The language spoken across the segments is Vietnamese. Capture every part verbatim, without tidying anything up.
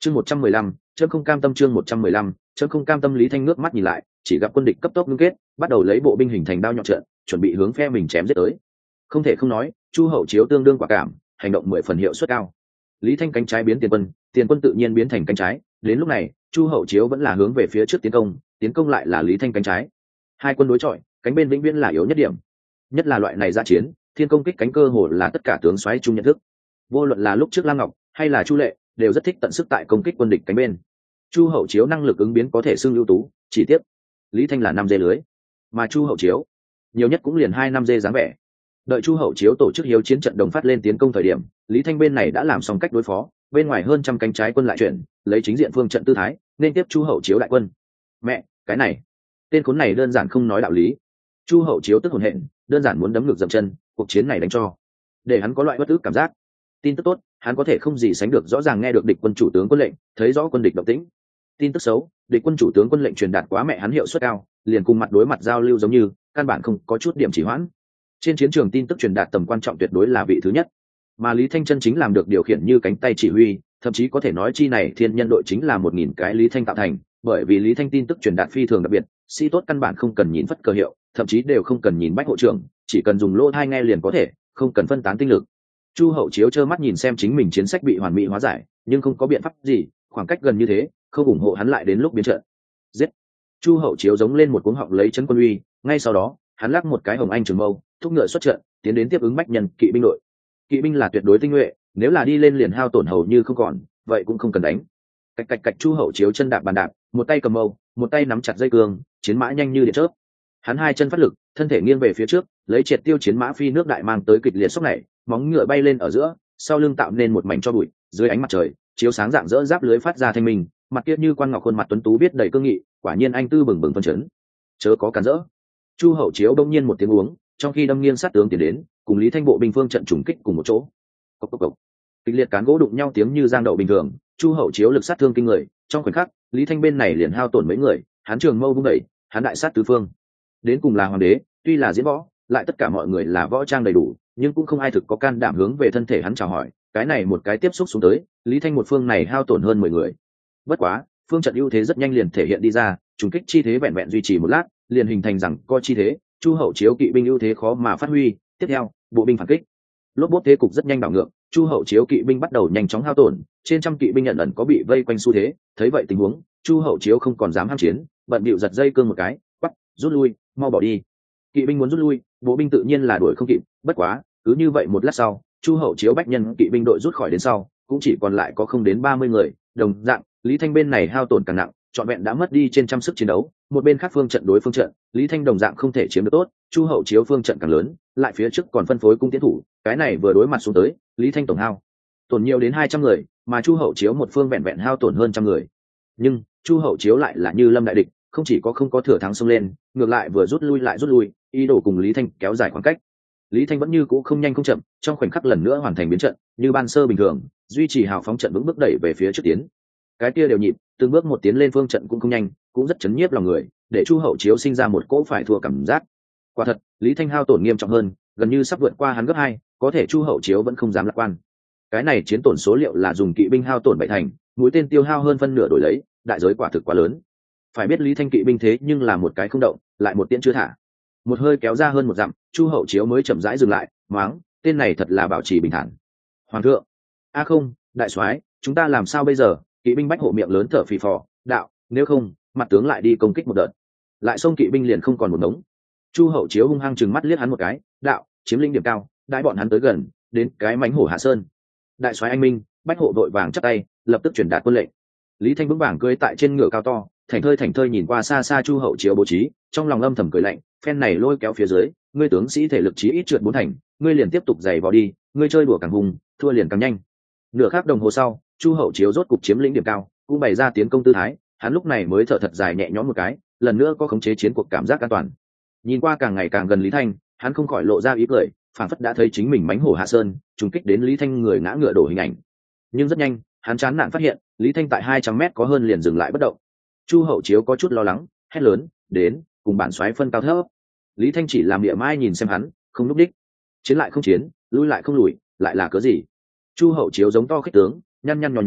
chương một trăm mười lăm chấm không cam tâm chương một trăm mười lăm chấm không cam tâm. Lý Thanh ngước mắt nhìn lại, chỉ gặp quân địch cấp tốc ngưng kết, bắt đầu lấy bộ binh hình thành đao nhọn trận, chuẩn bị hướng phe mình chém giết tới. Không thể không nói, Chu Hậu Chiếu tương đương quả cảm, hành động mười phần hiệu suất cao. Lý Thanh cánh trái biến tiền quân, tiền quân tự nhiên biến thành cánh trái. Đến lúc này, Chu Hậu Chiếu vẫn là hướng về phía trước tiến công, tiến công lại là Lý Thanh cánh trái. Hai quân đối chọi, cánh bên vĩnh viễn là yếu nhất điểm. Nhất là loại này ra chiến, thiên công kích cánh cơ hồ là tất cả tướng soái chung nhận thức. Vô luận là lúc trước Lam Ngọc hay là Chu Lệ, đều rất thích tận sức tại công kích quân địch cánh bên. Chu Hậu Chiếu năng lực ứng biến có thể xưng ưu tú, chỉ tiếp Lý Thanh là năm dê lưới, mà Chu Hậu Chiếu nhiều nhất cũng liền hai năm dê dáng vẻ. Đợi Chu Hậu Chiếu tổ chức hiếu chiến trận đồng phát lên tiến công thời điểm, Lý Thanh bên này đã làm xong cách đối phó, bên ngoài hơn trăm cánh trái quân lại chuyển, lấy chính diện phương trận tư thái nên tiếp Chu Hậu Chiếu đại quân. Mẹ, cái này, tên khốn này đơn giản không nói đạo lý. Chu Hậu Chiếu tức hồn hện, đơn giản muốn đấm ngược dậm chân, cuộc chiến này đánh cho để hắn có loại bất ức cảm giác. Tin tức tốt, hắn có thể không gì sánh được rõ ràng nghe được địch quân chủ tướng quân lệnh, thấy rõ quân địch động tĩnh. Tin tức xấu, địch quân chủ tướng quân lệnh truyền đạt quá mẹ hắn hiệu suất cao, liền cùng mặt đối mặt giao lưu giống như căn bản không có chút điểm chỉ hoãn. Trên chiến trường tin tức truyền đạt tầm quan trọng tuyệt đối là vị thứ nhất, mà Lý Thanh chân chính làm được điều khiển như cánh tay chỉ huy, thậm chí có thể nói chi này thiên nhân đội chính là một nghìn cái Lý Thanh tạo thành, bởi vì Lý Thanh tin tức truyền đạt phi thường đặc biệt, sĩ tốt căn bản không cần nhìn phất cờ hiệu, thậm chí đều không cần nhìn bách hộ trưởng, chỉ cần dùng lỗ tai nghe liền có thể, không cần phân tán tinh lực. Chu Hậu Chiếu trơ mắt nhìn xem chính mình chiến sách bị hoàn mỹ hóa giải, nhưng không có biện pháp gì, khoảng cách gần như thế, không ủng hộ hắn lại đến lúc biến trận. Giết! Chu Hậu Chiếu giống lên một cuống họng lấy chấn quân uy, ngay sau đó, hắn lắc một cái hồng anh trường mâu, thúc ngựa xuất trận, tiến đến tiếp ứng bách nhân kỵ binh đội. Kỵ binh là tuyệt đối tinh nhuệ, nếu là đi lên liền hao tổn hầu như không còn, vậy cũng không cần đánh. Cạch cạch cạch Chu Hậu Chiếu chân đạp bàn đạp, một tay cầm mâu, một tay nắm chặt dây cương, chiến mã nhanh như điện chớp. Hắn hai chân phát lực, thân thể nghiêng về phía trước, lấy triệt tiêu chiến mã phi nước đại mang tới kịch liệt sốc này, móng ngựa bay lên ở giữa, sau lưng tạo nên một mảnh cho bụi, dưới ánh mặt trời, chiếu sáng dạng dỡ giáp lưới phát ra thanh minh, mặt kia như quan ngọc khuôn mặt tuấn tú biết đầy cương nghị, quả nhiên anh tư bừng bừng phân chấn. Chớ có cản rỡ. Chu Hậu Chiếu đông nhiên một tiếng uống, trong khi đâm nghiêng sát tướng tiến đến, cùng Lý Thanh bộ binh phương trận trùng kích cùng một chỗ. Cốc cốc cốc. Kịch liệt cán gỗ đụng nhau tiếng như giang đậu bình thường, Chu Hậu Chiếu lực sát thương kinh người, trong khoảnh khắc, Lý Thanh bên này liền hao tổn mấy người, hắn trường mâu vung đẩy, hắn đại sát tứ phương. Đến cùng là hoàng đế, tuy là diễn võ, lại tất cả mọi người là võ trang đầy đủ, nhưng cũng không ai thực có can đảm hướng về thân thể hắn chào hỏi, cái này một cái tiếp xúc xuống tới, Lý Thanh một phương này hao tổn hơn mười người. Bất quá, phương trận ưu thế rất nhanh liền thể hiện đi ra, trùng kích chi thế vẹn vẹn duy trì một lát, liền hình thành rằng co chi thế, Chu Hậu Chiếu kỵ binh ưu thế khó mà phát huy, tiếp theo, bộ binh phản kích. Lốp bốt thế cục rất nhanh đảo ngược, Chu Hậu Chiếu kỵ binh bắt đầu nhanh chóng hao tổn, trên trăm kỵ binh nhận ẩn có bị vây quanh xu thế, thấy vậy tình huống, Chu Hậu Chiếu không còn dám ham chiến, bận bịu giật dây cương một cái, quắc, rút lui, mau bỏ đi. Kỵ binh muốn rút lui, bộ binh tự nhiên là đuổi không kịp, bất quá, cứ như vậy một lát sau, Chu Hậu Chiếu bách nhân kỵ binh đội rút khỏi đến sau, cũng chỉ còn lại có không đến ba mươi người, đồng dạng, Lý Thanh bên này hao tổn càng nặng, trọn vẹn đã mất đi trên trăm sức chiến đấu, một bên khác phương trận đối phương trận, Lý Thanh đồng dạng không thể chiếm được tốt, Chu Hậu Chiếu phương trận càng lớn, lại phía trước còn phân phối cung tiến thủ, cái này vừa đối mặt xuống tới, Lý Thanh tổng hao tổn nhiều đến hai trăm người, mà Chu Hậu Chiếu một phương vẹn vẹn hao tổn hơn trăm người. Nhưng, Chu Hậu Chiếu lại là như lâm đại địch, không chỉ có không có thừa thắng xông lên, ngược lại vừa rút lui lại rút lui, ý đồ cùng Lý Thanh kéo dài khoảng cách. Lý Thanh vẫn như cũ không nhanh không chậm, trong khoảnh khắc lần nữa hoàn thành biến trận, như ban sơ bình thường, duy trì hào phóng trận vững bước đẩy về phía trước tiến. Cái kia đều nhịp, từng bước một tiến lên phương trận cũng không nhanh, cũng rất chấn nhiếp lòng người, để Chu Hậu Chiếu sinh ra một cỗ phải thua cảm giác. Quả thật, Lý Thanh hao tổn nghiêm trọng hơn, gần như sắp vượt qua hắn gấp hai, có thể Chu Hậu Chiếu vẫn không dám lạc quan. Cái này chiến tổn số liệu là dùng kỵ binh hao tổn bảy thành, mũi tên tiêu hao hơn phân nửa đổi lấy, đại giới quả thực quá lớn. Phải biết Lý Thanh kỵ binh thế nhưng là một cái không động, lại một tiễn chưa thả. Một hơi kéo ra hơn một dặm, Chu Hậu Chiếu mới chậm rãi dừng lại, máng, tên này thật là bảo trì bình thản. Hoàng thượng, a không, đại soái, chúng ta làm sao bây giờ? Kỵ binh bách hộ miệng lớn thở phì phò, đạo, nếu không, mặt tướng lại đi công kích một đợt. Lại xông kỵ binh liền không còn một ngống. Chu Hậu Chiếu hung hăng chừng mắt liếc hắn một cái, đạo, chiếm lĩnh điểm cao, đãi bọn hắn tới gần, đến cái mánh hổ hạ sơn. Đại soái anh minh, bách hộ vội vàng chắp tay, lập tức truyền đạt quân lệnh. Lý Thanh vững vàng cưỡi tại trên ngựa cao to, thành thơi thành thơi nhìn qua xa xa Chu Hậu Chiếu bố trí, trong lòng âm thầm cười lạnh, phen này lôi kéo phía dưới, ngươi tướng sĩ thể lực chí ít trượt bốn thành, ngươi liền tiếp tục giày vào đi, ngươi chơi đùa càng hùng, thua liền càng nhanh. Nửa khắc đồng hồ sau, Chu Hậu Chiếu rốt cục chiếm lĩnh điểm cao, cũng bày ra tiến công tư thái, hắn lúc này mới thở thật dài nhẹ nhõm một cái, lần nữa có khống chế chiến cuộc cảm giác an toàn. Nhìn qua càng ngày càng gần Lý Thanh, hắn không khỏi lộ ra ý cười, phảng phất đã thấy chính mình mánh hổ hạ sơn, trùng kích đến Lý Thanh người ngã ngựa đổ hình ảnh. Nhưng rất nhanh, hắn chán nản phát hiện, Lý Thanh tại hai trăm mét có hơn liền dừng lại bất động. Chu Hậu Chiếu có chút lo lắng, hét lớn, đến, cùng bản soái phân cao thấp. Lý Thanh chỉ làm địa mai nhìn xem hắn, không núp đích. Chiến lại không chiến, lui lại không lùi, lại là cớ gì? Chu Hậu Chiếu giống to khích tướng, nhăn nhăn nhó nhó,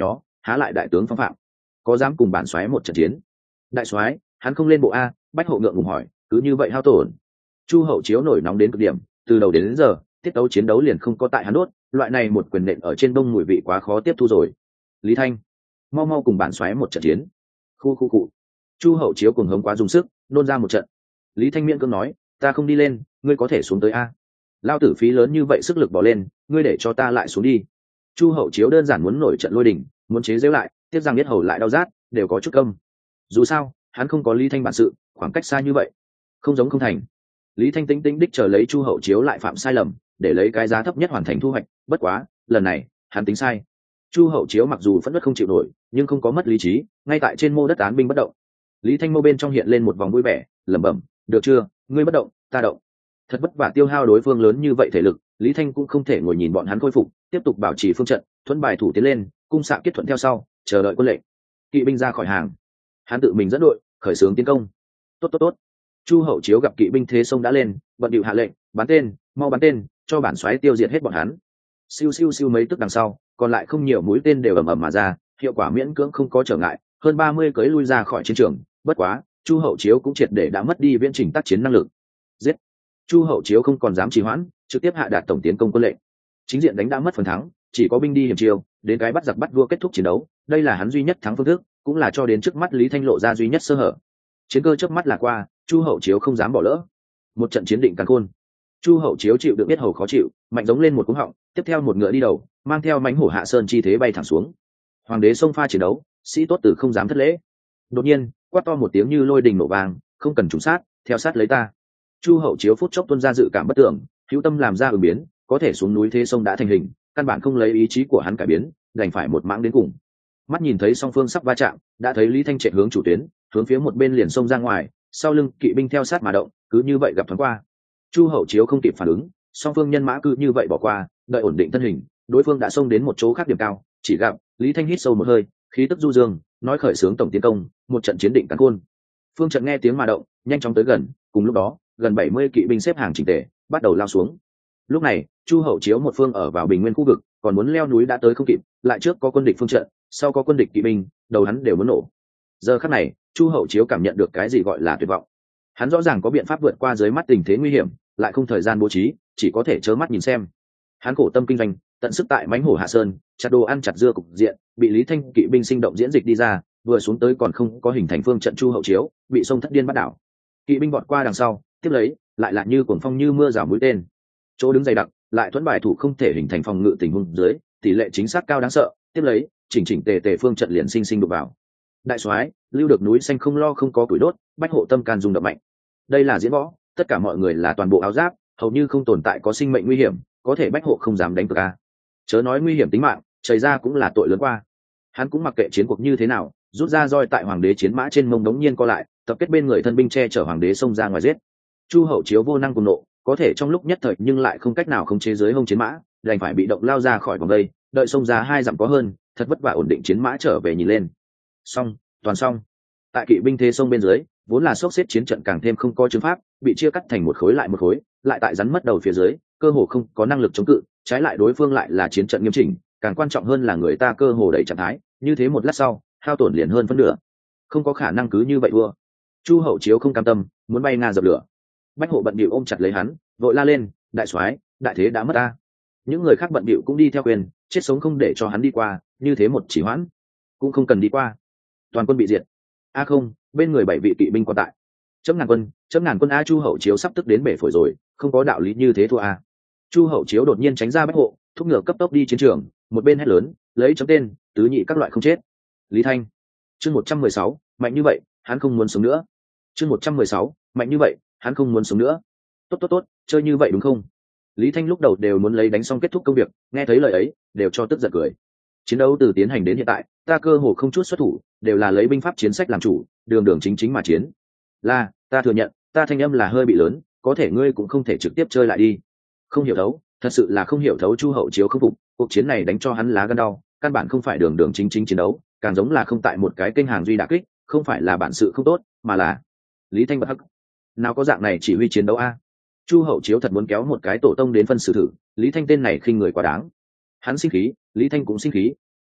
há lại đại tướng phong phạm, có dám cùng bản soái một trận chiến? Đại soái, hắn không lên bộ a. Bách hộ ngượng ngùng hỏi, cứ như vậy hao tổn. Chu hậu chiếu nổi nóng đến cực điểm, từ đầu đến, đến giờ tiết tấu chiến đấu liền không có tại hắn đốt, loại này một quyền nện ở trên đông mùi vị quá khó tiếp thu rồi. Lý Thanh, mau mau cùng bản soái một trận chiến. Khu khu cụ. Chu hậu chiếu cùng hống quá dùng sức, nôn ra một trận. Lý Thanh miễn cưỡng nói, ta không đi lên, ngươi có thể xuống tới a. Lao tử phí lớn như vậy sức lực bỏ lên, ngươi để cho ta lại xuống đi. Chu hậu chiếu đơn giản muốn nổi trận lôi đình, muốn chế giễu lại, tiếc rằng biết hầu lại đau rát, đều có chút câm. Dù sao hắn không có Lý Thanh bản sự, khoảng cách xa như vậy không giống không thành. Lý Thanh tĩnh tĩnh đích chờ lấy Chu hậu chiếu lại phạm sai lầm, để lấy cái giá thấp nhất hoàn thành thu hoạch. Bất quá lần này hắn tính sai. Chu hậu chiếu mặc dù phẫn nộ không chịu nổi, nhưng không có mất lý trí, ngay tại trên mô đất án binh bất động. Lý Thanh mô bên trong hiện lên một vòng vui vẻ, lẩm bẩm, được chưa, ngươi bất động ta động. Thật vất vả tiêu hao đối phương lớn như vậy thể lực, Lý Thanh cũng không thể ngồi nhìn bọn hắn khôi phục, tiếp tục bảo trì phương trận, thuẫn bài thủ tiến lên, cung xạ kết thuận theo sau, chờ đợi quân lệnh. Kỵ binh ra khỏi hàng, hắn tự mình dẫn đội khởi xướng tiến công. Tốt tốt tốt. Chu hậu chiếu gặp kỵ binh thế sông đã lên, bận điệu hạ lệnh, bắn tên, mau bắn tên, cho bản soái tiêu diệt hết bọn hắn. Siêu siêu siêu mấy tức đằng sau, còn lại không nhiều mũi tên đều ầm ầm mà ra, hiệu quả miễn cưỡng không có trở ngại, hơn ba mươi cưỡi lui ra khỏi chiến trường. Bất quá Chu hậu chiếu cũng triệt để đã mất đi viễn trình tác chiến năng lực. Giết. Chu hậu chiếu không còn dám trì hoãn, trực tiếp hạ đạt tổng tiến công quân lệnh. Chính diện đánh đã mất phần thắng, chỉ có binh đi hiểm chiêu, đến cái bắt giặc bắt vua kết thúc chiến đấu. Đây là hắn duy nhất thắng phương thức, cũng là cho đến trước mắt Lý Thanh lộ ra duy nhất sơ hở. Chiến cơ trước mắt là qua, Chu hậu chiếu không dám bỏ lỡ. Một trận chiến định càn khôn. Chu hậu chiếu chịu được biết hầu khó chịu, mạnh giống lên một cú họng, tiếp theo một ngựa đi đầu, mang theo mãnh hổ hạ sơn chi thế bay thẳng xuống. Hoàng đế xông pha chiến đấu, sĩ tốt tử không dám thất lễ. Đột nhiên quát to một tiếng như lôi đình nổ vang, không cần trùng sát, theo sát lấy ta. Chu hậu chiếu phút chốc tuôn ra dự cảm bất tưởng, hữu tâm làm ra ứng biến, có thể xuống núi thế sông đã thành hình, căn bản không lấy ý chí của hắn cải biến, đành phải một mãng đến cùng. Mắt nhìn thấy song phương sắp va chạm, đã thấy Lý Thanh chạy hướng chủ tuyến, hướng phía một bên liền xông ra ngoài, sau lưng kỵ binh theo sát mà động, cứ như vậy gặp thoáng qua. Chu hậu chiếu không kịp phản ứng, song phương nhân mã cứ như vậy bỏ qua, đợi ổn định thân hình, đối phương đã xông đến một chỗ khác điểm cao, chỉ gặp Lý Thanh hít sâu một hơi, khí tức du dương, nói khởi xướng tổng tiến công, một trận chiến định càn khôn. Phương trận nghe tiếng mà động, nhanh chóng tới gần, cùng lúc đó gần bảy mươi kỵ binh xếp hàng chỉnh tề, bắt đầu lao xuống. Lúc này Chu hậu chiếu một phương ở vào bình nguyên khu vực, còn muốn leo núi đã tới không kịp, lại trước có quân địch phương trận, sau có quân địch kỵ binh, đầu hắn đều muốn nổ. Giờ khắc này Chu hậu chiếu cảm nhận được cái gì gọi là tuyệt vọng. Hắn rõ ràng có biện pháp vượt qua dưới mắt tình thế nguy hiểm, lại không thời gian bố trí, chỉ có thể trơ mắt nhìn xem. Hắn khổ tâm kinh doanh, tận sức tại mãnh hổ hạ sơn, chặt đồ ăn chặt dưa cục diện, bị Lý Thanh kỵ binh sinh động diễn dịch đi ra, vừa xuống tới còn không có hình thành phương trận. Chu hậu chiếu bị sông thất điên bắt đảo, kỵ binh vọt qua đằng sau, tiếp lấy lại là như cuồng phong như mưa rào mũi tên, chỗ đứng dày đặc, lại thuẫn bài thủ không thể hình thành phòng ngự tình huống dưới, tỷ lệ chính xác cao đáng sợ, tiếp lấy chỉnh chỉnh tề tề phương trận liền sinh sinh đục vào. Đại soái, lưu được núi xanh không lo không có củi đốt, bách hộ tâm can dùng đậm mạnh. Đây là diễn võ, tất cả mọi người là toàn bộ áo giáp, hầu như không tồn tại có sinh mệnh nguy hiểm, có thể bách hộ không dám đánh cược a. Chớ nói nguy hiểm tính mạng, chảy ra cũng là tội lớn qua. Hắn cũng mặc kệ chiến cuộc như thế nào, rút ra roi tại hoàng đế chiến mã trên mông đống nhiên co lại, tập kết bên người thân binh che chở hoàng đế xông ra ngoài giết. Chu hậu chiếu vô năng cùng nộ, có thể trong lúc nhất thời nhưng lại không cách nào khống chế dưới hông chiến mã, đành phải bị động lao ra khỏi vòng đây, đợi xông ra hai dặm có hơn, thật vất vả ổn định chiến mã trở về nhìn lên. Xong, toàn xong. Tại kỵ binh thế sông bên dưới, vốn là sốc xếp chiến trận càng thêm không có chứng pháp, bị chia cắt thành một khối lại một khối, lại tại rắn mất đầu phía dưới, cơ hồ không có năng lực chống cự, trái lại đối phương lại là chiến trận nghiêm chỉnh, càng quan trọng hơn là người ta cơ hồ đẩy trạng thái, như thế một lát sau, hao tổn liền hơn phân nửa, không có khả năng cứ như vậy thua. Chu hậu chiếu không cam tâm, muốn bay nga dập lửa. Bách hộ bận bịu ôm chặt lấy hắn, vội la lên, đại soái, đại thế đã mất ta. Những người khác bận bịu cũng đi theo quyền, chết sống không để cho hắn đi qua, như thế một chỉ hoãn cũng không cần đi qua, toàn quân bị diệt. A à không, bên người bảy vị kỵ binh còn tại. Chấm ngàn quân, chấm ngàn quân a. Chu hậu chiếu sắp tức đến bể phổi rồi, không có đạo lý như thế thua a. Chu hậu chiếu đột nhiên tránh ra bách hộ, thúc ngựa cấp tốc đi chiến trường, một bên hét lớn, lấy chấm tên, tứ nhị các loại không chết. Lý Thanh. Chương một trăm mười sáu, mạnh như vậy, hắn không muốn sống nữa. Chương một trăm mười sáu, mạnh như vậy, hắn không muốn sống nữa. Tốt tốt tốt, chơi như vậy đúng không? Lý Thanh lúc đầu đều muốn lấy đánh xong kết thúc công việc, nghe thấy lời ấy, đều cho tức giận cười. Chiến đấu từ tiến hành đến hiện tại, ta cơ hồ không chút xuất thủ, đều là lấy binh pháp chiến sách làm chủ, đường đường chính chính mà chiến. Là, ta thừa nhận, ta thanh âm là hơi bị lớn, có thể ngươi cũng không thể trực tiếp chơi lại đi. Không hiểu thấu, thật sự là không hiểu thấu. Chu hậu chiếu không phục, cuộc chiến này đánh cho hắn lá gan đau, căn bản không phải đường đường chính chính chiến đấu, càng giống là không tại một cái kênh hàng duy đả kích, không phải là bản sự không tốt, mà là Lý Thanh bất hắc. Nào có dạng này chỉ huy chiến đấu a? Chu hậu chiếu thật muốn kéo một cái tổ tông đến phân xử thử, Lý Thanh tên này khinh người quá đáng. Hắn sinh khí, Lý Thanh cũng sinh khí.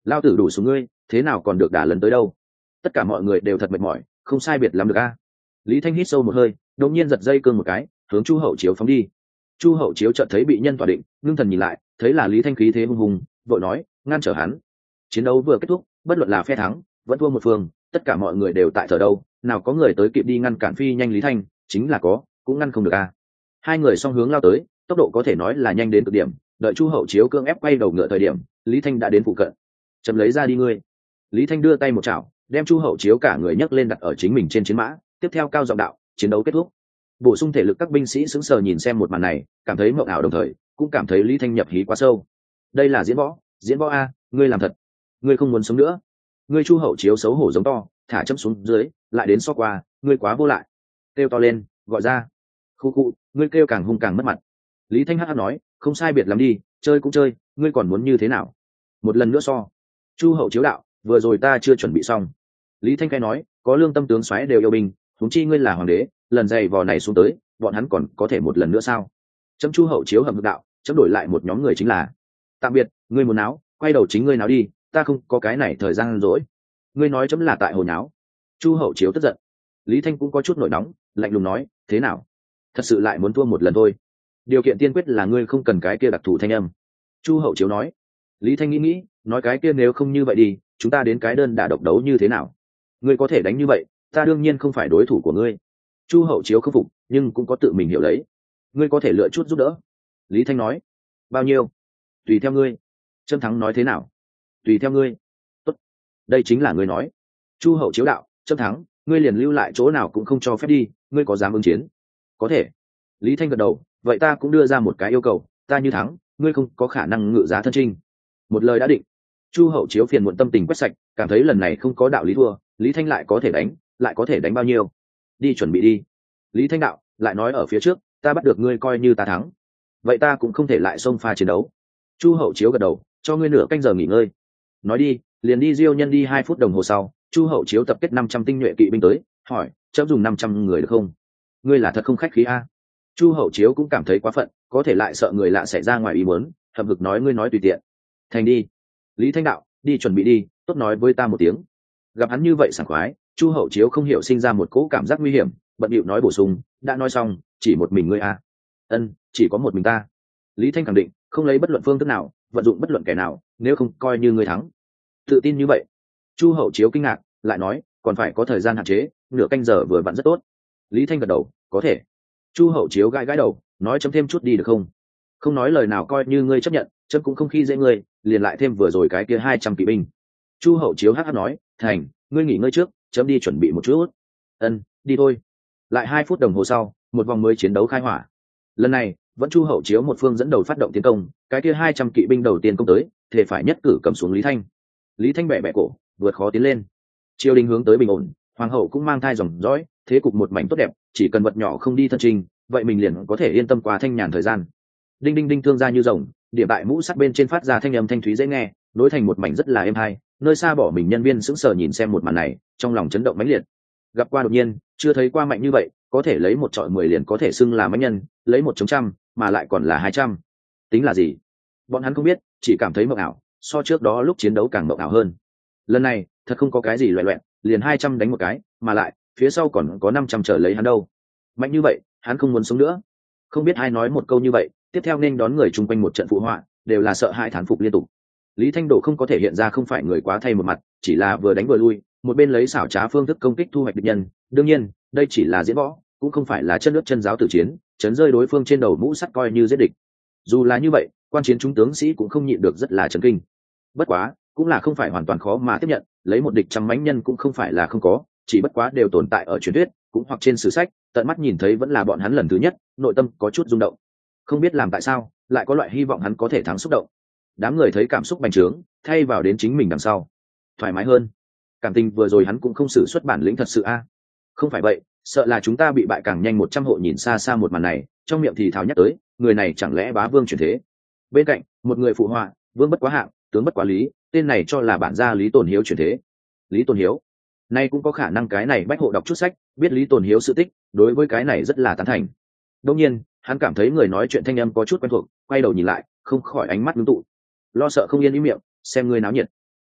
lao tử đủ xuống ngươi, thế nào còn được đả lần tới đâu. Tất cả mọi người đều thật mệt mỏi, không sai biệt lắm được a. Lý Thanh hít sâu một hơi, đột nhiên giật dây cương một cái, hướng Chu Hậu Chiếu phóng đi. Chu Hậu Chiếu chợt thấy bị nhân tỏa định, ngưng thần nhìn lại, thấy là Lý Thanh khí thế hung hùng, vội nói, ngăn trở hắn. Chiến đấu vừa kết thúc, bất luận là phe thắng vẫn thua một phương, tất cả mọi người đều tại thở đâu, nào có người tới kịp đi ngăn cản phi nhanh Lý Thanh, chính là có, cũng ngăn không được a. Hai người song hướng lao tới, tốc độ có thể nói là nhanh đến cực điểm, đợi Chu Hậu Chiếu cương ép quay đầu ngựa thời điểm, Lý Thanh đã đến phụ cận. Chấm lấy ra đi ngươi. Lý Thanh đưa tay một chảo, đem Chu Hậu Chiếu cả người nhấc lên đặt ở chính mình trên chiến mã, tiếp theo cao giọng đạo, chiến đấu kết thúc. Bổ sung thể lực các binh sĩ sững sờ nhìn xem một màn này, cảm thấy mộng ảo đồng thời cũng cảm thấy Lý Thanh nhập hí quá sâu. Đây là diễn võ, diễn võ a, ngươi làm thật. Ngươi không muốn sống nữa. Ngươi Chu Hậu Chiếu xấu hổ giống to, thả chấm xuống dưới, lại đến so qua, ngươi quá vô lại. Kêu to lên, gọi ra. Khu khu, ngươi kêu càng hung càng mất mặt. Lý Thanh hắc nói, không sai biệt lắm đi, chơi cũng chơi, ngươi còn muốn như thế nào? Một lần nữa so. Chu Hậu Chiếu đạo, vừa rồi ta chưa chuẩn bị xong. Lý Thanh khai nói, có lương tâm tướng soái đều yêu binh, huống chi ngươi là hoàng đế, lần dày vò này xuống tới, bọn hắn còn có thể một lần nữa sao? Chấm Chu Hậu Chiếu hầm ngực đạo, chấm đổi lại một nhóm người chính là. Tạm biệt, ngươi muốn náo, quay đầu chính ngươi náo đi, ta không có cái này thời gian rỗi. Ngươi nói chấm là tại hồi náo. Chu Hậu Chiếu tức giận. Lý Thanh cũng có chút nổi nóng, lạnh lùng nói, thế nào? Thật sự lại muốn thua một lần thôi. Điều kiện tiên quyết là ngươi không cần cái kia đặc thù thanh âm. Chu Hậu Chiếu nói. Lý Thanh nghĩ nghĩ, nói cái kia nếu không như vậy đi, chúng ta đến cái đơn đả độc đấu như thế nào? Ngươi có thể đánh như vậy, ta đương nhiên không phải đối thủ của ngươi. Chu Hậu Chiếu không phục, nhưng cũng có tự mình hiểu lấy. Ngươi có thể lựa chút giúp đỡ. Lý Thanh nói. Bao nhiêu? Tùy theo ngươi. Trâm Thắng nói thế nào? Tùy theo ngươi. Tốt. Đây chính là ngươi nói. Chu Hậu Chiếu đạo, Trâm Thắng, ngươi liền lưu lại chỗ nào cũng không cho phép đi, ngươi có dám ứng chiến? Có thể. Lý Thanh gật đầu, vậy ta cũng đưa ra một cái yêu cầu, ta như thắng, ngươi không có khả năng ngự giá thân trinh. Một lời đã định. Chu Hậu Chiếu phiền muộn tâm tình quét sạch, cảm thấy lần này không có đạo lý thua, Lý Thanh lại có thể đánh, lại có thể đánh bao nhiêu? Đi chuẩn bị đi. Lý Thanh đạo, lại nói ở phía trước, ta bắt được ngươi coi như ta thắng, vậy ta cũng không thể lại xông pha chiến đấu. Chu Hậu Chiếu gật đầu, cho ngươi nửa canh giờ nghỉ ngơi. Nói đi, liền đi Diêu Nhân đi hai phút đồng hồ sau, Chu Hậu Chiếu tập kết năm trăm tinh nhuệ kỵ binh tới, hỏi, chấm dùng năm trăm người được không? Ngươi là thật không khách khí a. Chu Hậu Chiếu cũng cảm thấy quá phận, có thể lại sợ người lạ xảy ra ngoài ý muốn, hậm hực nói, ngươi nói tùy tiện. Thành đi. Lý Thanh đạo, đi chuẩn bị đi, tốt nói với ta một tiếng. Gặp hắn như vậy sảng khoái, Chu Hậu Chiếu không hiểu sinh ra một cỗ cảm giác nguy hiểm, bận bịu nói bổ sung, đã nói xong, chỉ một mình ngươi a. Ân, chỉ có một mình ta. Lý Thanh khẳng định, không lấy bất luận phương thức nào, vận dụng bất luận kẻ nào, nếu không coi như ngươi thắng. Tự tin như vậy. Chu Hậu Chiếu kinh ngạc, lại nói, còn phải có thời gian hạn chế, nửa canh giờ vừa vặn rất tốt. Lý Thanh gật đầu, có thể. Chu Hậu Chiếu gãi gãi đầu, nói chấm thêm chút đi được không? Không nói lời nào coi như ngươi chấp nhận, chấm cũng không khi dễ ngươi, liền lại thêm vừa rồi cái kia hai trăm kỵ binh. Chu Hậu Chiếu hắc hắc nói, thành, ngươi nghỉ ngơi trước, chấm đi chuẩn bị một chút. Ân, đi thôi. Lại hai phút đồng hồ sau, một vòng mới chiến đấu khai hỏa. Lần này, vẫn Chu Hậu Chiếu một phương dẫn đầu phát động tiến công, cái kia hai trăm kỵ binh đầu tiên công tới, thể phải nhất cử cầm xuống Lý Thanh. Lý Thanh bẻ bẻ cổ, vượt khó tiến lên. Triều đình hướng tới bình ổn, hoàng hậu cũng mang thai dòng dõi, thế cục một mảnh tốt đẹp, chỉ cần vật nhỏ không đi thân trình, vậy mình liền có thể yên tâm qua thanh nhàn thời gian. Đinh đinh đinh thương ra như rồng, địa bại mũ sắt bên trên phát ra thanh âm thanh thúy dễ nghe, nối thành một mảnh rất là êm hay. Nơi xa bỏ mình nhân viên sững sờ nhìn xem một màn này, trong lòng chấn động mãnh liệt. Gặp qua đột nhiên, chưa thấy qua mạnh như vậy, có thể lấy một trọi mười liền có thể xưng là mãnh nhân, lấy một chống trăm, mà lại còn là hai trăm. Tính là gì? Bọn hắn không biết, chỉ cảm thấy mộng ảo, so trước đó lúc chiến đấu càng mộng ảo hơn. Lần này, thật không có cái gì loẹt loẹt, liền hai trăm đánh một cái, mà lại, phía sau còn có năm trăm trở lấy hắn đâu. Mạnh như vậy, hắn không muốn sống nữa. Không biết ai nói một câu như vậy, tiếp theo nên đón người chung quanh một trận phụ họa, đều là sợ hãi thán phục liên tục. Lý Thanh Độ không có thể hiện ra không phải người quá thay một mặt, chỉ là vừa đánh vừa lui, một bên lấy xảo trá phương thức công kích thu hoạch địch nhân. Đương nhiên, đây chỉ là diễn võ, cũng không phải là chân nước chân giáo tử chiến, chấn rơi đối phương trên đầu mũ sắt coi như giết địch. Dù là như vậy, quan chiến chúng tướng sĩ cũng không nhịn được rất là chấn kinh. Bất quá, cũng là không phải hoàn toàn khó mà tiếp nhận, lấy một địch trăm mãnh nhân cũng không phải là không có, chỉ bất quá đều tồn tại ở truyền thuyết, cũng hoặc trên sử sách, tận mắt nhìn thấy vẫn là bọn hắn lần thứ nhất, nội tâm có chút rung động. Không biết làm tại sao, lại có loại hy vọng hắn có thể thắng xúc động. Đám người thấy cảm xúc bành trướng, thay vào đến chính mình đằng sau, thoải mái hơn. Cảm tình vừa rồi hắn cũng không sử xuất bản lĩnh thật sự a. Không phải vậy, sợ là chúng ta bị bại càng nhanh. Một trăm hộ nhìn xa xa một màn này, trong miệng thì thào nhắc tới, người này chẳng lẽ bá vương chuyển thế? Bên cạnh, một người phụ họa, vương bất quá hạng, tướng bất quá lý, tên này cho là bản gia Lý Tồn Hiếu chuyển thế. Lý Tồn Hiếu, nay cũng có khả năng cái này bách hộ đọc chút sách, biết Lý Tồn Hiếu sự tích, đối với cái này rất là tán thành. Đương nhiên, hắn cảm thấy người nói chuyện thanh âm có chút quen thuộc, quay đầu nhìn lại, không khỏi ánh mắt ngưng tụ. Lo sợ không yên ý miệng, xem người náo nhiệt.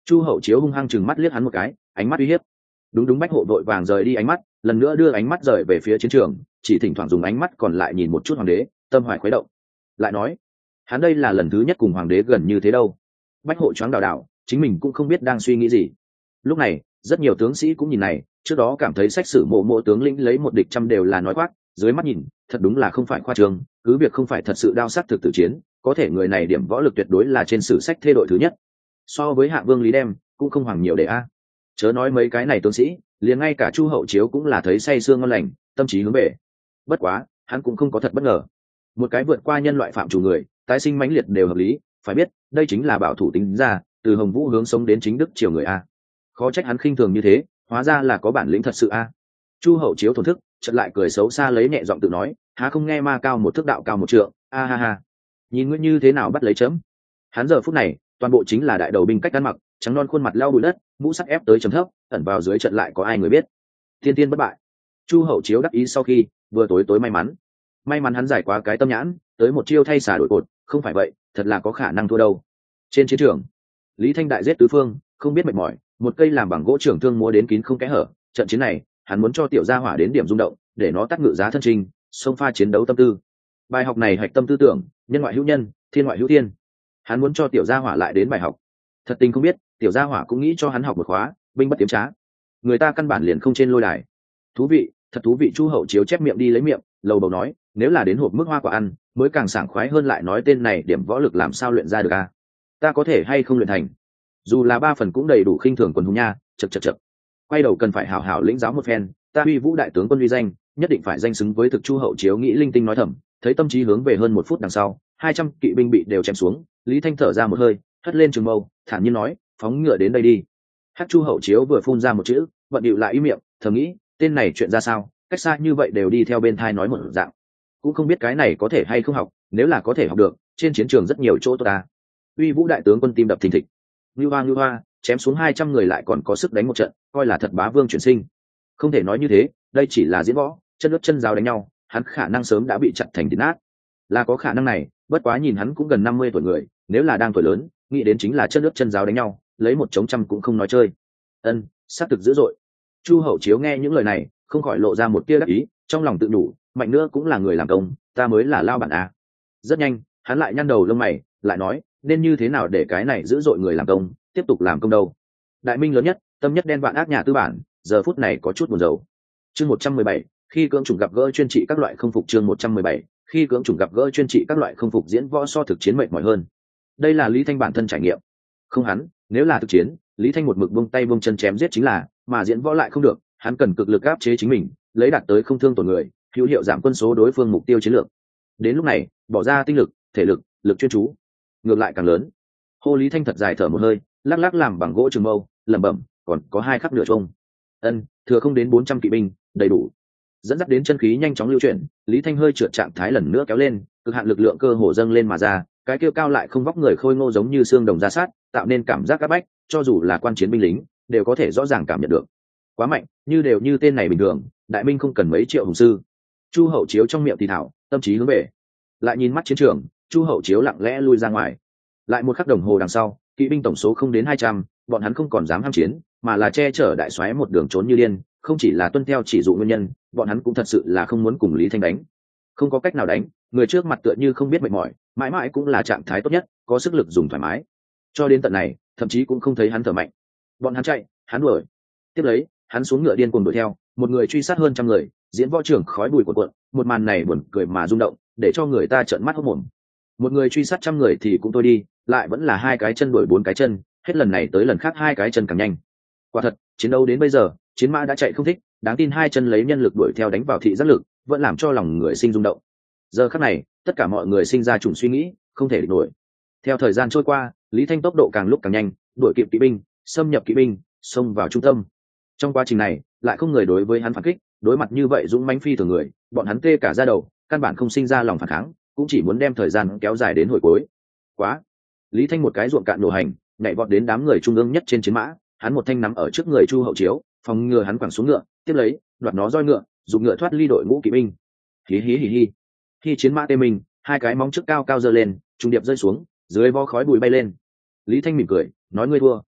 Chu hậu chiếu hung hăng chừng mắt liếc hắn một cái, ánh mắt uy hiếp. Đúng đúng, bách hộ vội vàng rời đi ánh mắt, lần nữa đưa ánh mắt rời về phía chiến trường, chỉ thỉnh thoảng dùng ánh mắt còn lại nhìn một chút hoàng đế, tâm hoài khuấy động. Lại nói, hắn đây là lần thứ nhất cùng hoàng đế gần như thế đâu. Bách hộ choáng đảo đảo, chính mình cũng không biết đang suy nghĩ gì. Lúc này rất nhiều tướng sĩ cũng nhìn này, trước đó cảm thấy sách sử mộ mộ tướng lĩnh lấy một địch trăm đều là nói khoác, dưới mắt nhìn thật đúng là không phải khoa trương, cứ việc không phải thật sự đao sắc thực tử chiến, có thể người này điểm võ lực tuyệt đối là trên sử sách thê đội thứ nhất, so với Hạ Vương Lý Đem cũng không hoàng nhiều để a. Chớ nói mấy cái này tướng sĩ, liền ngay cả Chu hậu chiếu cũng là thấy say sương ngon lành, tâm trí hướng về. Bất quá hắn cũng không có thật bất ngờ, một cái vượt qua nhân loại phạm chủ người, tái sinh mãnh liệt đều hợp lý, phải biết đây chính là bảo thủ tính ra, từ Hồng Vũ hướng sống đến chính đức triều người a. Khó trách hắn khinh thường như thế, hóa ra là có bản lĩnh thật sự a. Chu hậu chiếu thổn thức, chợt lại cười xấu xa lấy nhẹ giọng tự nói, há không nghe ma cao một thước đạo cao một trượng, a ha ha. Nhìn ngươi như thế nào bắt lấy chấm. Hắn giờ phút này toàn bộ chính là đại đầu binh cách ăn mặc, trắng non khuôn mặt leo bụi đất, mũ sắt ép tới chấm thấp, ẩn vào dưới trận lại có ai người biết. Tiên tiên bất bại. Chu hậu chiếu đắc ý sau khi vừa tối tối may mắn, may mắn hắn giải quá cái tâm nhãn, tới một chiêu thay xả đổi cột, không phải vậy thật là có khả năng thua đâu. Trên chiến trường, Lý Thanh đại giết tứ phương, không biết mệt mỏi, một cây làm bằng gỗ trưởng thương múa đến kín không kẽ hở. Trận chiến này hắn muốn cho tiểu gia hỏa đến điểm rung động, để nó tắt ngự giá thân trình, xông pha chiến đấu tâm tư. Bài học này hạch tâm tư tưởng, nhân ngoại hữu nhân, thiên ngoại hữu thiên. Hắn muốn cho tiểu gia hỏa lại đến bài học. Thật tình không biết tiểu gia hỏa cũng nghĩ cho hắn học một khóa binh bất tiếm trá, người ta căn bản liền không trên lôi đài. Thú vị, thật thú vị. Chu hậu chiếu chép miệng đi lấy miệng, lầu bầu nói, nếu là đến hộp mức hoa quả ăn mới càng sảng khoái hơn. Lại nói tên này điểm võ lực làm sao luyện ra được a? Ta có thể hay không luyện thành, dù là ba phần cũng đầy đủ khinh thường quần hùng nha. Chật chật chật, quay đầu cần phải hảo hảo lĩnh giáo một phen, ta uy vũ đại tướng quân uy danh nhất định phải danh xứng với thực. Chu hậu chiếu nghĩ linh tinh nói thầm, thấy tâm trí hướng về hơn một phút đằng sau, hai trăm kỵ binh bị đều chém xuống. Lý Thanh thở ra một hơi, hất lên trường mâu, thản nhiên nói, phóng ngựa đến đây đi. Hắc Chu hậu chiếu vừa phun ra một chữ, vận điệu lại ý miệng, thầm nghĩ, tên này chuyện ra sao, cách xa như vậy đều đi theo bên thai nói một dạng, cũng không biết cái này có thể hay không học. Nếu là có thể học được, trên chiến trường rất nhiều chỗ tốt ta. Uy vũ đại tướng quân tim đập thình thịch. Ngưu hoa ngưu hoa, chém xuống hai trăm người lại còn có sức đánh một trận, coi là thật bá vương chuyển sinh. Không thể nói như thế, đây chỉ là diễn võ, chân nước chân giáo đánh nhau, hắn khả năng sớm đã bị chặt thành thịt nát. Là có khả năng này, bất quá nhìn hắn cũng gần năm mươi tuổi người, nếu là đang tuổi lớn, nghĩ đến chính là chân nước chân giáo đánh nhau, lấy một chống trăm cũng không nói chơi. Ân, sát thực dữ dội. Chu hậu chiếu nghe những lời này, không khỏi lộ ra một tia đắc ý, trong lòng tự đủ, mạnh nữa cũng là người làm công, ta mới là lao bản à. Rất nhanh, hắn lại nhăn đầu lông mày, lại nói, nên như thế nào để cái này dữ dội người làm công tiếp tục làm công đâu. Đại minh lớn nhất, tâm nhất đen vạn ác nhà tư bản, giờ phút này có chút buồn rầu. Chương một trăm mười bảy, khi cưỡng chủng gặp gỡ chuyên trị các loại không phục. Chương một trăm mười bảy, khi cưỡng chủng gặp gỡ chuyên trị các loại không phục. Diễn võ so thực chiến mệt mỏi hơn, đây là Lý Thanh bản thân trải nghiệm. Không hắn, nếu là thực chiến, Lý Thanh một mực buông tay buông chân chém giết chính là, mà diễn võ lại không được, hắn cần cực lực áp chế chính mình, lấy đạt tới không thương tổn người, hữu hiệu giảm quân số đối phương mục tiêu chiến lược. Đến lúc này, bỏ ra tinh lực, thể lực, lực chuyên chú, ngược lại càng lớn. Hô Lý Thanh thật dài thở một hơi, lắc lắc làm bằng gỗ trường mâu, lẩm bẩm, còn có hai khắc nửa trông. Ân, thừa không đến bốn trăm kỵ binh, đầy đủ. Dẫn dắt đến chân khí nhanh chóng lưu chuyển, Lý Thanh hơi trượt trạng thái lần nữa kéo lên, cực hạn lực lượng cơ hồ dâng lên mà ra, cái kêu cao lại không vóc người khôi ngô giống như xương đồng ra sát, tạo nên cảm giác áp bách, cho dù là quan chiến binh lính đều có thể rõ ràng cảm nhận được. Quá mạnh, như đều như tên này bình thường, đại minh không cần mấy triệu hùng sư. Chu hậu chiếu trong miệng thì thảo, tâm trí hướng về. Lại nhìn mắt chiến trường, Chu hậu chiếu lặng lẽ lui ra ngoài. Lại một khắc đồng hồ đằng sau, kỵ binh tổng số không đến hai trăm, bọn hắn không còn dám ham chiến, mà là che chở đại soái một đường trốn như điên. Không chỉ là tuân theo chỉ dụ nguyên nhân, bọn hắn cũng thật sự là không muốn cùng Lý Thanh đánh. Không có cách nào đánh, người trước mặt tựa như không biết mệt mỏi, mãi mãi cũng là trạng thái tốt nhất, có sức lực dùng thoải mái. Cho đến tận này, thậm chí cũng không thấy hắn thở mạnh. Bọn hắn chạy, hắn đuổi. Tiếp lấy, hắn xuống ngựa điên cuồng đuổi theo, một người truy sát hơn trăm người, diễn võ trưởng khói bụi cuộn cuộn, một màn này buồn cười mà rung động, để cho người ta trợn mắt hốt mồm. Một người truy sát trăm người thì cũng thôi đi, lại vẫn là hai cái chân đuổi bốn cái chân, hết lần này tới lần khác hai cái chân càng nhanh. Quả thật, chiến đấu đến bây giờ, chiến mã đã chạy không thích, đáng tin hai chân lấy nhân lực đuổi theo đánh vào thị giác lực, vẫn làm cho lòng người sinh rung động. Giờ khắc này, tất cả mọi người sinh ra chủng suy nghĩ, không thể địch nổi. Theo thời gian trôi qua, Lý Thanh tốc độ càng lúc càng nhanh, đuổi kịp kỵ binh, xâm nhập kỵ binh, xông vào trung tâm. Trong quá trình này, lại không người đối với hắn phản kích, đối mặt như vậy dũng mãnh phi thường người, bọn hắn tê cả da đầu, căn bản không sinh ra lòng phản kháng, cũng chỉ muốn đem thời gian kéo dài đến hồi cuối. Quá! Lý Thanh một cái ruộng cạn nổ hành, nhảy vọt đến đám người trung ương nhất trên chiến mã, hắn một thanh nắm ở trước người Chu hậu chiếu, phòng ngừa hắn quẳng xuống ngựa, tiếp lấy, đoạt nó roi ngựa, dùng ngựa thoát ly đội ngũ kỵ binh. Hí hí hí hí. Khi chiến mã tê mình, hai cái móng trước cao cao giơ lên, trung điệp rơi xuống, dưới vo khói bụi bay lên. Lý Thanh mỉm cười, nói ngươi thua.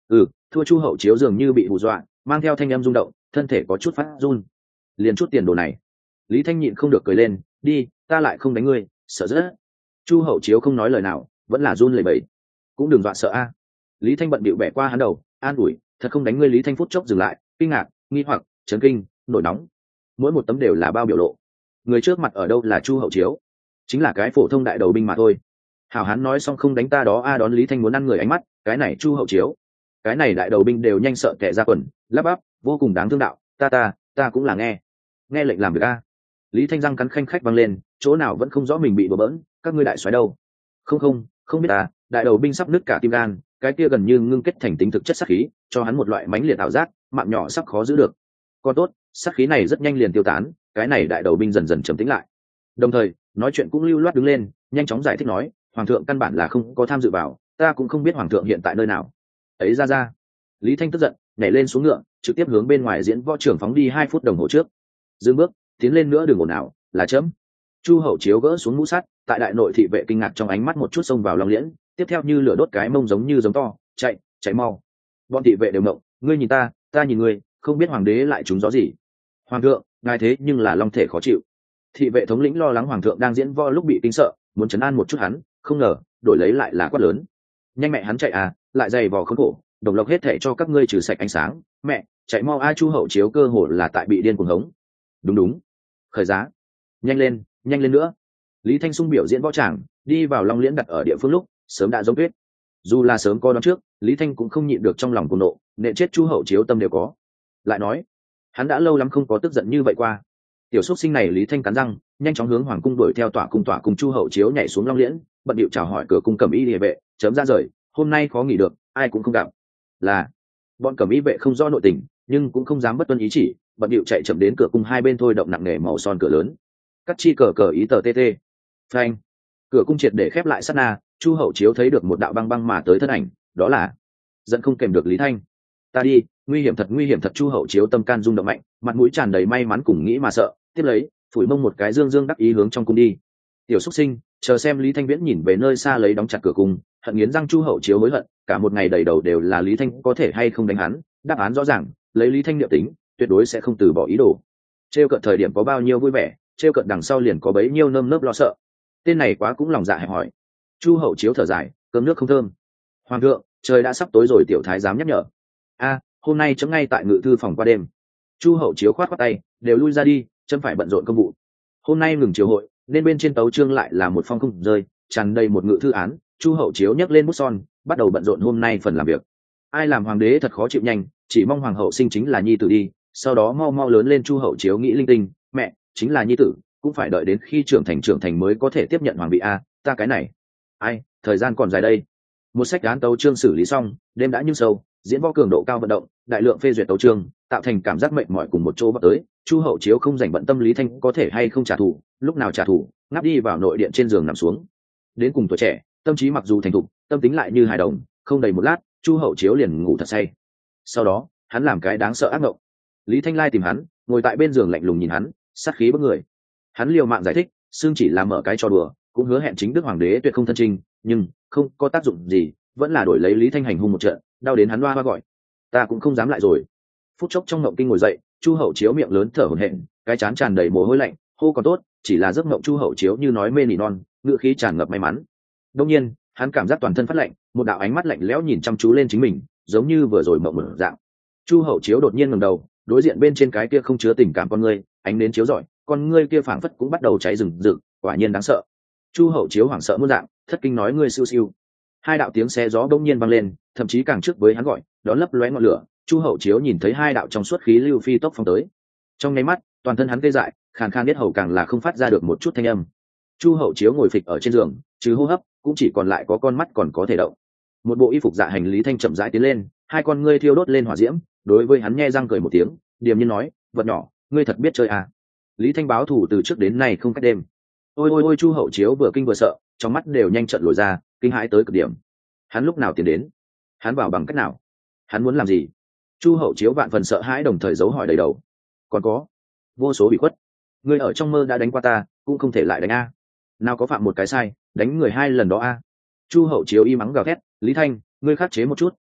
Ừ, thua chu hậu chiếu dường như bị hù dọa, mang theo thanh âm rung động, thân thể có chút phát run. Liền chút tiền đồ này. Lý Thanh nhịn không được cười lên, đi, ta lại không đánh ngươi, sợ rất. Chu hậu chiếu không nói lời nào, vẫn là run lẩy bẩy. Cũng đừng dọa sợ a. Lý Thanh bận bịu bẻ qua hắn đầu, an ủi, thật không đánh ngươi. Lý Thanh phút chốc dừng lại, kinh ngạc, nghi hoặc, chấn kinh, nổi nóng. Mỗi một tấm đều là bao biểu lộ. Người trước mặt ở đâu là chu hậu chiếu, chính là cái phổ thông đại đầu binh mà thôi. Hảo hán nói xong không đánh ta đó a. Đón Lý Thanh muốn ăn người ánh mắt, cái này chu hậu chiếu, cái này đại đầu binh đều nhanh sợ kẻ ra quần, lắp bắp, vô cùng đáng thương đạo, ta ta ta cũng là nghe nghe lệnh làm việc a. Lý Thanh răng cắn khanh khách văng lên, chỗ nào vẫn không rõ mình bị bừa bỡn, các ngươi đại soái đâu? Không không không biết ta. Đại đầu binh sắp nứt cả tim gan, cái kia gần như ngưng kết thành tính thực chất sát khí, cho hắn một loại mãnh liệt ảo giác, mạng nhỏ sắp khó giữ được. Còn tốt, sát khí này rất nhanh liền tiêu tán, cái này đại đầu binh dần dần trầm tĩnh lại, đồng thời nói chuyện cũng lưu loát đứng lên, nhanh chóng giải thích nói, hoàng thượng căn bản là không có tham dự vào, ta cũng không biết hoàng thượng hiện tại nơi nào. Ấy ra ra. Lý Thanh tức giận, nhảy lên xuống ngựa, trực tiếp hướng bên ngoài diễn võ trưởng phóng đi hai phút đồng hồ trước. Dừng bước, tiến lên nữa đừng ồn ào, là chấm. Chu hậu chiếu gỡ xuống mũ sắt, tại đại nội thị vệ kinh ngạc trong ánh mắt một chút xông vào Long Liễn, tiếp theo như lửa đốt cái mông giống như giống to, chạy, chạy mau. Bọn thị vệ đều ngộng, ngươi nhìn ta, ta nhìn ngươi, không biết hoàng đế lại trúng gió gì. Hoàng thượng, ngài thế nhưng là long thể khó chịu. Thị vệ thống lĩnh lo lắng hoàng thượng đang diễn võ lúc bị kinh sợ, muốn trấn an một chút hắn, không ngờ đổi lấy lại là quát lớn. Nhanh mẹ hắn chạy à, lại dày vò khốn khổ, đồng lộc hết thể cho các ngươi trừ sạch ánh sáng, mẹ, chạy mau a. Chu hậu chiếu cơ hồ là tại bị điên cuồng hống. Đúng đúng, khởi giá, nhanh lên, nhanh lên nữa. Lý Thanh Sung biểu diễn võ tràng, đi vào Long Liễn đặt ở địa phương lúc sớm đã giống tuyết. Dù là sớm có đón trước, Lý Thanh cũng không nhịn được trong lòng cuồng nộ, nện chết Chu hậu chiếu tâm đều có. Lại nói, hắn đã lâu lắm không có tức giận như vậy qua. Tiểu xúc sinh này. Lý Thanh cắn răng, nhanh chóng hướng hoàng cung đuổi theo tỏa cung. Tỏa cùng Chu hậu chiếu nhảy xuống Long Liễn, bận điệu chào hỏi cửa cung cẩm y địa vệ, chấm ra rời, hôm nay khó nghỉ được, ai cũng không gặp. Là bọn cẩm y vệ không rõ nội tình, nhưng cũng không dám bất tuân ý chỉ, bận điệu chạy chậm đến cửa cung, hai bên thôi động nặng nề màu son cửa lớn, cắt chi cờ cờ ý tờ tt. Phanh, cửa cung triệt để khép lại sát na, Chu hậu chiếu thấy được một đạo băng băng mà tới thân ảnh, đó là giận không kèm được Lý Thanh. Ta đi, nguy hiểm thật, nguy hiểm thật. Chu hậu chiếu tâm can rung động mạnh, mặt mũi tràn đầy may mắn cùng nghĩ mà sợ, tiếp lấy phủi mông một cái, dương dương đắc ý hướng trong cung đi. Tiểu xúc sinh, chờ xem. Lý Thanh Viễn nhìn về nơi xa lấy đóng chặt cửa cung, hận nghiến răng. Chu hậu chiếu hối hận, cả một ngày đầy đầu đều là Lý Thanh có thể hay không đánh hắn, đáp án rõ ràng, lấy Lý Thanh niệm tính, tuyệt đối sẽ không từ bỏ ý đồ. Trêu cợt thời điểm có bao nhiêu vui vẻ, trêu cợt đằng sau liền có bấy nhiêu nơm nớp lo sợ. Tên này quá cũng lòng dạ hẹp hòi. Chu hậu chiếu thở dài, cơm nước không thơm. Hoàng thượng, trời đã sắp tối rồi. Tiểu thái giám nhắc nhở. A, hôm nay chấm ngay tại ngự thư phòng qua đêm. Chu hậu chiếu khoát khoát tay, đều lui ra đi, chấm phải bận rộn công vụ. Hôm nay ngừng triều hội, nên bên trên tấu chương lại là một phong không rơi, tràn đầy một ngự thư án. Chu hậu chiếu nhấc lên bút son, bắt đầu bận rộn hôm nay phần làm việc. Ai làm hoàng đế thật khó chịu nhanh, chỉ mong hoàng hậu sinh chính là nhi tử đi, sau đó mau mau lớn lên. Chu hậu chiếu nghĩ linh tinh, mẹ, chính là nhi tử, cũng phải đợi đến khi trưởng thành trưởng thành mới có thể tiếp nhận hoàng vị a. Ta cái này, ai, thời gian còn dài đây. Một sách án tấu chương xử lý xong, đêm đã như sâu, diễn võ cường độ cao vận động, đại lượng phê duyệt tấu chương, tạo thành cảm giác mệt mỏi cùng một chỗ bắt tới. Chu hậu chiếu không dành bận tâm Lý Thanh có thể hay không trả thù, lúc nào trả thù, ngáp đi vào nội điện trên giường nằm xuống. Đến cùng tuổi trẻ, tâm trí mặc dù thành thục, tâm tính lại như hài đồng, không đầy một lát, Chu hậu chiếu liền ngủ thật say. Sau đó, hắn làm cái đáng sợ ác mộng. Lý Thanh lai tìm hắn, ngồi tại bên giường lạnh lùng nhìn hắn, sát khí bức người. Hắn liều mạng giải thích, xương chỉ là mở cái trò đùa, cũng hứa hẹn chính đức hoàng đế tuyệt không thân trinh, nhưng không có tác dụng gì, vẫn là đổi lấy Lý Thanh hành hung một trận, đau đến hắn hoa hoa gọi. Ta cũng không dám lại rồi. Phút chốc trong ngộng kinh ngồi dậy, Chu hậu chiếu miệng lớn thở hổn hển, cái trán tràn đầy mồ hôi lạnh, hô còn tốt, chỉ là giấc mộng. Chu hậu chiếu như nói mê nỉ non, ngựa khí tràn ngập may mắn. Đông nhiên, hắn cảm giác toàn thân phát lạnh, một đạo ánh mắt lạnh lẽo nhìn chăm chú lên chính mình, giống như vừa rồi mộng mở dạng. Chu hậu chiếu đột nhiên ngẩng đầu, đối diện bên trên cái kia không chứa tình cảm con ngươi, ánh nến chiếu rọi, con ngươi kia phảng phất cũng bắt đầu cháy rừng rực, quả nhiên đáng sợ. Chu hậu chiếu hoảng sợ muôn dạng, thất kinh nói ngươi siêu siêu. Hai đạo tiếng xe gió bỗng nhiên vang lên, thậm chí càng trước với hắn gọi, đó lấp lóe ngọn lửa. Chu hậu chiếu nhìn thấy hai đạo trong suốt khí lưu phi tốc phóng tới, trong nháy mắt toàn thân hắn tê dại, khàn khàn biết hầu càng là không phát ra được một chút thanh âm. Chu hậu chiếu ngồi phịch ở trên giường, trừ hô hấp cũng chỉ còn lại có con mắt còn có thể động. Một bộ y phục dạ hành Lý Thanh chậm rãi tiến lên, hai con ngươi thiêu đốt lên hỏa diễm, đối với hắn nhe răng cười một tiếng, điềm nhiên nói, vật nhỏ, ngươi thật biết chơi à. Lý Thanh báo thủ từ trước đến nay không cách đêm. Ôi ôi ôi. Chu hậu chiếu vừa kinh vừa sợ, trong mắt đều nhanh trận lồi ra, kinh hãi tới cực điểm. Hắn lúc nào tiến đến? Hắn vào bằng cách nào? Hắn muốn làm gì? Chu hậu chiếu vạn phần sợ hãi, đồng thời giấu hỏi đầy đầu. Còn có vô số bị khuất. Ngươi ở trong mơ đã đánh qua ta, cũng không thể lại đánh a. Nào có phạm một cái sai, đánh người hai lần đó a. Chu hậu chiếu y mắng gào thét, Lý Thanh, ngươi khắc chế một chút,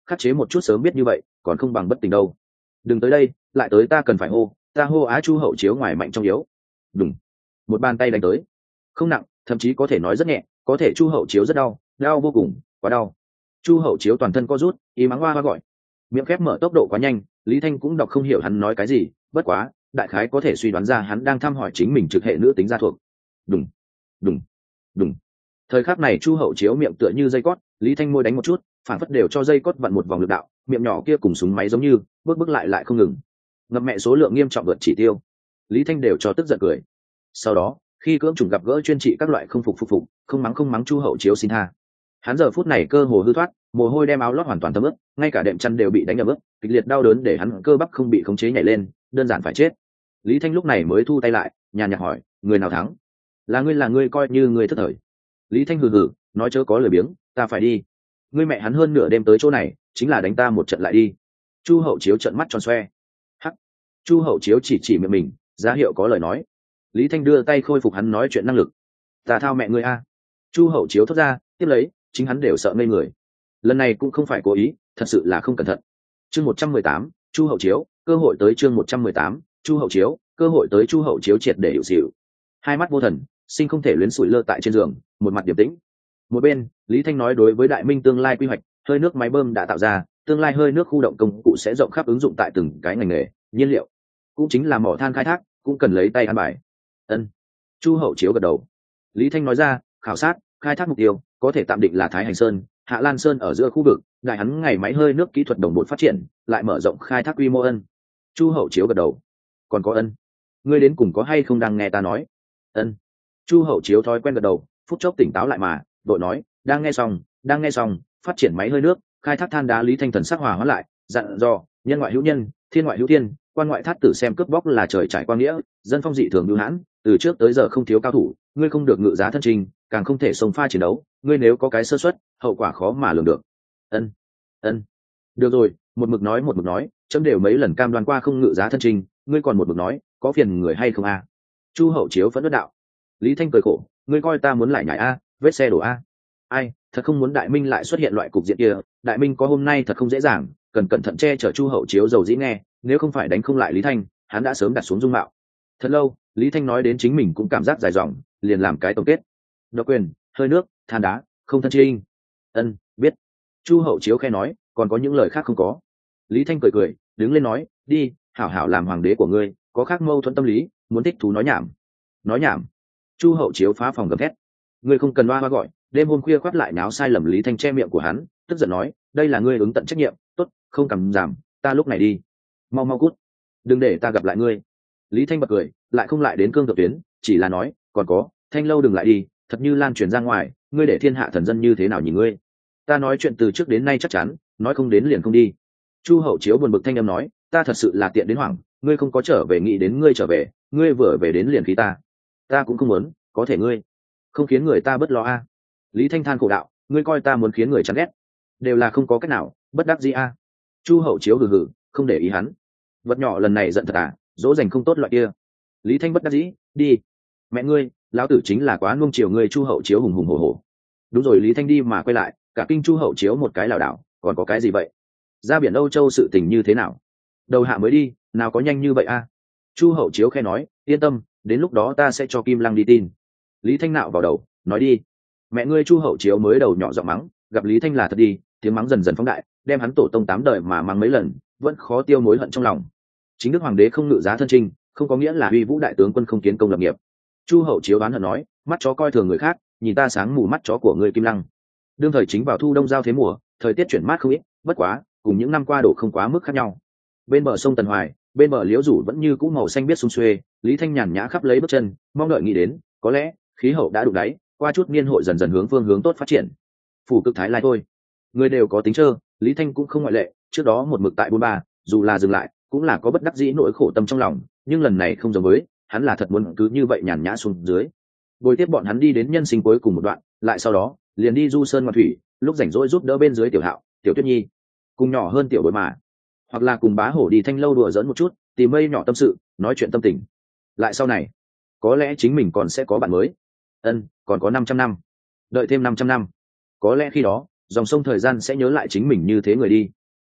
khắc chế một chút sớm biết như vậy còn không bằng bất tình đâu. Đừng tới đây, lại tới ta cần phải hô, ta hô á. Chu hậu chiếu ngoài mạnh trong yếu. Đúng, một bàn tay đánh tới, không nặng, thậm chí có thể nói rất nhẹ, có thể chu hậu chiếu rất đau, đau vô cùng, quá đau. Chu hậu chiếu toàn thân co rút, ý mắng hoa hoa gọi, miệng khép mở tốc độ quá nhanh, Lý Thanh cũng đọc không hiểu hắn nói cái gì, bất quá đại khái có thể suy đoán ra hắn đang thăm hỏi chính mình trực hệ nữ tính gia thuộc. Đúng, đúng, đúng. Thời khắc này chu hậu chiếu miệng tựa như dây cót, Lý Thanh môi đánh một chút, phản phất đều cho dây cót vặn một vòng lực đạo, miệng nhỏ kia cùng súng máy giống như bước bước lại lại không ngừng, ngập mẹ số lượng nghiêm trọng vượt chỉ tiêu. Lý Thanh đều cho tức giận cười. Sau đó khi cưỡng trùng gặp gỡ chuyên trị các loại không phục phục phục không mắng không mắng chu hậu chiếu xin tha. Hắn giờ phút này cơ hồ hư thoát, mồ hôi đem áo lót hoàn toàn thấm ướt, ngay cả đệm chăn đều bị đánh ẩm ướt, kịch liệt đau đớn để hắn cơ bắp không bị khống chế nhảy lên, đơn giản phải chết. Lý Thanh lúc này mới thu tay lại, nhàn nhạt hỏi, người nào thắng? Là ngươi, là ngươi coi như ngươi thất thời. Lý Thanh hừ hừ nói, chớ có lười biếng, ta phải đi. Ngươi mẹ hắn hơn nửa đêm tới chỗ này chính là đánh ta một trận lại đi. Chu hậu chiếu trợn mắt tròn xoe. Hắc. Chu hậu chiếu chỉ chỉ miệng mình, giá hiệu có lời nói. Lý Thanh đưa tay khôi phục hắn nói chuyện năng lực. Ta thao mẹ ngươi a. Chu hậu chiếu thốt ra, tiếp lấy chính hắn đều sợ ngây người. Lần này cũng không phải cố ý, thật sự là không cẩn thận. Chương một trăm mười tám, chu hậu chiếu, cơ hội tới. Chương một trăm mười tám, chu hậu chiếu, cơ hội tới. Chu hậu chiếu triệt để hiểu xỉu, hai mắt vô thần, sinh không thể luyến sủi lơ tại trên giường, một mặt điềm tĩnh. Một bên Lý Thanh nói đối với Đại Minh tương lai quy hoạch, hơi nước máy bơm đã tạo ra, tương lai hơi nước khu động công cụ sẽ rộng khắp ứng dụng tại từng cái ngành nghề, nhiên liệu cũng chính là mỏ than khai thác cũng cần lấy tay ăn bài. Ân. Chu hậu chiếu gật đầu. Lý Thanh nói ra, khảo sát khai thác mục tiêu có thể tạm định là Thái Hành Sơn, Hạ Lan Sơn ở giữa khu vực, đại hắn ngày máy hơi nước kỹ thuật đồng bộ phát triển, lại mở rộng khai thác quy mô. Ân. Chu hậu chiếu gật đầu. Còn có ân, ngươi đến cùng có hay không đang nghe ta nói? Ân. Chu hậu chiếu thói quen gật đầu, phút chốc tỉnh táo lại mà đội nói, đang nghe xong, đang nghe xong. Phát triển máy hơi nước, khai thác than đá. Lý Thanh thần sắc hòa hóa lại, dặn dò, nhân ngoại hữu nhân, thiên ngoại hữu thiên, quan ngoại thát tử xem cướp bóc là trời trải qua nghĩa, dân phong dị thường bưu hãn, từ trước tới giờ không thiếu cao thủ, ngươi không được ngự giá thân trình, càng không thể xông pha chiến đấu, ngươi nếu có cái sơ suất, hậu quả khó mà lường được. Ân, ân, được rồi, một mực nói một mực nói, chấm đều mấy lần cam đoan qua không ngự giá thân trình, ngươi còn một mực nói, có phiền người hay không a? Chu hậu chiếu phẫn nộ đạo. Lý Thanh cười khổ, ngươi coi ta muốn lại nhảy a, vết xe đổ a. Ai, thật không muốn Đại Minh lại xuất hiện loại cục diện kia, Đại Minh có hôm nay thật không dễ dàng, cần cẩn thận che chở. Chu hậu chiếu dầu dĩ nghe, nếu không phải đánh không lại Lý Thanh, hắn đã sớm đặt xuống dung mạo. Thật lâu, Lý Thanh nói đến chính mình cũng cảm giác dài dòng, liền làm cái tổng kết. Độc quyền, hơi nước, than đá, không thân trinh. Ân, biết. Chu hậu chiếu khe nói, còn có những lời khác không có? Lý Thanh cười cười, đứng lên nói, đi, hảo hảo làm hoàng đế của ngươi, có khác mâu thuẫn tâm lý, muốn thích thú nói nhảm. Nói nhảm. Chu hậu chiếu phá phòng gầm thét. Ngươi không cần loa hoa gọi, đêm hôm khuya khoắt lại náo sai lầm. Lý Thanh che miệng của hắn, tức giận nói, đây là ngươi ứng tận trách nhiệm, tốt, không cầm giảm, ta lúc này đi. Mau mau cút, đừng để ta gặp lại ngươi. Lý Thanh bật cười, lại không lại đến cương thượng tuyến, chỉ là nói, còn có, Thanh lâu đừng lại đi, thật như lan truyền ra ngoài, ngươi để thiên hạ thần dân như thế nào nhìn ngươi? Ta nói chuyện từ trước đến nay chắc chắn, nói không đến liền không đi. Chu hậu chiếu buồn bực thanh âm nói, ta thật sự là tiện đến hoảng, ngươi không có trở về nghĩ đến ngươi trở về, ngươi vừa về đến liền khí ta, ta cũng không muốn, có thể ngươi không khiến người ta bất lo a. Lý Thanh than khổ đạo, ngươi coi ta muốn khiến người chán ghét, đều là không có cách nào, bất đắc dĩ a. Chu hậu chiếu hừ hừ, không để ý hắn. Vật nhỏ lần này giận thật à, dỗ dành không tốt loại kia. Lý Thanh bất đắc dĩ, đi. Mẹ ngươi, lão tử chính là quá nuông chiều ngươi. Chu hậu chiếu hùng hùng hổ hổ. Đúng rồi. Lý Thanh đi mà quay lại, cả kinh Chu hậu chiếu một cái lảo đảo, còn có cái gì vậy? Ra biển Âu Châu sự tình như thế nào? Đầu hạ mới đi, nào có nhanh như vậy a? Chu hậu chiếu khe nói, yên tâm, đến lúc đó ta sẽ cho Kim Lăng đi tin. Lý Thanh nạo vào đầu, nói đi. Mẹ ngươi. Chu hậu chiếu mới đầu nhỏ giọng mắng, gặp Lý Thanh là thật đi, tiếng mắng dần dần phóng đại, đem hắn tổ tông tám đời mà mắng mấy lần, vẫn khó tiêu mối hận trong lòng. Chính đức hoàng đế không ngự giá thân trinh, không có nghĩa là uy vũ đại tướng quân không kiến công lập nghiệp. Chu hậu chiếu đoán hận nói, mắt chó coi thường người khác, nhìn ta sáng mù mắt chó của ngươi Kim Lăng. Đương thời chính vào thu đông giao thế mùa, thời tiết chuyển mát không ít, bất quá cùng những năm qua đổ không quá mức khác nhau. Bên bờ sông Tần Hoài, bên bờ liễu rủ vẫn như cũ màu xanh biết sum xuê. Lý Thanh nhàn nhã khắp lấy bước chân, mong đợi nghĩ đến, có lẽ khí hậu đã đủ đáy, qua chút niên hội dần dần hướng phương hướng tốt phát triển. Phủ cực thái lai thôi, người đều có tính trơ, Lý Thanh cũng không ngoại lệ. Trước đó một mực tại Bôn Ba, dù là dừng lại cũng là có bất đắc dĩ nỗi khổ tâm trong lòng, nhưng lần này không giống với, hắn là thật muốn cứ như vậy nhàn nhã xuống dưới. Bồi tiếp bọn hắn đi đến nhân sinh cuối cùng một đoạn, lại sau đó liền đi du sơn ngoạn thủy, lúc rảnh rỗi giúp đỡ bên dưới Tiểu Hạo, Tiểu Tuyết Nhi, cùng nhỏ hơn Tiểu Bối mà, hoặc là cùng bá hổ đi thanh lâu đùa giỡn một chút, tìm mây nhỏ tâm sự, nói chuyện tâm tình. Lại sau này, có lẽ chính mình còn sẽ có bạn mới. Ân, còn có năm trăm năm, đợi thêm năm trăm năm, có lẽ khi đó dòng sông thời gian sẽ nhớ lại chính mình như thế người đi.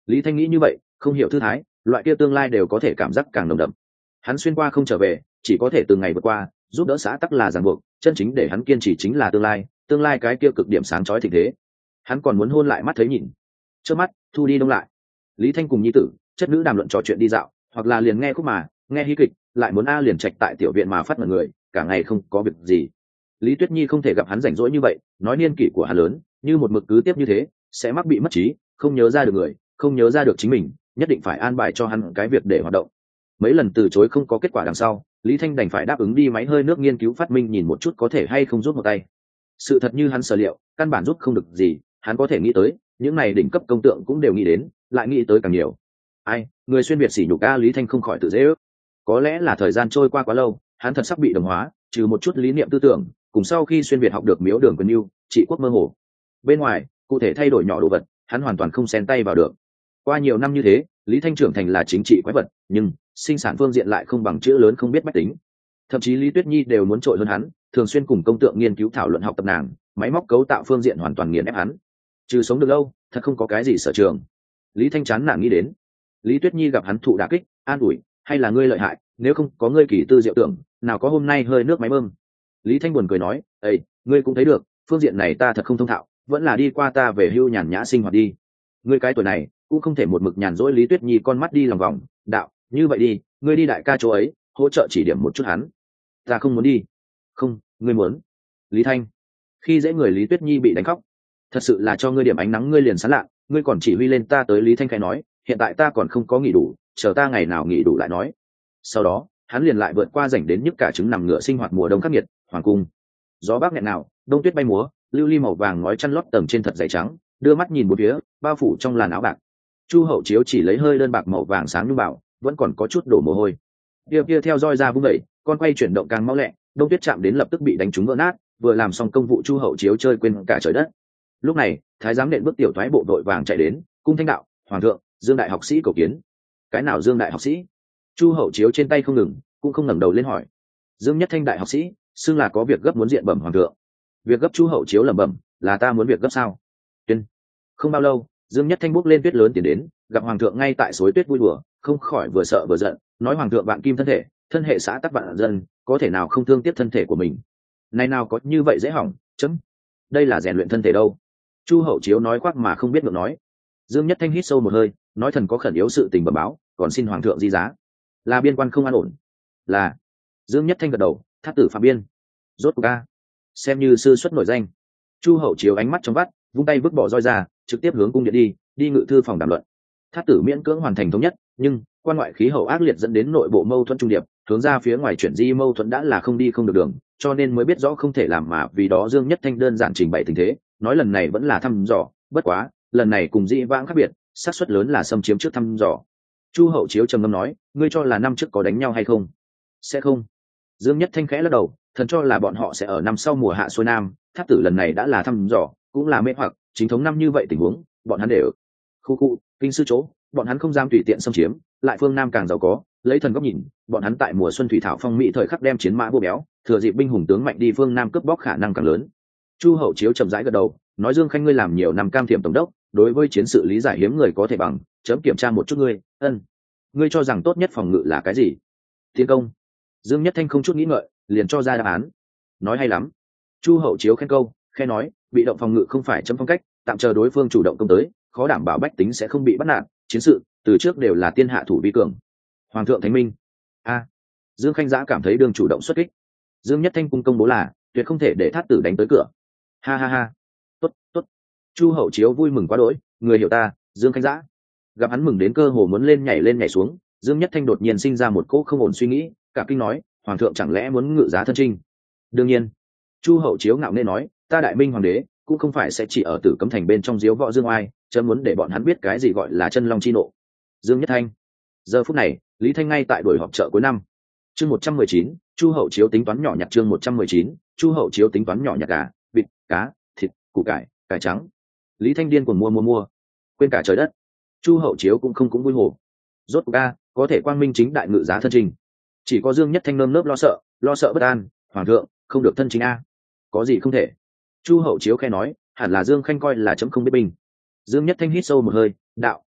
Lý Thanh nghĩ như vậy, không hiểu thư thái, loại kia tương lai đều có thể cảm giác càng nồng đậm. Hắn xuyên qua không trở về, chỉ có thể từng ngày vượt qua, giúp đỡ xã tắc là ràng buộc, chân chính để hắn kiên trì chính là tương lai, tương lai cái kia cực điểm sáng chói thịnh thế. Hắn còn muốn hôn lại mắt thấy nhìn. Trước mắt, thu đi đông lại. Lý Thanh cùng nhi tử, chất nữ đàm luận trò chuyện đi dạo, hoặc là liền nghe khúc mà, nghe hí kịch, lại muốn a liền trạch tại tiểu viện mà phát mọi người, cả ngày không có việc gì. Lý Tuyết Nhi không thể gặp hắn rảnh rỗi như vậy, nói niên kỷ của hắn lớn, như một mực cứ tiếp như thế, sẽ mắc bị mất trí, không nhớ ra được người, không nhớ ra được chính mình, nhất định phải an bài cho hắn cái việc để hoạt động. Mấy lần từ chối không có kết quả đằng sau, Lý Thanh đành phải đáp ứng đi máy hơi nước nghiên cứu phát minh nhìn một chút có thể hay không rút một tay. Sự thật như hắn sở liệu, căn bản rút không được gì, hắn có thể nghĩ tới, những này đỉnh cấp công tượng cũng đều nghĩ đến, lại nghĩ tới càng nhiều. Ai, người xuyên việt sỉ nhục a, Lý Thanh không khỏi tự dễ ước. Có lẽ là thời gian trôi qua quá lâu, hắn thật sắp bị đồng hóa, trừ một chút lý niệm tư tưởng, cùng sau khi xuyên việt học được miếu đường quân yêu, trị quốc mơ hồ. Bên ngoài, cụ thể thay đổi nhỏ đồ vật, hắn hoàn toàn không xen tay vào được. Qua nhiều năm như thế, Lý Thanh trưởng thành là chính trị quái vật, nhưng sinh sản phương diện lại không bằng chữ lớn không biết bách tính. Thậm chí Lý Tuyết Nhi đều muốn trội hơn hắn, thường xuyên cùng công tượng nghiên cứu thảo luận học tập nàng, máy móc cấu tạo phương diện hoàn toàn nghiền ép hắn. Trừ sống được lâu, thật không có cái gì sở trường. Lý Thanh chán nản nghĩ đến. Lý Tuyết Nhi gặp hắn thụ đả kích, an ủi, hay là ngươi lợi hại, nếu không có ngươi kỳ tư diệu tưởng, nào có hôm nay hơi nước máy bơm. Lý Thanh buồn cười nói, ây, ngươi cũng thấy được, phương diện này ta thật không thông thạo, vẫn là đi qua ta về hưu nhàn nhã sinh hoạt đi. Ngươi cái tuổi này cũng không thể một mực nhàn rỗi. Lý Tuyết Nhi con mắt đi lòng vòng, đạo, như vậy đi, ngươi đi đại ca chỗ ấy, hỗ trợ chỉ điểm một chút hắn. Ta không muốn đi. Không, ngươi muốn. Lý Thanh, khi dễ người Lý Tuyết Nhi bị đánh khóc. Thật sự là cho ngươi điểm ánh nắng ngươi liền sán lạ, ngươi còn chỉ huy lên ta tới. Lý Thanh khẽ nói, hiện tại ta còn không có nghỉ đủ, chờ ta ngày nào nghỉ đủ lại nói. Sau đó, hắn liền lại vượt qua rảnh đến nhức cả trứng nằm ngựa sinh hoạt mùa đông khắc nghiệt, hoàng cung. Gió bắc nghẹn nào, đông tuyết bay múa, lưu ly màu vàng ngói chăn lót tầng trên thật dày trắng, đưa mắt nhìn một phía, bao phủ trong làn áo bạc. Chu Hậu Chiếu chỉ lấy hơi đơn bạc màu vàng sáng nhung bảo, vẫn còn có chút đổ mồ hôi. Kia kia theo roi ra vung vẩy, con quay chuyển động càng mau lẹ, đông tuyết chạm đến lập tức bị đánh trúng vỡ nát, vừa làm xong công vụ Chu Hậu Chiếu chơi quên cả trời đất. Lúc này, thái giám nện bước tiểu thoái bộ đội vàng chạy đến, cung thanh đạo, hoàng thượng, Dương đại học sĩ cầu kiến. Cái nào Dương đại học sĩ? Chu Hậu Chiếu trên tay không ngừng, cũng không ngẩng đầu lên hỏi. Dương Nhất Thanh đại học sĩ, xưng là có việc gấp muốn diện bẩm hoàng thượng. Việc gấp? Chu Hậu Chiếu lẩm bẩm, là ta muốn việc gấp sao? Tuyên. Không bao lâu, Dương Nhất Thanh bốc lên tuyết lớn tiến đến, gặp hoàng thượng ngay tại suối tuyết vui đùa, không khỏi vừa sợ vừa giận, nói hoàng thượng vạn kim thân thể, thân hệ xã tắc vạn dân, có thể nào không thương tiếc thân thể của mình? Này nào có như vậy dễ hỏng, chấm. Đây là rèn luyện thân thể đâu. Chu Hậu Chiếu nói khoác mà không biết ngượng nói. Dương Nhất Thanh hít sâu một hơi, nói thần có khẩn yếu sự tình bẩm báo, còn xin hoàng thượng di giá. Là biên quan không an ổn. Là. Dương Nhất Thanh gật đầu, thát tử phạm biên. Rốt cuộc a, xem như sư xuất nổi danh. Chu Hậu Chiếu ánh mắt trong vắt, vung tay vứt bỏ roi ra, trực tiếp hướng cung điện đi, đi ngự thư phòng đàm luận. Thát tử miễn cưỡng hoàn thành thống nhất, nhưng quan ngoại khí hậu ác liệt dẫn đến nội bộ mâu thuẫn trung điệp, hướng ra phía ngoài chuyển di mâu thuẫn đã là không đi không được đường, cho nên mới biết rõ không thể làm mà vì đó Dương Nhất Thanh đơn giản trình bày tình thế, nói lần này vẫn là thăm dò, bất quá, lần này cùng dĩ vãng khác biệt, xác suất lớn là xâm chiếm trước thăm dò. Chu Hậu Chiếu trầm ngâm nói, ngươi cho là năm trước có đánh nhau hay không? Sẽ không. Dương Nhất Thanh khẽ lắc đầu, thần cho là bọn họ sẽ ở năm sau mùa hạ xuôi nam, tháp tử lần này đã là thăm dò, cũng là mê hoặc, chính thống năm như vậy tình huống, bọn hắn đều khu khu kinh sư chỗ, bọn hắn không dám tùy tiện xâm chiếm, lại phương nam càng giàu có, lấy thần góc nhìn, bọn hắn tại mùa xuân thủy thảo phong mỹ thời khắc đem chiến mã vô béo, thừa dịp binh hùng tướng mạnh đi phương nam cướp bóc khả năng càng lớn. Chu Hậu Chiếu chậm rãi gật đầu, nói Dương Khanh ngươi làm nhiều năm cam thiểm tổng đốc, đối với chiến sự lý giải hiếm người có thể bằng, chấm kiểm tra một chút ngươi. Ân, ngươi cho rằng tốt nhất phòng ngự là cái gì? Tiến công. Dương Nhất Thanh không chút nghĩ ngợi, liền cho ra đáp án. Nói hay lắm. Chu Hậu Chiếu khen câu, khen nói, bị động phòng ngự không phải chấm phong cách, tạm chờ đối phương chủ động công tới, khó đảm bảo bách tính sẽ không bị bắt nạt, chiến sự từ trước đều là tiên hạ thủ vi cường. Hoàng thượng thánh minh. A. Dương Khanh Giã cảm thấy đường chủ động xuất kích. Dương Nhất Thanh cung công bố là tuyệt không thể để thát tử đánh tới cửa. Ha ha ha. Tốt, tốt. Chu Hậu Chiếu vui mừng quá đỗi, người hiểu ta, Dương Khanh Giã. Gặp hắn mừng đến cơ hồ muốn lên nhảy lên nhảy xuống, Dương Nhất Thanh đột nhiên sinh ra một cỗ không ổn suy nghĩ, cả kinh nói, hoàng thượng chẳng lẽ muốn ngự giá thân trinh? Đương nhiên. Chu Hậu Chiếu ngạo nghễ nói, ta đại minh hoàng đế cũng không phải sẽ chỉ ở Tử Cấm thành bên trong diếu võ dương oai, chấm muốn để bọn hắn biết cái gì gọi là chân long chi nộ. Dương Nhất Thanh. Giờ phút này, Lý Thanh ngay tại buổi họp chợ cuối năm. Chương một trăm mười chín, Chu Hậu Chiếu tính toán nhỏ nhặt. Chương một trăm mười chín, Chu Hậu Chiếu tính toán nhỏ nhặt gà, vịt, cá, thịt, củ cải, cải trắng. Lý Thanh điên cuồng mua mua mua, quên cả trời đất. Chu Hậu Chiếu cũng không cũng vui hồ. Rốt cuộc a, có thể quang minh chính đại ngự giá thân trình. Chỉ có Dương Nhất Thanh nơm nớp lo sợ, lo sợ bất an, hoàng thượng, không được thân chính a. Có gì không thể? Chu Hậu Chiếu khẽ nói, hẳn là Dương Khanh coi là chấm không biết binh. Dương Nhất Thanh hít sâu một hơi, đạo,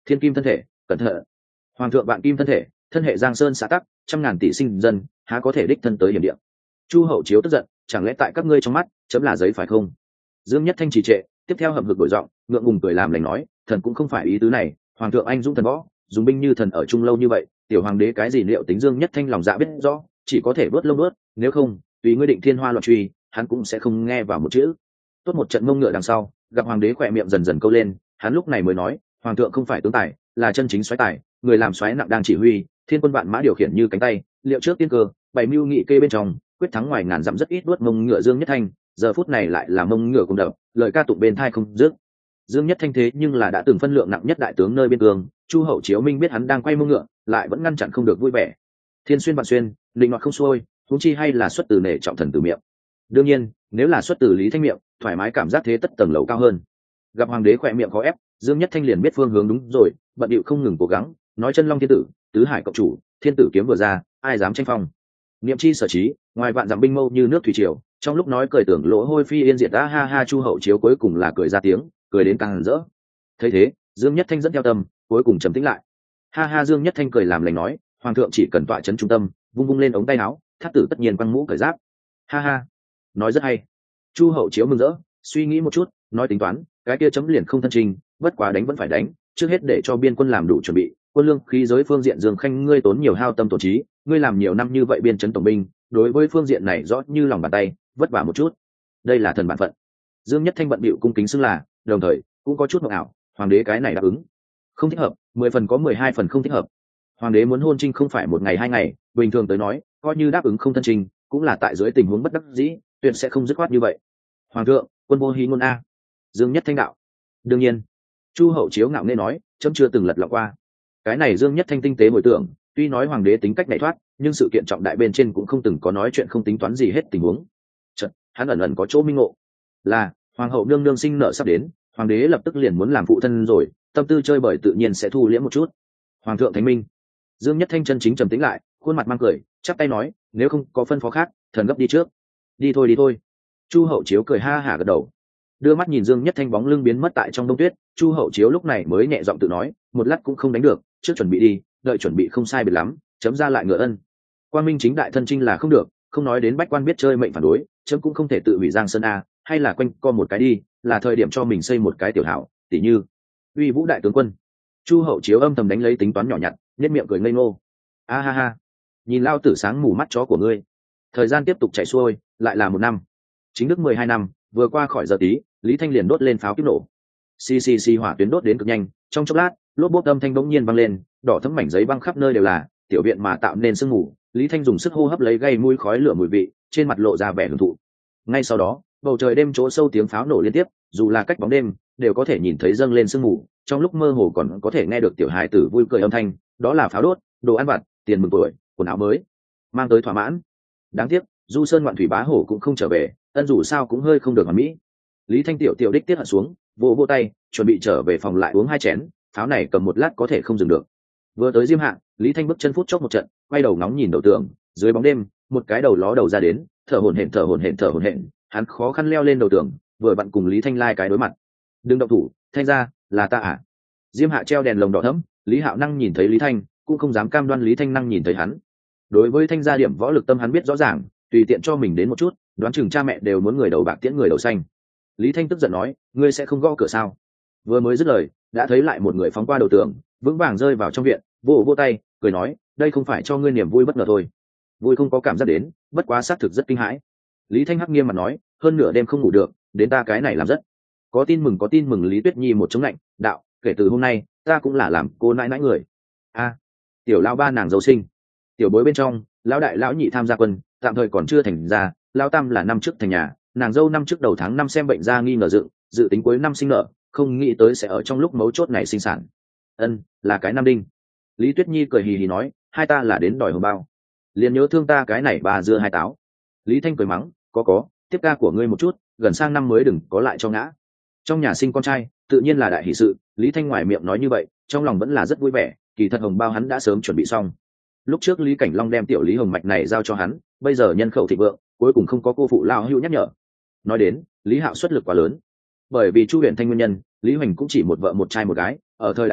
thiên kim thân thể cẩn thận. Hoàng thượng vạn kim thân thể, thân hệ giang sơn xã tắc, trăm ngàn tỷ sinh dân há có thể đích thân tới hiểm địa. Chu hậu chiếu tức giận, chẳng lẽ tại các ngươi trong mắt chấm là giấy phải không? Dương Nhất Thanh trì trệ, tiếp theo hậm hực đổi giọng, ngượng ngùng cười làm lành nói, thần cũng không phải ý tứ này, hoàng thượng anh dũng thần võ, dùng binh như thần ở chung lâu như vậy, tiểu hoàng đế cái gì liệu tính. Dương Nhất Thanh lòng dạ biết rõ, chỉ có thể vớt lông vớt, nếu không tùy ngươi định thiên hoa loạn truy, hắn cũng sẽ không nghe vào một chữ. Tốt một trận mông ngựa đằng sau, gặp hoàng đế khỏe miệng dần dần câu lên, hắn lúc này mới nói, hoàng thượng không phải tướng tài, là chân chính soái tài, người làm soái nặng đang chỉ huy, thiên quân vạn mã điều khiển như cánh tay, liệu trước tiên cơ, bảy mưu nghị kê bên trong, quyết thắng ngoài ngàn dặm rất ít. Đuốt mông ngựa Dương Nhất Thanh, giờ phút này lại là mông ngựa cùng đập, lời ca tụng bên thai không dứt. Dương Nhất Thanh thế nhưng là đã từng phân lượng nặng nhất đại tướng nơi biên cương, Chu hậu chiếu minh biết hắn đang quay mông ngựa, lại vẫn ngăn chặn không được vui vẻ. Thiên xuyên vạn xuyên, linh ngọt không xuôi, huống chi hay là xuất từ nể trọng thần từ miệng. Đương nhiên, nếu là xuất từ Lý Thanh miệng, thoải mái cảm giác thế tất tầng lầu cao hơn. Gặp hoàng đế khỏe miệng khó ép, Dương Nhất Thanh liền biết phương hướng đúng rồi, bận điệu không ngừng cố gắng, nói chân long thiên tử, tứ hải cộng chủ, thiên tử kiếm vừa ra, ai dám tranh phong. Niệm chi sở trí, ngoài vạn dặm binh mâu như nước thủy triều, trong lúc nói cười tưởng lỗ hôi phi yên diệt đã. Ha ha. Chu hậu chiếu cuối cùng là cười ra tiếng, cười đến càng rỡ. Thấy thế, Dương Nhất Thanh dẫn theo tâm, cuối cùng trầm tĩnh lại. Ha ha. Dương Nhất Thanh cười làm lành nói, hoàng thượng chỉ cần tọa chấn trung tâm, vung vung lên ống tay áo, thác tử tất nhiên quăng mũ cởi giáp. Ha ha, nói rất hay. Chu hậu chiếu mừng rỡ, suy nghĩ một chút, nói tính toán, cái kia chấm liền không thân trình, bất quá đánh vẫn phải đánh, trước hết để cho biên quân làm đủ chuẩn bị, quân lương khí giới phương diện Dương Khanh ngươi tốn nhiều hao tâm tổn trí, ngươi làm nhiều năm như vậy biên chấn tổng binh, đối với phương diện này rõ như lòng bàn tay, vất vả một chút. Đây là thần bản phận. Dương Nhất Thanh bận bịu cung kính xưng là, đồng thời cũng có chút mộng ảo, hoàng đế cái này đáp ứng không thích hợp, mười phần có mười hai phần không thích hợp. Hoàng đế muốn hôn trinh không phải một ngày hai ngày, bình thường tới nói, coi như đáp ứng không thân trinh, cũng là tại dưới tình huống bất đắc dĩ, tuyệt sẽ không dứt khoát như vậy. Hoàng thượng, quân vô hí ngôn a. Dương Nhất Thanh đạo. Đương nhiên. Chu hậu chiếu ngạo nghễ nói, chấm chưa từng lật lọng qua. Cái này Dương Nhất Thanh tinh tế hồi tưởng, tuy nói hoàng đế tính cách nhảy thoát, nhưng sự kiện trọng đại bên trên cũng không từng có nói chuyện không tính toán gì hết tình huống. Chợt, hắn ẩn ẩn có chỗ minh ngộ, là hoàng hậu nương nương sinh nợ sắp đến, hoàng đế lập tức liền muốn làm phụ thân rồi, tâm tư chơi bời tự nhiên sẽ thu liễm một chút. Hoàng thượng thánh minh. Dương Nhất Thanh chân chính trầm tĩnh lại, khuôn mặt mang cười, chắp tay nói, nếu không có phân phó khác, thần gấp đi trước. Đi thôi đi thôi. Chu hậu chiếu cười ha hả gật đầu, đưa mắt nhìn Dương Nhất Thanh bóng lưng biến mất tại trong đông tuyết. Chu hậu chiếu lúc này mới nhẹ giọng tự nói, một lát cũng không đánh được, trước chuẩn bị đi, đợi chuẩn bị không sai biệt lắm, chấm ra lại ngựa ân. Quan minh chính đại thân trinh là không được, không nói đến bách quan biết chơi mệnh phản đối, chấm cũng không thể tự hủy Giang Sơn a, hay là quanh co một cái đi, là thời điểm cho mình xây một cái tiểu hảo, tỷ như uy vũ đại tướng quân. Chu hậu chiếu âm thầm đánh lấy tính toán nhỏ nhặt, nhếch miệng cười ngây ngô. A ha ha, nhìn lao tử sáng mù mắt chó của ngươi. Thời gian tiếp tục chạy xuôi, lại là một năm. Chính đức mười hai năm, vừa qua khỏi giờ tí, Lý Thanh liền đốt lên pháo kiếp nổ. Xì xì xì hỏa tuyến đốt đến cực nhanh, trong chốc lát, lốp bốp âm thanh bỗng nhiên vang lên, đỏ thẫm mảnh giấy băng khắp nơi đều là, tiểu viện mà tạo nên sương mù. Lý Thanh dùng sức hô hấp lấy gây mũi khói lửa mùi vị, trên mặt lộ ra vẻ hưởng thụ. Ngay sau đó, bầu trời đêm chỗ sâu tiếng pháo nổ liên tiếp, dù là cách bóng đêm, đều có thể nhìn thấy dâng lên sương mù, trong lúc mơ hồ còn có thể nghe được tiểu hài tử vui cười âm thanh, đó là pháo đốt, đồ ăn vặt, tiền mừng tuổi, quần áo mới, mang tới thỏa mãn. Đáng tiếc, Du Sơn Ngoạn Thủy Bá Hổ cũng không trở về, ân dù sao cũng hơi không được hoàn mỹ. Lý Thanh tiểu tiểu đích tiết hận xuống, vỗ vỗ tay, chuẩn bị trở về phòng lại uống hai chén, pháo này cầm một lát có thể không dừng được. Vừa tới Diêm Hạ, Lý Thanh bước chân phút chốc một trận, quay đầu ngóng nhìn đầu tường, dưới bóng đêm, một cái đầu ló đầu ra đến, thở hổn hển thở hổn hển thở hổn hển, hắn khó khăn leo lên đầu tường, vừa vặn cùng Lý Thanh lai cái đối mặt. Đừng động thủ, Thanh ra, là ta à? Diêm Hạ treo đèn lồng đỏ thẫm, Lý Hạo Năng nhìn thấy Lý Thanh, cũng không dám cam đoan Lý Thanh Năng nhìn thấy hắn. Đối với Thanh gia điểm võ lực tâm hắn biết rõ ràng, tùy tiện cho mình đến một chút, đoán chừng cha mẹ đều muốn người đầu bạc tiễn người đầu xanh. Lý Thanh tức giận nói, ngươi sẽ không gõ cửa sao? Vừa mới dứt lời, đã thấy lại một người phóng qua đầu tường, vững vàng rơi vào trong viện, vỗ vỗ tay, cười nói, đây không phải cho ngươi niềm vui bất ngờ thôi. Vui không có cảm giác đến, bất quá xác thực rất kinh hãi. Lý Thanh hắc nghiêm mặt nói, hơn nửa đêm không ngủ được, đến ta cái này làm rất. Có tin mừng có tin mừng. Lý Tuyết Nhi một chống lạnh, đạo, kể từ hôm nay, ta cũng là làm cô nãi nãi người. A, tiểu lão ba nàng dâu sinh, tiểu bối bên trong, lão đại lão nhị tham gia quân, tạm thời còn chưa thành ra, lão tam là năm trước thành nhà, nàng dâu năm trước đầu tháng năm xem bệnh ra nghi ngờ dựng, dự tính cuối năm sinh nở, không nghĩ tới sẽ ở trong lúc mấu chốt này sinh sản. Ân, là cái nam đinh. Lý Tuyết Nhi cười hì hì nói, hai ta là đến đòi hồng bao, liền nhớ thương ta cái này bà dưa hai táo. Lý Thanh cười mắng, có có, tiếp ca của ngươi một chút, gần sang năm mới đừng có lại cho ngã. Trong nhà sinh con trai, tự nhiên là đại hỷ sự. Lý Thanh ngoài miệng nói như vậy, trong lòng vẫn là rất vui vẻ, kỳ thật hồng bao hắn đã sớm chuẩn bị xong. Lúc trước Lý Cảnh Long đem tiểu Lý Hồng Mạch này giao cho hắn, bây giờ nhân khẩu thịnh vượng, cuối cùng không có cô phụ lao hữu nhắc nhở. Nói đến, Lý Hạo xuất lực quá lớn, bởi vì Chu Huyền Thanh nguyên nhân, Lý Hoành cũng chỉ một vợ một trai một gái, ở thời đại này,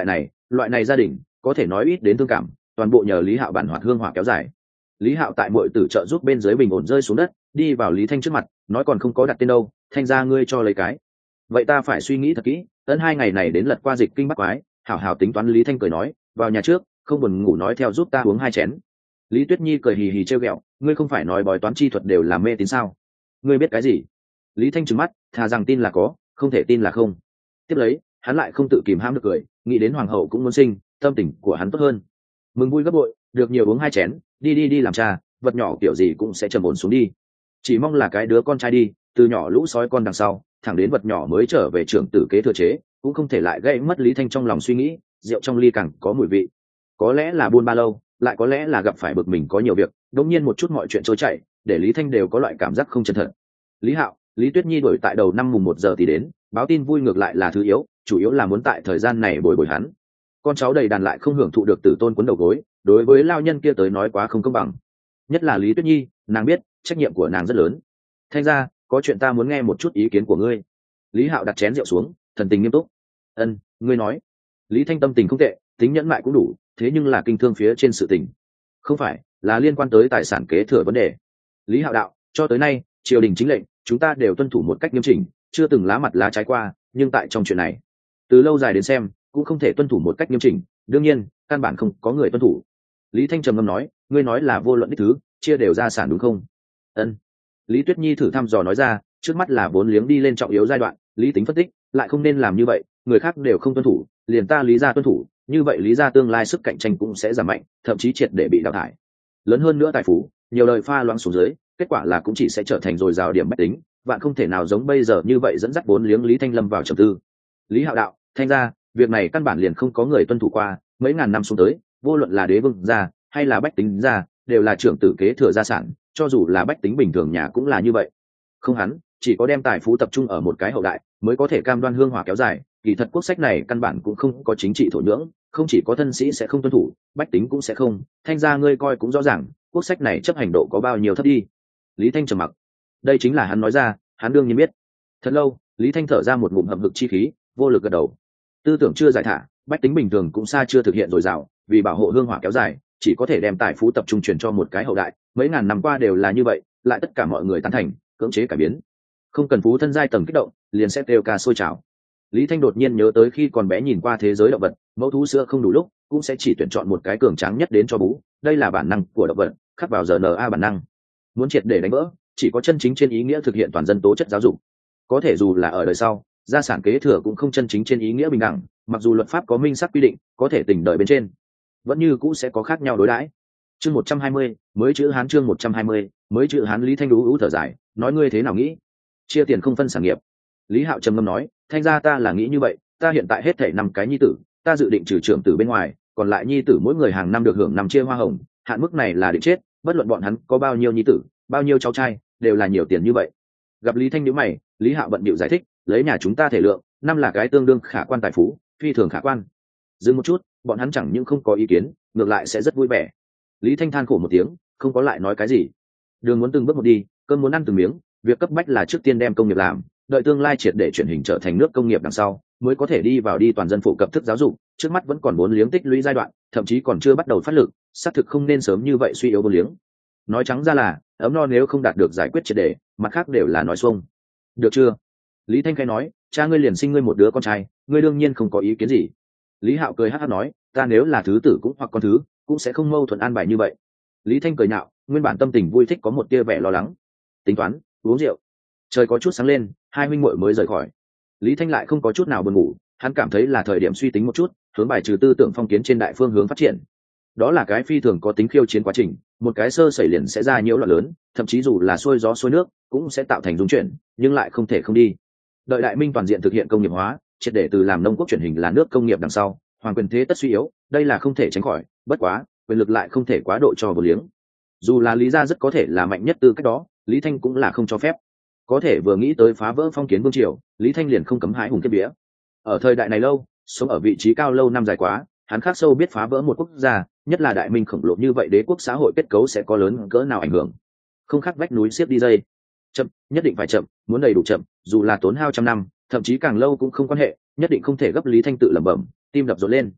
loại này gia đình có thể nói ít đến thương cảm, toàn bộ nhờ Lý Hạo bản hoạt hương hỏa kéo dài. Lý Hạo tại muội tử trợ giúp bên dưới bình ổn rơi xuống đất, đi vào Lý Thanh trước mặt, nói còn không có đặt tên đâu, Thanh gia ngươi cho lấy cái. Vậy ta phải suy nghĩ thật kỹ, ấn hai ngày này đến lật qua dịch kinh bắc quái, hảo hảo tính toán. Lý Thanh cười nói, vào nhà trước, không buồn ngủ nói theo giúp ta uống hai chén. Lý Tuyết Nhi cười hì hì trêu ghẹo, ngươi không phải nói bói toán chi thuật đều là mê tín sao? Ngươi biết cái gì? Lý Thanh trừng mắt, thà rằng tin là có, không thể tin là không. Tiếp lấy, hắn lại không tự kìm hãm được cười, nghĩ đến hoàng hậu cũng muốn sinh, tâm tình của hắn tốt hơn. Mừng vui gấp bội, được nhiều uống hai chén, đi đi đi làm cha, vật nhỏ kiểu gì cũng sẽ trầm ổn xuống đi. Chỉ mong là cái đứa con trai đi, từ nhỏ lũ sói con đằng sau, thẳng đến vật nhỏ mới trở về trưởng tử kế thừa chế, cũng không thể lại gây mất Lý Thanh trong lòng suy nghĩ, rượu trong ly càng có mùi vị. Có lẽ là buôn ba lâu, lại có lẽ là gặp phải bực mình có nhiều việc, đột nhiên một chút mọi chuyện trôi chảy, để Lý Thanh đều có loại cảm giác không chân thật. Lý Hạo, Lý Tuyết Nhi đuổi tại đầu năm mùng một giờ thì đến, báo tin vui ngược lại là thứ yếu, chủ yếu là muốn tại thời gian này bồi bồi hắn. Con cháu đầy đàn lại không hưởng thụ được tử tôn cuốn đầu gối, đối với lao nhân kia tới nói quá không công bằng. Nhất là Lý Tuyết Nhi, nàng biết trách nhiệm của nàng rất lớn. Thanh ra, có chuyện ta muốn nghe một chút ý kiến của ngươi. Lý Hạo đặt chén rượu xuống, thần tình nghiêm túc. Ân, ngươi nói. Lý Thanh tâm tình không tệ, tính nhẫn mại cũng đủ, thế nhưng là kinh thương phía trên sự tình. Không phải, là liên quan tới tài sản kế thừa vấn đề. Lý Hạo đạo, cho tới nay, triều đình chính lệnh, chúng ta đều tuân thủ một cách nghiêm chỉnh, chưa từng lá mặt lá trái qua, nhưng tại trong chuyện này, từ lâu dài đến xem, cũng không thể tuân thủ một cách nghiêm chỉnh, đương nhiên, căn bản không có người tuân thủ. Lý Thanh trầm ngâm nói, ngươi nói là vô luận đích thứ, chia đều gia sản đúng không? Ân. Lý Tuyết Nhi thử thăm dò nói ra, trước mắt là vốn liếng đi lên trọng yếu giai đoạn, Lý tính phân tích, lại không nên làm như vậy, người khác đều không tuân thủ, liền ta Lý gia tuân thủ, như vậy Lý gia tương lai sức cạnh tranh cũng sẽ giảm mạnh, thậm chí triệt để bị đào thải. Lớn hơn nữa tài phú, nhiều đời pha loãng xuống dưới, kết quả là cũng chỉ sẽ trở thành dồi dào điểm bách tính, bạn không thể nào giống bây giờ như vậy dẫn dắt vốn liếng Lý Thanh lâm vào trầm tư. Lý Hạo đạo, Thanh gia, việc này căn bản liền không có người tuân thủ qua, mấy ngàn năm xuống tới, vô luận là đế vương gia hay là bách tính gia, đều là trưởng tử kế thừa gia sản, cho dù là bách tính bình thường nhà cũng là như vậy. Không hắn, chỉ có đem tài phú tập trung ở một cái hậu đại, mới có thể cam đoan hương hỏa kéo dài. Kỳ thật quốc sách này căn bản cũng không có chính trị thổ nhưỡng, không chỉ có thân sĩ sẽ không tuân thủ, bách tính cũng sẽ không. Thanh gia ngươi coi cũng rõ ràng, quốc sách này chấp hành độ có bao nhiêu thấp đi. Lý Thanh trầm mặc, đây chính là hắn nói ra, hắn đương nhiên biết. Thật lâu, Lý Thanh thở ra một ngụm hậm hực chi khí, vô lực gật đầu. Tư tưởng chưa giải thả, bách tính bình thường cũng xa chưa thực hiện dồi dào, vì bảo hộ hương hỏa kéo dài, chỉ có thể đem tài phú tập trung truyền cho một cái hậu đại, mấy ngàn năm qua đều là như vậy, lại tất cả mọi người tán thành, cưỡng chế cải biến. Không cần phú thân giai tầng kích động, liền sẽ kêu ca sôi trào. Lý Thanh đột nhiên nhớ tới khi còn bé nhìn qua thế giới động vật, mẫu thú sữa không đủ lúc, cũng sẽ chỉ tuyển chọn một cái cường tráng nhất đến cho bú, đây là bản năng của động vật, khắc vào giờ en a bản năng. Muốn triệt để đánh vỡ, chỉ có chân chính trên ý nghĩa thực hiện toàn dân tố chất giáo dục. Có thể dù là ở đời sau, gia sản kế thừa cũng không chân chính trên ý nghĩa bình đẳng, mặc dù luật pháp có minh xác quy định, có thể tình đời bên trên vẫn như cũ sẽ có khác nhau đối đãi. Chương một trăm hai mươi, mới chữ Hán chương một trăm hai mươi, mới chữ Hán. Lý Thanh đú ú thở dài, nói ngươi thế nào nghĩ? Chia tiền không phân sản nghiệp. Lý Hạo trầm ngâm nói, Thanh gia ta là nghĩ như vậy, ta hiện tại hết thảy năm cái nhi tử, ta dự định trừ trưởng tử bên ngoài, còn lại nhi tử mỗi người hàng năm được hưởng năm chia hoa hồng, hạn mức này là định chết, bất luận bọn hắn có bao nhiêu nhi tử, bao nhiêu cháu trai, đều là nhiều tiền như vậy. Gặp Lý Thanh nhíu mày, Lý Hạo bận bịu giải thích, lấy nhà chúng ta thể lượng, năm là cái tương đương khả quan tài phú, phi thường khả quan. Dừng một chút, bọn hắn chẳng những không có ý kiến, ngược lại sẽ rất vui vẻ. Lý Thanh than khổ một tiếng, không có lại nói cái gì. Đường muốn từng bước một đi, cơm muốn ăn từng miếng, việc cấp bách là trước tiên đem công nghiệp làm, đợi tương lai triệt để chuyển hình trở thành nước công nghiệp đằng sau, mới có thể đi vào đi toàn dân phổ cập thức giáo dục. Trước mắt vẫn còn bốn liếng tích lũy giai đoạn, thậm chí còn chưa bắt đầu phát lực, xác thực không nên sớm như vậy suy yếu bốn liếng. Nói trắng ra là, ấm no nếu không đạt được giải quyết triệt để, mặt khác đều là nói xuông. Được chưa? Lý Thanh khai nói, cha ngươi liền sinh ngươi một đứa con trai, ngươi đương nhiên không có ý kiến gì. Lý Hạo cười hắc hắc nói, ta nếu là thứ tử cũng hoặc con thứ, cũng sẽ không mâu thuẫn an bài như vậy. Lý Thanh cười nhạo, nguyên bản tâm tình vui thích có một tia vẻ lo lắng. Tính toán, uống rượu. Trời có chút sáng lên, hai huynh muội mới rời khỏi. Lý Thanh lại không có chút nào buồn ngủ, hắn cảm thấy là thời điểm suy tính một chút, hướng bài trừ tư tưởng phong kiến trên đại phương hướng phát triển. Đó là cái phi thường có tính khiêu chiến quá trình, một cái sơ sẩy liền sẽ ra nhiễu loạn lớn, thậm chí dù là xuôi gió xuôi nước, cũng sẽ tạo thành rung chuyển, nhưng lại không thể không đi. Đợi Đại Minh toàn diện thực hiện công nghiệp hóa, triệt để từ làm nông quốc chuyển hình là nước công nghiệp đằng sau, hoàng quyền thế tất suy yếu, đây là không thể tránh khỏi, bất quá, quyền lực lại không thể quá độ cho vô liếng. Dù là Lý gia rất có thể là mạnh nhất tư cách đó, Lý Thanh cũng là không cho phép. Có thể vừa nghĩ tới phá vỡ phong kiến vương triều, Lý Thanh liền không cấm hãi hùng kết vía. Ở thời đại này lâu, sống ở vị trí cao lâu năm dài quá, hắn khắc sâu biết phá vỡ một quốc gia, nhất là Đại Minh khổng lồ như vậy đế quốc xã hội kết cấu sẽ có lớn cỡ nào ảnh hưởng. Không khác vách núi xếp đi dây. Chậm, nhất định phải chậm, muốn đầy đủ chậm, dù là tốn hao trăm năm, thậm chí càng lâu cũng không quan hệ, nhất định không thể gấp. Lý Thanh tự lẩm bẩm, tim đập rộn lên.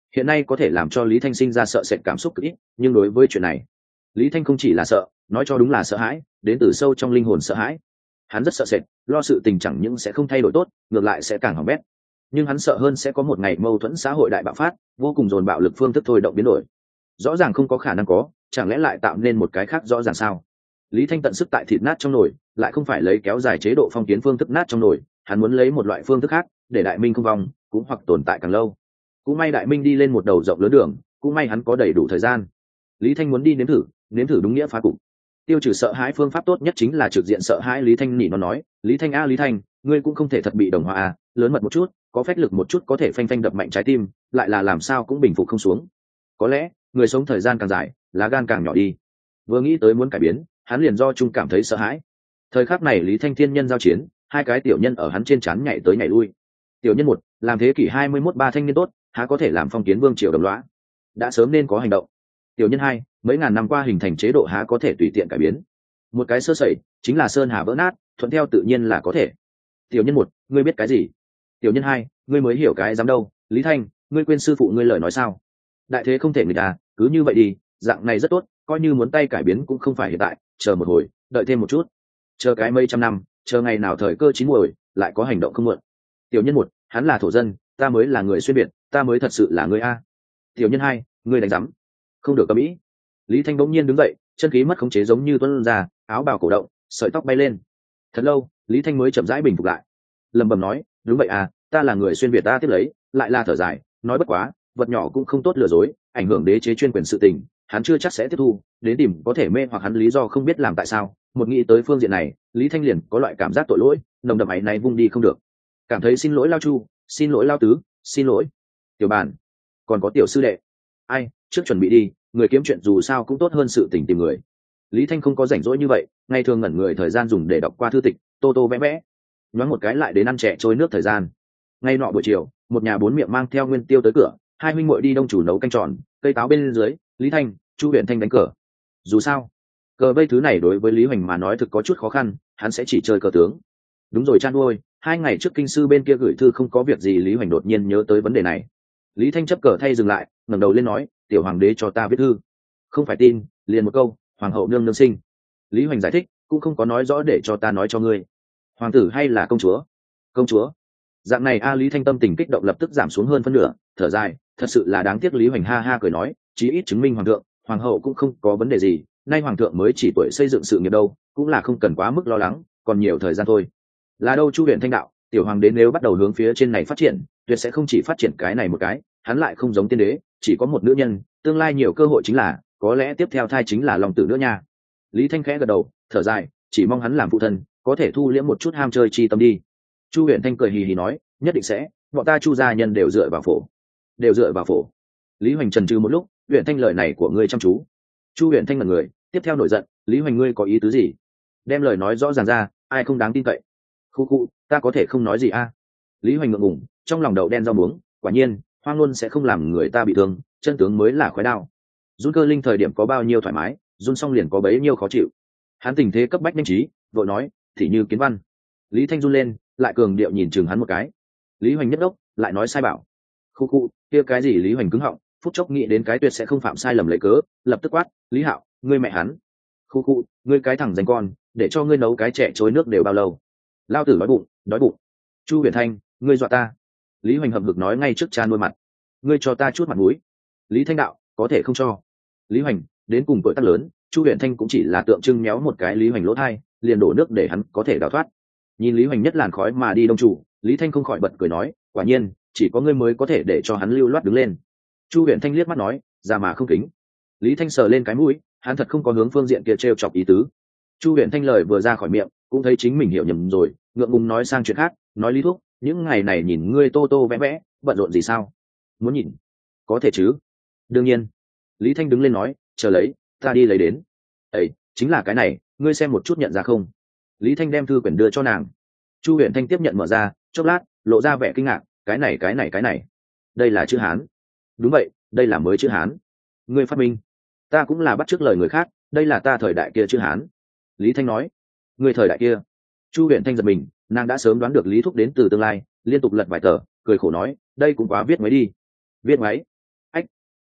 hiện nay có thể làm cho lý thanh sinh ra sợ sệt cảm xúc cực ít, nhưng đối với chuyện này lý thanh không chỉ là sợ, nói cho đúng là sợ hãi, đến từ sâu trong linh hồn sợ hãi. Hắn rất sợ sệt, lo sự tình chẳng những sẽ không thay đổi tốt, ngược lại sẽ càng hỏng bét. Nhưng hắn sợ hơn sẽ có một ngày mâu thuẫn xã hội đại bạo phát, vô cùng dồn bạo lực phương thức thôi động biến đổi. Rõ ràng không có khả năng có, chẳng lẽ lại tạo nên một cái khác rõ ràng sao? Lý Thanh tận sức tại thịt nát trong nồi, lại không phải lấy kéo dài chế độ phong kiến phương thức nát trong nồi, hắn muốn lấy một loại phương thức khác, để đại minh không vong, cũng hoặc tồn tại càng lâu. Cũng may đại minh đi lên một đầu rộng lớn đường, cũng may hắn có đầy đủ thời gian. Lý Thanh muốn đi nếm thử, nếm thử đúng nghĩa phá cục. Tiêu trừ sợ hãi phương pháp tốt nhất chính là trực diện sợ hãi. Lý Thanh nỉ nó nói, Lý Thanh a Lý Thanh, ngươi cũng không thể thật bị đồng hóa à, lớn mật một chút, có phách lực một chút có thể phanh phanh đập mạnh trái tim, lại là làm sao cũng bình phục không xuống. Có lẽ người sống thời gian càng dài, lá gan càng nhỏ đi. Vừa nghĩ tới muốn cải biến, hắn liền do chung cảm thấy sợ hãi. Thời khắc này Lý Thanh thiên nhân giao chiến, hai cái tiểu nhân ở hắn trên trán nhảy tới nhảy lui. Tiểu nhân một, làm thế kỷ hai mươi mốt ba thanh niên tốt, há có thể làm phong kiến vương triều đồng loá, đã sớm nên có hành động. Tiểu nhân hai, mấy ngàn năm qua hình thành chế độ há có thể tùy tiện cải biến, một cái sơ sẩy chính là sơn hà vỡ nát, thuận theo tự nhiên là có thể. Tiểu nhân một, ngươi biết cái gì? Tiểu nhân hai, ngươi mới hiểu cái dám đâu. Lý Thanh, ngươi quên sư phụ ngươi lời nói sao? Đại thế không thể người ta, cứ như vậy đi, dạng này rất tốt, coi như muốn tay cải biến cũng không phải hiện tại, chờ một hồi, đợi thêm một chút, chờ cái mấy trăm năm, chờ ngày nào thời cơ chín muồi, lại có hành động không muộn. Tiểu nhân một, hắn là thổ dân, ta mới là người xuyên biệt, ta mới thật sự là người a. Tiểu nhân hai, ngươi đánh rắm, không được cấm ý. Lý Thanh bỗng nhiên đứng dậy, chân khí mất khống chế giống như tuôn ra, áo bào cổ động, sợi tóc bay lên. Thật lâu, Lý Thanh mới chậm rãi bình phục lại, lẩm bẩm nói, đúng vậy à, ta là người xuyên việt, ta tiếp lấy, lại là thở dài, nói bất quá, vật nhỏ cũng không tốt lừa dối, ảnh hưởng đế chế chuyên quyền sự tình, hắn chưa chắc sẽ tiếp thu, đến tìm có thể mê hoặc hắn lý do không biết làm tại sao. Một nghĩ tới phương diện này, Lý Thanh liền có loại cảm giác tội lỗi, nồng đậm áy này vung đi không được, cảm thấy xin lỗi lao chu, xin lỗi lao tứ, xin lỗi tiểu bản, còn có tiểu sư đệ, ai trước chuẩn bị đi, người kiếm chuyện dù sao cũng tốt hơn sự tình tìm người. Lý Thanh không có rảnh rỗi như vậy, ngày thường ngẩn người thời gian dùng để đọc qua thư tịch, tô tô vẽ vẽ, nhoáng một cái lại đến ăn trẻ trôi nước thời gian. Ngay nọ buổi chiều, một nhà bốn miệng mang theo Nguyên Tiêu tới cửa, hai huynh muội đi đông chủ nấu canh tròn, cây táo bên dưới, Lý Thanh, Chu Huyền Thanh đánh cờ. Dù sao, cờ vây thứ này đối với Lý Hoành mà nói thực có chút khó khăn, hắn sẽ chỉ chơi cờ tướng. Đúng rồi chăn nuôi, hai ngày trước kinh sư bên kia gửi thư không có việc gì. Lý Hoành đột nhiên nhớ tới vấn đề này. Lý Thanh chấp cờ thay dừng lại, ngẩng đầu lên nói, tiểu hoàng đế cho ta viết thư. Không phải tin, liền một câu, hoàng hậu nương nương sinh. Lý Hoành giải thích, cũng không có nói rõ để cho ta nói cho ngươi. Hoàng tử hay là công chúa? Công chúa. Dạng này a Lý Thanh tâm tình kích động lập tức giảm xuống hơn phân nửa, thở dài, thật sự là đáng tiếc. Lý Hoành ha ha cười nói, chí ít chứng minh hoàng thượng, hoàng hậu cũng không có vấn đề gì, nay hoàng thượng mới chỉ tuổi xây dựng sự nghiệp đâu, cũng là không cần quá mức lo lắng, còn nhiều thời gian thôi. Là đâu Chu Huyền Thanh đạo, tiểu hoàng đế nếu bắt đầu hướng phía trên này phát triển, tuyệt sẽ không chỉ phát triển cái này một cái, hắn lại không giống tiên đế, chỉ có một nữ nhân, tương lai nhiều cơ hội chính là, có lẽ tiếp theo thai chính là lòng tử nữa nha. Lý Thanh khẽ gật đầu, thở dài, chỉ mong hắn làm phụ thân, có thể thu liễm một chút ham chơi chi tâm đi. Chu Huyền Thanh cười hì hì nói, nhất định sẽ, bọn ta Chu gia nhân đều dựa vào phổ, đều dựa vào phổ. Lý Hoành trần trừ một lúc, Huyền Thanh lời này của ngươi chăm chú. Chu Huyền Thanh là người, tiếp theo nổi giận, Lý Hoành ngươi có ý tứ gì? Đem lời nói rõ ràng ra, ai không đáng tin cậy. Khu khu, ta có thể không nói gì a? À? Lý Hoành ngượng ngùng, trong lòng đậu đen rau muống, quả nhiên, hoang luôn sẽ không làm người ta bị thương, chân tướng mới là khói đao. Run cơ linh thời điểm có bao nhiêu thoải mái, run xong liền có bấy nhiêu khó chịu. Hắn tình thế cấp bách nhanh trí, vội nói, thì như kiến văn. Lý Thanh run lên, lại cường điệu nhìn chừng hắn một cái. Lý Hoành nhất đốc, lại nói sai bảo. Khu khu, kia cái gì? Lý Hoành cứng họng, phút chốc nghĩ đến cái tuyệt sẽ không phạm sai lầm lấy cớ, lập tức quát, Lý Hạo, ngươi mẹ hắn. Khu khu, ngươi cái thằng danh con, để cho ngươi nấu cái trẻ trôi nước đều bao lâu? Lao tử đói bụng, đói bụng. Chu Huyền Thanh, ngươi dọa ta. Lý Hoành hậm hực nói ngay trước cha nuôi mặt, ngươi cho ta chút mặt mũi. Lý Thanh đạo, có thể không cho. Lý Hoành, đến cùng tuổi tác lớn, Chu Huyền Thanh cũng chỉ là tượng trưng méo một cái Lý Hoành lỗ thai, liền đổ nước để hắn có thể đào thoát. Nhìn Lý Hoành nhất làn khói mà đi đông chủ, Lý Thanh không khỏi bật cười nói, quả nhiên, chỉ có ngươi mới có thể để cho hắn lưu loát đứng lên. Chu Huyền Thanh liếc mắt nói, già mà không kính. Lý Thanh sờ lên cái mũi, hắn thật không có hướng phương diện kia trêu chọc ý tứ. Chu Huyền Thanh lời vừa ra khỏi miệng, cũng thấy chính mình hiểu nhầm rồi, ngượng ngùng nói sang chuyện khác, nói Lý Thúc, những ngày này nhìn ngươi tô tô vẽ vẽ, bận rộn gì sao? Muốn nhìn? Có thể chứ? Đương nhiên. Lý Thanh đứng lên nói, chờ lấy, ta đi lấy đến. Ấy, chính là cái này, ngươi xem một chút nhận ra không? Lý Thanh đem thư quyển đưa cho nàng. Chu Huyền Thanh tiếp nhận mở ra, chốc lát, lộ ra vẻ kinh ngạc, cái này cái này cái này, đây là chữ Hán. Đúng vậy, đây là mới chữ Hán. Ngươi phát minh? Ta cũng là bắt chước lời người khác, đây là ta thời đại kia chữ Hán. Lý Thanh nói, ngươi thời đại kia? Chu Huyền Thanh giật mình, nàng đã sớm đoán được Lý Thúc đến từ tương lai, liên tục lật vài tờ, cười khổ nói, đây cũng quá viết mấy đi. Viết mấy?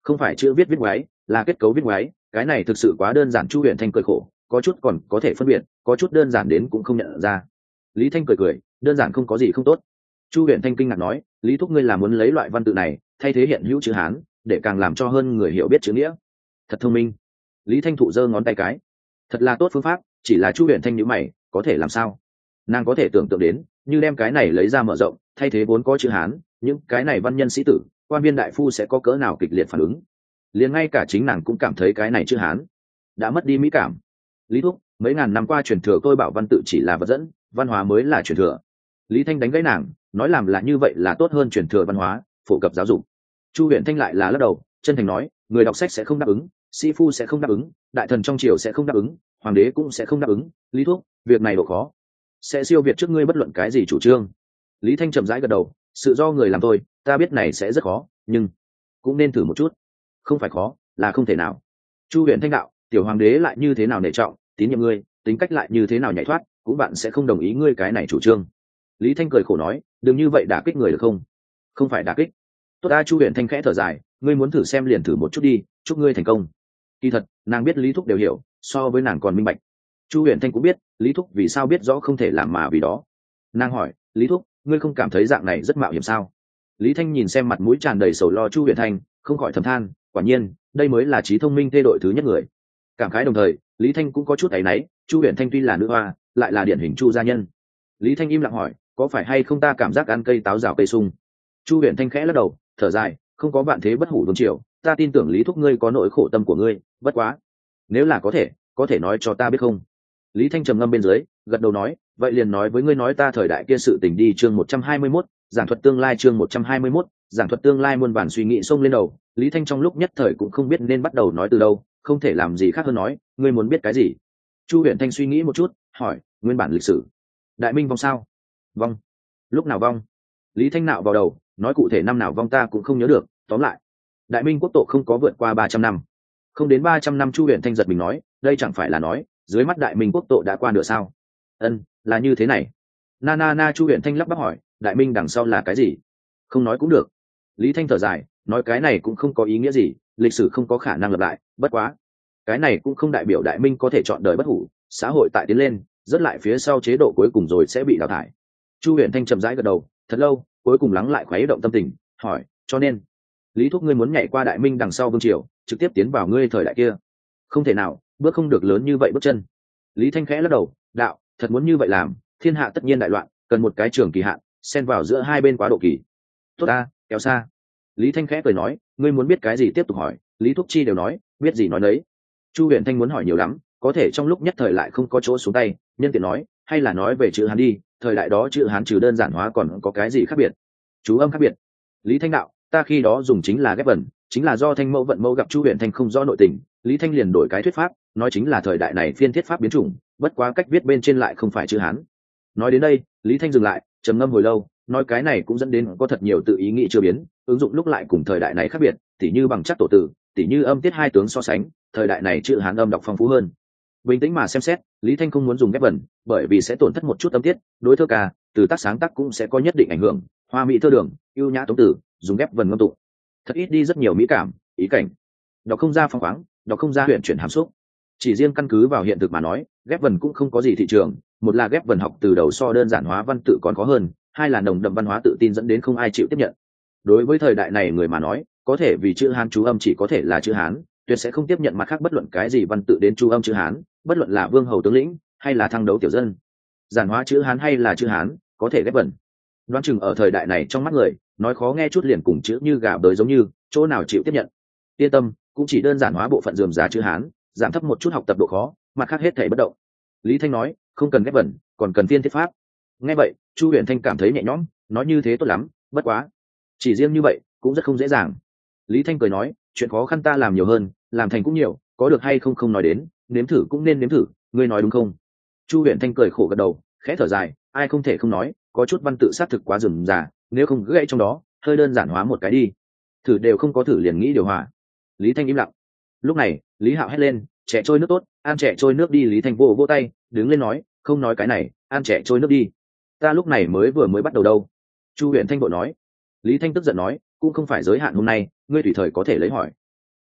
Không phải chữ viết viết ngoáy, là kết cấu viết ngoáy, cái này thực sự quá đơn giản. Chu Huyền Thanh cười khổ, có chút còn có thể phân biệt, có chút đơn giản đến cũng không nhận ra. Lý Thanh cười cười, đơn giản không có gì không tốt. Chu Huyền Thanh kinh ngạc nói, Lý thúc ngươi là muốn lấy loại văn tự này thay thế hiện hữu chữ Hán, để càng làm cho hơn người hiểu biết chữ nghĩa. Thật thông minh. Lý Thanh thụ giơ ngón tay cái, thật là tốt phương pháp. Chỉ là Chu Huyền Thanh nhíu mày, có thể làm sao? Nàng có thể tưởng tượng đến, như đem cái này lấy ra mở rộng, thay thế vốn có chữ Hán, những cái này văn nhân sĩ tử, quan viên đại phu sẽ có cỡ nào kịch liệt phản ứng. Liền ngay cả chính nàng cũng cảm thấy cái này chữ Hán đã mất đi mỹ cảm. Lý thúc, mấy ngàn năm qua truyền thừa tôi bảo văn tự chỉ là vật dẫn, văn hóa mới là truyền thừa. Lý Thanh đánh gãy nàng, nói làm là như vậy là tốt hơn truyền thừa văn hóa, phổ cập giáo dục. Chu Huyền Thanh lại là lắc đầu, chân thành nói, người đọc sách sẽ không đáp ứng, sĩ phu sẽ không đáp ứng, đại thần trong triều sẽ không đáp ứng, hoàng đế cũng sẽ không đáp ứng. Lý thúc, việc này độ khó, sẽ siêu việt trước ngươi bất luận cái gì chủ trương. Lý Thanh chậm rãi gật đầu, sự do người làm thôi, ta biết này sẽ rất khó, nhưng cũng nên thử một chút. Không phải khó, là không thể nào. Chu Huyền Thanh đạo, tiểu hoàng đế lại như thế nào nể trọng, tín nhiệm ngươi, tính cách lại như thế nào nhảy thoát, cũng bạn sẽ không đồng ý ngươi cái này chủ trương. Lý Thanh cười khổ nói, đừng như vậy đả kích người được không? Không phải đả kích. Tốt ta. Chu Huyền Thanh khẽ thở dài, ngươi muốn thử xem liền thử một chút đi, chúc ngươi thành công. Kỳ thật, nàng biết Lý thúc đều hiểu, so với nàng còn minh bạch. Chu Huyền Thanh cũng biết, Lý thúc vì sao biết rõ không thể làm mà vì đó. Nàng hỏi, Lý thúc, ngươi không cảm thấy dạng này rất mạo hiểm sao? Lý Thanh nhìn xem mặt mũi tràn đầy sầu lo Chu Huyền Thanh, không khỏi thầm than, quả nhiên, đây mới là trí thông minh thê đội thứ nhất người. Cảm khái đồng thời, Lý Thanh cũng có chút áy náy, Chu Huyền Thanh tuy là nữ hoa, lại là điển hình Chu gia nhân. Lý Thanh im lặng hỏi, có phải hay không ta cảm giác ăn cây táo rào cây sung? Chu Huyền Thanh khẽ lắc đầu, thở dài, không có vạn thế bất hủ vương triều, ta tin tưởng Lý thúc ngươi có nỗi khổ tâm của ngươi, bất quá, nếu là có thể, có thể nói cho ta biết không? Lý Thanh trầm ngâm bên dưới, gật đầu nói, vậy liền nói với ngươi nói ta thời đại kia sự tình đi. Chương một trăm hai mươi mốt, giảng thuật tương lai. Chương một trăm hai mươi mốt, giảng thuật tương lai. Muôn vàn suy nghĩ xông lên đầu, Lý Thanh trong lúc nhất thời cũng không biết nên bắt đầu nói từ đâu, không thể làm gì khác hơn nói, ngươi muốn biết cái gì? Chu Huyền Thanh suy nghĩ một chút, hỏi, nguyên bản lịch sử. Đại Minh vong sao? Vong. Lúc nào vong? Lý Thanh nạo vào đầu, nói cụ thể năm nào vong ta cũng không nhớ được, tóm lại, Đại Minh quốc tổ không có vượt qua ba trăm năm. Không đến ba trăm năm. Chu Huyền Thanh giật mình nói, đây chẳng phải là nói, dưới mắt Đại Minh quốc tổ đã qua nửa sao? Ân, là như thế này. Na na na. Chu Huyền Thanh lắp bắp hỏi, Đại Minh đằng sau là cái gì? Không nói cũng được. Lý Thanh thở dài, nói cái này cũng không có ý nghĩa gì, lịch sử không có khả năng lặp lại, bất quá, cái này cũng không đại biểu Đại Minh có thể chọn đời bất hủ, xã hội tại tiến lên, rất lại phía sau chế độ cuối cùng rồi sẽ bị đào thải. Chu Huyền Thanh chậm rãi gật đầu, thật lâu, cuối cùng lắng lại khuấy động tâm tình, hỏi, cho nên, Lý thúc ngươi muốn nhảy qua Đại Minh đằng sau vương triều, trực tiếp tiến vào ngươi thời đại kia? Không thể nào, bước không được lớn như vậy bước chân. Lý Thanh khẽ lắc đầu, đạo, thật muốn như vậy làm, thiên hạ tất nhiên đại loạn, cần một cái trường kỳ hạn, xen vào giữa hai bên quá độ kỳ. Tốt ta, kéo xa. Lý Thanh khẽ cười nói, ngươi muốn biết cái gì tiếp tục hỏi. Lý thúc chi đều nói, biết gì nói đấy. Chu Huyền Thanh muốn hỏi nhiều lắm, có thể trong lúc nhất thời lại không có chỗ xuống tay, nhân tiện nói, hay là nói về chữ Hán đi, thời đại đó chữ Hán trừ đơn giản hóa còn có cái gì khác biệt? Chú âm khác biệt. Lý Thanh đạo, ta khi đó dùng chính là ghép vần, chính là do Thanh mẫu vận mẫu gặp Chu Huyền Thanh không rõ nội tình, Lý Thanh liền đổi cái thuyết pháp, nói chính là thời đại này phiên thiết pháp biến chủng, bất quá cách viết bên trên lại không phải chữ Hán. Nói đến đây, Lý Thanh dừng lại, trầm ngâm hồi lâu, nói cái này cũng dẫn đến có thật nhiều tự ý nghĩ chưa biến, ứng dụng lúc lại cùng thời đại này khác biệt, tỉ như bằng chắc tổ tử, tỉ như âm tiết hai tướng so sánh, thời đại này chữ Hán âm đọc phong phú hơn. Bình tĩnh mà xem xét, Lý Thanh không muốn dùng ghép vần, bởi vì sẽ tổn thất một chút âm tiết, đối thơ ca, từ tác sáng tác cũng sẽ có nhất định ảnh hưởng, hoa mỹ thơ đường, ưu nhã tống tử, dùng ghép vần ngâm tụng, thật ít đi rất nhiều mỹ cảm, ý cảnh, đọc không ra phong khoáng, đọc không ra huyện chuyển hàm xúc. Chỉ riêng căn cứ vào hiện thực mà nói, ghép vần cũng không có gì thị trường, một là ghép vần học từ đầu so đơn giản hóa văn tự còn khó hơn, hai là nồng đậm văn hóa tự tin dẫn đến không ai chịu tiếp nhận. Đối với thời đại này người mà nói, có thể vì chữ Hán chú âm chỉ có thể là chữ Hán, tuyệt sẽ không tiếp nhận mặt khác bất luận cái gì văn tự đến chú âm chữ Hán, bất luận là vương hầu tướng lĩnh hay là thăng đấu tiểu dân, giản hóa chữ Hán hay là chữ Hán, có thể ghép vần. Đoán chừng ở thời đại này trong mắt người, nói khó nghe chút liền cùng chữ như gà bới giống như, chỗ nào chịu tiếp nhận. Yên tâm, cũng chỉ đơn giản hóa bộ phận rườm rà chữ Hán, giảm thấp một chút học tập độ khó, mặt khác hết thảy bất động. Lý Thanh nói, không cần ghép vần, còn cần phiên thiết pháp. Nghe vậy, Chu Huyền Thanh cảm thấy nhẹ nhõm, nói như thế tốt lắm, bất quá, chỉ riêng như vậy cũng rất không dễ dàng. Lý Thanh cười nói, chuyện khó khăn ta làm nhiều hơn, làm thành cũng nhiều, có được hay không không nói đến, nếm thử cũng nên nếm thử, ngươi nói đúng không? Chu Huyền Thanh cười khổ gật đầu, khẽ thở dài, ai không thể không nói, có chút văn tự xác thực quá rườm rà, nếu không gãy trong đó, hơi đơn giản hóa một cái đi. Thử đều không có thử liền nghĩ điều hòa. Lý Thanh im lặng. Lúc này, Lý Hạo hét lên, trẻ trôi nước tốt, ăn trẻ trôi nước đi. Lý Thanh vô vô tay, đứng lên nói, không nói cái này, ăn trẻ trôi nước đi. Ta lúc này mới vừa mới bắt đầu đâu. Chu Huyền Thanh vội nói. Lý Thanh tức giận nói, cũng không phải giới hạn hôm nay, ngươi tùy thời có thể lấy hỏi.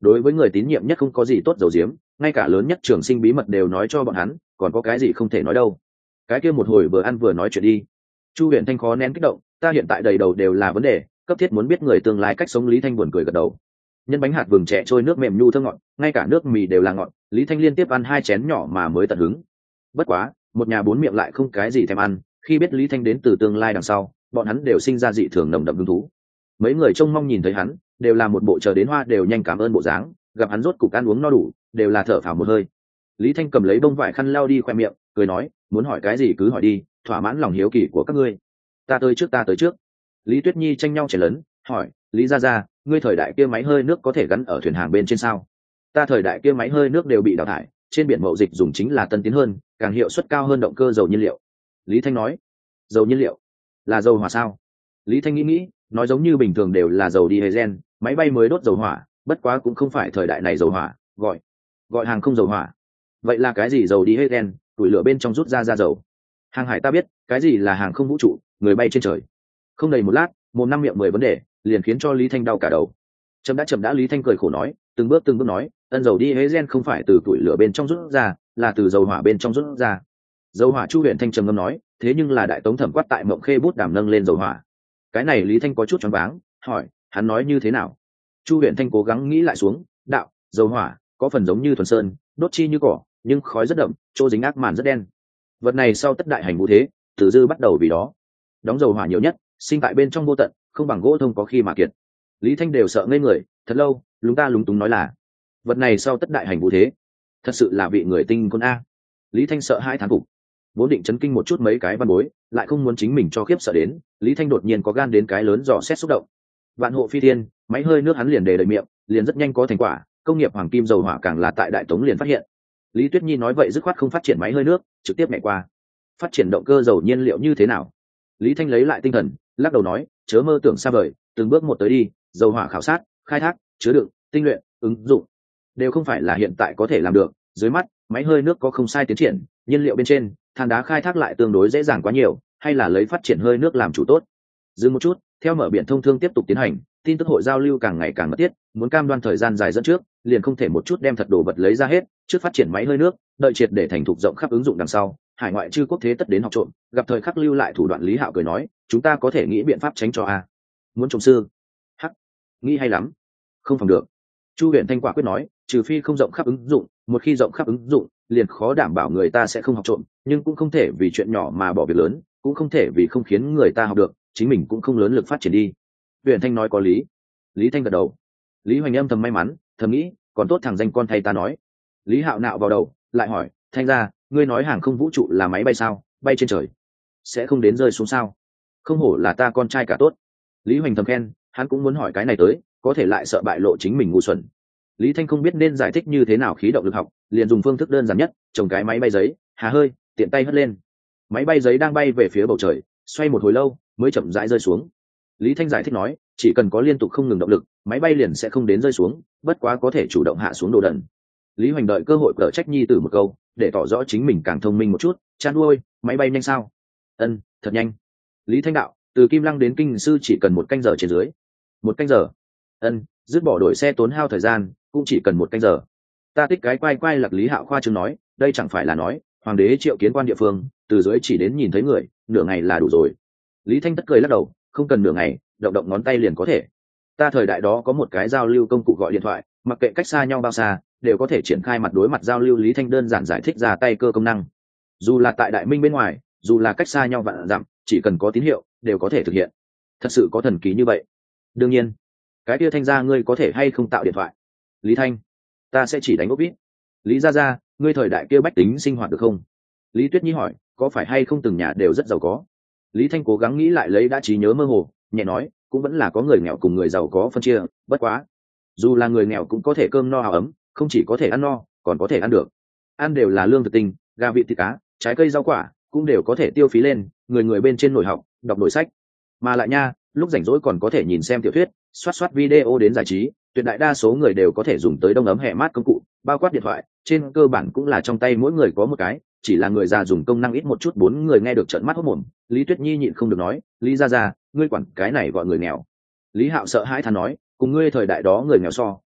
đối với người tín nhiệm nhất không có gì tốt dầu diếm, ngay cả lớn nhất trường sinh bí mật đều nói cho bọn hắn, còn có cái gì không thể nói đâu. Cái kia một hồi vừa ăn vừa nói chuyện đi. Chu Huyền Thanh khó nén kích động, ta hiện tại đầy đầu đều là vấn đề, cấp thiết muốn biết người tương lai cách sống. Lý Thanh buồn cười gật đầu. Nhân bánh hạt vừng trẻ trôi nước mềm nhu thơm ngọt, ngay cả nước mì đều là ngọt, Lý Thanh liên tiếp ăn hai chén nhỏ mà mới tận hứng. Bất quá, một nhà bốn miệng lại không cái gì thèm ăn, khi biết Lý Thanh đến từ tương lai đằng sau, bọn hắn đều sinh ra dị thường nồng đậm hứng thú. Mấy người trông mong nhìn thấy hắn, đều là một bộ chờ đến hoa đều nhanh cảm ơn bộ dáng, gặp hắn rốt cục ăn uống no đủ, đều là thở phào một hơi. Lý Thanh cầm lấy bông vải khăn lau đi khoe miệng, cười nói, muốn hỏi cái gì cứ hỏi đi, thỏa mãn lòng hiếu kỳ của các ngươi. Ta tới trước, ta tới trước. Lý Tuyết Nhi tranh nhau chảy lớn, hỏi, Lý gia gia, ngươi thời đại kia máy hơi nước có thể gắn ở thuyền hàng bên trên sao? Ta thời đại kia máy hơi nước đều bị đào thải, trên biển mậu dịch dùng chính là tân tiến hơn, càng hiệu suất cao hơn động cơ dầu nhiên liệu. Lý Thanh nói, dầu nhiên liệu là dầu hỏa sao? Lý Thanh nghĩ nghĩ, nói giống như bình thường đều là dầu diesel, máy bay mới đốt dầu hỏa, bất quá cũng không phải thời đại này dầu hỏa, gọi gọi hàng không dầu hỏa. Vậy là cái gì dầu diesel, tuổi lửa bên trong rút ra ra dầu. Hàng hải ta biết, cái gì là hàng không vũ trụ, người bay trên trời. Không đầy một lát, một năm miệng mười vấn đề, liền khiến cho Lý Thanh đau cả đầu. Chậm đã chậm đã Lý Thanh cười khổ nói, từng bước từng bước nói, ân dầu diesel không phải từ tuổi lửa bên trong rút ra, là từ dầu hỏa bên trong rút ra. Dầu hỏa. Chu Huyền Thanh trầm ngâm nói, thế nhưng là đại tống thẩm quát tại Mộng Khê bút đảm nâng lên dầu hỏa. Cái này Lý Thanh có chút choáng váng, hỏi, hắn nói như thế nào? Chu Huyền Thanh cố gắng nghĩ lại xuống, đạo, dầu hỏa có phần giống như thuần sơn, đốt chi như cỏ, nhưng khói rất đậm, chỗ dính ác màn rất đen. Vật này sau tất đại hành vũ thế, từ dư bắt đầu vì đó. Đóng dầu hỏa nhiều nhất, sinh tại bên trong vô tận, không bằng gỗ thông có khi mà kiệt. Lý Thanh đều sợ ngây người, thật lâu, lúng ta lúng túng nói là, vật này sau tất đại hành vũ thế, thật sự là vị người tinh con a. Lý Thanh sợ hai thán phục, vốn định chấn kinh một chút mấy cái văn bối, lại không muốn chính mình cho khiếp sợ đến, Lý Thanh đột nhiên có gan đến cái lớn dò xét xúc động. Vạn hộ phi thiên, máy hơi nước hắn liền đề đầy miệng, liền rất nhanh có thành quả, công nghiệp hoàng kim dầu hỏa càng là tại đại tống liền phát hiện. Lý Tuyết Nhi nói vậy dứt khoát không phát triển máy hơi nước, trực tiếp nhảy qua phát triển động cơ dầu nhiên liệu như thế nào. Lý Thanh lấy lại tinh thần, lắc đầu nói, chớ mơ tưởng xa vời, từng bước một tới đi. Dầu hỏa khảo sát, khai thác, chứa đựng, tinh luyện, ứng dụng đều không phải là hiện tại có thể làm được. Dưới mắt máy hơi nước có không sai tiến triển, nhiên liệu bên trên than đá khai thác lại tương đối dễ dàng quá nhiều, hay là lấy phát triển hơi nước làm chủ tốt. Dừng một chút, theo mở biển thông thương tiếp tục tiến hành, tin tức hội giao lưu càng ngày càng mật thiết, muốn cam đoan thời gian dài dẫn trước, liền không thể một chút đem thật đồ vật lấy ra hết. Trước phát triển máy hơi nước, đợi triệt để thành thục rộng khắp ứng dụng đằng sau, hải ngoại chư quốc thế tất đến học trộm, gặp thời khắc lưu lại thủ đoạn. Lý Hạo cười nói, chúng ta có thể nghĩ biện pháp tránh cho a. Muốn trộm sư? Hắc, nghĩ hay lắm. Không phòng được. Chu Huyền Thanh quả quyết nói, trừ phi không rộng khắp ứng dụng, một khi rộng khắp ứng dụng, liền khó đảm bảo người ta sẽ không học trộm, nhưng cũng không thể vì chuyện nhỏ mà bỏ việc lớn, cũng không thể vì không khiến người ta học được, chính mình cũng không lớn lực phát triển đi. Huyền Thanh nói có lý. Lý Thanh gật đầu. Lý Hoành âm thầm may mắn, thầm nghĩ, còn tốt thằng danh con thay ta nói. Lý Hạo nạo vào đầu, lại hỏi, Thanh gia, ngươi nói hàng không vũ trụ là máy bay sao, bay trên trời sẽ không đến rơi xuống sao? Không hổ là ta con trai cả tốt. Lý Hoành thầm khen, hắn cũng muốn hỏi cái này tới, có thể lại sợ bại lộ chính mình ngu xuẩn. Lý Thanh không biết nên giải thích như thế nào khí động lực học, liền dùng phương thức đơn giản nhất, trồng cái máy bay giấy, hà hơi, tiện tay hất lên. Máy bay giấy đang bay về phía bầu trời, xoay một hồi lâu mới chậm rãi rơi xuống. Lý Thanh giải thích nói, chỉ cần có liên tục không ngừng động lực, máy bay liền sẽ không đến rơi xuống, bất quá có thể chủ động hạ xuống đồ đần. Lý Hoành đợi cơ hội cở trách nhi tử một câu, để tỏ rõ chính mình càng thông minh một chút, chan ôi, máy bay nhanh sao? Ân, thật nhanh. Lý Thanh đạo, từ Kim Lăng đến Kinh Sư chỉ cần một canh giờ trên dưới. Một canh giờ? Ân, dứt bỏ đổi xe tốn hao thời gian, cũng chỉ cần một canh giờ. Ta tích cái quay quay lạc. Lý Hạo khoa trương nói, đây chẳng phải là nói, hoàng đế triệu kiến quan địa phương, từ dưới chỉ đến nhìn thấy người, nửa ngày là đủ rồi. Lý Thanh tất cười lắc đầu, không cần nửa ngày, động động ngón tay liền có thể. Ta thời đại đó có một cái giao lưu công cụ gọi điện thoại, mặc kệ cách xa nhau bao xa, đều có thể triển khai mặt đối mặt giao lưu. Lý Thanh đơn giản giải thích ra tay cơ công năng. Dù là tại đại minh bên ngoài, dù là cách xa nhau vạn dặm, chỉ cần có tín hiệu, đều có thể thực hiện. Thật sự có thần kỳ như vậy? Đương nhiên. Cái kia Thanh gia, ngươi có thể hay không tạo điện thoại? Lý Thanh, ta sẽ chỉ đánh ốp vít. Lý gia gia, ngươi thời đại kia bách tính sinh hoạt được không? Lý Tuyết Nhi hỏi, có phải hay không từng nhà đều rất giàu có? Lý Thanh cố gắng nghĩ lại, lấy đã trí nhớ mơ hồ, nhẹ nói, cũng vẫn là có người nghèo cùng người giàu có phân chia, bất quá dù là người nghèo cũng có thể cơm no áo ấm, không chỉ có thể ăn no, còn có thể ăn được. Ăn đều là lương thực tinh, gà vịt thịt cá, trái cây rau quả, cũng đều có thể tiêu phí lên, người người bên trên nổi học, đọc nổi sách, mà lại nha, lúc rảnh rỗi còn có thể nhìn xem tiểu thuyết, soát soát video đến giải trí. Tuyệt đại đa số người đều có thể dùng tới đông ấm hẹ mát công cụ, bao quát điện thoại, trên cơ bản cũng là trong tay mỗi người có một cái, chỉ là người già dùng công năng ít một chút. Bốn người nghe được trợn mắt hốt mồm. Lý Tuyết Nhi nhịn không được nói, Lý gia gia, ngươi quản cái này gọi người nghèo? Lý Hạo sợ hãi thán nói, cùng ngươi thời đại đó người nghèo so,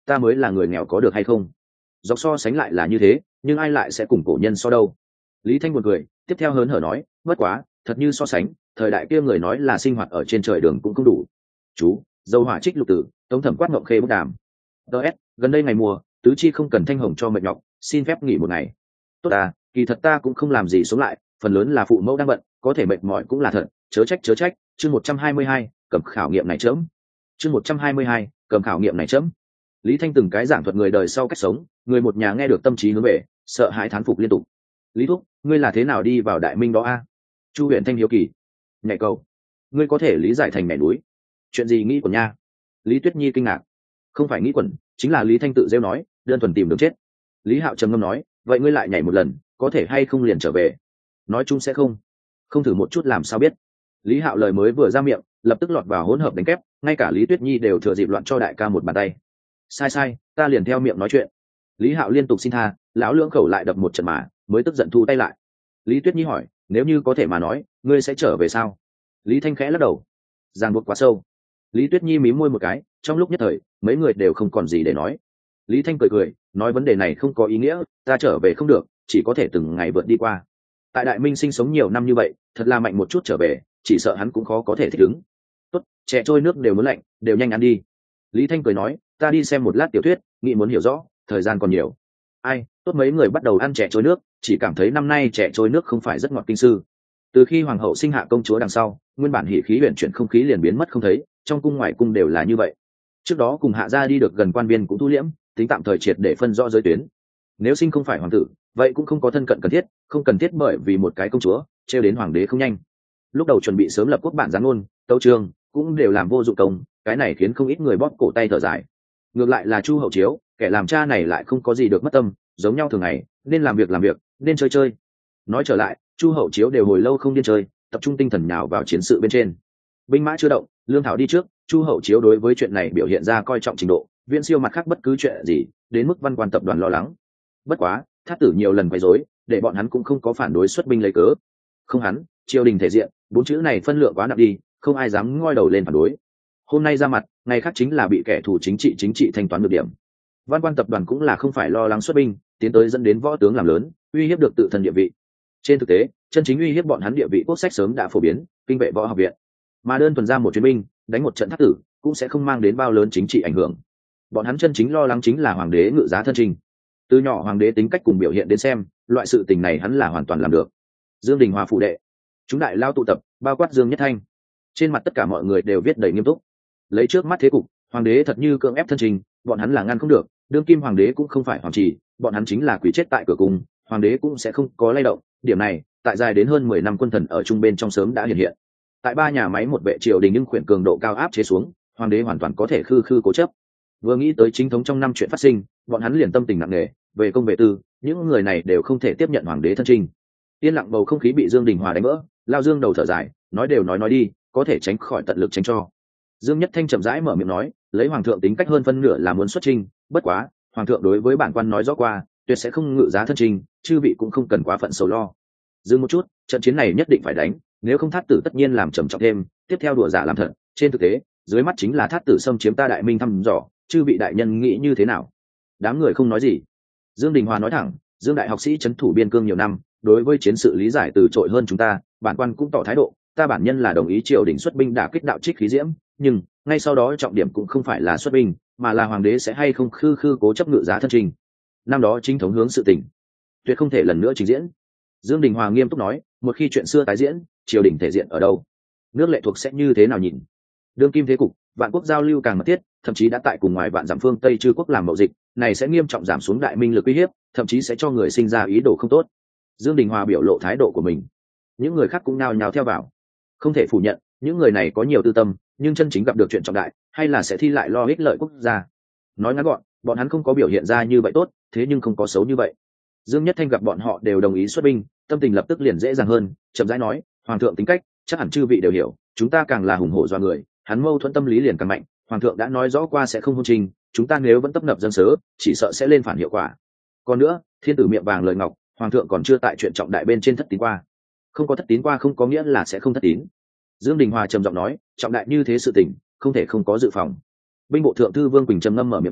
ta mới là người nghèo có được hay không? Dọc so sánh lại là như thế, nhưng ai lại sẽ cùng cổ nhân so đâu? Lý Thanh buồn cười, tiếp theo hớn hở nói, bất quá, thật như so sánh, thời đại kia người nói là sinh hoạt ở trên trời đường cũng không đủ. Chú, dầu hỏa trích lục tử, tống thẩm quát ngậm khê bút đàm. ts gần đây ngày mùa, tứ chi không cần thanh hồng cho mệt nhọc, xin phép nghỉ một ngày. Tốt à, kỳ thật ta cũng không làm gì sống lại, phần lớn là phụ mẫu đang bận, có thể mệt mỏi cũng là thật, chớ trách chớ trách. Chương một trăm hai mươi hai, cầm khảo nghiệm này chớm. Chương một trăm hai mươi hai, cầm khảo nghiệm này chớm. Lý Thanh từng cái giảng thuật người đời sau cách sống, người một nhà nghe được tâm trí hướng về, sợ hãi thán phục liên tục. Lý thúc, ngươi là thế nào đi vào đại minh đó a? Chu Huyền Thanh hiếu kỳ. Nhảy cầu. Ngươi có thể lý giải thành mẻ núi. Chuyện gì nghĩ quẩn nha? Lý Tuyết Nhi kinh ngạc. Không phải nghĩ quẩn, chính là Lý Thanh tự rêu nói, đơn thuần tìm đường chết. Lý Hạo trầm ngâm nói, vậy ngươi lại nhảy một lần, có thể hay không liền trở về? Nói chung sẽ không. Không thử một chút làm sao biết? Lý Hạo lời mới vừa ra miệng, lập tức lọt vào hỗn hợp đánh kép, ngay cả Lý Tuyết Nhi đều thừa dịp loạn cho đại ca một bàn tay. Sai sai, ta liền theo miệng nói chuyện. Lý Hạo liên tục xin tha, lão lưỡng khẩu lại đập một trận mà, mới tức giận thu tay lại. Lý Tuyết Nhi hỏi, nếu như có thể mà nói, ngươi sẽ trở về sao? Lý Thanh khẽ lắc đầu. Ràng buộc quá sâu. Lý Tuyết Nhi mím môi một cái, trong lúc nhất thời, mấy người đều không còn gì để nói. Lý Thanh cười cười, nói vấn đề này không có ý nghĩa, ta trở về không được, chỉ có thể từng ngày vượt đi qua. Tại Đại Minh sinh sống nhiều năm như vậy, thật là mạnh một chút trở về, chỉ sợ hắn cũng khó có thể thích ứng. Tốt, trẻ trôi nước đều muốn lạnh, đều nhanh ăn đi. Lý Thanh cười nói, ta đi xem một lát tiểu thuyết, nghĩ muốn hiểu rõ, thời gian còn nhiều. Ai, tốt mấy người bắt đầu ăn trẻ trôi nước, chỉ cảm thấy năm nay trẻ trôi nước không phải rất ngọt kinh sư. Từ khi hoàng hậu sinh hạ công chúa đằng sau, nguyên bản hỉ khí huyền chuyển không khí liền biến mất không thấy, trong cung ngoài cung đều là như vậy. Trước đó cùng hạ gia đi được gần quan biên cũng thu liễm, tính tạm thời triệt để phân rõ giới tuyến. Nếu sinh không phải hoàng tử, vậy cũng không có thân cận cần thiết, không cần thiết bởi vì một cái công chúa trêu đến hoàng đế không nhanh. Lúc đầu chuẩn bị sớm lập quốc bản giáng ngôn, tấu chương cũng đều làm vô dụng công, cái này khiến không ít người bóp cổ tay thở dài. Ngược lại là Chu Hậu Chiếu, kẻ làm cha này lại không có gì được mất tâm, giống nhau thường ngày, nên làm việc làm việc, nên chơi chơi. Nói trở lại, Chu Hậu Chiếu đều hồi lâu không điên chơi, tập trung tinh thần nhào vào chiến sự bên trên. Binh mã chưa động, lương thảo đi trước, Chu Hậu Chiếu đối với chuyện này biểu hiện ra coi trọng trình độ, viễn siêu mặt khác bất cứ chuyện gì, đến mức văn quan tập đoàn lo lắng. Bất quá, Thát Tử nhiều lần quấy rối, để bọn hắn cũng không có phản đối xuất binh lấy cớ. Không hắn, triều đình thể diện, bốn chữ này phân lượng quá nặng đi, không ai dám ngoi đầu lên phản đối. Hôm nay ra mặt, ngày khác chính là bị kẻ thù chính trị chính trị thanh toán được điểm. Văn quan tập đoàn cũng là không phải lo lắng xuất binh, tiến tới dẫn đến võ tướng làm lớn, uy hiếp được tự thân địa vị. Trên thực tế, chân chính uy hiếp bọn hắn địa vị quốc sách sớm đã phổ biến, kinh vệ võ học viện. Mà đơn thuần ra một chuyến binh, đánh một trận Thát Tử, cũng sẽ không mang đến bao lớn chính trị ảnh hưởng. Bọn hắn chân chính lo lắng chính là hoàng đế ngự giá thân trình. Từ nhỏ hoàng đế tính cách cùng biểu hiện đến xem, loại sự tình này hắn là hoàn toàn làm được. Dương Đình Hòa phụ đệ, chúng đại lao tụ tập, bao quát Dương Nhất Thanh. Trên mặt tất cả mọi người đều viết đầy nghiêm túc. Lấy trước mắt thế cục, hoàng đế thật như cưỡng ép thân trình, bọn hắn là ngăn không được. Đương kim hoàng đế cũng không phải hoàng trì, bọn hắn chính là quỷ chết tại cửa cung, hoàng đế cũng sẽ không có lay động. Điểm này, tại dài đến hơn mười năm quân thần ở trung bên trong sớm đã hiện hiện. Tại ba nhà máy một vệ triều đình nhưng khuyển cường độ cao áp chế xuống, hoàng đế hoàn toàn có thể khư khư cố chấp. Vừa nghĩ tới chính thống trong năm chuyện phát sinh, bọn hắn liền tâm tình nặng nề, về công về tư, những người này đều không thể tiếp nhận hoàng đế thân trinh. Yên lặng bầu không khí bị Dương Đình Hòa đánh vỡ, Lao Dương đầu thở dài, nói đều nói nói đi, có thể tránh khỏi tận lực tránh cho. Dương Nhất Thanh chậm rãi mở miệng nói, lấy hoàng thượng tính cách hơn phân nửa là muốn xuất trinh, bất quá, hoàng thượng đối với bản quan nói rõ qua, tuyệt sẽ không ngự giá thân trinh, chư vị cũng không cần quá phận sầu lo. Dừng một chút, trận chiến này nhất định phải đánh, nếu không Thát Tử tất nhiên làm trầm trọng thêm, tiếp theo đùa giả làm thật, trên thực tế, dưới mắt chính là Thát Tử xâm chiếm ta Đại Minh thăm dò, chư vị đại nhân nghĩ như thế nào? Đám người không nói gì. Dương Đình Hòa nói thẳng, Dương đại học sĩ trấn thủ biên cương nhiều năm, đối với chiến sự lý giải từ trội hơn chúng ta, bản quan cũng tỏ thái độ, ta bản nhân là đồng ý triều đình xuất binh đả kích đạo trích khí diễm, nhưng ngay sau đó trọng điểm cũng không phải là xuất binh, mà là hoàng đế sẽ hay không khư khư cố chấp ngự giá thân trình. Năm đó chính thống hướng sự tình, tuyệt không thể lần nữa trình diễn. Dương Đình Hòa nghiêm túc nói, một khi chuyện xưa tái diễn, triều đình thể diện ở đâu, nước lệ thuộc sẽ như thế nào nhìn. Đương kim thế cục, vạn quốc giao lưu càng mật thiết, thậm chí đã tại cùng ngoài vạn dặm phương Tây chư quốc làm mậu dịch, này sẽ nghiêm trọng giảm xuống Đại Minh lực uy hiếp, thậm chí sẽ cho người sinh ra ý đồ không tốt. Dương Đình Hòa biểu lộ thái độ của mình, những người khác cũng nao nhao theo vào. Không thể phủ nhận, những người này có nhiều tư tâm, nhưng chân chính gặp được chuyện trọng đại, hay là sẽ thi lại lo ích lợi quốc gia. Nói ngắn gọn, bọn hắn không có biểu hiện ra như vậy tốt, thế nhưng không có xấu như vậy. Dương Nhất Thanh gặp bọn họ đều đồng ý xuất binh, tâm tình lập tức liền dễ dàng hơn, chậm rãi nói, hoàng thượng tính cách, chắc hẳn chư vị đều hiểu, chúng ta càng là hùng hổ do người, hắn mâu thuẫn tâm lý liền càng mạnh, hoàng thượng đã nói rõ qua sẽ không hôn trình, chúng ta nếu vẫn tấp nập dân sớ, chỉ sợ sẽ lên phản hiệu quả. Còn nữa, thiên tử miệng vàng lời ngọc, hoàng thượng còn chưa tại chuyện trọng đại bên trên thất tín qua. Không có thất tín qua không có nghĩa là sẽ không thất tín. Dương Đình Hòa trầm giọng nói, trọng đại như thế sự tình, không thể không có dự phòng. Binh bộ thượng thư Vương Quỳnh trầm ngâm mở miệng nói,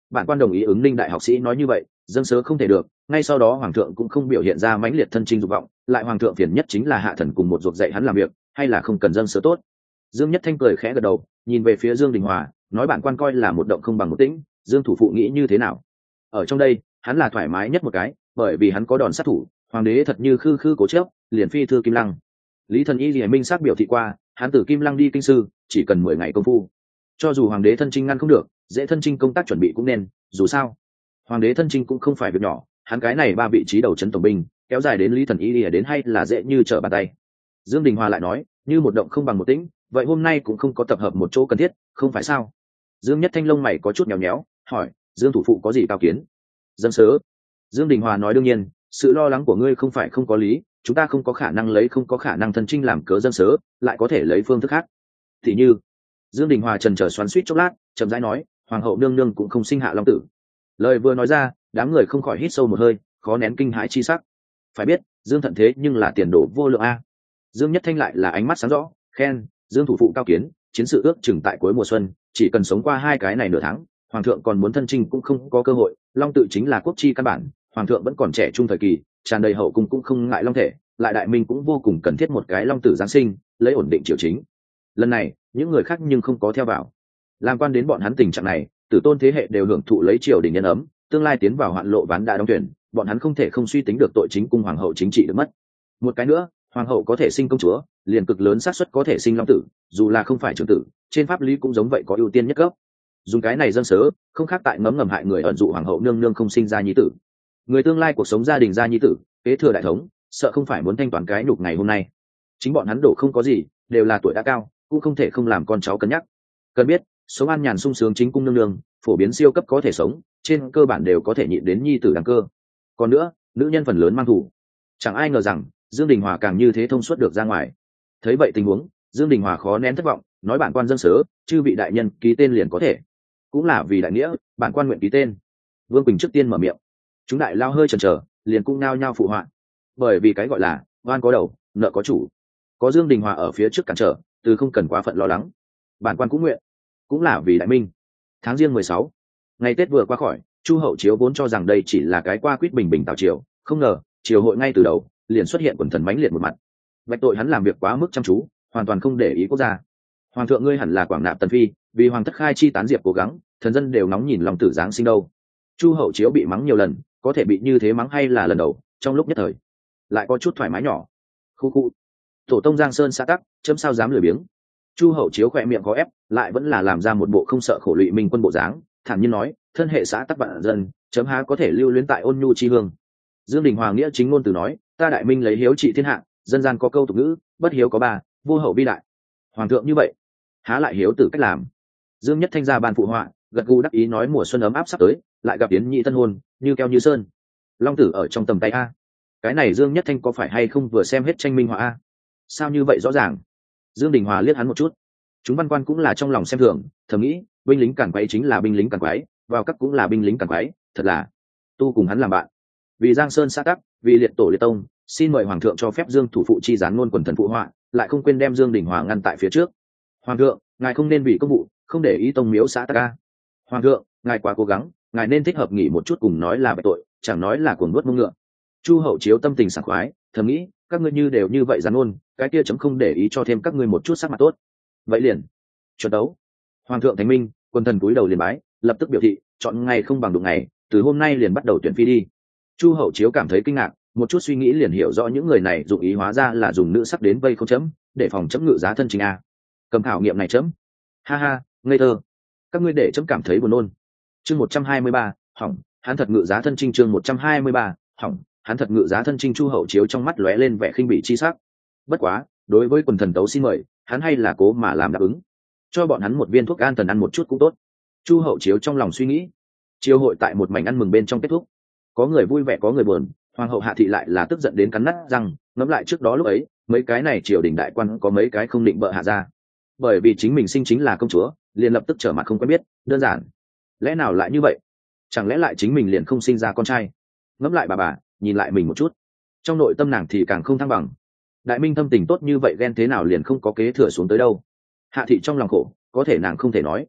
bản quan đồng ý ứng ninh đại học sĩ nói như vậy, dâng sớ không thể được. Ngay sau đó hoàng thượng cũng không biểu hiện ra mãnh liệt thân chinh dục vọng, lại hoàng thượng phiền nhất chính là hạ thần cùng một ruột dạy hắn làm việc, hay là không cần dâng sớ tốt. Dương Nhất Thanh cười khẽ gật đầu, nhìn về phía Dương Đình Hòa, nói bản quan coi là một động không bằng một tĩnh. Dương thủ phụ nghĩ như thế nào? Ở trong đây hắn là thoải mái nhất một cái, bởi vì hắn có đòn sát thủ, hoàng đế thật như khư khư cố chấp, liền phi thư Kim Lăng. Lý Thần Y Lìa Minh xác biểu thị qua, hắn từ Kim Lăng đi kinh sư chỉ cần mười ngày công phu. Cho dù hoàng đế thân chinh ngăn không được, dễ thân chinh công tác chuẩn bị cũng nên, dù sao hoàng đế thân chinh cũng không phải việc nhỏ, hắn cái này ba vị trí đầu trấn tổng binh kéo dài đến Lý Thần Y Lìa đến hay là dễ như trở bàn tay. Dương Đình Hòa lại nói, như một động không bằng một tĩnh, vậy hôm nay cũng không có tập hợp một chỗ cần thiết, không phải sao? Dương Nhất Thanh lông mày có chút nhéo nhéo, hỏi, Dương thủ phụ có gì cao kiến? Dân sớ. Dương Đình Hòa nói, đương nhiên, sự lo lắng của ngươi không phải không có lý, chúng ta không có khả năng lấy không có khả năng thân chinh làm cớ dân sớ, lại có thể lấy phương thức khác. Thì như, Dương Đình Hòa trần chờ xoắn xuýt chốc lát, chậm rãi nói, hoàng hậu nương nương cũng không sinh hạ long tử. Lời vừa nói ra, đám người không khỏi hít sâu một hơi, khó nén kinh hãi chi sắc. Phải biết, Dương Thận thế nhưng là tiền đồ vô lượng a. Dương Nhất Thanh lại là ánh mắt sáng rõ, khen, Dương thủ phụ cao kiến, chiến sự ước chừng tại cuối mùa xuân, chỉ cần sống qua hai cái này nửa tháng, hoàng thượng còn muốn thân chinh cũng không có cơ hội. Long tự chính là quốc chi căn bản, hoàng thượng vẫn còn trẻ trung thời kỳ, tràn đầy hậu cung cũng không ngại long thể, lại đại minh cũng vô cùng cần thiết một cái long tử giáng sinh, lấy ổn định triều chính. Lần này những người khác nhưng không có theo vào, làm quan đến bọn hắn tình trạng này, tử tôn thế hệ đều hưởng thụ lấy triều đình nhân ấm, tương lai tiến vào hoạn lộ ván đã đóng tuyển, bọn hắn không thể không suy tính được tội chính cung hoàng hậu chính trị được mất. Một cái nữa, hoàng hậu có thể sinh công chúa, liền cực lớn xác suất có thể sinh long tử, dù là không phải trưởng tử, trên pháp lý cũng giống vậy có ưu tiên nhất cấp. Dùng cái này dân sớ, không khác tại ngấm ngầm hại người ẩn dụ hoàng hậu nương nương không sinh ra nhi tử. Người tương lai cuộc sống gia đình ra nhi tử, kế thừa đại thống, sợ không phải muốn thanh toán cái nhục ngày hôm nay. Chính bọn hắn đổ không có gì, đều là tuổi đã cao, cũng không thể không làm con cháu cân nhắc. Cần biết, sống an nhàn sung sướng chính cung nương nương, phổ biến siêu cấp có thể sống, trên cơ bản đều có thể nhịn đến nhi tử đăng cơ. Còn nữa, nữ nhân phần lớn mang thủ. Chẳng ai ngờ rằng Dương Đình Hòa càng như thế thông suốt được ra ngoài. Thấy vậy tình huống, Dương Đình Hòa khó nén thất vọng, nói bản quan dân sớ, chư vị đại nhân ký tên liền có thể. Cũng là vì đại nghĩa, bản quan nguyện ký tên. Vương Quỳnh trước tiên mở miệng. Chúng đại lao hơi chần chờ, liền cũng nao nhao phụ họa. Bởi vì cái gọi là oan có đầu, nợ có chủ. Có Dương Đình Hòa ở phía trước cản trở, từ không cần quá phận lo lắng. Bản quan cũng nguyện. Cũng là vì đại minh. Tháng Giêng mười sáu, ngày Tết vừa qua khỏi, Chu Hậu Chiếu vốn cho rằng đây chỉ là cái qua quýt bình bình tào triều, không ngờ triều hội ngay từ đầu liền xuất hiện quần thần mãnh liệt một mặt. Bạch tội hắn làm việc quá mức chăm chú, hoàn toàn không để ý quốc gia. Hoàng thượng ngươi hẳn là quảng nạp tần phi, vì hoàng thất khai chi tán diệp cố gắng, thần dân đều nóng nhìn lòng tử giáng sinh đâu. Chu Hậu Chiếu bị mắng nhiều lần, có thể bị như thế mắng hay là lần đầu, trong lúc nhất thời lại có chút thoải mái nhỏ. Khu khu, tổ tông Giang Sơn xã tắc, chấm sao dám lười biếng. Chu Hậu Chiếu khỏe miệng có ép, lại vẫn là làm ra một bộ không sợ khổ lụy minh quân bộ dáng, thản nhiên nói, thân hệ xã tắc vạn dân, chấm há có thể lưu luyến tại ôn nhu chi hương. Dương Đình Hòa nghĩa chính ngôn từ nói, ta đại minh lấy hiếu trị thiên hạ, dân gian có câu tục ngữ, bất hiếu có ba, vô hậu bi đại. Hoàng thượng như vậy, há lại hiếu tử cách làm. Dương Nhất Thanh ra ban phụ họa, gật gù đắc ý nói mùa xuân ấm áp sắp tới, lại gặp Yến Nhị tân hôn, như keo như sơn. Long tử ở trong tầm tay a. Cái này Dương Nhất Thanh có phải hay không vừa xem hết tranh minh họa a? Sao như vậy rõ ràng? Dương Đình Hòa liếc hắn một chút. Chúng văn quan cũng là trong lòng xem thường, thầm nghĩ, binh lính cản quái chính là binh lính cản quái, vào các cũng là binh lính cản quái, thật là tu cùng hắn làm bạn. Vì Giang Sơn xã tắc, vì liệt tổ liệt tông, xin mời hoàng thượng cho phép Dương thủ phụ chi gián ngôn quần thần phụ họa, lại không quên đem Dương Đình Hòa ngăn tại phía trước. Hoàng thượng, ngài không nên vì công vụ, không để ý tông miếu xã tắc a. Hoàng thượng, ngài quá cố gắng, ngài nên thích hợp nghỉ một chút cùng nói là bạch tội, chẳng nói là cuồng nuốt mông ngựa. Chu Hậu Chiếu tâm tình sảng khoái, thầm nghĩ, các ngươi như đều như vậy gián ngôn, cái kia chấm không để ý cho thêm các ngươi một chút sắc mặt tốt. Vậy liền chuẩn đấu. Hoàng thượng thánh minh, quân thần cúi đầu liền bái, lập tức biểu thị chọn ngày không bằng đụng ngày, từ hôm nay liền bắt đầu tuyển phi đi. Chu Hậu Chiếu cảm thấy kinh ngạc, một chút suy nghĩ liền hiểu rõ những người này dụng ý hóa ra là dùng nữ sắc đến vây không chấm, để phòng chấm ngự giá thân chính a. Cầm khảo nghiệm này chấm. Ha ha, ngây thơ. Các ngươi để chấm cảm thấy buồn nôn. Chương một trăm hai mươi ba, hỏng, hắn thật ngự giá thân trinh. Chương một trăm hai mươi ba, hỏng, hắn thật ngự giá thân trinh. Chu Hậu Chiếu trong mắt lóe lên vẻ khinh bỉ chi sắc. Bất quá, đối với quần thần tấu xin mời, hắn hay là cố mà làm đáp ứng, cho bọn hắn một viên thuốc an thần ăn một chút cũng tốt. Chu Hậu Chiếu trong lòng suy nghĩ. Chiêu hội tại một mảnh ăn mừng bên trong kết thúc, có người vui vẻ có người buồn. Hoàng hậu Hạ Thị lại là tức giận đến cắn nát răng, ngẫm lại trước đó lúc ấy mấy cái này triều đình đại quan có mấy cái không định bợ hạ ra, bởi vì chính mình sinh chính là công chúa, liền lập tức trở mặt không quen biết. Đơn giản, lẽ nào lại như vậy? Chẳng lẽ lại chính mình liền không sinh ra con trai? Ngẫm lại bà bà, nhìn lại mình một chút, trong nội tâm nàng thì càng không thăng bằng. Đại minh thâm tình tốt như vậy, ghen thế nào liền không có kế thừa xuống tới đâu. Hạ Thị trong lòng khổ, có thể nàng không thể nói.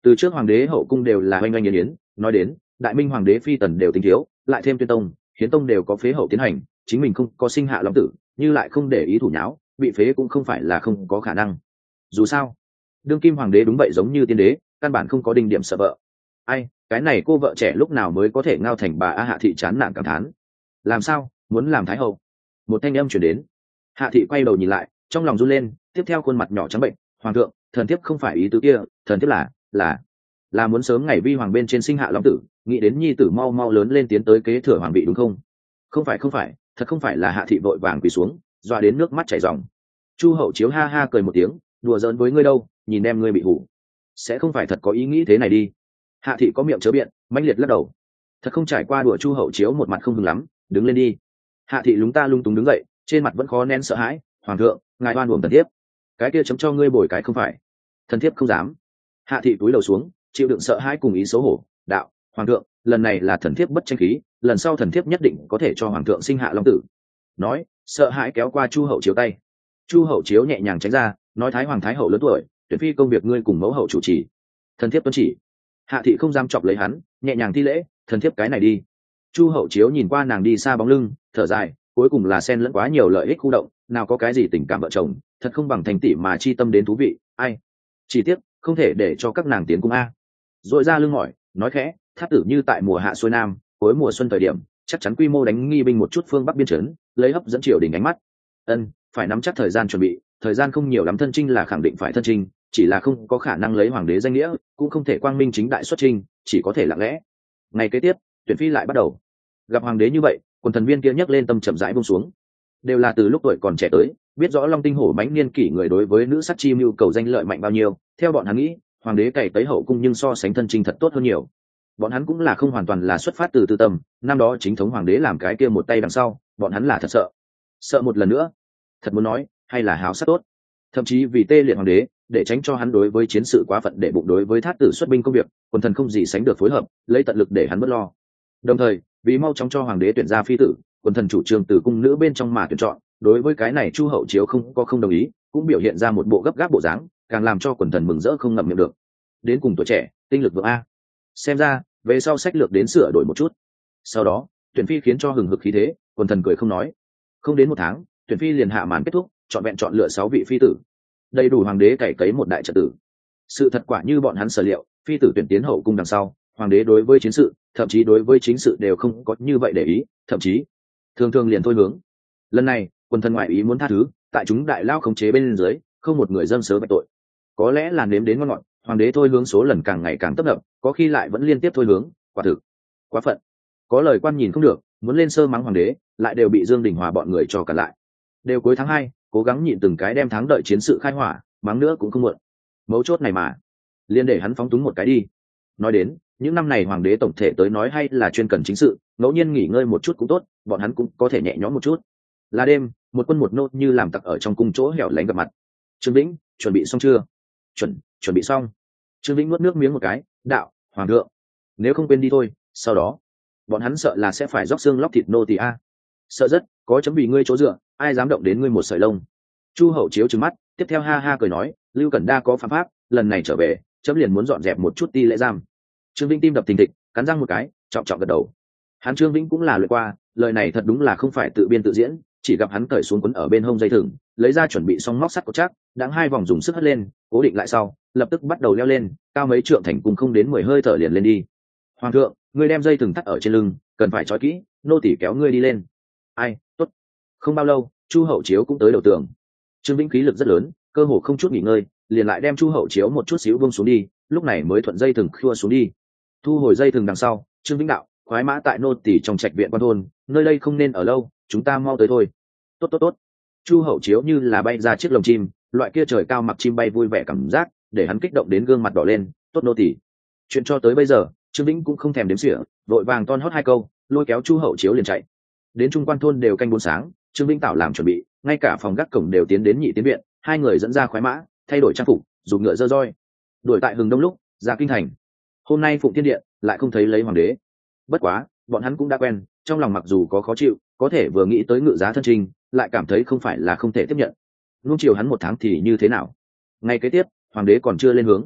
Từ trước hoàng đế hậu cung đều là oanh oanh yến yến, nói đến đại minh hoàng đế phi tần đều tính thiếu, lại thêm tuyên tông hiến tông đều có phế hậu tiến hành, chính mình không có sinh hạ long tử, như lại không để ý thủ nháo, bị phế cũng không phải là không có khả năng. Dù sao đương kim hoàng đế đúng vậy giống như tiên đế, căn bản không có đinh điểm sợ vợ. Ai, cái này cô vợ trẻ lúc nào mới có thể ngao thành bà a? Hạ thị chán nản cảm thán. Làm sao muốn làm thái hậu? Một thanh âm chuyển đến. Hạ thị quay đầu nhìn lại, trong lòng run lên, tiếp theo khuôn mặt nhỏ trắng bệnh. Hoàng thượng, thần thiếp không phải ý tứ kia, thần thiếp là là là muốn sớm ngày vi hoàng bên trên sinh hạ long tử, nghĩ đến nhi tử mau mau lớn lên tiến tới kế thừa hoàng vị, đúng không? Không phải không phải, thật không phải là. Hạ thị vội vàng quỳ xuống, dọa đến nước mắt chảy ròng. Chu hậu chiếu ha ha cười một tiếng, đùa giỡn với ngươi đâu, nhìn em ngươi bị hủ, sẽ không phải thật có ý nghĩ thế này đi. Hạ thị có miệng chớ biện, mãnh liệt lắc đầu. Thật không trải qua đùa. Chu hậu chiếu một mặt không hứng lắm, đứng lên đi. Hạ thị lúng ta lung túng đứng dậy, trên mặt vẫn khó nén sợ hãi. Hoàng thượng, ngài oan uổng thần thiếp, cái kia chấm cho ngươi bồi cái không phải, thần thiếp không dám. Hạ thị túi đầu xuống, chịu đựng sợ hãi cùng ý xấu hổ, đạo: Hoàng thượng, lần này là thần thiếp bất tranh khí, lần sau thần thiếp nhất định có thể cho hoàng thượng sinh hạ long tử. Nói, sợ hãi kéo qua Chu hậu chiếu tay. Chu hậu chiếu nhẹ nhàng tránh ra, nói: Thái hoàng thái hậu lớn tuổi, tuyển phi công việc ngươi cùng mẫu hậu chủ trì, thần thiếp tuân chỉ. Hạ thị không dám chọc lấy hắn, nhẹ nhàng thi lễ: Thần thiếp cái này đi. Chu hậu chiếu nhìn qua nàng đi xa bóng lưng, thở dài, cuối cùng là xen lẫn quá nhiều lợi ích khu động, nào có cái gì tình cảm vợ chồng, thật không bằng thành tỷ mà chi tâm đến thú vị. Ai, chỉ tiếc không thể để cho các nàng tiến cung a. Dội ra lưng mỏi, nói khẽ: Tháp tử như tại mùa hạ xuôi nam, cuối mùa xuân thời điểm chắc chắn quy mô đánh nghi binh một chút phương bắc biên trấn, lấy hấp dẫn triều đình ánh mắt. Ân, phải nắm chắc thời gian chuẩn bị, thời gian không nhiều lắm. Thân chinh là khẳng định phải thân chinh, chỉ là không có khả năng lấy hoàng đế danh nghĩa, cũng không thể quang minh chính đại xuất chinh, chỉ có thể lặng lẽ. Ngày kế tiếp, tuyển phi lại bắt đầu. Gặp hoàng đế như vậy, quần thần viên kia nhấc lên tâm chậm rãi buông xuống. Đều là từ lúc tuổi còn trẻ tới, biết rõ long tinh hổ mãnh niên kỷ người đối với nữ sắc chi mưu cầu danh lợi mạnh bao nhiêu. Theo bọn hắn nghĩ, hoàng đế cày tới hậu cung nhưng so sánh thân chinh thật tốt hơn nhiều. Bọn hắn cũng là không hoàn toàn là xuất phát từ tư tâm, năm đó chính thống hoàng đế làm cái kia một tay đằng sau, bọn hắn là thật sợ, sợ một lần nữa. Thật muốn nói, hay là háo sắc tốt, thậm chí vì tê liệt hoàng đế, để tránh cho hắn đối với chiến sự quá phận để bụng đối với thát tử xuất binh công việc, quần thần không gì sánh được phối hợp, lấy tận lực để hắn bớt lo. Đồng thời, vì mau chóng cho hoàng đế tuyển ra phi tử, quần thần chủ trương từ cung nữ bên trong mà tuyển chọn. Đối với cái này Chu hậu chiếu không có không đồng ý, cũng biểu hiện ra một bộ gấp gáp bộ dáng, càng làm cho quần thần mừng rỡ không ngậm miệng được. Đến cùng tuổi trẻ, tinh lực vượng a. Xem ra về sau sách lược đến sửa đổi một chút. Sau đó tuyển phi khiến cho hừng hực khí thế, quần thần cười không nói. Không đến một tháng, tuyển phi liền hạ màn kết thúc, chọn vẹn chọn lựa sáu vị phi tử, đầy đủ hoàng đế cày cấy một đại trật tử. Sự thật quả như bọn hắn sở liệu, phi tử tuyển tiến hậu cung đằng sau, hoàng đế đối với chiến sự, thậm chí đối với chính sự đều không có như vậy để ý, thậm chí thường thường liền thôi hướng. Lần này quần thần ngoại ý muốn tha thứ, tại chúng đại lao khống chế bên dưới, không một người dâng sớ bạch tội. Có lẽ là nếm đến ngon ngọt, hoàng đế thôi hướng số lần càng ngày càng tấp nập, có khi lại vẫn liên tiếp thôi hướng, quả thực quá phận. Có lời quan nhìn không được, muốn lên sơ mắng hoàng đế, lại đều bị Dương Đình Hòa bọn người cho cả lại. Đều cuối tháng hai, cố gắng nhịn từng cái đem thắng đợi chiến sự khai hỏa, mắng nữa cũng không muộn. Mấu chốt này mà, liên để hắn phóng túng một cái đi. Nói đến, những năm này hoàng đế tổng thể tới nói hay là chuyên cần chính sự, ngẫu nhiên nghỉ ngơi một chút cũng tốt, bọn hắn cũng có thể nhẹ nhõm một chút. Là đêm, một quân một nô như làm tặc ở trong cung chỗ hẻo lánh gặp mặt. Trương Vĩnh, chuẩn bị xong chưa? Chuẩn, chuẩn bị xong. Trương Vĩnh nuốt nước miếng một cái, đạo: Hoàng thượng, nếu không quên đi thôi. Sau đó bọn hắn sợ là sẽ phải róc xương lóc thịt nô tỳ a. Sợ rất, có chấm vì ngươi chỗ dựa, ai dám động đến ngươi một sợi lông. Chu hậu chiếu trừng mắt, tiếp theo ha ha cười nói: Lưu Cẩn Đa có phạm pháp, lần này trở về chấm liền muốn dọn dẹp một chút ti lễ giam. Trương Vĩnh tim đập thình thịch, cắn răng một cái, trọng trọng gật đầu. Hắn Trương Vĩnh cũng là luyện qua, lời này thật đúng là không phải tự biên tự diễn. Chỉ gặp hắn cởi xuống quấn ở bên hông dây thừng, lấy ra chuẩn bị xong móc sắt cột chắc, đặng hai vòng dùng sức hất lên, cố định lại sau, lập tức bắt đầu leo lên, cao mấy trượng thành cùng không đến mười hơi thở liền lên đi. Hoàng thượng, ngươi đem dây thừng thắt ở trên lưng, cần phải trói kỹ, nô tỳ kéo ngươi đi lên. Ai, tốt. Không bao lâu, Chu hậu chiếu cũng tới đầu tường. Trương Vĩnh khí lực rất lớn, cơ hồ không chút nghỉ ngơi, liền lại đem Chu hậu chiếu một chút xíu buông xuống đi, lúc này mới thuận dây thừng khua xuống đi. Thu hồi dây thừng đằng sau, Trương Vĩnh đạo: khoái mã tại nô tỳ trong trạch viện quan thôn, nơi đây không nên ở lâu, chúng ta mau tới thôi. Tốt tốt tốt. Chu hậu chiếu như là bay ra chiếc lồng chim, loại kia trời cao mặc chim bay vui vẻ cảm giác, để hắn kích động đến gương mặt đỏ lên. Tốt nô tỳ. Chuyện cho tới bây giờ, Trương Vĩnh cũng không thèm đếm xỉa, vội vàng ton hót hai câu, lôi kéo Chu hậu chiếu liền chạy. Đến trung quan thôn đều canh bốn sáng, Trương Vĩnh tạo làm chuẩn bị, ngay cả phòng gác cổng đều tiến đến nhị tiến viện, hai người dẫn ra khoái mã, thay đổi trang phục, dùng ngựa dơ roi, đuổi tại hừng đông lúc ra kinh thành. Hôm nay Phụng Thiên Điện lại không thấy lấy hoàng đế. Bất quá, bọn hắn cũng đã quen, trong lòng mặc dù có khó chịu, có thể vừa nghĩ tới ngự giá thân trình, lại cảm thấy không phải là không thể tiếp nhận. Nuông chiều hắn một tháng thì như thế nào? Ngay kế tiếp, hoàng đế còn chưa lên hướng,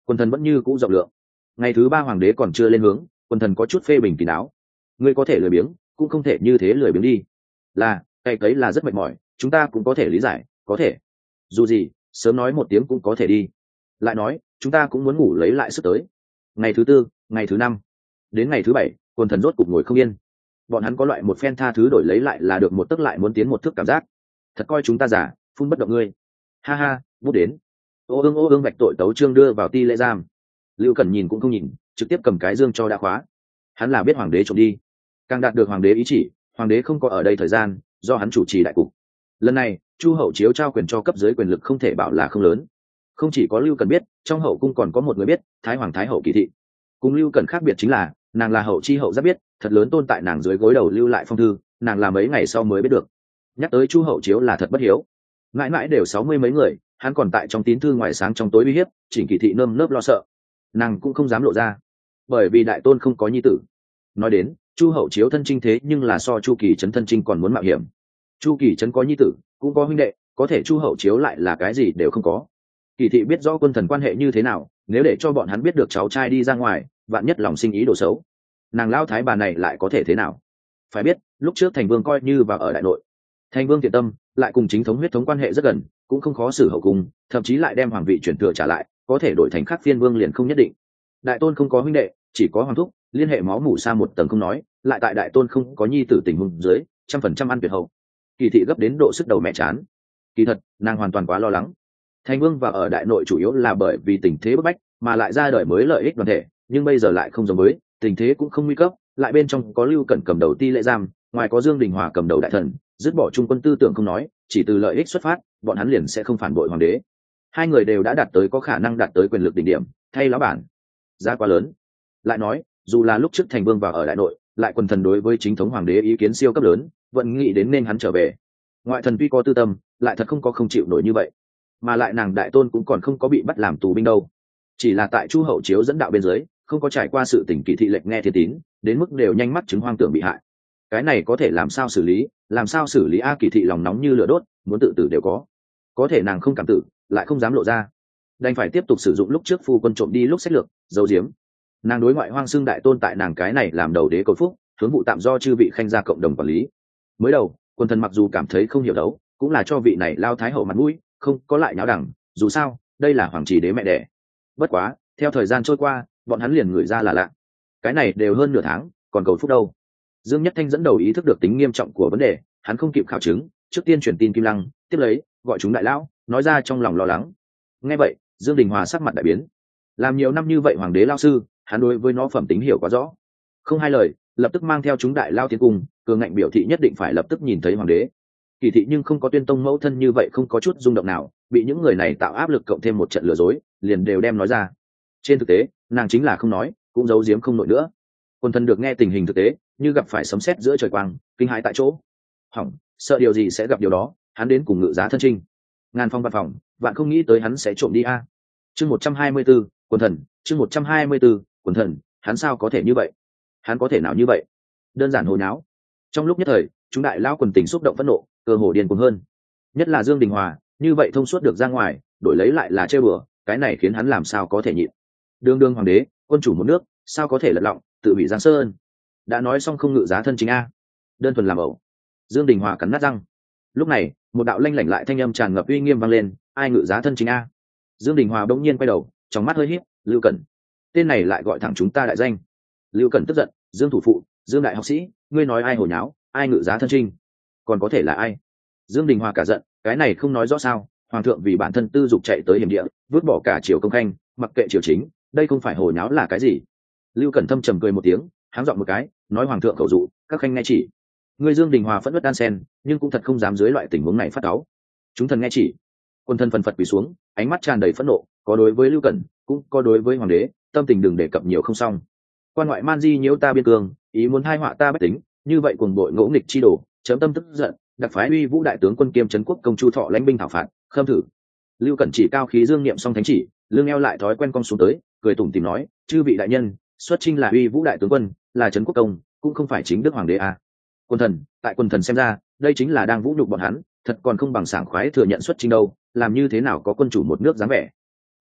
Quần thần vẫn như cũ rộng lượng. Ngày thứ ba hoàng đế còn chưa lên hướng, quần thần có chút phê bình kín đáo. Ngươi có thể lười biếng, cũng không thể như thế lười biếng đi. Là, cày cấy là rất mệt mỏi, chúng ta cũng có thể lý giải, có thể. Dù gì, sớm nói một tiếng cũng có thể đi. Lại nói, chúng ta cũng muốn ngủ lấy lại sức tới. Ngày thứ tư, ngày thứ năm, đến ngày thứ bảy, quần thần rốt cục ngồi không yên. Bọn hắn có loại một phen tha thứ đổi lấy lại là được một tức lại muốn tiến một thước cảm giác. Thật coi chúng ta giả, phun bất động ngươi. Ha ha, bút đến. Ô ương ô ương vạch tội tấu trương đưa vào ti lễ giam. Lưu Cẩn nhìn cũng không nhìn, trực tiếp cầm cái dương cho đã khóa. Hắn là biết hoàng đế trộm đi, càng đạt được hoàng đế ý chỉ, hoàng đế không có ở đây thời gian, do hắn chủ trì đại cục. Lần này Chu hậu chiếu trao quyền cho cấp dưới quyền lực không thể bảo là không lớn. Không chỉ có Lưu Cẩn biết, trong hậu cung còn có một người biết, Thái hoàng thái hậu Kỳ thị. Cùng Lưu Cẩn khác biệt chính là, nàng là hậu chi hậu rất biết, thật lớn tôn tại nàng dưới gối đầu lưu lại phong thư, nàng là mấy ngày sau mới biết được. Nhắc tới Chu hậu chiếu là thật bất hiếu, mãi mãi đều sáu mươi mấy người, hắn còn tại trong tín thư ngoài sáng trong tối uy hiếp, chỉnh Kỳ thị nơm nớp lo sợ, nàng cũng không dám lộ ra, bởi vì đại tôn không có nhi tử. Nói đến Chu hậu chiếu thân trinh thế nhưng là so Chu Kỳ Trấn thân trinh còn muốn mạo hiểm. Chu Kỳ Trấn có nhi tử, cũng có huynh đệ, có thể Chu hậu chiếu lại là cái gì đều không có. Kỳ thị biết rõ quân thần quan hệ như thế nào, nếu để cho bọn hắn biết được cháu trai đi ra ngoài, vạn nhất lòng sinh ý đồ xấu, nàng lao thái bà này lại có thể thế nào? Phải biết lúc trước thành vương coi như vào ở đại nội, thành vương thiện tâm, lại cùng chính thống huyết thống quan hệ rất gần, cũng không khó xử hậu cung, thậm chí lại đem hoàng vị chuyển thừa trả lại, có thể đổi thành khác phiên vương liền không nhất định. Đại tôn không có huynh đệ, chỉ có hoàng thúc, liên hệ máu mủ xa một tầng không nói, lại tại đại tôn không có nhi tử tình huống dưới, trăm phần trăm ăn tuyệt hậu. Kỳ thị gấp đến độ sức đầu mẹ chán. Kỳ thật nàng hoàn toàn quá lo lắng. Thành vương và ở đại nội chủ yếu là bởi vì tình thế bức bách, mà lại ra đời mới lợi ích đoàn thể, nhưng bây giờ lại không giống với, tình thế cũng không nguy cấp, lại bên trong có Lưu Cẩn cầm đầu ti lễ giam, ngoài có Dương Đình Hòa cầm đầu đại thần, dứt bỏ trung quân tư tưởng không nói, chỉ từ lợi ích xuất phát, bọn hắn liền sẽ không phản bội hoàng đế. Hai người đều đã đạt tới có khả năng đạt tới quyền lực đỉnh điểm, thay lão bản giá quá lớn. Lại nói dù là lúc trước thành vương vào ở đại nội, lại quần thần đối với chính thống hoàng đế ý kiến siêu cấp lớn, vẫn nghĩ đến nên hắn trở về. Ngoại thần tuy có tư tâm, lại thật không có không chịu nổi như vậy, mà lại nàng đại tôn cũng còn không có bị bắt làm tù binh đâu, chỉ là tại Chu hậu chiếu dẫn đạo bên dưới, không có trải qua sự tình Kỳ thị lệnh nghe thiên tín, đến mức đều nhanh mắt chứng hoang tưởng bị hại. Cái này có thể làm sao xử lý, làm sao xử lý a? Kỳ thị lòng nóng như lửa đốt, muốn tự tử đều có, có thể nàng không cảm tử, lại không dám lộ ra, đành phải tiếp tục sử dụng lúc trước phu quân trộm đi lúc sách lược giấu giếm. Nàng đối ngoại hoang xương đại tôn tại nàng cái này làm đầu đế cầu phúc, hướng vụ tạm do chư vị khanh gia cộng đồng quản lý. Mới đầu quân thần mặc dù cảm thấy không hiểu đấu, cũng là cho vị này lao thái hậu mặt mũi, không có lại nháo đẳng, dù sao đây là hoàng trì đế mẹ đẻ. Bất quá theo thời gian trôi qua, bọn hắn liền ngửi ra là lạ, cái này đều hơn nửa tháng, còn cầu phúc đâu. Dương Nhất Thanh dẫn đầu ý thức được tính nghiêm trọng của vấn đề, hắn không kịp khảo chứng, trước tiên truyền tin Kim Lăng, tiếp lấy gọi chúng đại lão, nói ra trong lòng lo lắng. Nghe vậy Dương Đình Hòa sắc mặt đại biến, làm nhiều năm như vậy hoàng đế lao sư, hắn đối với nó phẩm tính hiểu quá rõ, không hai lời lập tức mang theo chúng đại lao tiến cung, cường ngạnh biểu thị nhất định phải lập tức nhìn thấy hoàng đế. Kỳ thị nhưng không có tuyên tông mẫu thân như vậy, không có chút rung động nào, bị những người này tạo áp lực cộng thêm một trận lừa dối, liền đều đem nói ra. Trên thực tế nàng chính là không nói, cũng giấu giếm không nổi nữa. Quân thân được nghe tình hình thực tế, như gặp phải sấm sét giữa trời quang, kinh hãi tại chỗ. Hỏng, sợ điều gì sẽ gặp điều đó, hắn đến cùng ngự giá thân trinh, ngàn phong văn phòng, bạn không nghĩ tới hắn sẽ trộm đi a. Chương một trăm hai mươi 124, quần thần, chương một trăm hai mươi 124, quần thần, hắn sao có thể như vậy? Hắn có thể nào như vậy? Đơn giản hồ nháo. Trong lúc nhất thời, chúng đại lão quần tình xúc động phẫn nộ, cơ hồ điên cuồng hơn. Nhất là Dương Đình Hòa, như vậy thông suốt được ra ngoài, đổi lấy lại là trêu bừa, cái này khiến hắn làm sao có thể nhịn. Đương đương hoàng đế, quân chủ một nước, sao có thể lật lọng, tự bị giáng sơn. Đã nói xong không ngự giá thân chính a, đơn thuần làm ẩu. Dương Đình Hòa cắn nát răng. Lúc này một đạo lanh lảnh lại thanh âm tràn ngập uy nghiêm vang lên, ai ngự giá thân chính a? Dương Đình Hòa bỗng nhiên quay đầu, trong mắt hơi híp, Lưu Cẩn, tên này lại gọi thẳng chúng ta đại danh. Lưu Cẩn tức giận, Dương thủ phụ, Dương đại học sĩ, ngươi nói ai hồ nháo, ai ngự giá thân trinh, còn có thể là ai? Dương Đình Hòa cả giận, cái này không nói rõ sao? Hoàng thượng vì bản thân tư dục chạy tới hiểm địa, vứt bỏ cả triều công khanh, mặc kệ triều chính, đây không phải hồ nháo là cái gì? Lưu Cẩn thâm trầm cười một tiếng, háng giọng một cái, nói hoàng thượng khẩu dụ, các khanh nghe chỉ. Ngươi Dương Đình Hòa phẫn nộ đan sen, nhưng cũng thật không dám dưới loại tình huống này phát cáu. Chúng thần nghe chỉ. Quân thân phần phật quỳ xuống, ánh mắt tràn đầy phẫn nộ, có đối với Lưu Cẩn, cũng có đối với hoàng đế, tâm tình đừng đề cập nhiều không xong. Quan ngoại man di nhiễu ta biên cương, ý muốn hai họa ta bách tính, như vậy cuồng bội ngỗ nghịch chi đổ, chấm tâm tức giận, đặc phái uy vũ đại tướng quân kiêm trấn quốc công Chu Thọ lãnh binh thảo phạt, khâm thử. Lưu Cẩn chỉ cao khí dương niệm xong thánh chỉ, lưng eo lại thói quen cong xuống tới, cười tủm tỉm nói, chư vị đại nhân, xuất chinh là uy vũ đại tướng quân, là trấn quốc công, cũng không phải chính đức hoàng đế à. Quân thần, tại quân thần xem ra, đây chính là đang vũ nhục bọn hắn, thật còn không bằng sảng khoái thừa nhận xuất chinh đâu, làm như thế nào có quân chủ một nước dám vẻ.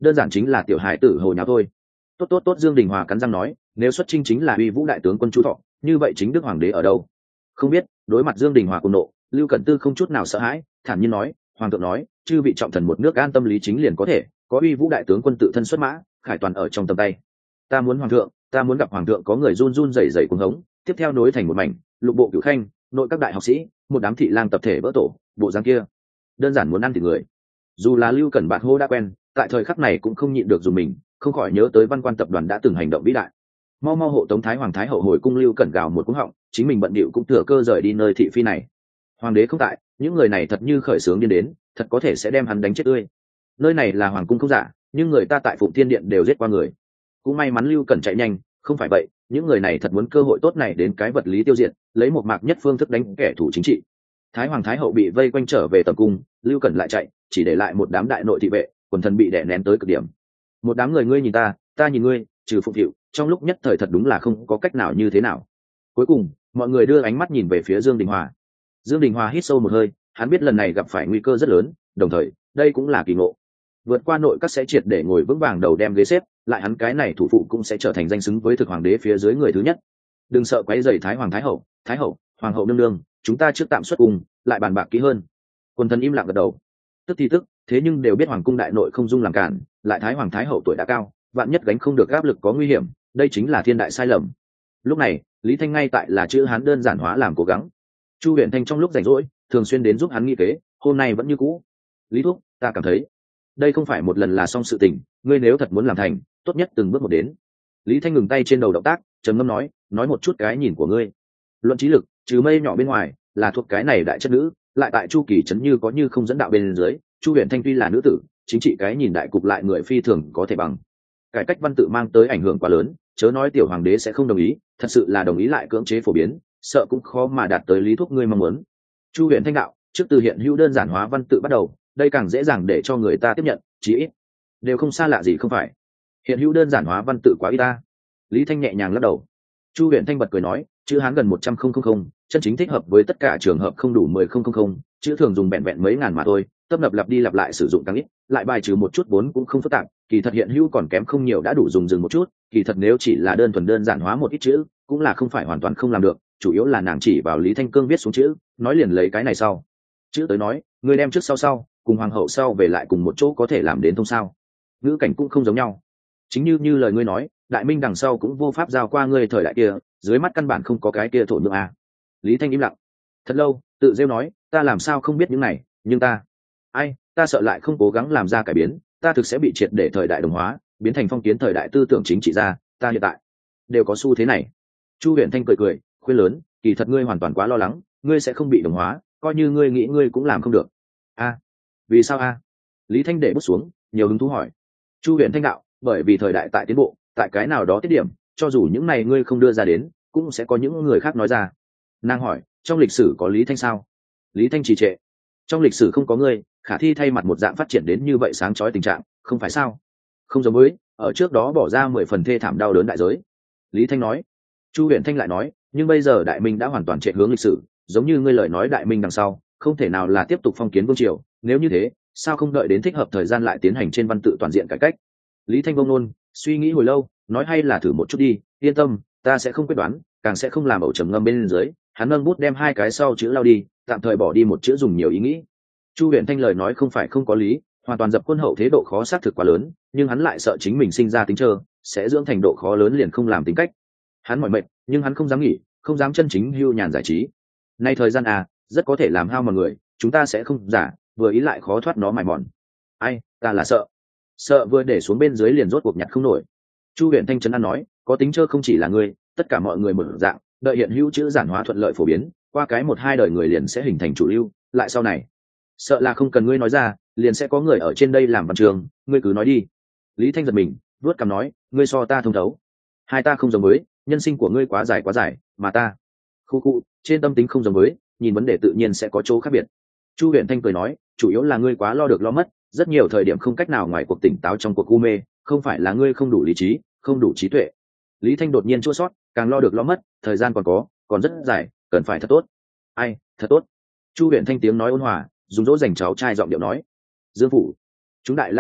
đơn giản chính là tiểu hài tử hồ nháo thôi. Tốt tốt tốt, Dương Đình Hòa cắn răng nói, nếu xuất chinh chính là uy vũ đại tướng quân Chu Thọ, như vậy chính đức hoàng đế ở đâu? Không biết. Đối mặt Dương Đình Hòa cùng nộ, Lưu Cẩn Tư không chút nào sợ hãi, thản nhiên nói, hoàng thượng nói, chư vị trọng thần một nước an tâm lý chính liền có thể, có uy vũ đại tướng quân tự thân xuất mã, khải toàn ở trong tầm tay. Ta muốn hoàng thượng, ta muốn gặp hoàng thượng. Có người run run rẩy rẩy cuồng hống, tiếp theo nối thành một mảnh, lục bộ cửu khanh, nội các đại học sĩ, một đám thị lang tập thể vỡ tổ, bộ dáng kia, đơn giản muốn ăn thịt người. Dù là Lưu Cẩn Bạt hô đã quen, tại thời khắc này cũng không nhịn được dùng mình, không khỏi nhớ tới Văn Quan tập đoàn đã từng hành động vĩ đại. Mau mau hộ tống Thái Hoàng Thái Hậu hồi cung. Lưu Cẩn gào một cú họng, chính mình bận bịu cũng thừa cơ rời đi nơi thị phi này. Hoàng đế không tại, những người này thật như khởi sướng điên đến, thật có thể sẽ đem hắn đánh chết tươi. Nơi này là hoàng cung không giả, nhưng người ta tại Phụng Thiên Điện đều giết qua người. Cũng may mắn Lưu Cẩn chạy nhanh, không phải vậy, những người này thật muốn cơ hội tốt này đến cái vật lý tiêu diệt, lấy một mạc nhất phương thức đánh kẻ thù chính trị. Thái Hoàng Thái Hậu bị vây quanh trở về tầm cung, Lưu Cẩn lại chạy, chỉ để lại một đám đại nội thị vệ, quần thần bị đè nén tới cực điểm. Một đám người ngươi nhìn ta, ta nhìn ngươi, trừ Phụng Thiệu, trong lúc nhất thời thật đúng là không có cách nào như thế nào. Cuối cùng, mọi người đưa ánh mắt nhìn về phía Dương Đình Hòa. Dương Đình Hòa hít sâu một hơi, hắn biết lần này gặp phải nguy cơ rất lớn, đồng thời, đây cũng là kỳ ngộ. Vượt qua nội các sẽ triệt để ngồi vững vàng đầu đem ghế xếp, lại hắn cái này thủ phụ cũng sẽ trở thành danh xứng với thực hoàng đế phía dưới người thứ nhất. Đừng sợ quấy rầy Thái Hoàng Thái Hậu, Thái Hậu, Hoàng hậu nương nương, chúng ta trước tạm xuất cùng, lại bàn bạc kỹ hơn. Quân thần im lặng gật đầu. Tức thì tức, thế nhưng đều biết hoàng cung đại nội không dung làm cản, lại Thái Hoàng Thái Hậu tuổi đã cao, vạn nhất gánh không được áp lực có nguy hiểm, đây chính là thiên đại sai lầm. Lúc này, Lý Thanh ngay tại là chữ Hán đơn giản hóa làm cố gắng. Chu Huyền Thanh trong lúc rảnh rỗi, thường xuyên đến giúp hắn nghĩ kế, hôm nay vẫn như cũ. Lý thúc, ta cảm thấy, đây không phải một lần là xong sự tình, ngươi nếu thật muốn làm thành, tốt nhất từng bước một đến. Lý Thanh ngừng tay trên đầu động tác, trầm ngâm nói, nói một chút cái nhìn của ngươi. Luận trí lực, trừ mây nhỏ bên ngoài, là thuộc cái này đại chất nữ, lại tại Chu Kỳ trấn như có như không dẫn đạo bên dưới, Chu Huyền Thanh tuy là nữ tử, chính trị cái nhìn đại cục lại người phi thường có thể bằng. Cải cách văn tự mang tới ảnh hưởng quá lớn, chớ nói tiểu hoàng đế sẽ không đồng ý, thật sự là đồng ý lại cưỡng chế phổ biến, sợ cũng khó mà đạt tới lý thúc ngươi mong muốn. Chu Huyền Thanh đạo, trước từ hiện hữu đơn giản hóa văn tự bắt đầu, đây càng dễ dàng để cho người ta tiếp nhận, chí ít đều không xa lạ gì không phải. Hiện hữu đơn giản hóa văn tự quá ít ta. Lý Thanh nhẹ nhàng lắc đầu. Chu Huyền Thanh bật cười nói, chữ Hán gần một trăm không không không, chân chính thích hợp với tất cả trường hợp không đủ mười không không không, chữ thường dùng vẹn vẹn mấy ngàn mà thôi, tấp nập lặp đi lặp lại sử dụng càng ít, lại bài trừ một chút vốn cũng không phức tạp, kỳ thật hiện hữu còn kém không nhiều đã đủ dùng dừng một chút, kỳ thật nếu chỉ là đơn thuần đơn giản hóa một ít chữ, cũng là không phải hoàn toàn không làm được, chủ yếu là nàng chỉ vào Lý Thanh Cương viết xuống chữ, nói liền lấy cái này sau. Chữ tới nói, người đem trước sau sau, cùng hoàng hậu sau về lại cùng một chỗ có thể làm đến thông sao? Ngữ cảnh cũng không giống nhau. Chính như như lời ngươi nói, đại minh đằng sau cũng vô pháp giao qua ngươi thời đại kia, dưới mắt căn bản không có cái kia thổ nhượng a. Lý Thanh im lặng. Thật lâu, tự rêu nói, ta làm sao không biết những này, nhưng ta, ai, ta sợ lại không cố gắng làm ra cải biến, ta thực sẽ bị triệt để thời đại đồng hóa, biến thành phong kiến thời đại tư tưởng chính trị gia, ta hiện tại đều có xu thế này. Chu Huyền Thanh cười cười, khuyên lớn, kỳ thật ngươi hoàn toàn quá lo lắng, ngươi sẽ không bị đồng hóa, coi như ngươi nghĩ ngươi cũng làm không được. A, vì sao a? Lý Thanh để bút xuống, nhiều hứng thú hỏi. Chu Huyền Thanh đạo, bởi vì thời đại tại tiến bộ, tại cái nào đó tiết điểm, cho dù những này ngươi không đưa ra đến, cũng sẽ có những người khác nói ra. Nàng hỏi, trong lịch sử có Lý Thanh sao? Lý Thanh trì trệ. Trong lịch sử không có ngươi, khả thi thay mặt một dạng phát triển đến như vậy sáng chói tình trạng, không phải sao? Không giống với, ở trước đó bỏ ra mười phần thê thảm đau đớn đại giới. Lý Thanh nói. Chu Huyền Thanh lại nói, nhưng bây giờ đại minh đã hoàn toàn chạy hướng lịch sử, giống như ngươi lời nói đại minh đằng sau, không thể nào là tiếp tục phong kiến vương triều, nếu như thế, sao không đợi đến thích hợp thời gian lại tiến hành trên văn tự toàn diện cải cách? Lý Thanh vông nôn, suy nghĩ hồi lâu, nói hay là thử một chút đi, yên tâm, ta sẽ không quyết đoán, càng sẽ không làm ẩu trầm ngâm bên dưới. Hắn nâng bút đem hai cái sau chữ lao đi, tạm thời bỏ đi một chữ dùng nhiều ý nghĩ. Chu Huyền Thanh lời nói không phải không có lý, hoàn toàn dập khuôn hậu thế độ khó xác thực quá lớn, nhưng hắn lại sợ chính mình sinh ra tính trơ, sẽ dưỡng thành độ khó lớn liền không làm tính cách. Hắn mỏi mệt, nhưng hắn không dám nghỉ, không dám chân chính hưu nhàn giải trí. Nay thời gian à, rất có thể làm hao mọi người, chúng ta sẽ không giả, vừa ý lại khó thoát nó mài mòn. Ai, ta là sợ, sợ vừa để xuống bên dưới liền rốt cuộc nhặt không nổi. Chu Huyền Thanh trấn an nói, có tính trơ không chỉ là ngươi, tất cả mọi người mở dạng, đợi hiện hữu chữ giản hóa thuận lợi phổ biến, qua cái một hai đời người liền sẽ hình thành chủ lưu, lại sau này, sợ là không cần ngươi nói ra, liền sẽ có người ở trên đây làm văn trường, ngươi cứ nói đi. Lý Thanh giật mình, vuốt cằm nói, ngươi so ta thông thấu, hai ta không giống với, nhân sinh của ngươi quá dài quá dài, mà ta, khu khu, trên tâm tính không giống với, nhìn vấn đề tự nhiên sẽ có chỗ khác biệt. Chu Huyền Thanh cười nói, chủ yếu là ngươi quá lo được lo mất, rất nhiều thời điểm không cách nào ngoài cuộc tỉnh táo trong cuộc u mê, không phải là ngươi không đủ lý trí, không đủ trí tuệ. Lý Thanh đột nhiên chua sót, càng lo được lo mất, thời gian còn có, còn rất dài, cần phải thật tốt. Ai, thật tốt. Chu Huyền Thanh tiếng nói ôn hòa, dùng dỗ dành cháu trai giọng điệu nói. Dương phủ, chúng đại lao tụ tập,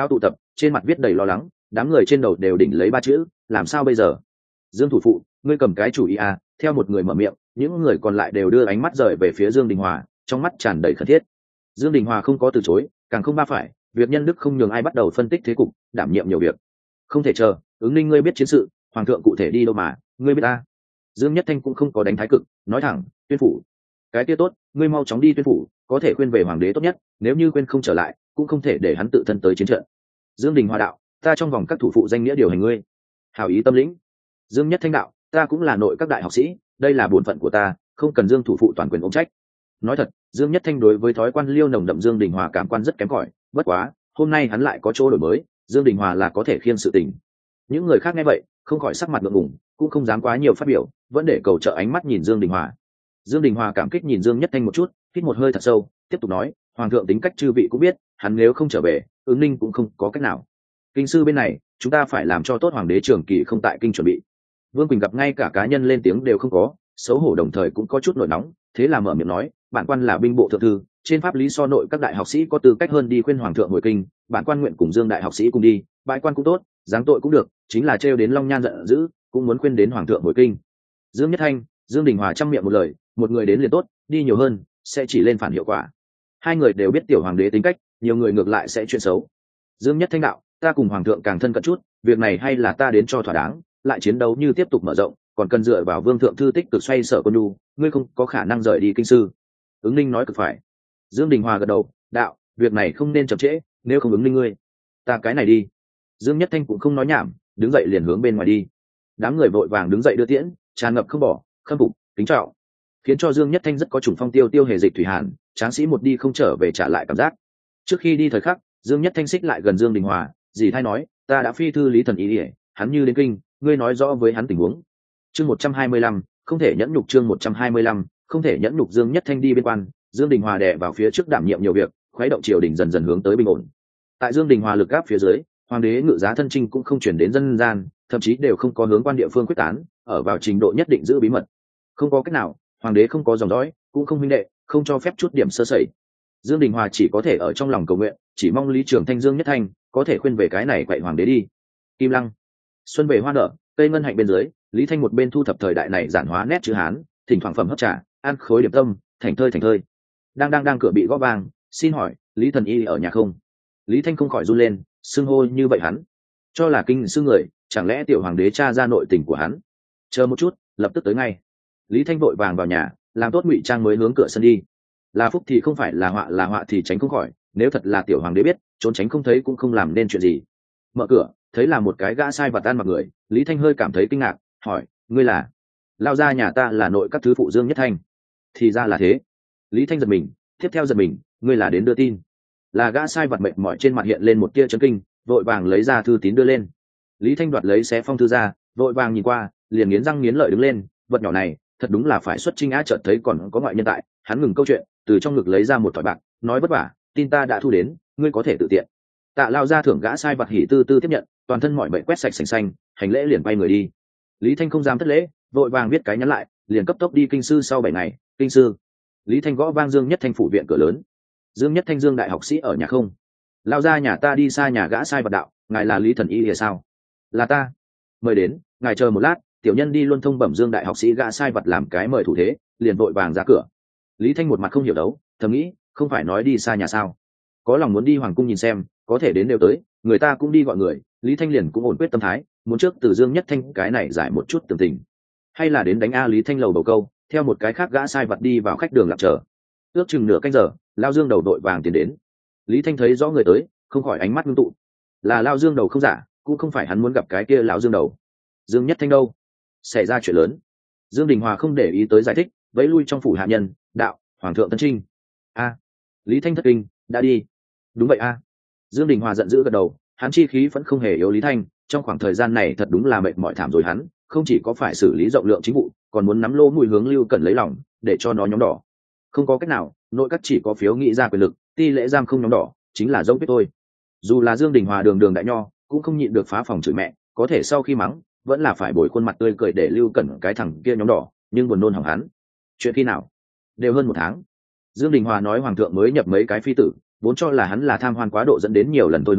trên mặt viết đầy lo lắng, đám người trên đầu đều đỉnh lấy ba chữ làm sao bây giờ. Dương thủ phụ, ngươi cầm cái chủ ý à. Theo một người mở miệng, những người còn lại đều đưa ánh mắt rời về phía Dương Đình Hòa, trong mắt tràn đầy khẩn thiết. Dương Đình Hòa không có từ chối, càng không ba phải, việc nhân đức không nhường ai bắt đầu phân tích thế cục, đảm nhiệm nhiều việc. Không thể chờ, ứng ninh ngươi biết chiến sự, hoàng thượng cụ thể đi đâu mà, ngươi biết ta. Dương Nhất Thanh cũng không có đánh thái cực, nói thẳng, Tuyên phủ. Cái kia tốt, ngươi mau chóng đi Tuyên phủ, có thể khuyên về hoàng đế tốt nhất, nếu như quên không trở lại, cũng không thể để hắn tự thân tới chiến trận. Dương Đình Hòa đạo, ta trong vòng các thủ phụ danh nghĩa điều hành ngươi. Hảo ý tâm lĩnh. Dương Nhất Thanh đạo, ta cũng là nội các đại học sĩ, đây là bổn phận của ta, không cần Dương thủ phụ toàn quyền ôm trách. Nói thật, Dương Nhất Thanh đối với thói quan liêu nồng đậm Dương Đình Hòa cảm quan rất kém cỏi, bất quá, hôm nay hắn lại có chỗ đổi mới, Dương Đình Hòa là có thể khiêng sự tình. Những người khác nghe vậy, không khỏi sắc mặt ngượng ngùng, cũng không dám quá nhiều phát biểu, vẫn để cầu trợ ánh mắt nhìn Dương Đình Hòa. Dương Đình Hòa cảm kích nhìn Dương Nhất Thanh một chút, hít một hơi thật sâu, tiếp tục nói, hoàng thượng tính cách chư vị cũng biết, hắn nếu không trở về, ứng ninh cũng không có cách nào. Kinh sư bên này, chúng ta phải làm cho tốt hoàng đế trường kỳ không tại kinh chuẩn bị. Vương Quỳnh gặp ngay cả cá nhân lên tiếng đều không có, xấu hổ đồng thời cũng có chút nổi nóng, thế là mở miệng nói, bản quan là binh bộ thượng thư, trên pháp lý so nội các đại học sĩ có tư cách hơn đi khuyên hoàng thượng hồi kinh, bản quan nguyện cùng Dương đại học sĩ cùng đi, bãi quan cũng tốt, giáng tội cũng được, chính là trêu đến Long Nhan giận dữ, cũng muốn khuyên đến hoàng thượng hồi kinh. Dương Nhất Thanh, Dương Đình Hòa trăm miệng một lời, một người đến liền tốt, đi nhiều hơn sẽ chỉ lên phản hiệu quả. Hai người đều biết tiểu hoàng đế tính cách, nhiều người ngược lại sẽ chuyện xấu. Dương Nhất Thanh đạo, ta cùng hoàng thượng càng thân cận chút, việc này hay là ta đến cho thỏa đáng, lại chiến đấu như tiếp tục mở rộng, còn cần dựa vào Vương thượng thư tích cực xoay sở quân nhu, ngươi không có khả năng rời đi kinh sư. Ứng ninh nói cực phải. Dương Đình Hòa gật đầu, đạo, việc này không nên chậm trễ, nếu không ứng ninh ngươi, ta cái này đi. Dương Nhất Thanh cũng không nói nhảm, đứng dậy liền hướng bên ngoài đi. Đám người vội vàng đứng dậy đưa tiễn, tràn ngập không bỏ, khâm phục, kính trọng, khiến cho Dương Nhất Thanh rất có chủng phong tiêu tiêu hề dịch thủy hàn, tráng sĩ một đi không trở về trả lại cảm giác. Trước khi đi thời khắc, Dương Nhất Thanh xích lại gần Dương Đình Hòa, dì thay nói, ta đã phi thư Lý Thần ý ỉa, hắn như đến kinh, ngươi nói rõ với hắn tình huống. Chương một trăm hai mươi lăm, không thể nhẫn nhục. Chương một trăm hai mươi lăm, không thể nhẫn nhục. Dương Nhất Thanh đi bên quan, Dương Đình Hòa đè vào phía trước đảm nhiệm nhiều việc, khuấy động triều đình dần dần hướng tới bình ổn. Tại Dương Đình Hòa lực áp phía dưới, hoàng đế ngự giá thân trinh cũng không chuyển đến dân gian, thậm chí đều không có hướng quan địa phương quyết tán, ở vào trình độ nhất định giữ bí mật. Không có cách nào, hoàng đế không có dòng dõi, cũng không huynh đệ, không cho phép chút điểm sơ sẩy. Dương Đình Hòa chỉ có thể ở trong lòng cầu nguyện, chỉ mong Lý Trường Thanh Dương Nhất Thanh có thể khuyên về cái này quậy hoàng đế đi. Kim Lăng, xuân về hoa nở, cây ngân hạnh bên dưới, Lý Thanh một bên thu thập thời đại này giản hóa nét chữ Hán, thỉnh thoảng phẩm hấp trà, ăn khối điểm tâm, thành thơi thành thơi. Đang đang đang cửa bị gõ vang, xin hỏi Lý Thần Y ở nhà không? Lý Thanh không khỏi run lên, xưng hô như vậy hắn cho là kinh sư người, chẳng lẽ tiểu hoàng đế tra ra nội tình của hắn? Chờ một chút, lập tức tới ngay. Lý Thanh vội vàng vào nhà, làm tốt ngụy trang mới hướng cửa sân đi. Là phúc thì không phải là họa, là họa thì tránh không khỏi, nếu thật là tiểu hoàng đế biết, trốn tránh không thấy cũng không làm nên chuyện gì. Mở cửa, thấy là một cái gã sai vặt ăn mặc người, Lý Thanh hơi cảm thấy kinh ngạc, hỏi, ngươi là? Lao ra nhà ta là nội các thứ phụ Dương Nhất Thanh. Thì ra là thế. Lý Thanh giật mình, tiếp theo giật mình, ngươi là đến đưa tin? Là gã sai vặt mệt mỏi trên mặt hiện lên một tia chấn kinh, vội vàng lấy ra thư tín đưa lên. Lý Thanh đoạt lấy xé phong thư ra, vội vàng nhìn qua, liền nghiến răng nghiến lợi đứng lên, vật nhỏ này thật đúng là phải xuất trinh á. Chợt thấy còn có ngoại nhân tại, hắn ngừng câu chuyện, từ trong ngực lấy ra một thỏi bạc, nói vất vả, tin ta đã thu đến, ngươi có thể tự tiện. Tạ Lao ra thưởng gã sai vặt hỉ tư tư tiếp nhận, toàn thân mọi bệnh quét sạch sành xanh, hành lễ liền quay người đi. Lý Thanh không dám thất lễ, vội vàng viết cái nhắn lại, liền cấp tốc đi kinh sư. Sau bảy ngày, kinh sư. Lý Thanh gõ vang Dương Nhất Thanh phủ viện cửa lớn. Dương Nhất Thanh Dương đại học sĩ ở nhà không? Lao ra nhà ta đi xa nhà gã sai vật đạo, ngài là Lý Thần Y thì sao? Là ta. Mời đến, ngài chờ một lát, tiểu nhân đi luôn thông bẩm Dương đại học sĩ. Gã sai vật làm cái mời thủ thế, liền vội vàng ra cửa. Lý Thanh một mặt không hiểu đấu, thầm nghĩ, không phải nói đi xa nhà sao? Có lòng muốn đi hoàng cung nhìn xem, có thể đến đều tới, người ta cũng đi gọi người. Lý Thanh liền cũng ổn quyết tâm thái, muốn trước từ Dương Nhất Thanh cái này giải một chút tường tình, hay là đến đánh a. Lý Thanh lầu bầu câu, theo một cái khác gã sai vật đi vào khách đường lặng chờ. Ước chừng nửa canh giờ, Lao Dương đầu đội vàng tiến đến. Lý Thanh thấy rõ người tới, không khỏi ánh mắt ngưng tụ. Là Lao Dương đầu không giả, cũng không phải hắn muốn gặp cái kia lão Dương đầu. Dương Nhất Thanh đâu? Xảy ra chuyện lớn. Dương Đình Hòa không để ý tới giải thích, vẫy lui trong phủ hạ nhân, đạo, hoàng thượng tân trinh. A. Lý Thanh thất kinh, đã đi. Đúng vậy a. Dương Đình Hòa giận dữ gật đầu, hắn chi khí vẫn không hề yếu Lý Thanh, trong khoảng thời gian này thật đúng là mệt mỏi thảm rồi. Hắn không chỉ có phải xử lý rộng lượng chính vụ, còn muốn nắm lô mùi hướng Lưu Cẩn lấy lòng, để cho nó nhóm đỏ. Không có cách nào, nội các chỉ có phiếu nghị ra quyền lực, ti lễ giam không nhóm đỏ, chính là dông biết tôi. Dù là Dương Đình Hòa đường đường đại nho, cũng không nhịn được phá phòng chửi mẹ, có thể sau khi mắng, vẫn là phải bồi khuôn mặt tươi cười để Lưu Cẩn cái thằng kia nhóm đỏ, nhưng buồn nôn hỏng hắn. Chuyện khi nào? Đều hơn một tháng. Dương Đình Hòa nói hoàng thượng mới nhập mấy cái phi tử, vốn cho là hắn là tham hoan quá độ dẫn đến nhiều lần tôi hướng,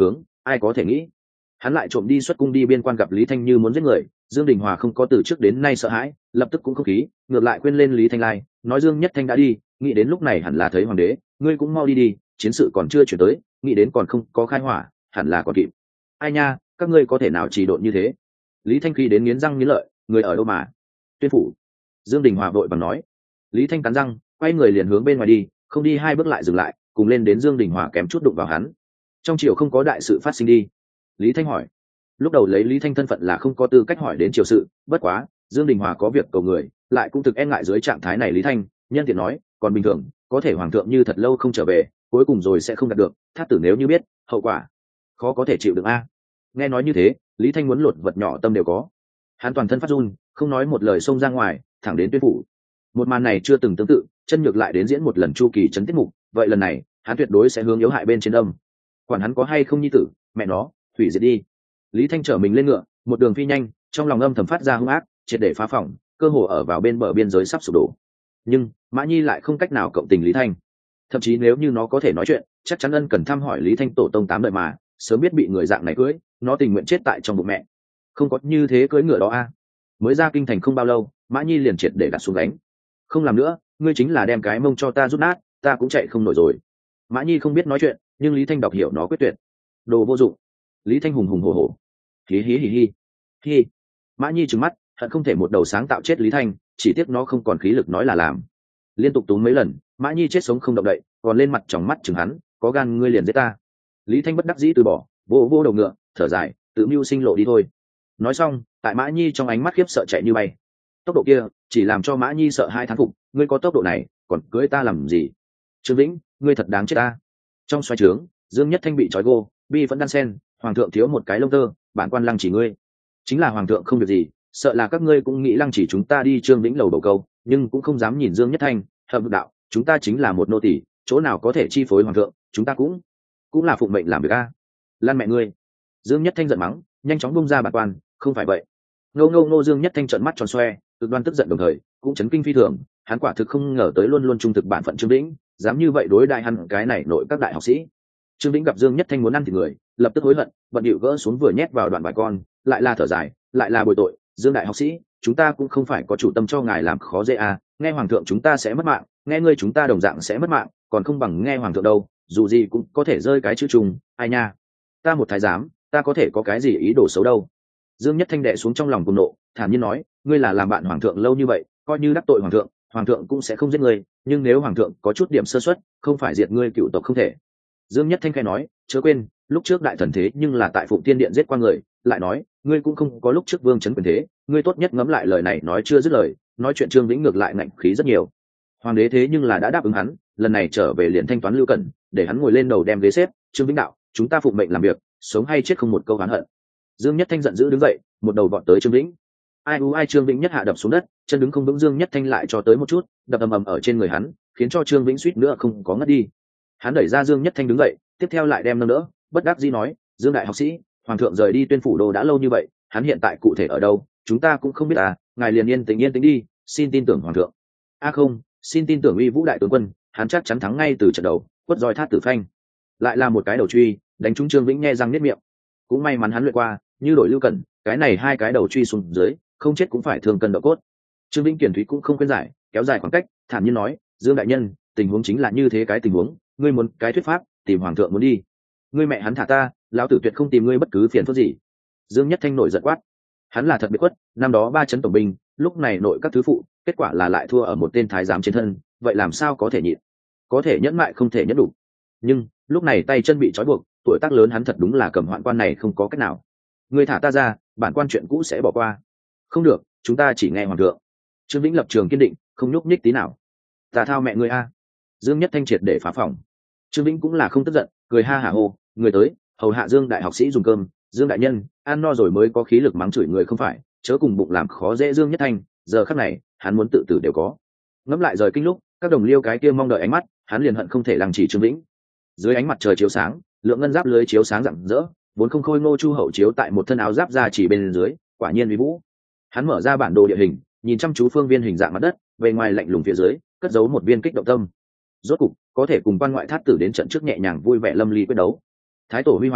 ai có thể nghĩ hắn lại trộm đi xuất cung đi biên quan gặp Lý Thanh như muốn giết người. Dương Đình Hòa không có từ trước đến nay sợ hãi, lập tức cũng không khí, ngược lại khuyên lên Lý Thanh lai, nói Dương Nhất Thanh đã đi, nghĩ đến lúc này hẳn là thấy hoàng đế, ngươi cũng mau đi đi, chiến sự còn chưa chuyển tới, nghĩ đến còn không có khai hỏa, hẳn là còn kịp. Ai nha, các ngươi có thể nào trì độn như thế? Lý Thanh khi đến nghiến răng nghiến lợi, người ở đâu mà? Tuyên phủ. Dương Đình Hòa vội vàng nói. Lý Thanh cắn răng, quay người liền hướng bên ngoài đi, không đi hai bước lại dừng lại, cùng lên đến Dương Đình Hòa kém chút đụng vào hắn. Trong triều không có đại sự phát sinh đi. Lý Thanh hỏi. Lúc đầu lấy Lý Thanh thân phận là không có tư cách hỏi đến triều sự, bất quá Dương Đình Hòa có việc cầu người, lại cũng thực e ngại dưới trạng thái này Lý Thanh nhân tiện nói, còn bình thường có thể hoàng thượng như thật lâu không trở về, cuối cùng rồi sẽ không đạt được, thát tử nếu như biết hậu quả khó có thể chịu được a. Nghe nói như thế, Lý Thanh muốn lột vật nhỏ tâm đều có, hắn toàn thân phát run, không nói một lời xông ra ngoài, thẳng đến Tuyên phủ. Một màn này chưa từng tương tự, chân ngược lại đến diễn một lần chu kỳ chấn tiết mục, vậy lần này hắn tuyệt đối sẽ hướng yếu hại bên trên âm, quản hắn có hay không nhi tử, mẹ nó hủy diệt đi. Lý Thanh trở mình lên ngựa, một đường phi nhanh, trong lòng âm thầm phát ra hung ác, triệt để phá phòng, cơ hồ ở vào bên bờ biên giới sắp sụp đổ. Nhưng Mã Nhi lại không cách nào cộng tình Lý Thanh, thậm chí nếu như nó có thể nói chuyện, chắc chắn ân cần thăm hỏi Lý Thanh tổ tông tám đời mà, sớm biết bị người dạng này cưới, nó tình nguyện chết tại trong bụng mẹ. Không có như thế cưới ngựa đó a. Mới ra kinh thành không bao lâu, Mã Nhi liền triệt để đặt xuống đánh. Không làm nữa, ngươi chính là đem cái mông cho ta rút nát, ta cũng chạy không nổi rồi. Mã Nhi không biết nói chuyện, nhưng Lý Thanh đọc hiểu nó quyết tuyệt. Đồ vô dụng. Lý Thanh hùng hùng hổ hổ. Hí hí hí hí. Hí. Mã Nhi trừng mắt, hận không thể một đầu sáng tạo chết Lý Thanh, chỉ tiếc nó không còn khí lực nói là làm. Liên tục túm mấy lần, Mã Nhi chết sống không động đậy, còn lên mặt tròng mắt chừng hắn, có gan ngươi liền giết ta. Lý Thanh bất đắc dĩ từ bỏ, vô vô đầu ngựa, thở dài, tự mưu sinh lộ đi thôi. Nói xong, tại Mã Nhi trong ánh mắt khiếp sợ chạy như bay. Tốc độ kia chỉ làm cho Mã Nhi sợ hai thán phục, ngươi có tốc độ này, còn cưỡi ta làm gì? Trương Vĩnh, ngươi thật đáng chết ta. Trong xoay trướng, Dương Nhất Thanh bị trói gô, bi vẫn đan sen, hoàng thượng thiếu một cái lông tơ, bản quan lăng chỉ ngươi. Chính là hoàng thượng không việc gì, sợ là các ngươi cũng nghĩ lăng chỉ chúng ta đi Trương Vĩnh lầu đầu câu, nhưng cũng không dám nhìn Dương Nhất Thanh, hậm đạo, chúng ta chính là một nô tỳ, chỗ nào có thể chi phối hoàng thượng, chúng ta cũng cũng là phụng mệnh làm việc a. Lan mẹ ngươi. Dương Nhất Thanh giận mắng, nhanh chóng bung ra bản quan, không phải vậy. Ngô ngô ngô. Dương Nhất Thanh trợn mắt tròn xoe, cực đoan tức giận đồng thời cũng chấn kinh phi thường, hắn quả thực không ngờ tới luôn luôn trung thực bản phận Trương Vĩnh dám như vậy đối đại hắn cái này nội các đại học sĩ. Trương Vĩnh gặp Dương Nhất Thanh muốn ăn thịt người, lập tức hối hận, bận điệu gỡ xuống vừa nhét vào đoạn bài con, lại là thở dài, lại là bồi tội, Dương đại học sĩ, chúng ta cũng không phải có chủ tâm cho ngài làm khó dễ à, nghe hoàng thượng chúng ta sẽ mất mạng, nghe ngươi chúng ta đồng dạng sẽ mất mạng, còn không bằng nghe hoàng thượng đâu, dù gì cũng có thể rơi cái chữ trùng, ai nha. Ta một thái giám, ta có thể có cái gì ý đồ xấu đâu. Dương Nhất Thanh đệ xuống trong lòng cùng nộ, thản nhiên nói, ngươi là làm bạn hoàng thượng lâu như vậy, coi như đắc tội hoàng thượng, hoàng thượng cũng sẽ không giết ngươi, nhưng nếu hoàng thượng có chút điểm sơ suất, không phải diệt ngươi cựu tộc không thể. Dương Nhất Thanh khai nói, chớ quên, lúc trước đại thần thế nhưng là tại Phụng Tiên Điện giết qua người, lại nói, ngươi cũng không có lúc trước vương chấn quyền thế, ngươi tốt nhất ngẫm lại lời này nói chưa dứt lời, nói chuyện Trương Vĩnh ngược lại ngạnh khí rất nhiều. Hoàng đế thế nhưng là đã đáp ứng hắn, lần này trở về liền thanh toán Lưu Cẩn, để hắn ngồi lên đầu đem ghế xếp, Trương Vĩnh đạo, chúng ta phụng mệnh làm việc, sống hay chết không một câu oán hận. Dương Nhất Thanh giận dữ đứng dậy, một đầu vọt tới Trương Vĩnh. Ai u ai Trương Vĩnh nhất hạ đập xuống đất, chân đứng không vững, Dương Nhất Thanh lại cho tới một chút, đập ầm ầm ở trên người hắn, khiến cho Trương Vĩnh suýt nữa không có ngất đi. Hắn đẩy ra Dương Nhất Thanh đứng dậy, tiếp theo lại đem nâng đỡ, bất đắc dĩ nói, Dương đại học sĩ, hoàng thượng rời đi Tuyên phủ đô đã lâu như vậy, hắn hiện tại cụ thể ở đâu, chúng ta cũng không biết à, ngài liền yên tĩnh yên tĩnh đi, xin tin tưởng hoàng thượng. A à không, xin tin tưởng Uy Vũ đại tướng quân, hắn chắc chắn thắng ngay từ trận đầu, quất roi thát tử phanh. Lại là một cái đầu truy, đánh trúng Trương Vĩnh nghe răng niết miệng. Cũng may mắn hắn luyện qua, như đổi Lưu Cẩn, cái này hai cái đầu truy xuống dưới, không chết cũng phải thương cân độ cốt. Trương Vĩnh kiển thúy cũng không khuyên giải, kéo dài khoảng cách, thản nhiên nói, Dương đại nhân, tình huống chính là như thế cái tình huống, ngươi muốn cái thuyết pháp, tìm hoàng thượng muốn đi. Ngươi mẹ hắn thả ta, lão tử tuyệt không tìm ngươi bất cứ phiền phức gì. Dương Nhất Thanh nổi giận quát. Hắn là thật biệt quất, năm đó ba chấn tổng binh, lúc này nội các thứ phụ, kết quả là lại thua ở một tên thái giám trên thân, vậy làm sao có thể nhịn? Có thể nhẫn mại không thể nhẫn đủ. Nhưng lúc này tay chân bị trói buộc, tuổi tác lớn hắn thật đúng là cầm hoạn quan này không có cách nào. Ngươi thả ta ra, bản quan chuyện cũ sẽ bỏ qua. Không được, chúng ta chỉ nghe hoàng thượng. Trương Vĩnh lập trường kiên định, không nhúc nhích tí nào. Ta thao mẹ ngươi a. Dương Nhất Thanh triệt để phá phòng. Trương Vĩnh cũng là không tức giận, cười ha hả hô, người tới, hầu hạ Dương đại học sĩ dùng cơm. Dương đại nhân, ăn no rồi mới có khí lực mắng chửi người không phải, chớ cùng bụng làm khó dễ Dương Nhất Thanh, giờ khắc này, hắn muốn tự tử đều có. Ngẫm lại rời kinh lúc, các đồng liêu cái kia mong đợi ánh mắt, hắn liền hận không thể lăng chỉ Trương Vĩnh. Dưới ánh mặt trời chiếu sáng, lượng ngân giáp lưới chiếu sáng rạng rỡ, vốn không khôi ngô Chu Hậu chiếu tại một thân áo giáp ra chỉ bên dưới, quả nhiên uy vũ. Hắn mở ra bản đồ địa hình, nhìn chăm chú phương viên hình dạng mặt đất, bề ngoài lạnh lùng phía dưới, cất giấu một viên kích động tâm. Rốt cục, có thể cùng quan ngoại thát tử đến trận trước nhẹ nhàng vui vẻ lâm ly quyết đấu. Thái tổ huy hoàng,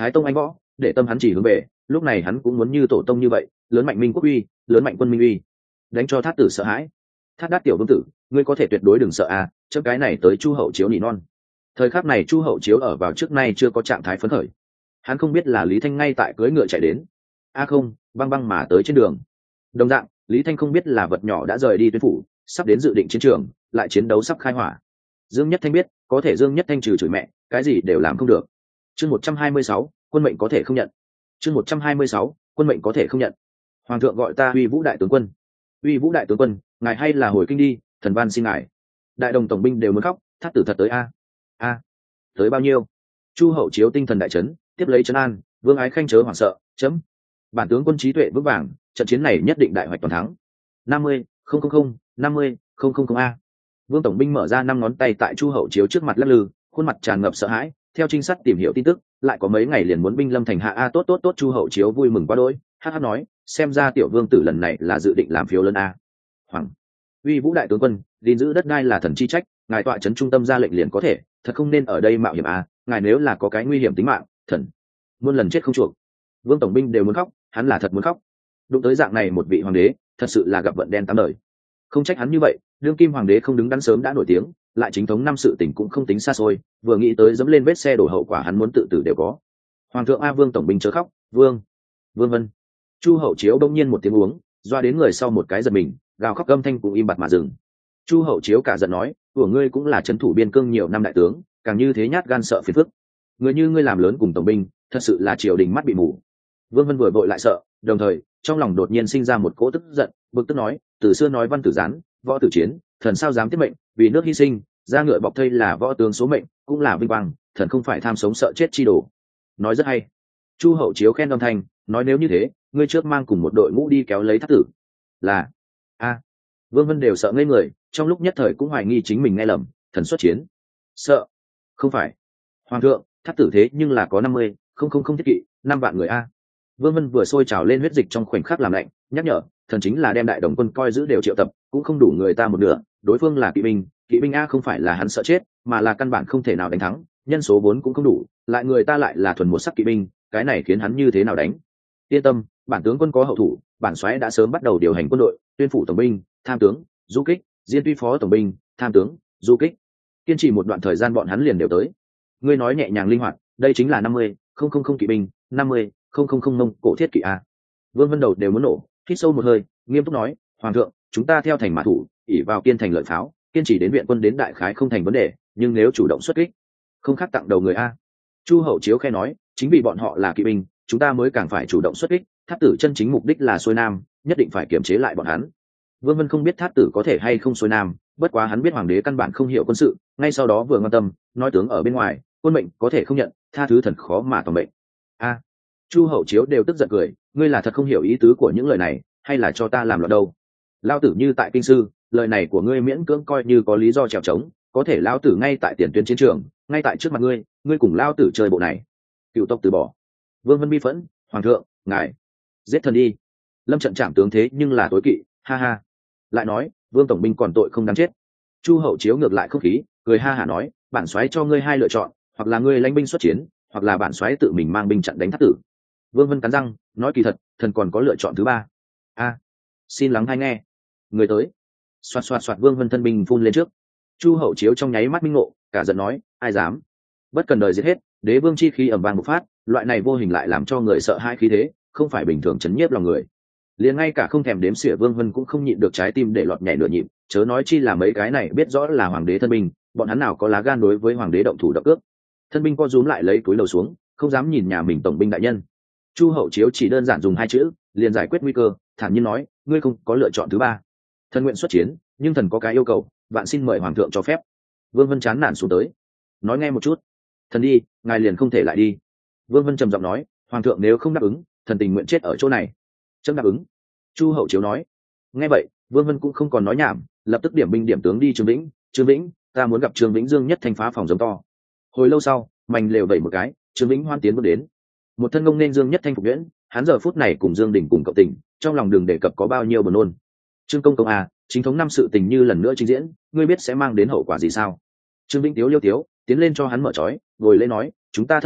Thái tông anh võ để tâm hắn chỉ hướng về, lúc này hắn cũng muốn như tổ tông như vậy, lớn mạnh minh quốc uy, lớn mạnh quân minh uy, đánh cho thát tử sợ hãi. Thát đát tiểu vương tử, ngươi có thể tuyệt đối đừng sợ à, chấm cái này tới chu hậu chiếu nỉ non. Thời khắc này chu hậu chiếu ở vào trước nay chưa có trạng thái phấn khởi, hắn không biết là Lý Thanh ngay tại cưỡi ngựa chạy đến, a không, băng băng mà tới trên đường. Đồng dạng, Lý Thanh không biết là vật nhỏ đã rời đi tuyến phủ, sắp đến dự định chiến trường, lại chiến đấu sắp khai hỏa. Dương Nhất Thanh biết, có thể Dương Nhất Thanh trừ chửi mẹ, cái gì đều làm không được. Chương một trăm hai mươi sáu, quân mệnh có thể không nhận. Chương một trăm hai mươi sáu, quân mệnh có thể không nhận. Hoàng thượng gọi ta Uy Vũ đại tướng quân. Uy Vũ đại tướng quân, ngài hay là hồi kinh đi, thần van xin ngài. Đại đồng tổng binh đều muốn khóc, thát tử thật tới a. A. Tới bao nhiêu? Chu hậu chiếu tinh thần đại chấn, tiếp lấy trấn an, Vương Ái Khanh chớ hoảng sợ, chấm. Bản tướng quân trí tuệ vững vàng, trận chiến này nhất định đại hoạch toàn thắng. năm mươi, không không không, năm mươi, không không không a. Vương tổng binh mở ra năm ngón tay tại chu hậu chiếu trước mặt lắc lư, khuôn mặt tràn ngập sợ hãi, theo trinh sát tìm hiểu tin tức, lại có mấy ngày liền muốn binh lâm thành hạ a. Tốt tốt tốt, chu hậu chiếu vui mừng quá đỗi, hát hát nói, xem ra tiểu vương tử lần này là dự định làm phiếu lớn a. Hoàng Uy Vũ đại tướng quân, gìn giữ đất đai là thần chi trách, ngài tọa trấn trung tâm ra lệnh liền có thể, thật không nên ở đây mạo hiểm a. Ngài nếu là có cái nguy hiểm tính mạng, thần muôn lần chết không chuộc. Vương tổng binh đều muốn khóc, hắn là thật muốn khóc. Đụng tới dạng này một vị hoàng đế, thật sự là gặp vận đen tám đời. Không trách hắn như vậy, đương kim hoàng đế không đứng đắn sớm đã nổi tiếng, lại chính thống năm sự tình cũng không tính xa xôi, vừa nghĩ tới dẫm lên vết xe đổ hậu quả hắn muốn tự tử đều có. Hoàng thượng a, Vương tổng binh chớ khóc, vương vương vân. Chu hậu chiếu đông nhiên một tiếng uống, doa đến người sau một cái giật mình, gào khóc âm thanh cũng im bặt mà dừng. Chu hậu chiếu cả giận nói, của ngươi cũng là trấn thủ biên cương nhiều năm đại tướng, càng như thế nhát gan sợ phiền phức. Người như ngươi làm lớn cùng tổng binh, thật sự là triều đình mắt bị mù. Vương vân vừa vội lại sợ, đồng thời trong lòng đột nhiên sinh ra một cỗ tức giận, bực tức nói, từ xưa nói văn tử gián, võ tử chiến, thần sao dám tiết mệnh, vì nước hy sinh, ra ngựa bọc thây là võ tướng số mệnh, cũng là vinh quang, thần không phải tham sống sợ chết chi đồ. Nói rất hay. Chu hậu chiếu khen âm thanh, nói nếu như thế, ngươi trước mang cùng một đội ngũ đi kéo lấy thát tử. Là a. Vương vân đều sợ ngây người, trong lúc nhất thời cũng hoài nghi chính mình nghe lầm, thần xuất chiến. Sợ? Không phải. Hoàng thượng, thát tử thế nhưng là có năm mươi, không không không thiết kỵ, năm vạn người a. Vương vân vừa sôi trào lên huyết dịch trong khoảnh khắc làm lạnh, nhắc nhở, thần chính là đem đại đồng quân coi giữ đều triệu tập, cũng không đủ người ta một nửa, đối phương là kỵ binh, kỵ binh a không phải là hắn sợ chết, mà là căn bản không thể nào đánh thắng, nhân số vốn cũng không đủ, lại người ta lại là thuần một sắc kỵ binh, cái này khiến hắn như thế nào đánh? Yên tâm, bản tướng quân có hậu thủ, bản soái đã sớm bắt đầu điều hành quân đội, tuyên phủ tổng binh, tham tướng, du kích, diên tuy phó tổng binh, tham tướng, du kích. Kiên trì một đoạn thời gian bọn hắn liền đều tới. Ngươi nói nhẹ nhàng linh hoạt, đây chính là năm mươi, không không không kỵ binh, năm mươi, không không không nông cổ thiết kỵ a. Vương vân đầu đều muốn nổ, hít sâu một hơi, nghiêm túc nói, hoàng thượng, chúng ta theo thành mã thủ, ỉ vào kiên thành lợi pháo, kiên trì đến viện quân đến đại khái không thành vấn đề, nhưng nếu chủ động xuất kích, không khác tặng đầu người a. Chu hậu chiếu khe nói, chính vì bọn họ là kỵ binh, chúng ta mới càng phải chủ động xuất kích, thát tử chân chính mục đích là xuôi nam, nhất định phải kiềm chế lại bọn hắn. Vương vân không biết thát tử có thể hay không xuôi nam, bất quá hắn biết hoàng đế căn bản không hiểu quân sự, ngay sau đó vừa quan tâm, nói tướng ở bên ngoài, quân mệnh có thể không nhận, tha thứ thần khó mà toàn mệnh. A. Chu hậu chiếu đều tức giận cười, ngươi là thật không hiểu ý tứ của những lời này, hay là cho ta làm loạn đâu? Lao tử như tại kinh sư, lời này của ngươi miễn cưỡng coi như có lý do trèo trống, có thể lao tử ngay tại tiền tuyến chiến trường, ngay tại trước mặt ngươi, ngươi cùng lao tử chơi bộ này. Cựu tộc từ bỏ. Vương vân bi phẫn, hoàng thượng, ngài giết thần đi. Lâm trận trảm tướng thế nhưng là tối kỵ, ha ha. Lại nói, vương tổng binh còn tội không đáng chết. Chu hậu chiếu ngược lại không khí, cười ha hả nói, bản soái cho ngươi hai lựa chọn, hoặc là ngươi lãnh binh xuất chiến, hoặc là bản soái tự mình mang binh chặn đánh thát tử. Vương vân cắn răng, nói kỳ thật, thần còn có lựa chọn thứ ba. A. Xin lắng hay nghe. Người tới. Xoạt xoạt xoạt, vương vân thân binh phun lên trước. Chu hậu chiếu trong nháy mắt minh ngộ, cả giận nói, ai dám? Bất cần đời giết hết, đế vương chi khí ầm vang một phát, loại này vô hình lại làm cho người sợ hai khí thế, không phải bình thường chấn nhiếp lòng người. Liền ngay cả không thèm đếm xỉa vương vân cũng không nhịn được trái tim để lọt nhảy nửa nhịp, chớ nói chi là mấy cái này biết rõ là hoàng đế thân binh, bọn hắn nào có lá gan đối với hoàng đế động thủ động cước. Thân binh co rúm lại lấy túi đầu xuống, không dám nhìn nhà mình tổng binh đại nhân. Chu hậu chiếu chỉ đơn giản dùng hai chữ liền giải quyết nguy cơ, thản nhiên nói, ngươi không có lựa chọn thứ ba. Thần nguyện xuất chiến, nhưng thần có cái yêu cầu, vạn xin mời hoàng thượng cho phép. Vương vân chán nản xuống tới, nói nghe một chút. Thần đi, ngài liền không thể lại đi. Vương vân trầm giọng nói, hoàng thượng nếu không đáp ứng, thần tình nguyện chết ở chỗ này. Trẫm đáp ứng. Chu hậu chiếu nói. Nghe vậy, vương vân cũng không còn nói nhảm, lập tức điểm binh điểm tướng đi trương vĩnh. Trương vĩnh, ta muốn gặp trương vĩnh dương nhất thanh phá phòng giống to. Hồi lâu sau, mảnh lều vẩy một cái, trương vĩnh hoan tiến bước đến. Một thân ngông nên dương nhất thanh phục nhuyễn, hắn giờ phút này cùng dương đình cùng cộng tình, trong lòng đường đề cập có bao nhiêu buồn nôn. Trương công công à, chính thống năm sự tình như lần nữa trình diễn, ngươi biết sẽ mang đến hậu quả gì sao? Trương vĩnh tiếu liêu tiếu tiến lên cho hắn mở trói, ngồi lễ nói, chúng ta thất lễ,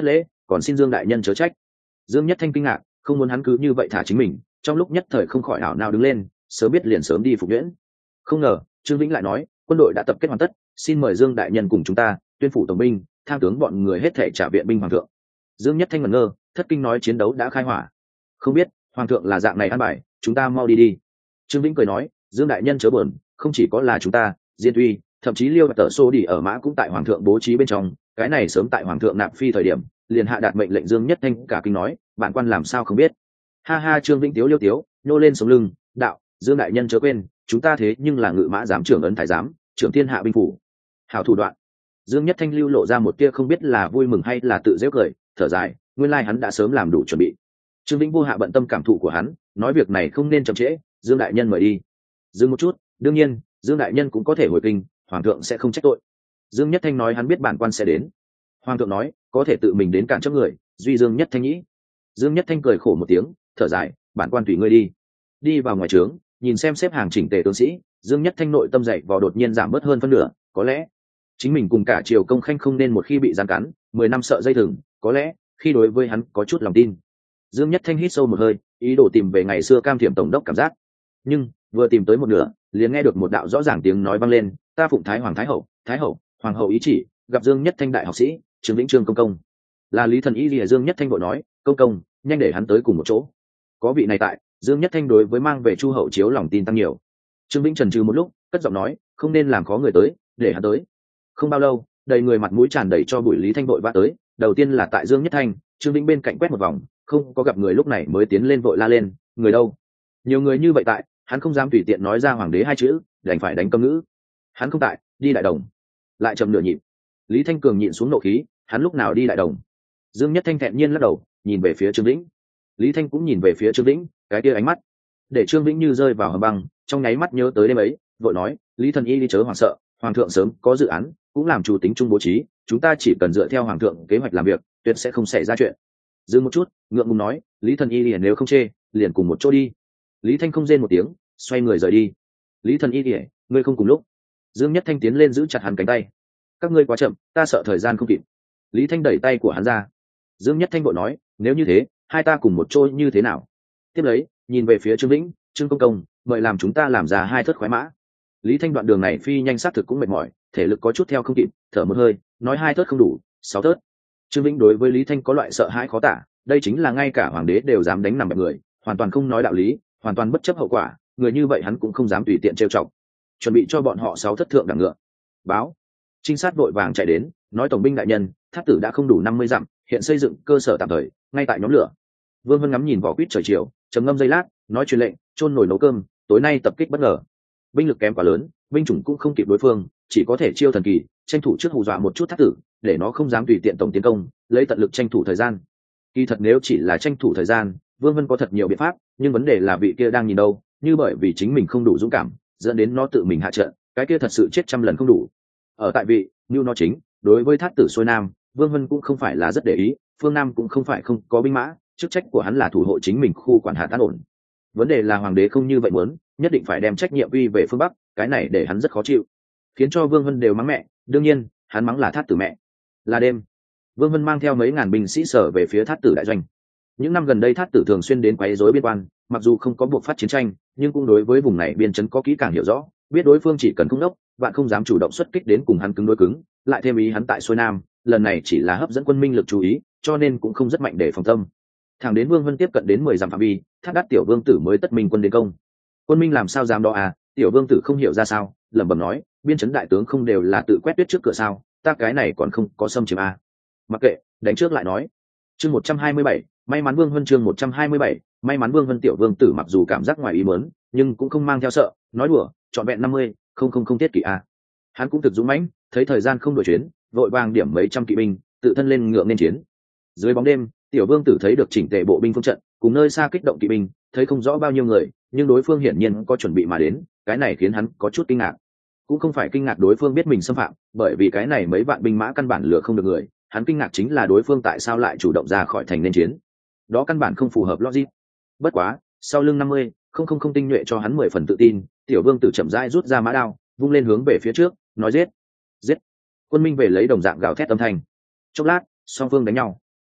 còn xin Dương đại nhân chớ trách. Dương Nhất Thanh kinh ngạc, không muốn hắn cứ như vậy thả chính mình, trong lúc nhất thời không khỏi ảo nào đứng lên, sớm biết liền sớm đi phục nhuyễn. Không ngờ Trương Vĩnh lại nói, quân đội đã tập kết hoàn tất, xin mời Dương đại nhân cùng chúng ta tuyên phủ tổng binh, tham tướng bọn người hết thể trả viện binh hoàng thượng. Dương Nhất Thanh ngẩn ngơ, thất kinh nói chiến đấu đã khai hỏa. Không biết hoàng thượng là dạng này an bài, chúng ta mau đi đi. Trương Vĩnh cười nói, Dương đại nhân chớ buồn, không chỉ có là chúng ta, Diên Tuy, thậm chí Liêu và Tở Xô đi ở mã cũng tại hoàng thượng bố trí bên trong, cái này sớm tại hoàng thượng nạp phi thời điểm, liền hạ đạt mệnh lệnh. Dương Nhất Thanh cả kinh nói, bản quan làm sao không biết. Ha ha, Trương Vĩnh tiếu liêu tiếu, nhô lên sống lưng, đạo, Dương đại nhân chớ quên, chúng ta thế nhưng là ngự mã giám trưởng ấn thái giám, trưởng thiên hạ binh phủ. Hảo thủ đoạn. Dương Nhất Thanh lưu lộ ra một tia không biết là vui mừng hay là tự giễu cười, thở dài, nguyên lai hắn đã sớm làm đủ chuẩn bị. Trương Vĩnh vô hạ bận tâm cảm thụ của hắn, nói việc này không nên chậm trễ, Dương đại nhân mời đi. Dừng một chút, đương nhiên, Dương đại nhân cũng có thể hồi kinh, hoàng thượng sẽ không trách tội. Dương Nhất Thanh nói hắn biết bản quan sẽ đến. Hoàng thượng nói, có thể tự mình đến cản chấp người, duy Dương Nhất Thanh nghĩ. Dương Nhất Thanh cười khổ một tiếng, thở dài, bản quan tùy ngươi đi. Đi vào ngoài trướng, nhìn xem xếp hàng chỉnh tề tướng sĩ, Dương Nhất Thanh nội tâm dậy vò đột nhiên giảm bớt hơn phân nửa, có lẽ chính mình cùng cả triều công khanh không nên một khi bị gian cắn, mười năm sợ dây thừng, có lẽ khi đối với hắn có chút lòng tin. Dương Nhất Thanh hít sâu một hơi, ý đồ tìm về ngày xưa cam thiểm tổng đốc cảm giác. Nhưng vừa tìm tới một nửa, liền nghe được một đạo rõ ràng tiếng nói vang lên, ta phụng thái hoàng thái hậu, thái hậu, hoàng hậu ý chỉ, gặp Dương Nhất Thanh đại học sĩ, Trương Vĩnh Trương công công. Là Lý Thần Y lìa. Dương Nhất Thanh vội nói, công công, nhanh để hắn tới cùng một chỗ. Có vị này tại, Dương Nhất Thanh đối với mang về Chu hậu chiếu lòng tin tăng nhiều. Trương Vĩnh chần chừ một lúc, cất giọng nói, không nên làm khó người tới, để hắn tới. Không bao lâu, đầy người mặt mũi tràn đầy cho bụi Lý Thanh vội vã tới, đầu tiên là tại Dương Nhất Thanh, Trương Vĩnh bên cạnh quét một vòng, không có gặp người, lúc này mới tiến lên vội la lên, người đâu? Nhiều người như vậy tại, hắn không dám tùy tiện nói ra hoàng đế hai chữ, đành phải đánh câm ngữ. Hắn không tại, đi đại đồng. Lại chậm nửa nhịp. Lý Thanh Cường nhịn xuống nộ khí, hắn lúc nào đi đại đồng? Dương Nhất Thanh thẹn nhiên lắc đầu, nhìn về phía Trương Vĩnh. Lý Thanh cũng nhìn về phía Trương Vĩnh, cái kia ánh mắt để Trương Vĩnh như rơi vào hầm băng, trong nháy mắt nhớ tới đêm ấy, vội nói, Lý Thần Y đi chớ hoảng sợ, hoàng thượng sớm có dự án, cũng làm chủ tính chung bố trí, chúng ta chỉ cần dựa theo hoàng thượng kế hoạch làm việc, tuyệt sẽ không xảy ra chuyện. Dừng một chút, ngượng ngùng nói, Lý Thần Y liền nếu không chê, liền cùng một chỗ đi. Lý Thanh không rên một tiếng, xoay người rời đi. Lý Thần Y lìa, ngươi không cùng lúc. Dương Nhất Thanh tiến lên giữ chặt hắn cánh tay. Các ngươi quá chậm, ta sợ thời gian không kịp. Lý Thanh đẩy tay của hắn ra. Dương Nhất Thanh vội nói, nếu như thế, hai ta cùng một chỗ như thế nào? Tiếp lấy, nhìn về phía Trương Vĩnh, Trương công công, mời làm chúng ta làm ra hai thất khoái mã. Lý Thanh đoạn đường này phi nhanh xác thực cũng mệt mỏi, thể lực có chút theo không kịp, thở một hơi, nói hai thớt không đủ, sáu thớt. Trương Vĩnh đối với Lý Thanh có loại sợ hãi khó tả, đây chính là ngay cả hoàng đế đều dám đánh nằm bẹp người, hoàn toàn không nói đạo lý, hoàn toàn bất chấp hậu quả, người như vậy hắn cũng không dám tùy tiện trêu chọc. Chuẩn bị cho bọn họ sáu thất thượng đẳng ngựa. Báo. Trinh sát vội vàng chạy đến, nói tổng binh đại nhân, tháp tử đã không đủ năm mươi dặm, hiện xây dựng cơ sở tạm thời, ngay tại nhóm lửa. Vương Vân ngắm nhìn vỏ quýt trời chiều, trầm ngâm giây lát, nói truyền lệnh, chôn nồi nấu cơm, tối nay tập kích bất ngờ. Binh lực kém quá lớn, binh chủng cũng không kịp đối phương, chỉ có thể chiêu thần kỳ, tranh thủ trước hù dọa một chút tháp tử, để nó không dám tùy tiện tổng tiến công, lấy tận lực tranh thủ thời gian. Kỳ thật nếu chỉ là tranh thủ thời gian, Vương Vân có thật nhiều biện pháp, nhưng vấn đề là vị kia đang nhìn đâu, như bởi vì chính mình không đủ dũng cảm, dẫn đến nó tự mình hạ trận, cái kia thật sự chết trăm lần không đủ. Ở tại vị, như nó chính, đối với thát tử xuôi nam, Vương Vân cũng không phải là rất để ý, phương Nam cũng không phải không có binh mã, chức trách của hắn là thủ hộ chính mình khu quản hạt an ổn. Vấn đề là hoàng đế không như vậy muốn, nhất định phải đem trách nhiệm quy về phương Bắc, cái này để hắn rất khó chịu, khiến cho Vương Vân đều mắng mẹ, đương nhiên, hắn mắng là thát tử mẹ. Là đêm, Vương Vân mang theo mấy ngàn binh sĩ sở về phía thát tử đại doanh. Những năm gần đây thát tử thường xuyên đến quấy rối biên quan, mặc dù không có buộc phát chiến tranh, nhưng cũng đối với vùng này biên trấn có kỹ càng hiểu rõ, biết đối phương chỉ cần không đốc, bạn không dám chủ động xuất kích đến cùng hắn cứng đối cứng, lại thêm ý hắn tại xuôi nam, lần này chỉ là hấp dẫn quân minh lực chú ý, cho nên cũng không rất mạnh để phòng tâm. Thẳng đến Vương Vân tiếp cận đến mười dặm phạm vi, Thác Đát tiểu vương tử mới tất minh quân đến công. Quân minh làm sao dám đó à? Tiểu vương tử không hiểu ra sao, lẩm bẩm nói, biên trấn đại tướng không đều là tự quét tuyết trước cửa sao, ta cái này còn không có xâm chiếm à? Mặc kệ, đánh trước lại nói. Chương một trăm hai mươi bảy, may mắn Vương Vân chương một trăm hai mươi bảy, may mắn Vương Vân tiểu vương tử mặc dù cảm giác ngoài ý muốn, nhưng cũng không mang theo sợ, nói đùa, chọn vẹn năm mươi, không không không tiết kỷ à? Hắn cũng thực dũng mãnh, thấy thời gian không đổi chuyến, vội vàng điểm mấy trăm kỵ binh, tự thân lên ngựa nên chiến. Dưới bóng đêm, tiểu vương tử thấy được chỉnh tề bộ binh phương trận, cùng nơi xa kích động kỵ binh, thấy không rõ bao nhiêu người, nhưng đối phương hiển nhiên có chuẩn bị mà đến, cái này khiến hắn có chút kinh ngạc. Cũng không phải kinh ngạc đối phương biết mình xâm phạm, bởi vì cái này mấy vạn binh mã căn bản lừa không được người, hắn kinh ngạc chính là đối phương tại sao lại chủ động ra khỏi thành nên chiến. Đó căn bản không phù hợp logic. Bất quá, sau lưng năm mươi, không không không tinh nhuệ cho hắn mười phần tự tin, tiểu vương tử chậm rãi rút ra mã đao, vung lên hướng về phía trước, nói giết, giết. Quân minh về lấy đồng dạng gào thét âm thanh. Chốc lát, song phương đánh nhau.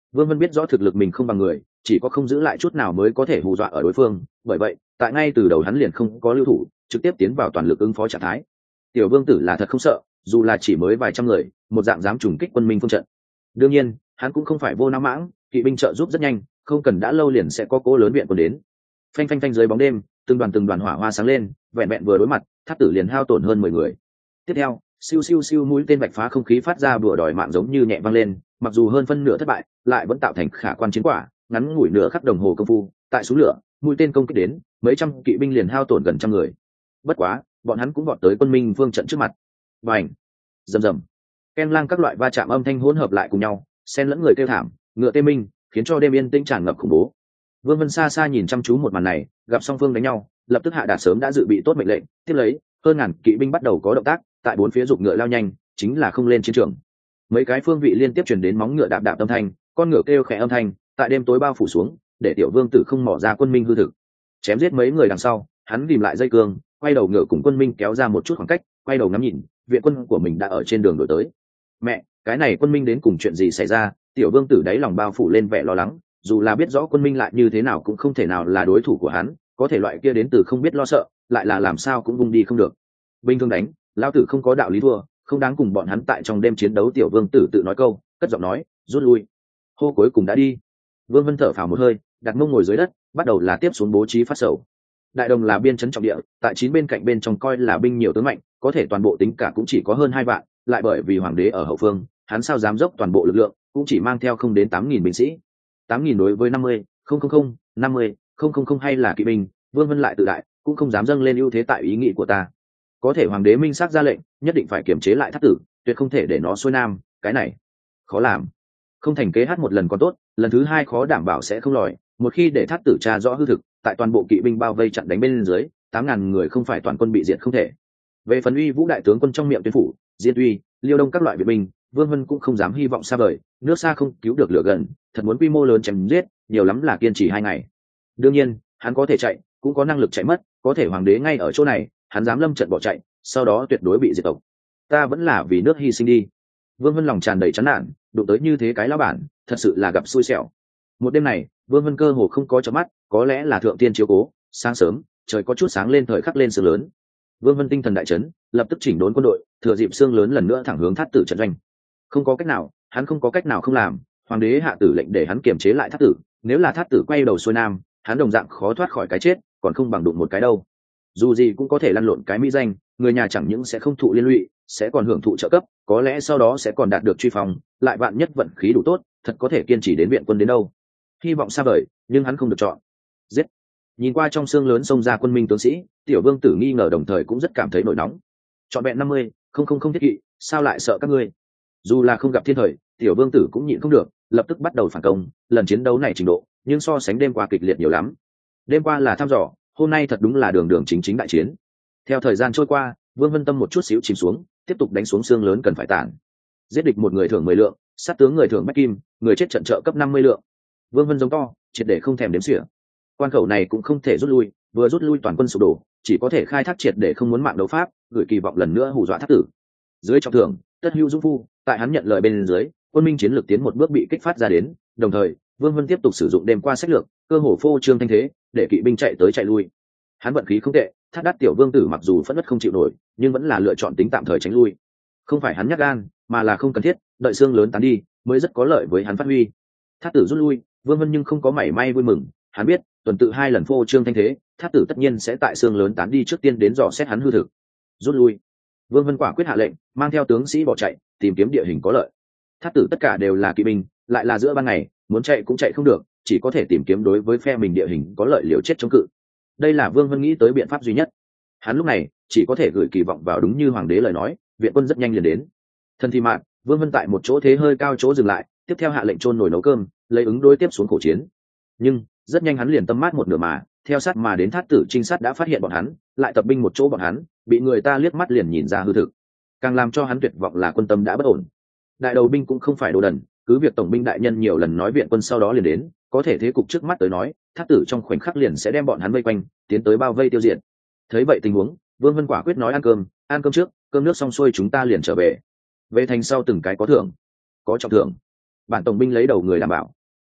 Vương Vân biết rõ thực lực mình không bằng người, chỉ có không giữ lại chút nào mới có thể hù dọa ở đối phương, bởi vậy tại ngay từ đầu hắn liền không có lưu thủ, trực tiếp tiến vào toàn lực ứng phó trạng thái. Tiểu Vương Tử là thật không sợ, dù là chỉ mới vài trăm người, một dạng dám trùng kích quân minh phương trận. Đương nhiên hắn cũng không phải vô não mãng, kỵ binh trợ giúp rất nhanh, không cần đã lâu liền sẽ có cỗ lớn viện quân đến. Phanh phanh phanh dưới bóng đêm, từng đoàn từng đoàn hỏa hoa sáng lên, vẹn vẹn vừa đối mặt, Thát Tử liền hao tổn hơn mười người. Tiếp theo, siêu siêu siêu mũi tên bạch phá không khí phát ra bừa đòi mạng giống như nhẹ vang lên, mặc dù hơn phân nửa thất bại, lại vẫn tạo thành khả quan chiến quả, ngắn ngủi nửa khắc đồng hồ công phu, tại số lửa, mũi tên công kích đến, mấy trăm kỵ binh liền hao tổn gần trăm người. Bất quá, bọn hắn cũng vọt tới quân minh vương trận trước mặt. Bành, rầm rầm, ken lang các loại va chạm âm thanh hỗn hợp lại cùng nhau, xen lẫn người kêu thảm, ngựa tê minh, khiến cho đêm yên tĩnh tràn ngập khủng bố. Vương Vân xa xa nhìn chăm chú một màn này, gặp song phương đánh nhau, lập tức hạ đạt sớm đã dự bị tốt mệnh lệnh, tiếp lấy, hơn ngàn kỵ binh bắt đầu có động tác, tại bốn phía giục ngựa lao nhanh, chính là không lên chiến trường. Mấy cái phương vị liên tiếp truyền đến móng ngựa đạp đạp âm thanh, con ngựa kêu khẽ âm thanh, tại đêm tối bao phủ xuống, để tiểu vương tử không mò ra quân minh hư thực. Chém giết mấy người đằng sau, hắn ghim lại dây cương, quay đầu ngựa cùng quân minh kéo ra một chút khoảng cách, quay đầu ngắm nhìn, viện quân của mình đã ở trên đường đổi tới. Mẹ, cái này quân minh đến cùng chuyện gì xảy ra? Tiểu vương tử đáy lòng bao phủ lên vẻ lo lắng, dù là biết rõ quân minh lại như thế nào cũng không thể nào là đối thủ của hắn, có thể loại kia đến từ không biết lo sợ, lại là làm sao cũng vung đi không được. Bình thường đánh, lão tử không có đạo lý thua, không đáng cùng bọn hắn tại trong đêm chiến đấu. Tiểu vương tử tự nói câu, cất giọng nói, rút lui. Hô cuối cùng đã đi. Vương Vân thở phào một hơi, đặt mông ngồi dưới đất, bắt đầu là tiếp xuống bố trí phát sầu. Đại đồng là biên trấn trọng địa, tại chín bên cạnh bên trong coi là binh nhiều tướng mạnh, có thể toàn bộ tính cả cũng chỉ có hơn hai vạn, lại bởi vì hoàng đế ở hậu phương, hắn sao dám dốc toàn bộ lực lượng, cũng chỉ mang theo không đến tám nghìn binh sĩ. Tám nghìn đối với năm mươi, không không không, năm mươi, không không không hay là kỵ binh, Vương Vân lại tự đại, cũng không dám dâng lên ưu thế tại ý nghĩ của ta. Có thể hoàng đế minh xác ra lệnh, nhất định phải kiềm chế lại Thát Tử, tuyệt không thể để nó xuôi nam, cái này khó làm. Không thành kế hát một lần còn tốt, lần thứ hai khó đảm bảo sẽ không lòi. Một khi để Thát Tử tra rõ hư thực, tại toàn bộ kỵ binh bao vây chặn đánh bên dưới, tám ngàn người không phải toàn quân bị diệt không thể. Về phần uy vũ đại tướng quân trong miệng tuyên phủ, diên uy, liêu đông các loại viện binh, Vương Vân cũng không dám hy vọng xa vời, nước xa không cứu được lửa gần, thật muốn quy mô lớn chém giết, nhiều lắm là kiên trì hai ngày. Đương nhiên, hắn có thể chạy, cũng có năng lực chạy mất, có thể hoàng đế ngay ở chỗ này, hắn dám lâm trận bỏ chạy, sau đó tuyệt đối bị diệt tộc. Ta vẫn là vì nước hy sinh đi. Vương Vân lòng tràn đầy chán nản, đụng tới như thế cái lão bản, thật sự là gặp xui xẻo. Một đêm này, Vương Vân cơ hồ không có chớp mắt, có lẽ là thượng tiên chiếu cố, sáng sớm, trời có chút sáng lên thời khắc lên sương lớn. Vương Vân tinh thần đại chấn, lập tức chỉnh đốn quân đội, thừa dịp sương lớn lần nữa thẳng hướng Thát Tử trận doanh. Không có cách nào, hắn không có cách nào không làm, hoàng đế hạ tử lệnh để hắn kiềm chế lại Thát Tử, nếu là Thát Tử quay đầu xuôi nam, hắn đồng dạng khó thoát khỏi cái chết, còn không bằng đụng một cái đâu. Dù gì cũng có thể lăn lộn cái mỹ danh, người nhà chẳng những sẽ không thụ liên lụy, sẽ còn hưởng thụ trợ cấp, có lẽ sau đó sẽ còn đạt được truy phòng, lại vạn nhất vận khí đủ tốt, thật có thể kiên trì đến viện quân đến đâu. Hy vọng xa vời, nhưng hắn không được chọn. Giết. Nhìn qua trong xương lớn xông ra quân minh tướng sĩ, tiểu vương tử nghi ngờ đồng thời cũng rất cảm thấy nổi nóng. Chọn vẹn năm mươi, không không không thiết kỵ, sao lại sợ các ngươi? Dù là không gặp thiên thời, tiểu vương tử cũng nhịn không được, lập tức bắt đầu phản công. Lần chiến đấu này trình độ, nhưng so sánh đêm qua kịch liệt nhiều lắm. Đêm qua là thăm dò, hôm nay thật đúng là đường đường chính chính đại chiến. Theo thời gian trôi qua, Vương Vân tâm một chút xíu chìm xuống, tiếp tục đánh xuống xương lớn cần phải tản. Giết địch một người thưởng mười lượng, sát tướng người thưởng bách kim, người chết trận trợ cấp năm mươi lượng. Vương Vân giống to, triệt để không thèm đếm xỉa. Quan khẩu này cũng không thể rút lui, vừa rút lui toàn quân sụp đổ, chỉ có thể khai thác triệt để không muốn mạng đấu pháp, gửi kỳ vọng lần nữa hù dọa Thát Tử. Dưới trọng thưởng, tất hữu dũng phu, tại hắn nhận lời bên dưới, quân minh chiến lược tiến một bước bị kích phát ra đến, đồng thời, Vương Vân tiếp tục sử dụng đêm qua sách lược, cơ hồ phô trương thanh thế, để kỵ binh chạy tới chạy lui. Hắn vận khí không tệ, Thát Đát tiểu vương tử mặc dù phẫn nộ không chịu nổi, nhưng vẫn là lựa chọn tính tạm thời tránh lui. Không phải hắn nhát gan, mà là không cần thiết, đợi xương lớn tán đi, mới rất có lợi với hắn phát huy. Thát Tử rút lui, Vương Vân nhưng không có mảy may vui mừng, hắn biết, tuần tự hai lần phô trương thanh thế, Thát Tử tất nhiên sẽ tại xương lớn tán đi trước tiên đến dò xét hắn hư thực. Rút lui. Vương Vân quả quyết hạ lệnh, mang theo tướng sĩ bỏ chạy, tìm kiếm địa hình có lợi. Thát Tử tất cả đều là kỵ binh, lại là giữa ban ngày, muốn chạy cũng chạy không được, chỉ có thể tìm kiếm đối với phe mình địa hình có lợi liều chết chống cự. Đây là Vương Vân nghĩ tới biện pháp duy nhất. Hắn lúc này chỉ có thể gửi kỳ vọng vào đúng như hoàng đế lời nói, viện quân rất nhanh liền đến. Thân thi mạn, Vương Vân tại một chỗ thế hơi cao chỗ dừng lại, tiếp theo hạ lệnh chôn nồi nấu cơm, lấy ứng đối tiếp xuống khổ chiến. Nhưng rất nhanh hắn liền tâm mát một nửa mà, theo sát mà đến Thát Tử trinh sát đã phát hiện bọn hắn, lại tập binh một chỗ bọn hắn, bị người ta liếc mắt liền nhìn ra hư thực. Càng làm cho hắn tuyệt vọng là quân tâm đã bất ổn. Đại đầu binh cũng không phải đồ đần, cứ việc tổng binh đại nhân nhiều lần nói viện quân sau đó liền đến, có thể thế cục trước mắt tới nói, Thát Tử trong khoảnh khắc liền sẽ đem bọn hắn vây quanh, tiến tới bao vây tiêu diệt. Thấy vậy tình huống, Vương Vân quả quyết nói ăn cơm, ăn cơm trước, cơm nước xong xuôi chúng ta liền trở về. Về thành sau từng cái có thưởng, có trọng thưởng. Bản tổng binh lấy đầu người đảm bảo,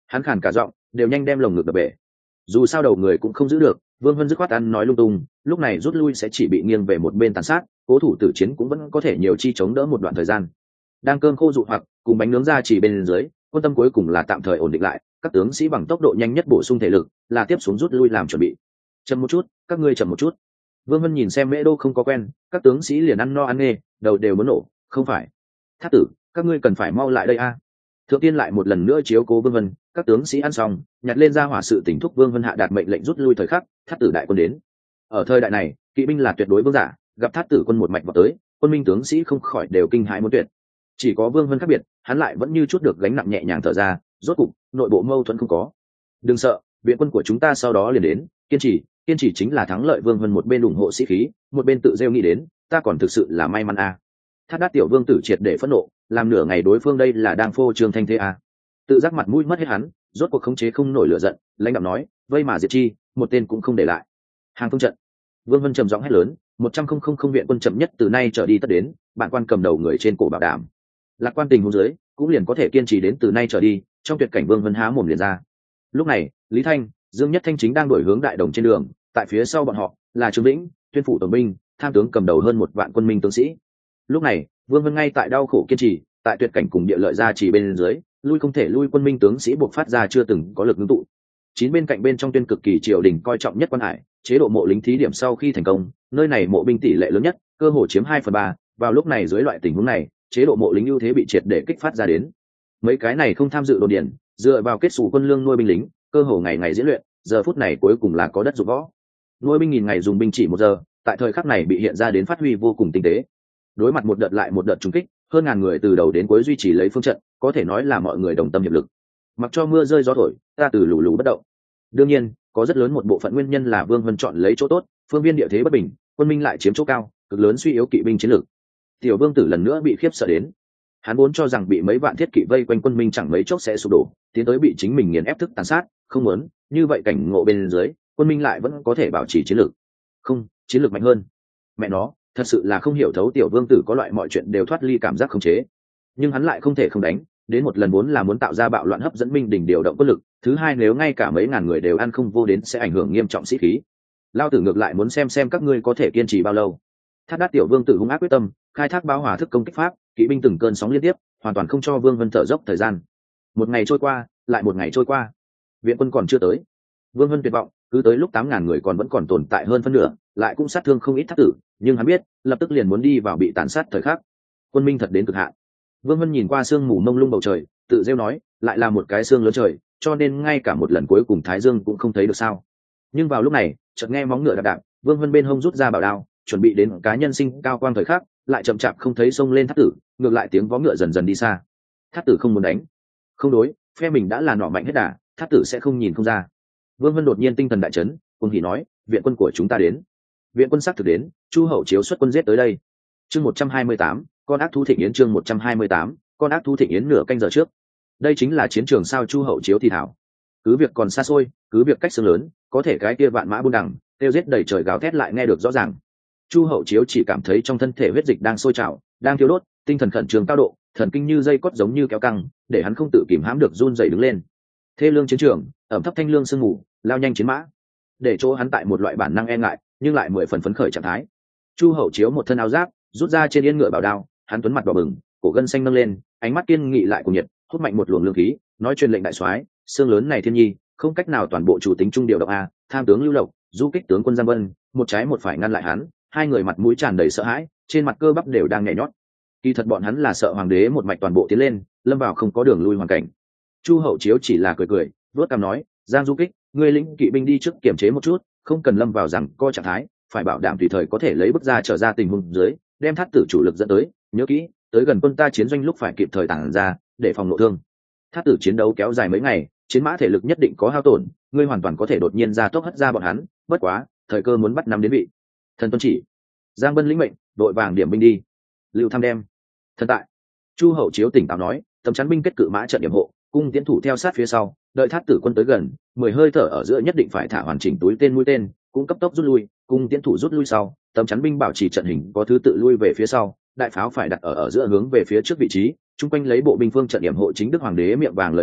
Hắn khàn cả giọng, đều nhanh đem lồng ngực đập bể. Dù sao đầu người cũng không giữ được, Vương Vân dứt khoát ăn nói lung tung, lúc này rút lui sẽ chỉ bị nghiêng về một bên tàn sát, cố thủ tử chiến cũng vẫn có thể nhiều chi chống đỡ một đoạn thời gian. Đang cơm khô dụ hoặc cùng bánh nướng ra chỉ bên dưới, quân tâm cuối cùng là tạm thời ổn định lại, các tướng sĩ bằng tốc độ nhanh nhất bổ sung thể lực, là tiếp xuống rút lui làm chuẩn bị. Chậm một chút, các ngươi chậm một chút. Vương Vân nhìn xem Mễ Đô không có quen, các tướng sĩ liền ăn no ăn nghê, đầu đều muốn nổ, không phải. Thác tử, các ngươi cần phải mau lại đây a. Thượng tiên lại một lần nữa chiếu cố Vương Vân, các tướng sĩ ăn xong, nhặt lên ra hỏa sự tỉnh thúc Vương Vân hạ đạt mệnh lệnh rút lui thời khắc, Thác tử đại quân đến. Ở thời đại này, kỵ binh là tuyệt đối vương giả, gặp Thác tử quân một mạch vào tới, quân minh tướng sĩ không khỏi đều kinh hãi muốn tuyệt. Chỉ có Vương Vân khác biệt, hắn lại vẫn như chút được gánh nặng nhẹ nhàng thở ra, rốt cục, nội bộ mâu thuẫn không có. Đừng sợ, viện quân của chúng ta sau đó liền đến, kiên trì, kiên trì chính là thắng lợi. Vương Vân một bên ủng hộ sĩ khí, một bên tự rêu nghĩ đến, ta còn thực sự là may mắn a. À. Thác Đát tiểu vương tử triệt để phẫn nộ, làm nửa ngày đối phương đây là đang phô trương thanh thế a. À. Tự giác mặt mũi mất hết hắn, rốt cuộc khống chế không nổi lửa giận, lãnh đạo nói, vây mà diệt chi, một tên cũng không để lại. Hàng phương trận. Vương Vân trầm giọng hét lớn, một trăm không không không viện quân chậm nhất từ nay trở đi tất đến, bản quan cầm đầu người trên cổ bảo đảm. Lạc quan tình huống dưới, cũng liền có thể kiên trì đến từ nay trở đi, trong tuyệt cảnh Vương Vân há mồm liền ra. Lúc này, Lý Thanh, Dương Nhất Thanh chính đang đổi hướng đại đồng trên đường, tại phía sau bọn họ là Trương Vĩnh, Tuyên phủ tổng binh, tham tướng cầm đầu hơn một vạn quân minh tướng sĩ. Lúc này, Vương Vân ngay tại đau khổ kiên trì, tại tuyệt cảnh cùng địa lợi ra chỉ bên dưới, lui không thể lui quân minh tướng sĩ buộc phát ra chưa từng có lực ngưng tụ. Chín bên cạnh bên trong Tuyên cực kỳ triều đình coi trọng nhất quan hải, chế độ mộ lính thí điểm sau khi thành công, nơi này mộ binh tỷ lệ lớn nhất, cơ hồ chiếm hai phần ba. Vào lúc này dưới loại tình huống này, chế độ mộ lính ưu thế bị triệt để kích phát ra đến. Mấy cái này không tham dự đồn điền, dựa vào kết xù quân lương nuôi binh lính, cơ hồ ngày ngày diễn luyện, giờ phút này cuối cùng là có đất dụng võ. Nuôi binh nghìn ngày dùng binh chỉ một giờ, tại thời khắc này bị hiện ra đến phát huy vô cùng tinh tế. Đối mặt một đợt lại một đợt trúng kích, hơn ngàn người từ đầu đến cuối duy trì lấy phương trận, có thể nói là mọi người đồng tâm hiệp lực. Mặc cho mưa rơi gió thổi, ta từ lù lù bất động. Đương nhiên, có rất lớn một bộ phận nguyên nhân là Vương Vân chọn lấy chỗ tốt, phương viên địa thế bất bình, quân minh lại chiếm chỗ cao, cực lớn suy yếu kỵ binh chiến lược. Tiểu Vương tử lần nữa bị khiếp sợ đến. Hắn vốn cho rằng bị mấy vạn thiết kỵ vây quanh quân minh chẳng mấy chốc sẽ sụp đổ, tiến tới bị chính mình nghiền ép thức tàn sát, không muốn, như vậy cảnh ngộ bên dưới, quân minh lại vẫn có thể bảo trì chiến lược. Không, chiến lược mạnh hơn. Mẹ nó, thật sự là không hiểu thấu Tiểu Vương tử có loại mọi chuyện đều thoát ly cảm giác khống chế. Nhưng hắn lại không thể không đánh, đến một lần vốn là muốn tạo ra bạo loạn hấp dẫn minh đỉnh điều động quân lực, thứ hai nếu ngay cả mấy ngàn người đều ăn không vô đến sẽ ảnh hưởng nghiêm trọng sĩ khí. Lao tử ngược lại muốn xem xem các ngươi có thể kiên trì bao lâu. Thác Đát tiểu vương tử hung ác quyết tâm, khai thác báo hỏa thức công kích pháp, kỵ binh từng cơn sóng liên tiếp, hoàn toàn không cho Vương Vân thở dốc thời gian. Một ngày trôi qua, lại một ngày trôi qua, viện quân còn chưa tới. Vương Vân tuyệt vọng, cứ tới lúc tám ngàn người còn vẫn còn tồn tại hơn phân nửa, lại cũng sát thương không ít Thác tử, nhưng hắn biết, lập tức liền muốn đi vào bị tàn sát thời khắc. Quân minh thật đến cực hạn. Vương Vân nhìn qua sương mù mông lung bầu trời, tự rêu nói, lại là một cái sương lớn trời, cho nên ngay cả một lần cuối cùng Thái Dương cũng không thấy được sao. Nhưng vào lúc này, chợt nghe móng ngựa đạp đạp, Vương Vân bên hông rút ra bảo đao, chuẩn bị đến cá nhân sinh cao quang thời khắc, lại chậm chạp không thấy xông lên Thác tử, ngược lại tiếng vó ngựa dần dần đi xa. Thác tử không muốn đánh, không đối, phe mình đã là nỏ mạnh hết đà, Thác tử sẽ không nhìn không ra. Vương Vân đột nhiên tinh thần đại chấn, cùng hỉ nói, viện quân của chúng ta đến. Viện quân xác thực đến, Chu Hậu Chiếu xuất quân giết tới đây. Chương một trăm hai mươi tám, con ác thú thịnh yến. Chương một trăm hai mươi tám, con ác thú thịnh yến. Nửa canh giờ trước, đây chính là chiến trường sao Chu Hậu Chiếu thì thảo. Cứ việc còn xa xôi, cứ việc cách sương lớn, có thể cái kia vạn mã buôn đằng, tiêu giết đầy trời gào thét lại nghe được rõ ràng. Chu Hậu Chiếu chỉ cảm thấy trong thân thể huyết dịch đang sôi trào, đang thiêu đốt, tinh thần khẩn trương cao độ, thần kinh như dây cót giống như kéo căng, để hắn không tự kìm hãm được run rẩy đứng lên. Thê lương chiến trường, ẩm thấp thanh lương sương mù, lao nhanh chiến mã, để chỗ hắn tại một loại bản năng e ngại, nhưng lại mười phần phấn khởi trạng thái. Chu Hậu Chiếu một thân áo giáp, rút ra trên yên ngựa bảo đao, hắn tuấn mặt đỏ bừng, cổ gân xanh nâng lên, ánh mắt kiên nghị lại cùng nhiệt, hút mạnh một luồng lương khí, nói truyền lệnh đại soái, xương lớn này thiên nhi, không cách nào toàn bộ chủ tính trung điều động a, tham tướng Lưu Lộc, du kích tướng quân Giang Vân, một trái một phải ngăn lại hắn, hai người mặt mũi tràn đầy sợ hãi, trên mặt cơ bắp đều đang nhảy nhót. Kỳ thật bọn hắn là sợ hoàng đế một mạch toàn bộ tiến lên, lâm vào không có đường lui hoàn cảnh. Chu Hậu Chiếu chỉ là cười cười, vuốt cằm nói, Giang du kích, ngươi lĩnh kỵ binh đi trước kiểm chế một chút, không cần lâm vào rằng co trạng thái, phải bảo đảm tùy thời có thể lấy bước ra trở ra tình huống dưới, đem Thác tử chủ lực dẫn tới, nhớ kỹ, tới gần quân ta chiến doanh lúc phải kịp thời tản ra, để phòng nội thương. Thác tử chiến đấu kéo dài mấy ngày, chiến mã thể lực nhất định có hao tổn, ngươi hoàn toàn có thể đột nhiên ra tốc hất ra bọn hắn, bất quá, thời cơ muốn bắt nắm đến vị. Thần tuân chỉ. Giang Bân lĩnh mệnh, đội vàng điểm binh đi. Lưu Tham đem. Thần tại. Chu Hậu Chiếu tỉnh táo nói, tấm chắn binh kết cự mã trận điểm hộ, cung tiến thủ theo sát phía sau, đợi Thác tử quân tới gần, mười hơi thở ở giữa nhất định phải thả hoàn chỉnh túi tên mũi tên, cũng cấp tốc rút lui, cung tiến thủ rút lui sau, tấm chắn binh bảo trì trận hình có thứ tự lui về phía sau, đại pháo phải đặt ở ở giữa hướng về phía trước vị trí, chung quanh lấy bộ binh phương trận điểm hộ chính đức hoàng đế miệng vàng lợi ngọc,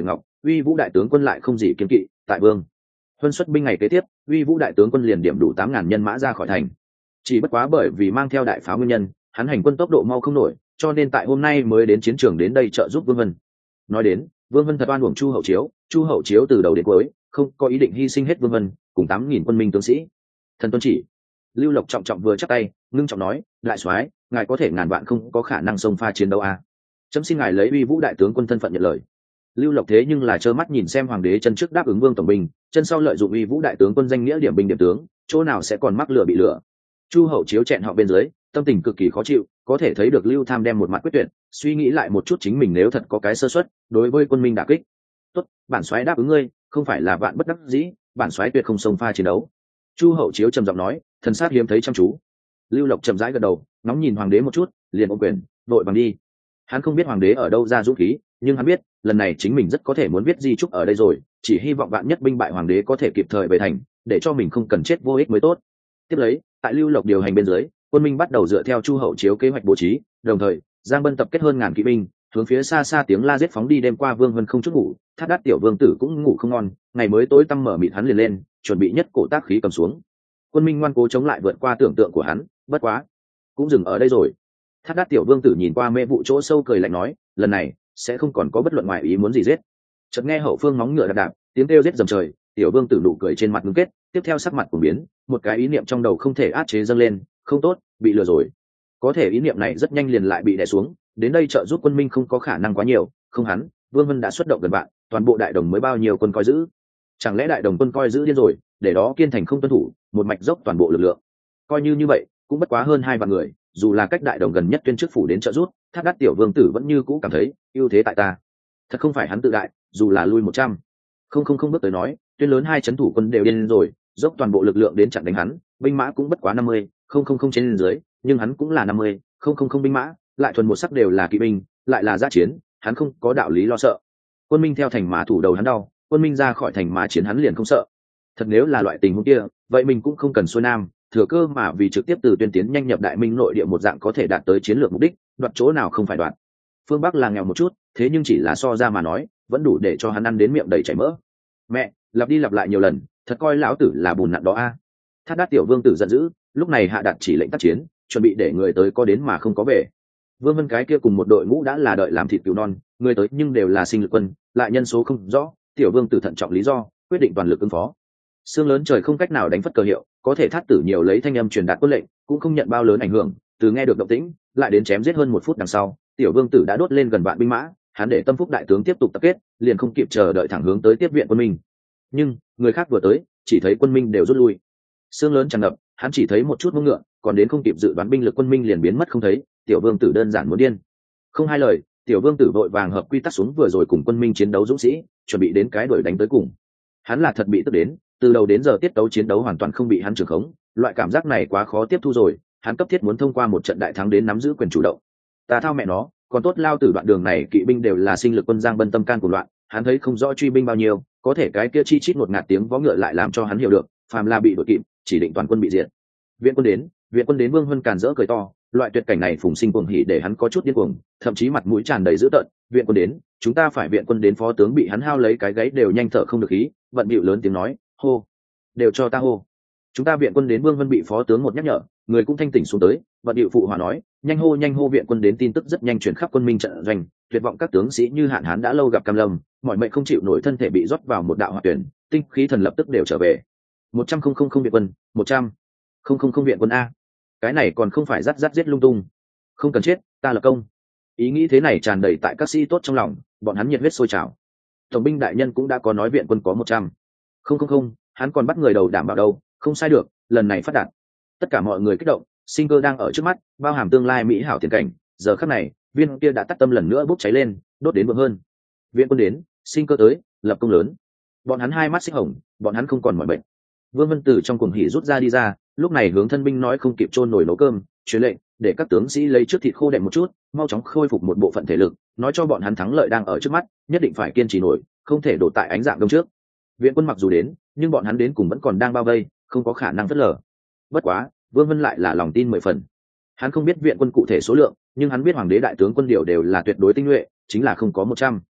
uy vũ đại tướng quân lại không gì kiên kỵ, tại vương huân xuất binh ngày kế tiếp, uy vũ đại tướng quân liền điểm đủ tám ngàn nhân mã ra khỏi thành. Chỉ bất quá bởi vì mang theo đại pháo nguyên nhân, hắn hành quân tốc độ mau không nổi, cho nên tại hôm nay mới đến chiến trường đến đây trợ giúp Vương Vân. Nói đến, Vương Vân thật oan uổng Chu Hậu Chiếu, Chu Hậu Chiếu từ đầu đến cuối không có ý định hy sinh hết Vương Vân cùng tám nghìn quân minh tướng sĩ. Thần tuân chỉ. Lưu Lộc trọng trọng vừa chắp tay, ngưng trọng nói, đại soái, ngài có thể ngàn vạn không có khả năng xông pha chiến đấu à? Chấm xin ngài lấy uy vũ đại tướng quân thân phận nhận lời. Lưu Lộc thế nhưng là trơ mắt nhìn xem hoàng đế chân trước đáp ứng Vương tổng binh, chân sau lợi dụng uy vũ đại tướng quân danh nghĩa điểm binh điểm tướng, chỗ nào sẽ còn mắc lửa bị lửa. Chu Hậu Chiếu chẹn họ bên dưới, tâm tình cực kỳ khó chịu, có thể thấy được Lưu Tham đem một mặt quyết tuyệt, suy nghĩ lại một chút chính mình nếu thật có cái sơ suất, đối với quân minh đả kích. Tốt, bản soái đáp ứng ngươi, không phải là vạn bất đắc dĩ, bản soái tuyệt không xông pha chiến đấu. Chu Hậu Chiếu trầm giọng nói, thần sát hiếm thấy chăm chú. Lưu Lộc chậm rãi gật đầu, ngóng nhìn hoàng đế một chút, liền ôm quyền, vội vàng đi. Hắn không biết hoàng đế ở đâu ra dũng khí, nhưng hắn biết, lần này chính mình rất có thể muốn viết di chúc ở đây rồi, chỉ hy vọng vạn nhất binh bại hoàng đế có thể kịp thời về thành, để cho mình không cần chết vô ích mới tốt. Tiếp lấy, tại Lưu Lộc điều hành bên dưới, quân minh bắt đầu dựa theo Chu Hậu Chiếu kế hoạch bố trí, đồng thời, Giang Bân tập kết hơn ngàn kỵ binh, hướng phía xa xa tiếng la giết phóng đi. Đêm qua Vương Vân không chút ngủ, Thác Đát tiểu vương tử cũng ngủ không ngon, ngày mới tối tăm mở mịt hắn liền lên, chuẩn bị nhất cổ tác khí cầm xuống. Quân minh ngoan cố chống lại vượt qua tưởng tượng của hắn, bất quá, cũng dừng ở đây rồi. Thác Đát tiểu vương tử nhìn qua mê vụ chỗ sâu cười lạnh nói, lần này sẽ không còn có bất luận ngoài ý muốn gì giết. Chợt nghe hậu phương móng ngựa đạp đạp, tiếng kêu giết dầm trời, tiểu vương tử nụ cười trên mặt ngưng kết, tiếp theo sắc mặt của biến, một cái ý niệm trong đầu không thể áp chế dâng lên, không tốt, bị lừa rồi. Có thể ý niệm này rất nhanh liền lại bị đè xuống, đến đây trợ giúp quân minh không có khả năng quá nhiều, không hắn, Vương Vân đã xuất động gần bạn, toàn bộ đại đồng mới bao nhiêu quân coi giữ. Chẳng lẽ đại đồng quân coi giữ điên rồi, để đó Kiên Thành không tuân thủ, một mạch dốc toàn bộ lực lượng. Coi như như vậy, cũng bất quá hơn hai vạn người, dù là cách đại đồng gần nhất tuyên chức phủ đến trợ giúp, Thác Đát tiểu vương tử vẫn như cũ cảm thấy ưu thế tại ta. Thật không phải hắn tự đại, dù là lui một trăm, không không không bước tới nói, tuyên lớn hai chấn thủ quân đều điên rồi, dốc toàn bộ lực lượng đến chặn đánh hắn, binh mã cũng bất quá năm mươi, không không không trên dưới, nhưng hắn cũng là năm mươi, không không không binh mã, lại thuần một sắc đều là kỵ binh, lại là giã chiến, hắn không có đạo lý lo sợ. Quân minh theo thành mà thủ đầu hắn đau, quân minh ra khỏi thành mà chiến hắn liền không sợ. Thật nếu là loại tình huống kia, vậy mình cũng không cần xuôi nam, thừa cơ mà vì trực tiếp từ tuyên tiến nhanh nhập đại minh nội địa một dạng có thể đạt tới chiến lược mục đích, đoạt chỗ nào không phải đoạt. Phương Bắc là nghèo một chút, thế nhưng chỉ là so ra mà nói, vẫn đủ để cho hắn ăn đến miệng đầy chảy mỡ. Mẹ, lặp đi lặp lại nhiều lần, thật coi lão tử là bùn nặn đó a. Thác Đát tiểu vương tử giận dữ, lúc này hạ đạt chỉ lệnh tác chiến, chuẩn bị để người tới có đến mà không có về. Vương Vân cái kia cùng một đội ngũ đã là đợi làm thịt cừu non, người tới nhưng đều là sinh lực quân, lại nhân số không rõ, tiểu vương tử thận trọng lý do, quyết định toàn lực ứng phó. Sương lớn trời không cách nào đánh phất cờ hiệu, có thể Thát tử nhiều lấy thanh âm truyền đạt quân lệnh, cũng không nhận bao lớn ảnh hưởng, từ nghe được động tĩnh, lại đến chém giết hơn một phút đằng sau, tiểu vương tử đã đốt lên gần vạn binh mã, hắn để Tâm Phúc đại tướng tiếp tục tập kết, liền không kịp chờ đợi thẳng hướng tới tiếp viện quân minh. Nhưng người khác vừa tới, chỉ thấy quân minh đều rút lui. Sương lớn tràn ngập, hắn chỉ thấy một chút mông ngựa, còn đến không kịp dự đoán binh lực quân minh liền biến mất không thấy. Tiểu vương tử đơn giản muốn điên. Không hai lời, tiểu vương tử vội vàng hợp quy tắc xuống vừa rồi cùng quân minh chiến đấu dũng sĩ, chuẩn bị đến cái đuổi đánh tới cùng. Hắn là thật bị tức đến, từ đầu đến giờ tiết tấu chiến đấu hoàn toàn không bị hắn trưởng khống, loại cảm giác này quá khó tiếp thu rồi, hắn cấp thiết muốn thông qua một trận đại thắng đến nắm giữ quyền chủ động. Ta thao mẹ nó, còn tốt lao tử đoạn đường này kỵ binh đều là sinh lực quân Giang Bân tâm can của loạn, hắn thấy không rõ truy binh bao nhiêu, có thể cái kia chi chít một ngạt tiếng vó ngựa lại làm cho hắn hiểu được, phàm là bị đuổi kịp, chỉ định toàn quân bị diệt. Viện quân đến, viện quân đến, Vương Huân càn rỡ cười to, loại tuyệt cảnh này phùng sinh cuồng hỉ để hắn có chút điên cuồng, thậm chí mặt mũi tràn đầy dữ tợn. Viện quân đến, chúng ta phải viện quân đến. Phó tướng bị hắn hao lấy cái gáy đều nhanh thở không được khí, vận bịu lớn tiếng nói, hô, đều cho ta hô. Chúng ta viện quân đến. Vương Huân bị phó tướng một nhắc nhở, người cũng thanh tỉnh xuống tới, vận bịu phụ hòa nói, nhanh hô nhanh hô. Viện quân đến tin tức rất nhanh truyền khắp quân minh trận doanh, tuyệt vọng các tướng sĩ như hạn hán đã lâu gặp cam lâm, mọi mệnh không chịu nổi, thân thể bị rót vào một đạo hỏa tuyển, tinh khí thần lập tức đều trở về. Một trăm không không không viện quân, một trăm không không không viện quân a. Cái này còn không phải rắt rắt giết lung tung. Không cần chết, ta lập công. Ý nghĩ thế này tràn đầy tại các sĩ tốt trong lòng, bọn hắn nhiệt huyết sôi trào. Tổng binh đại nhân cũng đã có nói viện quân có một trăm không không không, hắn còn bắt người đầu đảm bảo đâu, không sai được, lần này phát đạt. Tất cả mọi người kích động, sinh cơ đang ở trước mắt, bao hàm tương lai mỹ hảo tiền cảnh. Giờ khắc này, viên kia đã tắt tâm lần nữa bốc cháy lên, đốt đến vượng hơn. Viện quân đến, sinh cơ tới, lập công lớn. Bọn hắn hai mắt xích hồng, bọn hắn không còn mỏi bệnh. Vương Vân Tử trong cuồng hỉ rút ra đi ra, lúc này hướng thân binh nói không kịp chôn nổi nấu cơm, truyền lệnh để các tướng sĩ lấy trước thịt khô đệm một chút, mau chóng khôi phục một bộ phận thể lực, nói cho bọn hắn thắng lợi đang ở trước mắt, nhất định phải kiên trì nổi, không thể đổ tại ánh dạng đông trước. Viện quân mặc dù đến, nhưng bọn hắn đến cùng vẫn còn đang bao vây, không có khả năng phớt lờ. Bất quá, Vương Vân lại là lòng tin mười phần. Hắn không biết viện quân cụ thể số lượng, nhưng hắn biết hoàng đế đại tướng quân điều đều là tuyệt đối tinh nhuệ, chính là không có một trăm.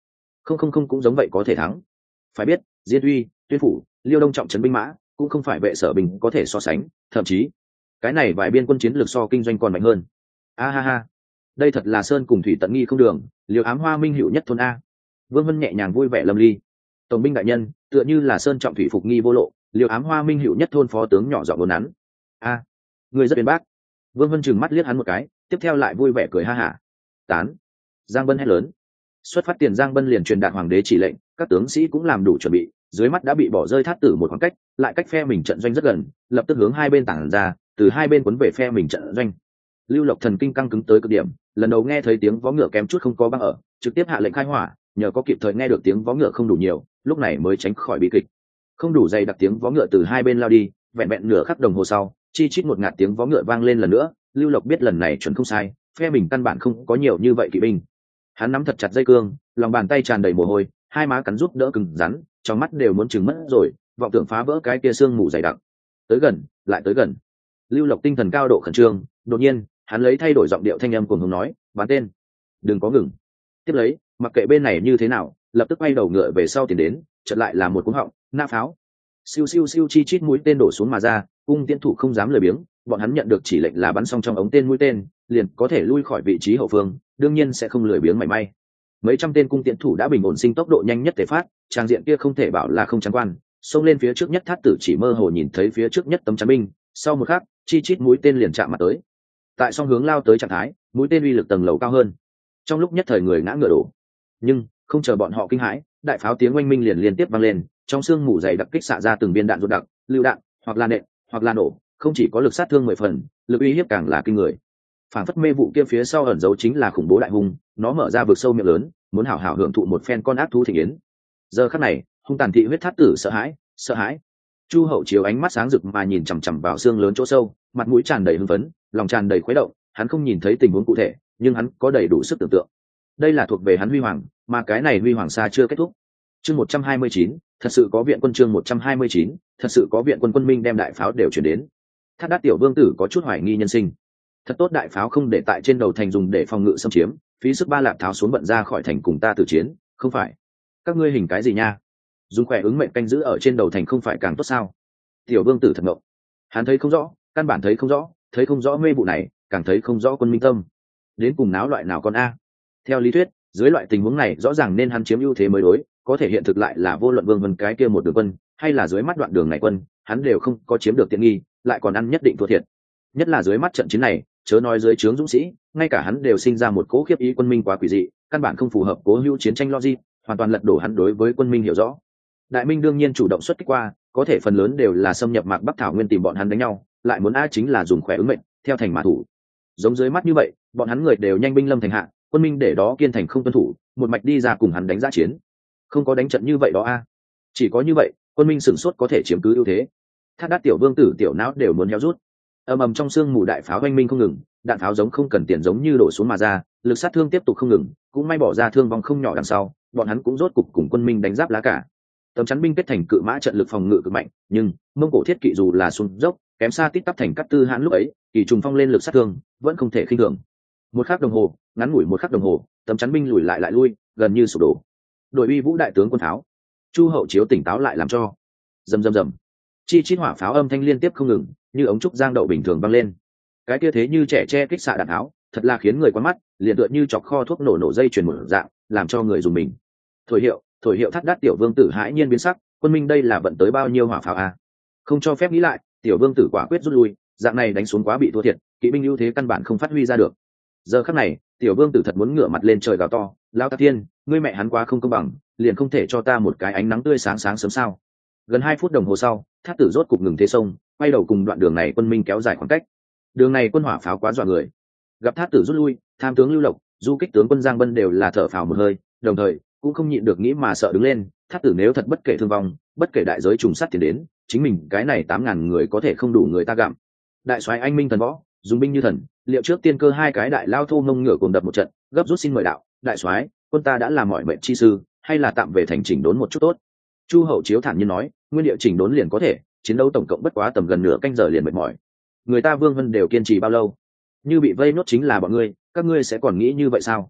không không không cũng giống vậy có thể thắng. Phải biết Diên Uy, Tuyên Phủ, Liêu Đông trọng trấn binh mã cũng không phải vệ sở bình có thể so sánh, thậm chí cái này vài biên quân chiến lược so kinh doanh còn mạnh hơn. A ha ha, đây thật là sơn cùng thủy tận nghi không đường, liều ám hoa minh hữu nhất thôn a. Vương Vân nhẹ nhàng vui vẻ lâm ly. Tổng binh đại nhân, tựa như là sơn trọng thủy phục nghi vô lộ, liều ám hoa minh hữu nhất thôn phó tướng nhỏ giọng đồn nắn. A, người rất uyên bác. Vương Vân trừng mắt liếc hắn một cái, tiếp theo lại vui vẻ cười ha hả. Tán. Giang Bân hét lớn. Xuất phát tiền Giang Bân liền truyền đạt hoàng đế chỉ lệnh, các tướng sĩ cũng làm đủ chuẩn bị, dưới mắt đã bị bỏ rơi thát tử một khoảng cách, lại cách phe mình trận doanh rất gần, lập tức hướng hai bên tản ra, từ hai bên cuốn về phe mình trận doanh. Lưu Lộc thần kinh căng cứng tới cực điểm, lần đầu nghe thấy tiếng vó ngựa kém chút không có băng ở, trực tiếp hạ lệnh khai hỏa, nhờ có kịp thời nghe được tiếng vó ngựa không đủ nhiều, lúc này mới tránh khỏi bi kịch. Không đủ dày đặc tiếng vó ngựa từ hai bên lao đi, vẹn vẹn nửa khắc đồng hồ sau, chi chít một ngạt tiếng vó ngựa vang lên lần nữa. Lưu Lộc biết lần này chuẩn không sai, phe mình căn bản không có nhiều như vậy kỵ binh. Hắn nắm thật chặt dây cương, lòng bàn tay tràn đầy mồ hôi, hai má cắn giúp đỡ cứng rắn, trong mắt đều muốn trừng mất rồi, vọng tưởng phá vỡ cái kia xương mù dày đặc. Tới gần, lại tới gần. Lưu Lộc tinh thần cao độ khẩn trương, đột nhiên, hắn lấy thay đổi giọng điệu thanh âm cuồng hống nói, "Bắn tên, đừng có ngừng." Tiếp lấy, mặc kệ bên này như thế nào, lập tức quay đầu ngựa về sau tiến đến, chợt lại là một cú họng, nã pháo. Siêu siêu siêu chi chít mũi tên đổ xuống mà ra, cung tiễn thủ không dám lười biếng, bọn hắn nhận được chỉ lệnh là bắn xong trong ống tên mũi tên, liền có thể lui khỏi vị trí hậu phương, đương nhiên sẽ không lười biếng mảy may. Mấy trăm tên cung tiễn thủ đã bình ổn sinh tốc độ nhanh nhất thể phát, trang diện kia không thể bảo là không trắng quan, xông lên phía trước nhất thát tử chỉ mơ hồ nhìn thấy phía trước nhất tấm chắn binh, sau một khắc, chi chít mũi tên liền chạm mặt tới. Tại song hướng lao tới trạng thái, mũi tên uy lực tầng lầu cao hơn. Trong lúc nhất thời người ngã ngựa đổ. Nhưng không chờ bọn họ kinh hãi, đại pháo tiếng oanh minh liền liên tiếp vang lên, trong xương mù dày đặc kích xạ ra từng viên đạn rốt đặc, lưu đạn, hoặc là nện, hoặc là nổ, không chỉ có lực sát thương mười phần, lực uy hiếp càng là kinh người. Phản phất mê vụ kia phía sau ẩn giấu chính là khủng bố đại hung, nó mở ra vực sâu miệng lớn, muốn hảo hảo hưởng thụ một phen con ác thú thịnh yến. Giờ khắc này, hung tàn thị huyết thát tử sợ hãi, sợ hãi. Chu Hậu Chiếu ánh mắt sáng rực mà nhìn chằm chằm vào xương lớn chỗ sâu, mặt mũi tràn đầy hưng phấn, lòng tràn đầy khuấy động. Hắn không nhìn thấy tình huống cụ thể, nhưng hắn có đầy đủ sức tưởng tượng. Đây là thuộc về hắn huy hoàng, mà cái này huy hoàng xa chưa kết thúc. Chương một trăm hai mươi chín, thật sự có viện quân. Chương một trăm hai mươi chín, thật sự có viện quân. Quân Minh đem đại pháo đều chuyển đến. Thát Đát tiểu vương tử có chút hoài nghi nhân sinh. Thật tốt đại pháo không để tại trên đầu thành dùng để phòng ngự xâm chiếm, phí sức ba lạp tháo xuống bận ra khỏi thành cùng ta tử chiến, không phải? Các ngươi hình cái gì nha? Dùng khỏe ứng mệnh canh giữ ở trên đầu thành không phải càng tốt sao? Tiểu vương tử thật ngộng. Hắn thấy không rõ, căn bản thấy không rõ, thấy không rõ mê vụ này, càng thấy không rõ Quân Minh tâm. Đến cùng náo loại nào con a? Theo lý thuyết, dưới loại tình huống này rõ ràng nên hắn chiếm ưu thế mới đối, có thể hiện thực lại là vô luận Vương Vân cái kia một đường quân, hay là dưới mắt đoạn đường này quân, hắn đều không có chiếm được tiện nghi, lại còn ăn nhất định thua thiệt. Nhất là dưới mắt trận chiến này, chớ nói dưới trướng dũng sĩ, ngay cả hắn đều sinh ra một cố khiếp ý Quân Minh quá quỷ dị, căn bản không phù hợp cố hữu chiến tranh logic, hoàn toàn lật đổ hắn đối với Quân Minh hiểu rõ. Đại Minh đương nhiên chủ động xuất kích qua, có thể phần lớn đều là xâm nhập Mạc Bắc Thảo Nguyên tìm bọn hắn đánh nhau, lại muốn a chính là dùng khỏe ứng mệnh, theo thành mã thủ. Giống dưới mắt như vậy, bọn hắn người đều nhanh binh lâm thành hạ, Quân Minh để đó kiên thành không tuân thủ, một mạch đi ra cùng hắn đánh giá chiến. Không có đánh trận như vậy đó a. Chỉ có như vậy, Quân Minh sửng sốt có thể chiếm cứ ưu thế. Thát Đát tiểu vương tử tiểu não đều muốn héo rút. Ầm ầm trong xương mù đại pháo oanh minh không ngừng, đạn pháo giống không cần tiền giống như đổ xuống mà ra, lực sát thương tiếp tục không ngừng, cũng may bỏ ra thương vong không nhỏ đằng sau, bọn hắn cũng rốt cục cùng Quân Minh đánh giáp lá cả. Tấm chắn binh kết thành cự mã trận lực phòng ngự cực mạnh, nhưng Mông Cổ thiết kỵ dù là xuống dốc, kém xa tít tắp thành cắt tư hãn lúc ấy, kỳ trùng phong lên lực sát thương, vẫn không thể khinh thường. Một khắc đồng hồ, ngắn ngủi một khắc đồng hồ, tấm chắn binh lùi lại lại lui, gần như sụp đổ. Đội uy vũ đại tướng quân tháo, Chu Hậu Chiếu tỉnh táo lại làm cho. Rầm rầm rầm. Chi chít hỏa pháo âm thanh liên tiếp không ngừng, như ống trúc giang đậu bình thường vang lên. Cái kia thế như trẻ tre kích xạ đạn tháo, thật là khiến người quan mắt, liền tựa như chọc kho thuốc nổ nổ dây chuyền một dạng, làm cho người dùng mình. Thổi hiệu, thổi hiệu. Thát Đát tiểu vương tử hãi nhiên biến sắc, Quân Minh đây là vận tới bao nhiêu hỏa pháo a? Không cho phép nghĩ lại, tiểu vương tử quả quyết rút lui, dạng này đánh xuống quá bị thua thiệt, kỵ binh ưu thế căn bản không phát huy ra được. Giờ khắc này, tiểu vương tử thật muốn ngửa mặt lên trời gào to, lão Tạc Thiên, ngươi mẹ hắn quá không công bằng, liền không thể cho ta một cái ánh nắng tươi sáng sáng sớm sao? Gần hai phút đồng hồ sau, Thát tử rốt cục ngừng thế sông, quay đầu cùng đoạn đường này Quân Minh kéo dài khoảng cách. Đường này quân hỏa pháo quá dọa người. Gặp Thát tử rút lui, tham tướng Lưu Lộc, du kích tướng quân Giang Bân đều là thở phào một hơi, đồng thời cũng không nhịn được nghĩ mà sợ đứng lên. Thát tử nếu thật bất kể thương vong, bất kể đại giới trùng sát tiền đến, chính mình cái này tám ngàn người có thể không đủ người ta gặm. Đại soái anh minh thần võ, dùng binh như thần, liệu trước tiên cơ hai cái đại lao thô ngông ngựa cùng đập một trận, gấp rút xin mời đạo, đại soái, quân ta đã làm mọi mệnh chi sư, hay là tạm về thành chỉnh đốn một chút tốt. Chu Hậu Chiếu thản nhiên nói, nguyên liệu chỉnh đốn liền có thể, chiến đấu tổng cộng bất quá tầm gần nửa canh giờ liền mệt mỏi. Người ta Vương Vân đều kiên trì bao lâu? Như bị vây nốt chính là bọn ngươi, các ngươi sẽ còn nghĩ như vậy sao?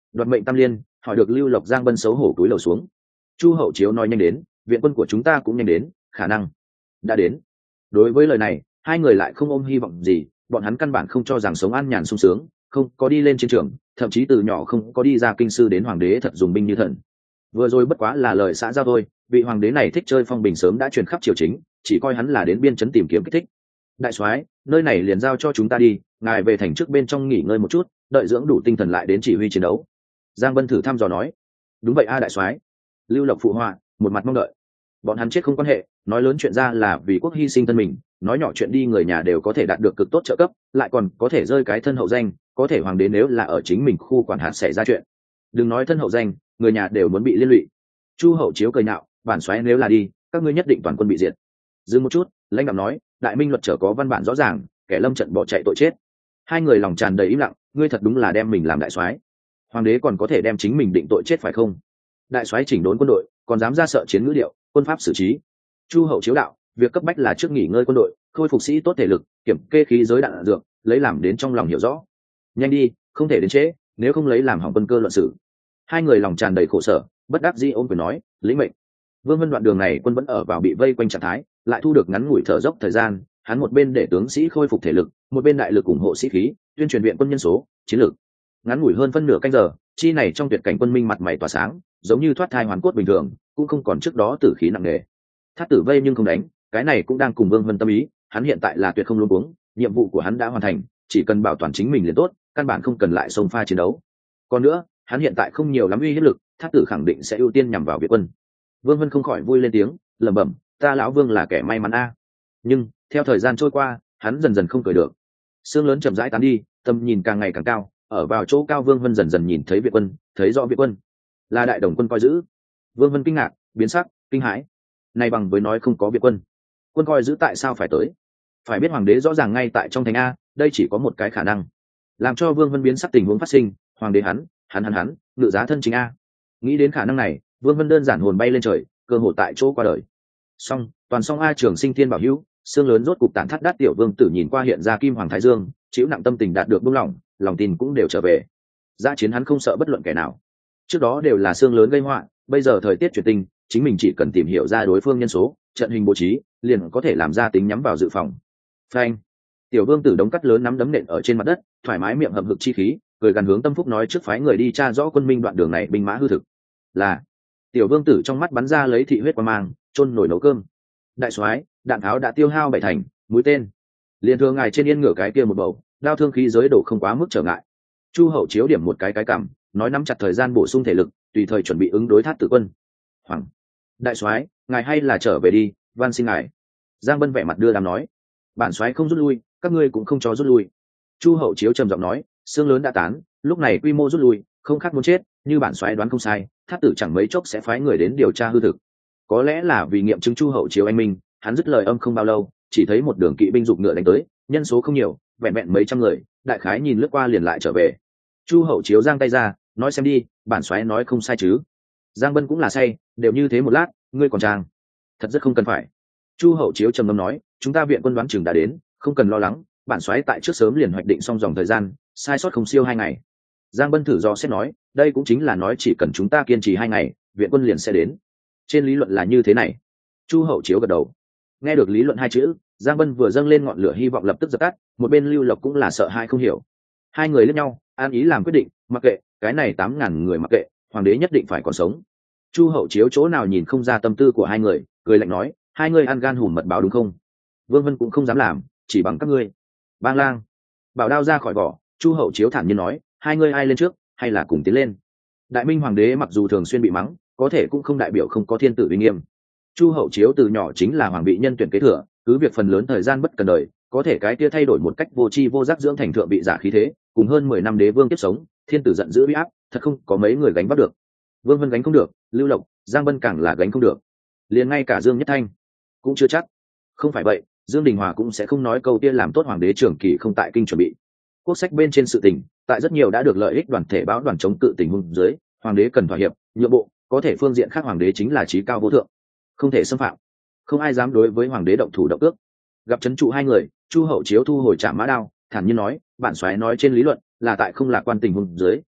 Đoạt mệnh tam liên, hỏi được Lưu Lộc. Giang Bân xấu hổ túi lầu xuống. Chu hậu chiếu nói nhanh đến, viện quân của chúng ta cũng nhanh đến, khả năng đã đến. Đối với lời này, hai người lại không ôm hy vọng gì, bọn hắn căn bản không cho rằng sống an nhàn sung sướng, không có đi lên chiến trường, thậm chí từ nhỏ không có đi ra kinh sư đến hoàng đế thật dùng binh như thần. Vừa rồi bất quá là lời xã giao thôi, vị hoàng đế này thích chơi phong bình sớm đã truyền khắp triều chính, chỉ coi hắn là đến biên trấn tìm kiếm kích thích. Đại soái, nơi này liền giao cho chúng ta đi, ngài về thành trước bên trong nghỉ ngơi một chút, đợi dưỡng đủ tinh thần lại đến chỉ huy chiến đấu. Giang Bân thử thăm dò nói. Đúng vậy a đại soái. Lưu Lộc phụ họa, một mặt mong đợi. Bọn hắn chết không quan hệ, nói lớn chuyện ra là vì quốc hy sinh thân mình, nói nhỏ chuyện đi người nhà đều có thể đạt được cực tốt trợ cấp, lại còn có thể rơi cái thân hậu danh, có thể hoàng đế nếu là ở chính mình khu quản hạt xảy ra chuyện, đừng nói thân hậu danh, người nhà đều muốn bị liên lụy. Chu hậu chiếu cười nhạo, bản soái nếu là đi, các ngươi nhất định toàn quân bị diệt. Dừng một chút, lãnh đạo nói, đại minh luật trở có văn bản rõ ràng, kẻ lâm trận bỏ chạy tội chết. Hai người lòng tràn đầy im lặng, ngươi thật đúng là đem mình làm đại soái, hoàng đế còn có thể đem chính mình định tội chết phải không? Đại soái chỉnh đốn quân đội, còn dám ra sợ chiến ngữ điệu, quân pháp xử trí. Chu hậu chiếu đạo, việc cấp bách là trước nghỉ ngơi quân đội, khôi phục sĩ tốt thể lực, kiểm kê khí giới đạn dược, lấy làm đến trong lòng hiểu rõ. Nhanh đi, không thể đến trễ, nếu không lấy làm hỏng quân cơ luận sự. Hai người lòng tràn đầy khổ sở, bất đắc dĩ ôm quyền nói, lĩnh mệnh. Vương Vân đoạn đường này quân vẫn ở vào bị vây quanh trạng thái, lại thu được ngắn ngủi thở dốc thời gian, hắn một bên để tướng sĩ khôi phục thể lực, một bên đại lực ủng hộ sĩ khí, tuyên truyền viện quân nhân số, chiến lược. Ngắn ngủi hơn phân nửa canh giờ, chi này trong tuyệt cảnh quân minh mặt mày tỏa sáng, giống như thoát thai hoàn cốt bình thường, cũng không còn trước đó tử khí nặng nề. Thát tử vây nhưng không đánh, cái này cũng đang cùng Vương Vân tâm ý, hắn hiện tại là tuyệt không luống cuống, nhiệm vụ của hắn đã hoàn thành, chỉ cần bảo toàn chính mình liền tốt, căn bản không cần lại xông pha chiến đấu. Còn nữa, hắn hiện tại không nhiều lắm uy hiếp lực, Thát tử khẳng định sẽ ưu tiên nhằm vào Việt quân. Vương Vân không khỏi vui lên tiếng, lẩm bẩm, ta lão Vương là kẻ may mắn a. Nhưng theo thời gian trôi qua, hắn dần dần không cười được. Sương lớn chậm rãi tán đi, tầm nhìn càng ngày càng cao, ở vào chỗ cao Vương Vân dần dần nhìn thấy Việt quân, thấy rõ Việt quân là đại đồng quân coi giữ. Vương Vân kinh ngạc, biến sắc, kinh hãi. Này bằng với nói không có Việt quân, quân coi giữ tại sao phải tới? Phải biết hoàng đế rõ ràng ngay tại trong thành a, đây chỉ có một cái khả năng. Làm cho Vương Vân biến sắc tình huống phát sinh, hoàng đế hắn, hắn hắn hắn, ngự giá thân chính a. Nghĩ đến khả năng này, Vương Vân đơn giản hồn bay lên trời, cơ hội tại chỗ qua đời. Xong, toàn xong a trường sinh thiên bảo hữu, xương lớn rốt cục tản thắt đát tiểu vương tử nhìn qua hiện ra kim hoàng thái dương, chịu nặng tâm tình đạt được buông lỏng, lòng tin cũng đều trở về. Giã chiến hắn không sợ bất luận kẻ nào. Trước đó đều là xương lớn gây họa, bây giờ thời tiết chuyển tinh, chính mình chỉ cần tìm hiểu ra đối phương nhân số, trận hình bố trí, liền có thể làm ra tính nhắm vào dự phòng. Phanh! Tiểu vương tử đống cắt lớn nắm đấm nện ở trên mặt đất, thoải mái miệng hậm hực chi khí, cười gần hướng Tâm Phúc nói trước phái người đi tra rõ quân minh đoạn đường này binh mã hư thực. Là. Tiểu vương tử trong mắt bắn ra lấy thị huyết qua mang, chôn nổi nấu cơm. Đại soái, đạn tháo đã tiêu hao bảy thành, mũi tên liền thường ngài trên yên ngửa cái kia một bầu, đao thương khí giới đổ không quá mức trở ngại. Chu hậu chiếu điểm một cái cái cảm, nói nắm chặt thời gian bổ sung thể lực, tùy thời chuẩn bị ứng đối Thát tử quân. Hoàng đại soái, ngài hay là trở về đi, van xin ngài. Giang Bân vẻ mặt đưa đám nói, bản soái không rút lui, các ngươi cũng không cho rút lui. Chu hậu chiếu trầm giọng nói, xương lớn đã tán, lúc này quy mô rút lui, không khác muốn chết, như bản soái đoán không sai, Thát tử chẳng mấy chốc sẽ phái người đến điều tra hư thực. Có lẽ là vì nghiệm chứng Chu hậu chiếu anh minh, hắn dứt lời âm không bao lâu, chỉ thấy một đường kỵ binh giục ngựa đánh tới, nhân số không nhiều, vẹn vẹn mấy trăm người, đại khái nhìn lướt qua liền lại trở về. Chu hậu chiếu giang tay ra, nói xem đi, bản soái nói không sai chứ? Giang Bân cũng là say, đều như thế một lát, ngươi còn trang? Thật rất không cần phải. Chu hậu chiếu trầm ngâm nói, chúng ta viện quân đoán chừng đã đến, không cần lo lắng, bản soái tại trước sớm liền hoạch định xong dòng thời gian, sai sót không siêu hai ngày. Giang Bân thử do xét nói, đây cũng chính là nói chỉ cần chúng ta kiên trì hai ngày, viện quân liền sẽ đến. Trên lý luận là như thế này. Chu hậu chiếu gật đầu. Nghe được lý luận hai chữ, Giang Bân vừa dâng lên ngọn lửa hy vọng lập tức dập tắt, một bên Lưu Lộc cũng là sợ hai không hiểu. Hai người liếc nhau, an ý làm quyết định, mặc kệ, cái này tám ngàn người mặc kệ, hoàng đế nhất định phải còn sống. Chu hậu chiếu chỗ nào nhìn không ra tâm tư của hai người, cười lạnh nói, hai người ăn gan hùm mật báo đúng không? Vương Vân cũng không dám làm, chỉ bằng các ngươi. Bang lang, bảo đao ra khỏi vỏ, Chu hậu chiếu thản nhiên nói, hai người ai lên trước, hay là cùng tiến lên? Đại Minh hoàng đế mặc dù thường xuyên bị mắng, có thể cũng không đại biểu không có thiên tử uy nghiêm. Chu hậu chiếu từ nhỏ chính là hoàng bị nhân tuyển kế thừa, cứ việc phần lớn thời gian bất cần đời, có thể cái kia thay đổi một cách vô tri vô giác dưỡng thành thượng bị giả khí thế, cùng hơn mười năm đế vương tiếp sống, thiên tử giận dữ uy áp, thật không có mấy người gánh vác được. Vương Vân gánh không được, Lưu Lộc, Giang Bân càng là gánh không được, liền ngay cả Dương Nhất Thanh cũng chưa chắc. Không phải vậy, Dương Đình Hòa cũng sẽ không nói câu kia làm tốt hoàng đế trưởng kỳ không tại kinh chuẩn bị. Quốc sách bên trên sự tình, tại rất nhiều đã được lợi ích đoàn thể báo đoàn chống cự tình huống dưới, hoàng đế cần thỏa hiệp, nhượng bộ, có thể phương diện khác hoàng đế chính là trí cao vô thượng, không thể xâm phạm, không ai dám đối với hoàng đế động thủ động ước. Gặp trấn trụ hai người, Chu hậu chiếu thu hồi trảm mã đao, thản nhiên nói, bản soái nói trên lý luận là tại không lạc quan tình huống dưới,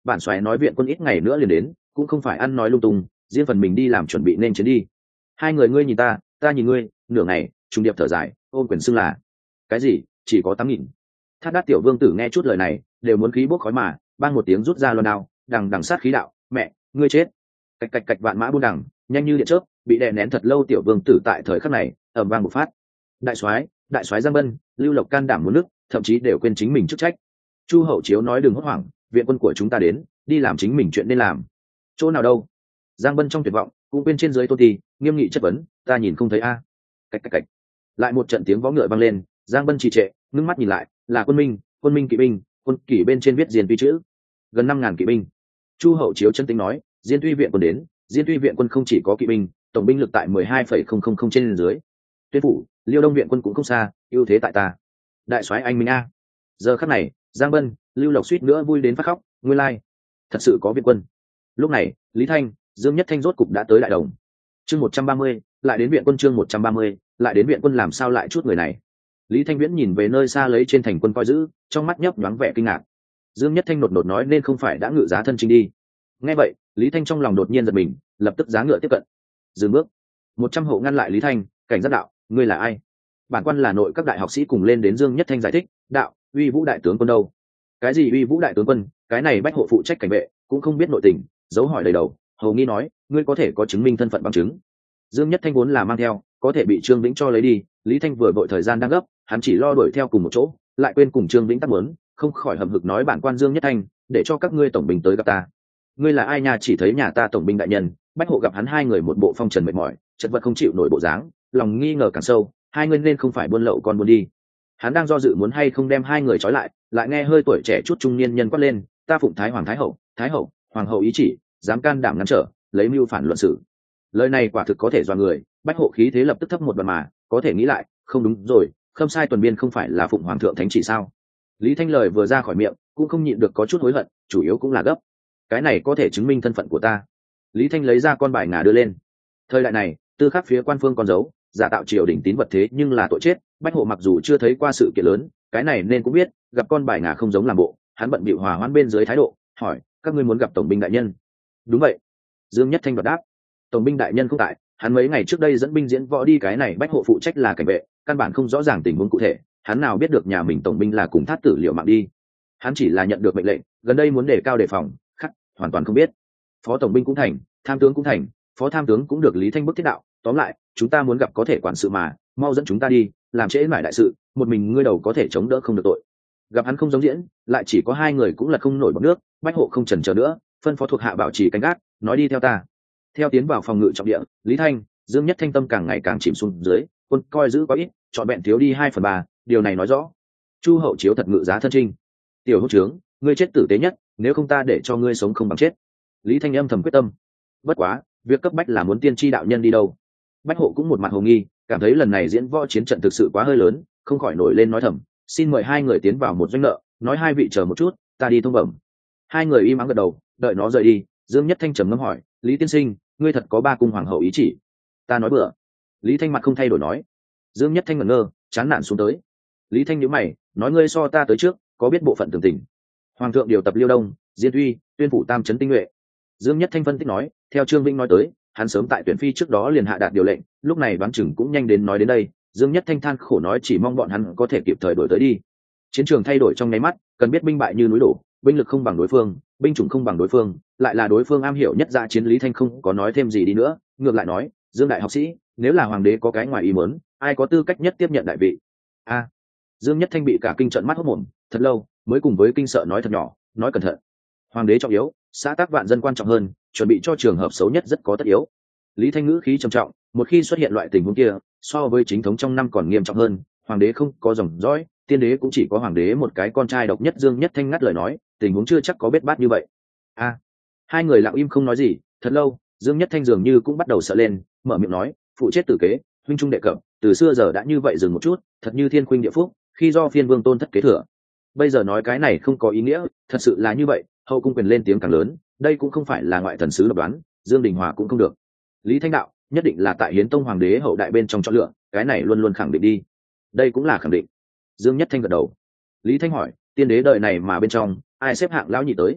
bản soái nói viện quân ít ngày nữa liền đến, cũng không phải ăn nói lung tung, riêng phần mình đi làm chuẩn bị nên chiến đi. Hai người ngươi nhìn ta, ta nhìn ngươi, nửa ngày trung điệp thở dài, ôn quyền xưng là cái gì, chỉ có tám nghìn. Thác Đát tiểu vương tử nghe chút lời này đều muốn khí bốc khói mà bang một tiếng rút ra loan đao, đằng đằng sát khí đạo, mẹ ngươi chết. Cạch cạch cạch vạn mã buôn đằng, nhanh như điện chớp, bị đè nén thật lâu tiểu vương tử tại thời khắc này ầm vang một phát. Đại soái, đại soái Giang Bân, Lưu Lộc can đảm muốn nước, thậm chí đều quên chính mình chức trách. Chu Hậu Chiếu nói đừng hốt hoảng, viện quân của chúng ta đến, đi làm chính mình chuyện nên làm. Chỗ nào đâu? Giang Bân trong tuyệt vọng cũng quên trên dưới tôn ti, nghiêm nghị chất vấn, ta nhìn không thấy a. À. Cạch cạch cạch. Lại một trận tiếng vó ngựa vang lên, Giang Bân trì trệ, ngưng mắt nhìn lại, là quân minh, quân minh kỵ binh, quân kỷ bên trên viết diên tuy chữ, gần năm ngàn kỵ binh. Chu Hậu Chiếu chân tính nói, diên tuy viện quân đến, diên tuy viện quân không chỉ có kỵ binh, tổng binh lực tại mười hai phẩy không không không trên dưới. Tuyên phủ, Liêu Đông viện quân cũng không xa, ưu thế tại ta. Đại soái anh minh a. Giờ khắc này, Giang Bân, Lưu Lộc suýt nữa vui đến phát khóc, nguyên lai, thật sự có viện quân. Lúc này, Lý Thanh, Dương Nhất Thanh rốt cục đã tới đại đồng. Chương một trăm ba mươi, lại đến viện quân. Chương một trăm ba mươi, lại đến viện quân. Làm sao lại chút người này? Lý Thanh Viễn nhìn về nơi xa lấy trên thành quân coi giữ, trong mắt nhấp nhoáng vẻ kinh ngạc. Dương Nhất Thanh nột nột nói nên không phải đã ngự giá thân chinh đi. Nghe vậy, Lý Thanh trong lòng đột nhiên giật mình, lập tức giá ngựa tiếp cận. Dừng bước. Một trăm hộ ngăn lại Lý Thanh, cảnh giác đạo, ngươi là ai? Bản quan là nội các đại học sĩ cùng lên đến. Dương Nhất Thanh giải thích, đạo, Uy Vũ đại tướng quân đâu? Cái gì Uy Vũ đại tướng quân? Cái này bách hộ phụ trách cảnh vệ, cũng không biết nội tình, dấu hỏi đầy đầu. Hầu nghi nói, ngươi có thể có chứng minh thân phận bằng chứng. Dương Nhất Thanh vốn là mang theo, có thể bị Trương Vĩnh cho lấy đi. Lý Thanh vừa vội thời gian đang gấp, hắn chỉ lo đuổi theo cùng một chỗ, lại quên cùng Trương Vĩnh tác muốn, không khỏi hậm hực nói bản quan Dương Nhất Thanh, để cho các ngươi tổng binh tới gặp ta. Ngươi là ai nhà? Chỉ thấy nhà ta tổng binh đại nhân. Bách hộ gặp hắn hai người một bộ phong trần mệt mỏi, chật vật không chịu nổi bộ dáng, lòng nghi ngờ càng sâu, hai người nên không phải buôn lậu con buôn đi. Hắn đang do dự muốn hay không đem hai người trói lại, lại nghe hơi tuổi trẻ chút trung niên nhân quát lên, ta phụng Thái Hoàng Thái Hậu, Thái Hậu, Hoàng Hậu ý chỉ, dám can đảm ngăn trở, lấy mưu phản luận xử. Lời này quả thực có thể dọa người, bách hộ khí thế lập tức thấp một đoạn mà, có thể nghĩ lại, không đúng rồi, Khâm Sai tuần biên không phải là phụng Hoàng thượng thánh chỉ sao? Lý Thanh lời vừa ra khỏi miệng, cũng không nhịn được có chút hối hận, chủ yếu cũng là gấp. Cái này có thể chứng minh thân phận của ta. Lý Thanh lấy ra con bài ngà đưa lên. Thời đại này, tư khắc phía quan phương con dấu, giả tạo triều đình tín vật thế nhưng là tội chết. Bách hộ mặc dù chưa thấy qua sự kiện lớn, cái này nên cũng biết, gặp con bài ngà không giống làm bộ, hắn bận bịu hòa hoãn bên dưới thái độ, hỏi, các ngươi muốn gặp tổng binh đại nhân? Đúng vậy. Dương Nhất Thanh đoạt đáp. Tổng binh đại nhân không tại, hắn mấy ngày trước đây dẫn binh diễn võ đi, cái này bách hộ phụ trách là cảnh vệ, căn bản không rõ ràng tình huống cụ thể, hắn nào biết được nhà mình tổng binh là cùng thát tử liệu mạng đi. Hắn chỉ là nhận được mệnh lệnh, gần đây muốn đề cao đề phòng, khắc, hoàn toàn không biết. Phó tổng binh cũng thành, tham tướng cũng thành, phó tham tướng cũng được Lý Thanh bức thiết đạo, tóm lại, chúng ta muốn gặp có thể quản sự mà, mau dẫn chúng ta đi, làm trễ mãi đại sự, một mình ngươi đầu có thể chống đỡ không được tội. Gặp hắn không giống diễn, lại chỉ có hai người cũng là không nổi bọt nước, bách hộ không chần chờ nữa, phân phó thuộc hạ bảo trì canh gác, nói đi theo ta. Theo tiến vào phòng ngự trọng địa, Lý Thanh, Dương Nhất Thanh tâm càng ngày càng chìm xuống dưới, quân coi giữ quá ít, chọn bẹn thiếu đi hai phần ba, điều này nói rõ Chu Hậu Chiếu thật ngự giá thân trinh. Tiểu hữu trướng, ngươi chết tử tế nhất, nếu không ta để cho ngươi sống không bằng chết. Lý Thanh âm thầm quyết tâm. Bất quá, việc cấp bách là muốn tiên tri đạo nhân đi đâu. Bách hộ cũng một mặt hồ nghi, cảm thấy lần này diễn võ chiến trận thực sự quá hơi lớn, không khỏi nổi lên nói thầm, xin mời hai người tiến vào một doanh nợ, nói hai vị chờ một chút, ta đi thông bẩm. Hai người im ắng gật đầu, đợi nó rời đi. Dương Nhất Thanh trầm ngâm hỏi, Lý tiên sinh, ngươi thật có ba cung hoàng hậu ý chỉ? Ta nói bừa. Lý Thanh mặt không thay đổi nói. Dương Nhất Thanh ngẩn ngơ, chán nản xuống tới. Lý Thanh nhíu mày, nói ngươi so ta tới trước, có biết bộ phận tường tình. Hoàng thượng điều tập Liêu Đông, Diên Uy, tuyên phủ tam trấn tinh nhuệ. Dương Nhất Thanh phân tích nói, theo Trương Vĩnh nói tới, hắn sớm tại tuyển phi trước đó liền hạ đạt điều lệnh, lúc này đoán chừng cũng nhanh đến nói đến đây. Dương Nhất Thanh than khổ nói chỉ mong bọn hắn có thể kịp thời đổi tới đi. Chiến trường thay đổi trong nháy mắt, cần biết binh bại như núi đổ, binh lực không bằng đối phương, binh chủng không bằng đối phương, lại là đối phương am hiểu nhất ra chiến. Lý Thanh không có nói thêm gì đi nữa, ngược lại nói, Dương đại học sĩ, nếu là hoàng đế có cái ngoài ý muốn, ai có tư cách nhất tiếp nhận đại vị? A. Dương Nhất Thanh bị cả kinh trợn mắt hốt mồm, thật lâu mới cùng với kinh sợ nói thật nhỏ, nói cẩn thận. Hoàng đế trọng yếu, xã tác vạn dân quan trọng hơn, chuẩn bị cho trường hợp xấu nhất rất có tất yếu. Lý Thanh ngữ khí trầm trọng, một khi xuất hiện loại tình huống kia, so với chính thống trong năm còn nghiêm trọng hơn. Hoàng đế không có dòng dõi, tiên đế cũng chỉ có hoàng đế một cái con trai độc nhất. Dương Nhất Thanh ngắt lời nói, tình huống chưa chắc có bết bát như vậy. A. Hai người lặng im không nói gì, thật lâu, Dương Nhất Thanh dường như cũng bắt đầu sợ lên, mở miệng nói, phụ chết tử kế, huynh trung đệ cập, từ xưa giờ đã như vậy, dừng một chút, thật như thiên khuynh địa phúc, khi do phiên vương tôn thất kế thừa. Bây giờ nói cái này không có ý nghĩa, thật sự là như vậy. Hậu cung quyền lên tiếng càng lớn, đây cũng không phải là ngoại thần sứ độc đoán, Dương Đình Hòa cũng không được. Lý Thanh đạo, nhất định là tại Hiến Tông hoàng đế hậu đại bên trong chọn lựa, cái này luôn luôn khẳng định đi. Đây cũng là khẳng định. Dương Nhất Thanh gật đầu. Lý Thanh hỏi, tiên đế đời này mà bên trong ai xếp hạng lão nhị tới?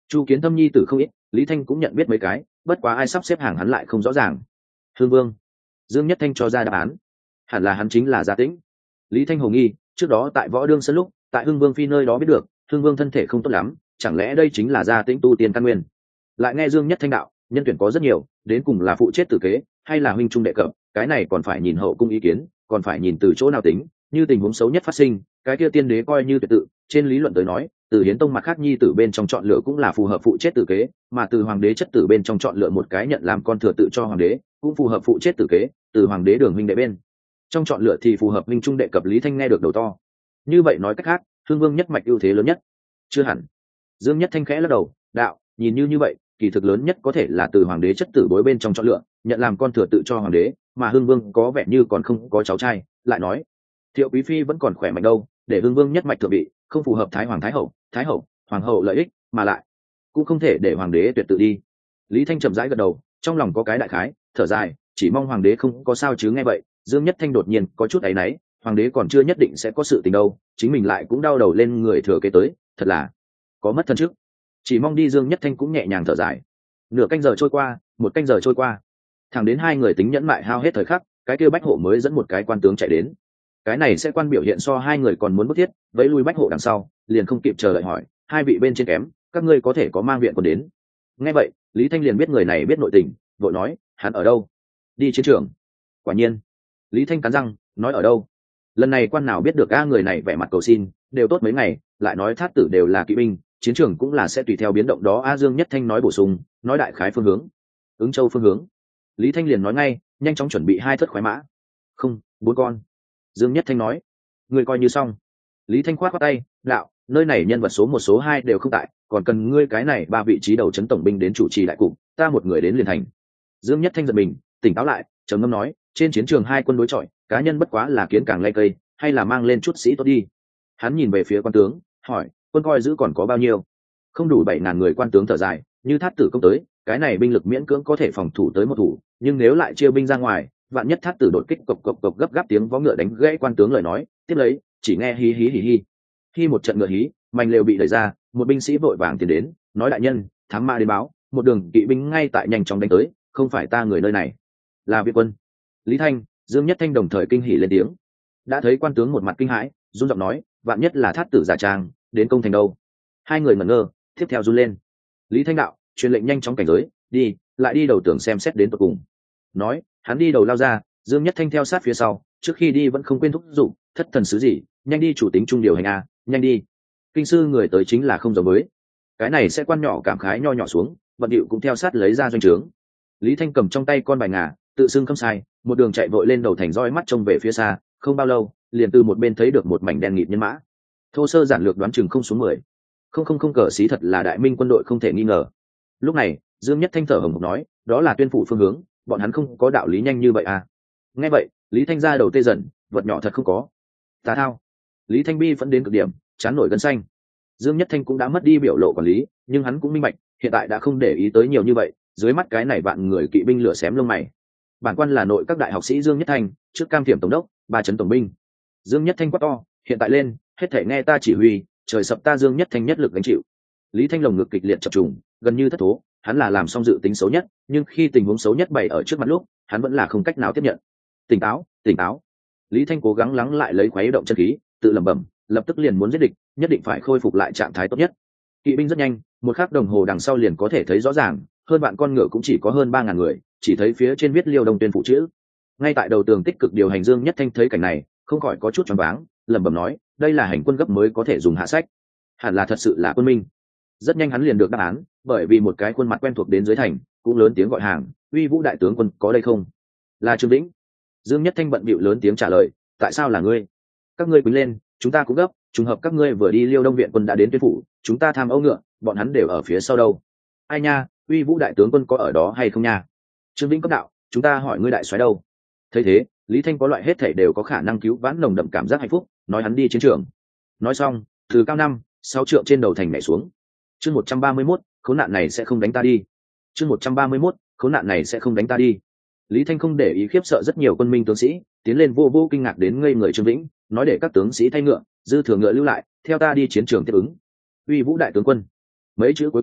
Chu Kiến Thâm nhi tử không ít, Lý Thanh cũng nhận biết mấy cái, bất quá ai sắp xếp hàng hắn lại không rõ ràng. Hương Vương. Dương Nhất Thanh cho ra đáp án. Hẳn là hắn chính là Gia Tĩnh. Lý Thanh hồ nghi, trước đó tại Võ Đương sân lúc, tại Hưng Vương phi nơi đó biết được, Hưng Vương thân thể không tốt lắm, chẳng lẽ đây chính là Gia Tĩnh tu tiên căn nguyên. Lại nghe Dương Nhất Thanh đạo, nhân tuyển có rất nhiều, đến cùng là phụ chết tử kế, hay là huynh trung đệ cập, cái này còn phải nhìn hậu cung ý kiến, còn phải nhìn từ chỗ nào tính, như tình huống xấu nhất phát sinh, cái kia tiên đế coi như tuyệt tự, trên lý luận tới nói, từ hiến tông mặt khác nhi tử bên trong chọn lựa cũng là phù hợp phụ chết tử kế, mà từ hoàng đế chất tử bên trong chọn lựa một cái nhận làm con thừa tự cho hoàng đế, cũng phù hợp phụ chết tử kế, từ hoàng đế đường huynh đệ bên trong chọn lựa thì phù hợp huynh trung đệ cập. Lý Thanh nghe được đầu to. Như vậy nói cách khác, Hương Vương nhất mạch ưu thế lớn nhất. Chưa hẳn. Dương Nhất Thanh khẽ lắc đầu, đạo, nhìn như như vậy, kỳ thực lớn nhất có thể là từ hoàng đế chất tử bối bên trong chọn lựa, nhận làm con thừa tự cho hoàng đế, mà Hương Vương có vẻ như còn không có cháu trai, lại nói, Thiệu quý phi vẫn còn khỏe mạnh đâu, để Hương Vương nhất mạch thượng vị, không phù hợp thái hoàng thái hậu, thái hậu, hoàng hậu lợi ích, mà lại cũng không thể để hoàng đế tuyệt tự đi. Lý Thanh chậm rãi gật đầu, trong lòng có cái đại khái, thở dài, chỉ mong hoàng đế không có sao chứ. Nghe vậy, Dương Nhất Thanh đột nhiên có chút áy náy, hoàng đế còn chưa nhất định sẽ có sự tình đâu, chính mình lại cũng đau đầu lên người thừa kế tới, thật là có mất thân trước. Chỉ mong đi. Dương Nhất Thanh cũng nhẹ nhàng thở dài. Nửa canh giờ trôi qua, một canh giờ trôi qua, thẳng đến hai người tính nhẫn mại hao hết thời khắc, cái kia Bách Hộ mới dẫn một cái quan tướng chạy đến. Cái này sẽ quan biểu hiện so hai người còn muốn bức thiết, vẫy lui Bách Hộ đằng sau, liền không kịp chờ đợi hỏi, hai vị bên trên kém, các ngươi có thể có mang viện còn đến. Nghe vậy, Lý Thanh liền biết người này biết nội tình, vội nói, hắn ở đâu? Đi chiến trường. Quả nhiên. Lý Thanh cắn răng, nói ở đâu? Lần này quan nào biết được a, người này vẻ mặt cầu xin, đều tốt mấy ngày, lại nói thát tử đều là kỵ binh, chiến trường cũng là sẽ tùy theo biến động đó. A Dương Nhất Thanh nói bổ sung, nói đại khái phương hướng. Ứng Châu phương hướng. Lý Thanh liền nói ngay, nhanh chóng chuẩn bị hai thất khoái mã. Không, bốn con. Dương Nhất Thanh nói, người coi như xong. Lý Thanh khoát khoát tay, đạo, nơi này nhân vật số một số hai đều không tại, còn cần ngươi cái này ba vị trí đầu trấn tổng binh đến chủ trì đại cục, ta một người đến liền thành. Dương Nhất Thanh giật mình, tỉnh táo lại, trầm ngâm nói, trên chiến trường hai quân đối chọi, cá nhân bất quá là kiến càng lay cây, hay là mang lên chút sĩ tốt đi. Hắn nhìn về phía quan tướng, hỏi, quân coi giữ còn có bao nhiêu? Không đủ bảy ngàn người. Quan tướng thở dài, như thát tử công tới, cái này binh lực miễn cưỡng có thể phòng thủ tới một thủ, nhưng nếu lại chia binh ra ngoài, vạn nhất thát tử đột kích, cộc cộc cộc gấp gáp tiếng vó ngựa đánh gãy quan tướng lời nói, tiếp lấy chỉ nghe hí hí hí hí khi một trận ngựa hí, mảnh lều bị đẩy ra, một binh sĩ vội vàng tiến đến, nói, đại nhân, thám mã đến báo, một đường kỵ binh ngay tại nhanh chóng đánh tới, không phải ta người nơi này, là viện quân. Lý Thanh, Dương Nhất Thanh đồng thời kinh hỉ lên tiếng. Đã thấy quan tướng một mặt kinh hãi, run giọng nói, vạn nhất là thát tử giả trang đến công thành đâu. Hai người ngẩn ngơ, tiếp theo run lên. Lý Thanh đạo, truyền lệnh nhanh chóng cảnh giới, đi, lại đi đầu tường xem xét đến tận cùng. Nói, hắn đi đầu lao ra, Dương Nhất Thanh theo sát phía sau, trước khi đi vẫn không quên thúc giục, thất thần sứ gì, nhanh đi chủ tính trung điều hành a, nhanh đi. Kinh sư người tới chính là không giống với. Cái này sẽ quan nhỏ cảm khái nho nhỏ xuống, vận điệu cũng theo sát lấy ra doanh trướng. Lý Thanh cầm trong tay con bài ngà, tự xưng không sai, một đường chạy vội lên đầu thành, roi mắt trông về phía xa, không bao lâu, liền từ một bên thấy được một mảnh đen nghịt nhân mã. Thô sơ giản lược đoán chừng không xuống mười. Không không không cờ xí thật là đại minh quân đội không thể nghi ngờ. Lúc này, Dương Nhất Thanh thở hổn hển nói, đó là tuyên phủ phương hướng, bọn hắn không có đạo lý nhanh như vậy à? Nghe vậy, Lý Thanh ra đầu tê dần, vật nhỏ thật không có. Tà thao. Lý Thanh bi vẫn đến cực điểm, chán nổi gân xanh. Dương Nhất Thanh cũng đã mất đi biểu lộ quản lý, nhưng hắn cũng minh bạch, hiện tại đã không để ý tới nhiều như vậy, dưới mắt cái này vạn người kỵ binh lửa xém lông mày. Bản quan là nội các đại học sĩ Dương Nhất Thanh, trước cam thiểm tổng đốc, ba trấn tổng binh. Dương Nhất Thanh quát to, hiện tại lên, hết thể nghe ta chỉ huy, trời sập ta Dương Nhất Thanh nhất lực gánh chịu. Lý Thanh lồng ngực kịch liệt chập trùng, gần như thất thố, hắn là làm xong dự tính xấu nhất, nhưng khi tình huống xấu nhất bày ở trước mặt lúc, hắn vẫn là không cách nào tiếp nhận. Tỉnh táo, tỉnh táo. Lý Thanh cố gắng lắng lại lấy khuấy động chân khí, tự lẩm bẩm, lập tức liền muốn giết địch, nhất định phải khôi phục lại trạng thái tốt nhất. Kỵ binh rất nhanh, một khắc đồng hồ đằng sau liền có thể thấy rõ ràng, hơn bạn con ngựa cũng chỉ có hơn ba ngàn người, chỉ thấy phía trên viết Liêu Đông Tuyên phụ chữ. Ngay tại đầu tường tích cực điều hành Dương Nhất Thanh thấy cảnh này, không khỏi có chút choáng váng, lẩm bẩm nói, đây là hành quân gấp mới có thể dùng hạ sách, hẳn là thật sự là quân minh. Rất nhanh hắn liền được đáp án, bởi vì một cái khuôn mặt quen thuộc đến dưới thành, cũng lớn tiếng gọi hàng, uy vũ đại tướng quân có đây không? Là Trương Vĩnh. Dương Nhất Thanh bận bịu lớn tiếng trả lời, tại sao là ngươi? Các ngươi quýnh lên, chúng ta cũng gấp, trùng hợp các ngươi vừa đi Liêu Đông viện quân đã đến Tuyên phủ, chúng ta tham âu ngựa, bọn hắn đều ở phía sau đâu. Ai nha, uy vũ đại tướng quân có ở đó hay không nha? Trương Vĩnh cấp đạo, chúng ta hỏi ngươi đại soái đâu? Thấy thế, Lý Thanh có loại hết thảy đều có khả năng cứu vãn nồng đậm cảm giác hạnh phúc, nói hắn đi chiến trường. Nói xong, từ cao năm, sáu trượng trên đầu thành nhảy xuống. Chương một trăm ba mươi mốt, khốn nạn này sẽ không đánh ta đi. Chương một trăm ba mươi mốt, khốn nạn này sẽ không đánh ta đi. Lý Thanh không để ý khiếp sợ rất nhiều quân minh tướng sĩ, tiến lên vô vô kinh ngạc đến ngây người Trương Vĩnh, nói để các tướng sĩ thay ngựa, dư thừa ngựa lưu lại, theo ta đi chiến trường tiếp ứng. Uy vũ đại tướng quân. Mấy chữ cuối cùng,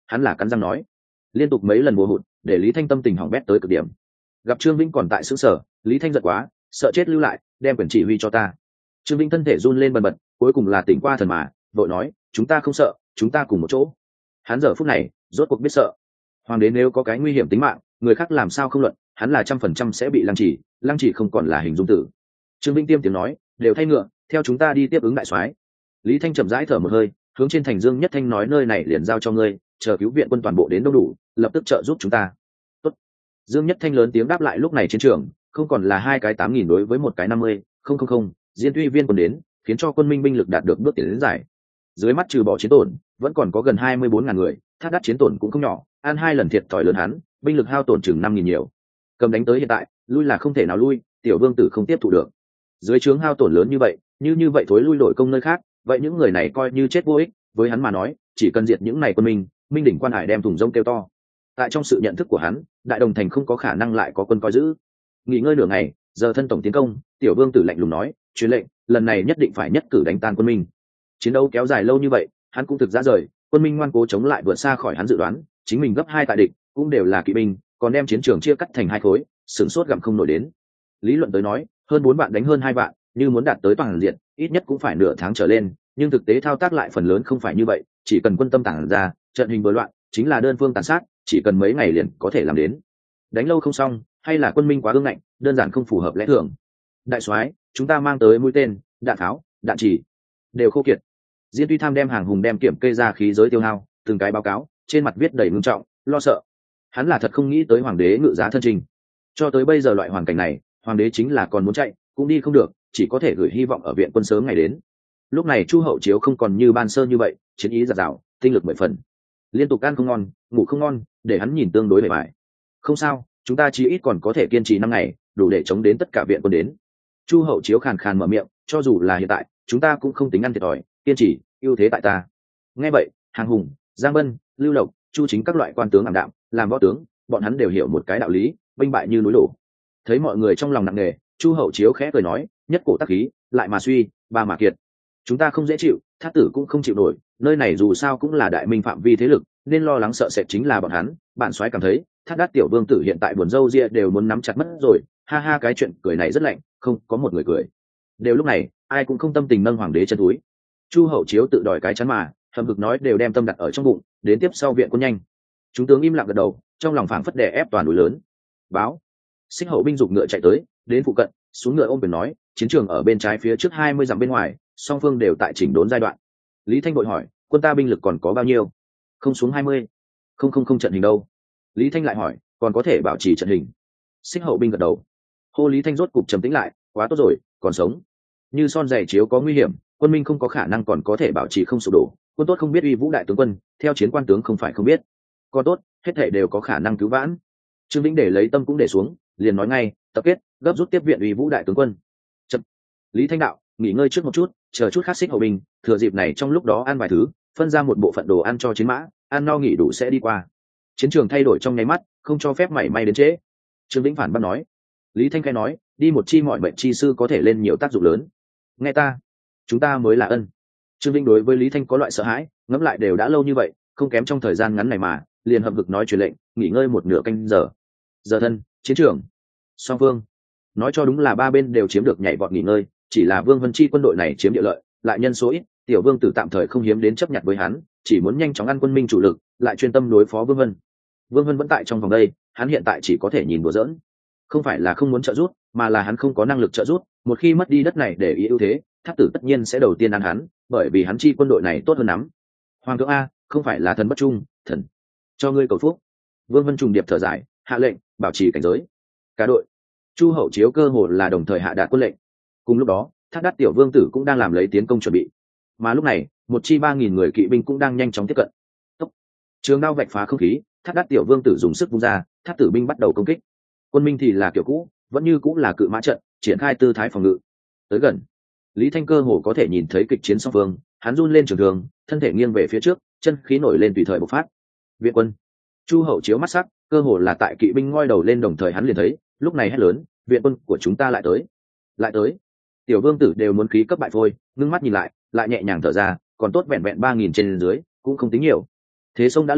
hắn là cắn răng nói. Liên tục mấy lần bùa hụt để Lý Thanh tâm tình hỏng bét tới cực điểm. Gặp Trương Vĩnh còn tại xứ sở, Lý Thanh giận quá, sợ chết lưu lại, đem quyền chỉ huy cho ta. Trương Vĩnh thân thể run lên bần bật, cuối cùng là tỉnh qua thần mà, vội nói, chúng ta không sợ, chúng ta cùng một chỗ. Hắn giờ phút này rốt cuộc biết sợ. Hoàng đế nếu có cái nguy hiểm tính mạng, người khác làm sao không luận, hắn là trăm phần trăm sẽ bị lăng trì, lăng trì không còn là hình dung tử. Trương Vĩnh tiêm tiếng nói, đều thay ngựa, theo chúng ta đi tiếp ứng đại soái. Lý Thanh chậm rãi thở một hơi, hướng trên thành Dương Nhất Thanh nói, nơi này liền giao cho ngươi, chờ cứu viện quân toàn bộ đến đông đủ, lập tức trợ giúp chúng ta. Tốt. Dương Nhất Thanh lớn tiếng đáp lại. Lúc này chiến trường không còn là hai cái tám nghìn đối với một cái năm mươi, không không không, Diên Tuy Viên quân đến, khiến cho quân minh binh lực đạt được bước tiến đến giải. Dưới mắt trừ bỏ chiến tổn, vẫn còn có gần hai mươi bốn ngàn người, Thác Đắt chiến tổn cũng không nhỏ, ăn hai lần thiệt thòi lớn hắn, binh lực hao tổn chừng năm nghìn nhiều. Cầm đánh tới hiện tại, lui là không thể nào lui, tiểu vương tử không tiếp thụ được. Dưới trướng hao tổn lớn như vậy, như như vậy thối lui đổi công nơi khác, vậy những người này coi như chết vô ích, với hắn mà nói, chỉ cần diệt những này quân minh, minh đỉnh quan hải đem thùng rông kêu to. Tại trong sự nhận thức của hắn, đại đồng thành không có khả năng lại có quân coi giữ. Nghỉ ngơi nửa ngày, giờ thân tổng tiến công, tiểu vương tử lạnh lùng nói, truyền lệnh, lần này nhất định phải nhất cử đánh tan quân minh. Chiến đấu kéo dài lâu như vậy, hắn cũng thực ra rời, quân minh ngoan cố chống lại vượt xa khỏi hắn dự đoán, chính mình gấp hai tại địch, cũng đều là kỵ binh, còn đem chiến trường chia cắt thành hai khối, sửng sốt gặm không nổi đến. Lý luận tới nói, hơn bốn vạn đánh hơn hai vạn, như muốn đạt tới toàn diện, ít nhất cũng phải nửa tháng trở lên, nhưng thực tế thao tác lại phần lớn không phải như vậy, chỉ cần quân tâm tản ra, trận hình bừa loạn, chính là đơn phương tàn sát, chỉ cần mấy ngày liền có thể làm đến. Đánh lâu không xong, hay là quân minh quá ương ngạnh, đơn giản không phù hợp lẽ thường. Đại soái, chúng ta mang tới mũi tên, đạn tháo, đạn chỉ, đều khô kiệt. Diên Tuy Tham đem hàng hùng đem kiểm kê ra khí giới tiêu hao, từng cái báo cáo, trên mặt viết đầy ngưng trọng, lo sợ. Hắn là thật không nghĩ tới hoàng đế ngự giá thân trình. Cho tới bây giờ loại hoàn cảnh này, hoàng đế chính là còn muốn chạy, cũng đi không được, chỉ có thể gửi hy vọng ở viện quân sớm ngày đến. Lúc này Chu Hậu Chiếu không còn như ban sơ như vậy, chiến ý dạt dào, tinh lực mười phần. Liên tục ăn không ngon, ngủ không ngon, để hắn nhìn tương đối bề bại. Không sao, chúng ta chỉ ít còn có thể kiên trì năm ngày, đủ để chống đến tất cả viện quân đến. Chu Hậu Chiếu khàn khàn mở miệng, cho dù là hiện tại, chúng ta cũng không tính ăn thiệt thòi, kiên trì, ưu thế tại ta. Nghe vậy, Hàng Hùng, Giang Bân, Lưu Lộc, Chu Chính các loại quan tướng ảm đạm, làm võ tướng, bọn hắn đều hiểu một cái đạo lý, binh bại như núi đổ. Thấy mọi người trong lòng nặng nề, Chu Hậu Chiếu khẽ cười nói, nhất cổ tác khí, lại mà suy, ba mà kiệt. Chúng ta không dễ chịu, Thát Tử cũng không chịu nổi, nơi này dù sao cũng là đại minh phạm vi thế lực, nên lo lắng sợ sệt chính là bọn hắn. Bạn soái cảm thấy, Thác Đát tiểu vương tử hiện tại buồn râu ria đều muốn nắm chặt mất rồi, ha ha, cái chuyện cười này rất lạnh, không có một người cười. Đều lúc này, ai cũng không tâm tình nâng hoàng đế chân túi. Chu Hậu Chiếu tự đòi cái chắn mà, hầm hực nói đều đem tâm đặt ở trong bụng, đến tiếp sau viện quân nhanh. Chúng tướng im lặng gật đầu, trong lòng phảng phất đè ép toàn núi lớn. Báo. Xích Hậu binh dục ngựa chạy tới, đến phụ cận, xuống ngựa ôm quyền nói, chiến trường ở bên trái phía trước hai mươi dặm bên ngoài, song phương đều tại chỉnh đốn giai đoạn. Lý Thanh vội hỏi, quân ta binh lực còn có bao nhiêu? Không xuống hai mươi. Không không không, trận hình đâu? Lý Thanh lại hỏi, còn có thể bảo trì trận hình? Xích Hậu binh gật đầu. Hô Lý Thanh rốt cục trầm tĩnh lại, quá tốt rồi, còn sống. Như son giày chiếu có nguy hiểm, quân minh không có khả năng còn có thể bảo trì không sụp đổ. Quân tốt không biết uy vũ đại tướng quân, theo chiến quan tướng không phải không biết. Con tốt, hết thể đều có khả năng cứu vãn. Trương Vĩnh để lấy tâm cũng để xuống, liền nói ngay, tập kết, gấp rút tiếp viện uy vũ đại tướng quân. Chậm. Lý Thanh đạo, nghỉ ngơi trước một chút, chờ chút khác Xích Hậu binh, thừa dịp này trong lúc đó ăn vài thứ, phân ra một bộ phận đồ ăn cho chiến mã, ăn no nghỉ đủ sẽ đi qua. Chiến trường thay đổi trong nháy mắt, không cho phép mảy may đến trễ. Trương Vĩnh phản bác nói. Lý Thanh khai nói, đi một chi mọi mệnh chi sư có thể lên nhiều tác dụng lớn. Nghe ta, chúng ta mới là ân. Trương Vĩnh đối với Lý Thanh có loại sợ hãi, ngẫm lại đều đã lâu như vậy, không kém trong thời gian ngắn này mà, liền hợp vực nói truyền lệnh, nghỉ ngơi một nửa canh giờ. Giờ thân, chiến trường, song phương, nói cho đúng là ba bên đều chiếm được nhảy vọt nghỉ ngơi, chỉ là Vương Vân Chi quân đội này chiếm địa lợi, lại nhân số ít, tiểu vương tử tạm thời không hiếm đến chấp nhận với hắn, chỉ muốn nhanh chóng ăn quân minh chủ lực, lại chuyên tâm đối phó Vương Vân. Vương Vân vẫn tại trong vòng đây, hắn hiện tại chỉ có thể nhìn đùa giỡn, không phải là không muốn trợ giúp, mà là hắn không có năng lực trợ giúp. Một khi mất đi đất này để ý ưu thế, Thác Tử tất nhiên sẽ đầu tiên ăn hắn, bởi vì hắn chi quân đội này tốt hơn lắm. Hoàng thượng a, không phải là thần bất trung, thần cho ngươi cầu phúc. Vương Vân trùng điệp thở dài, hạ lệnh bảo trì cảnh giới. Cả đội, Chu Hậu Chiếu cơ hồ là đồng thời hạ đạt quân lệnh. Cùng lúc đó, Thác Đát tiểu vương tử cũng đang làm lấy tiến công chuẩn bị. Mà lúc này, một chi ba nghìn người kỵ binh cũng đang nhanh chóng tiếp cận. Tốc. Trường đao vạch phá không khí, Thác Đát tiểu vương tử dùng sức vung ra, Thác Tử binh bắt đầu công kích. Quân minh thì là kiểu cũ, vẫn như cũng là cự mã trận, triển khai tư thái phòng ngự. Tới gần, Lý Thanh cơ hồ có thể nhìn thấy kịch chiến song phương, hắn run lên trường thường, thân thể nghiêng về phía trước, chân khí nổi lên tùy thời bộc phát. Viện quân. Chu Hậu Chiếu mắt sắc, cơ hồ là tại kỵ binh ngoi đầu lên đồng thời hắn liền thấy, lúc này hét lớn, viện quân của chúng ta lại tới, lại tới. Tiểu vương tử đều muốn khí cấp bại phôi, ngưng mắt nhìn lại, lại nhẹ nhàng thở ra, còn tốt vẹn vẹn ba nghìn trên dưới, cũng không tính nhiều. Thế sông đã lên,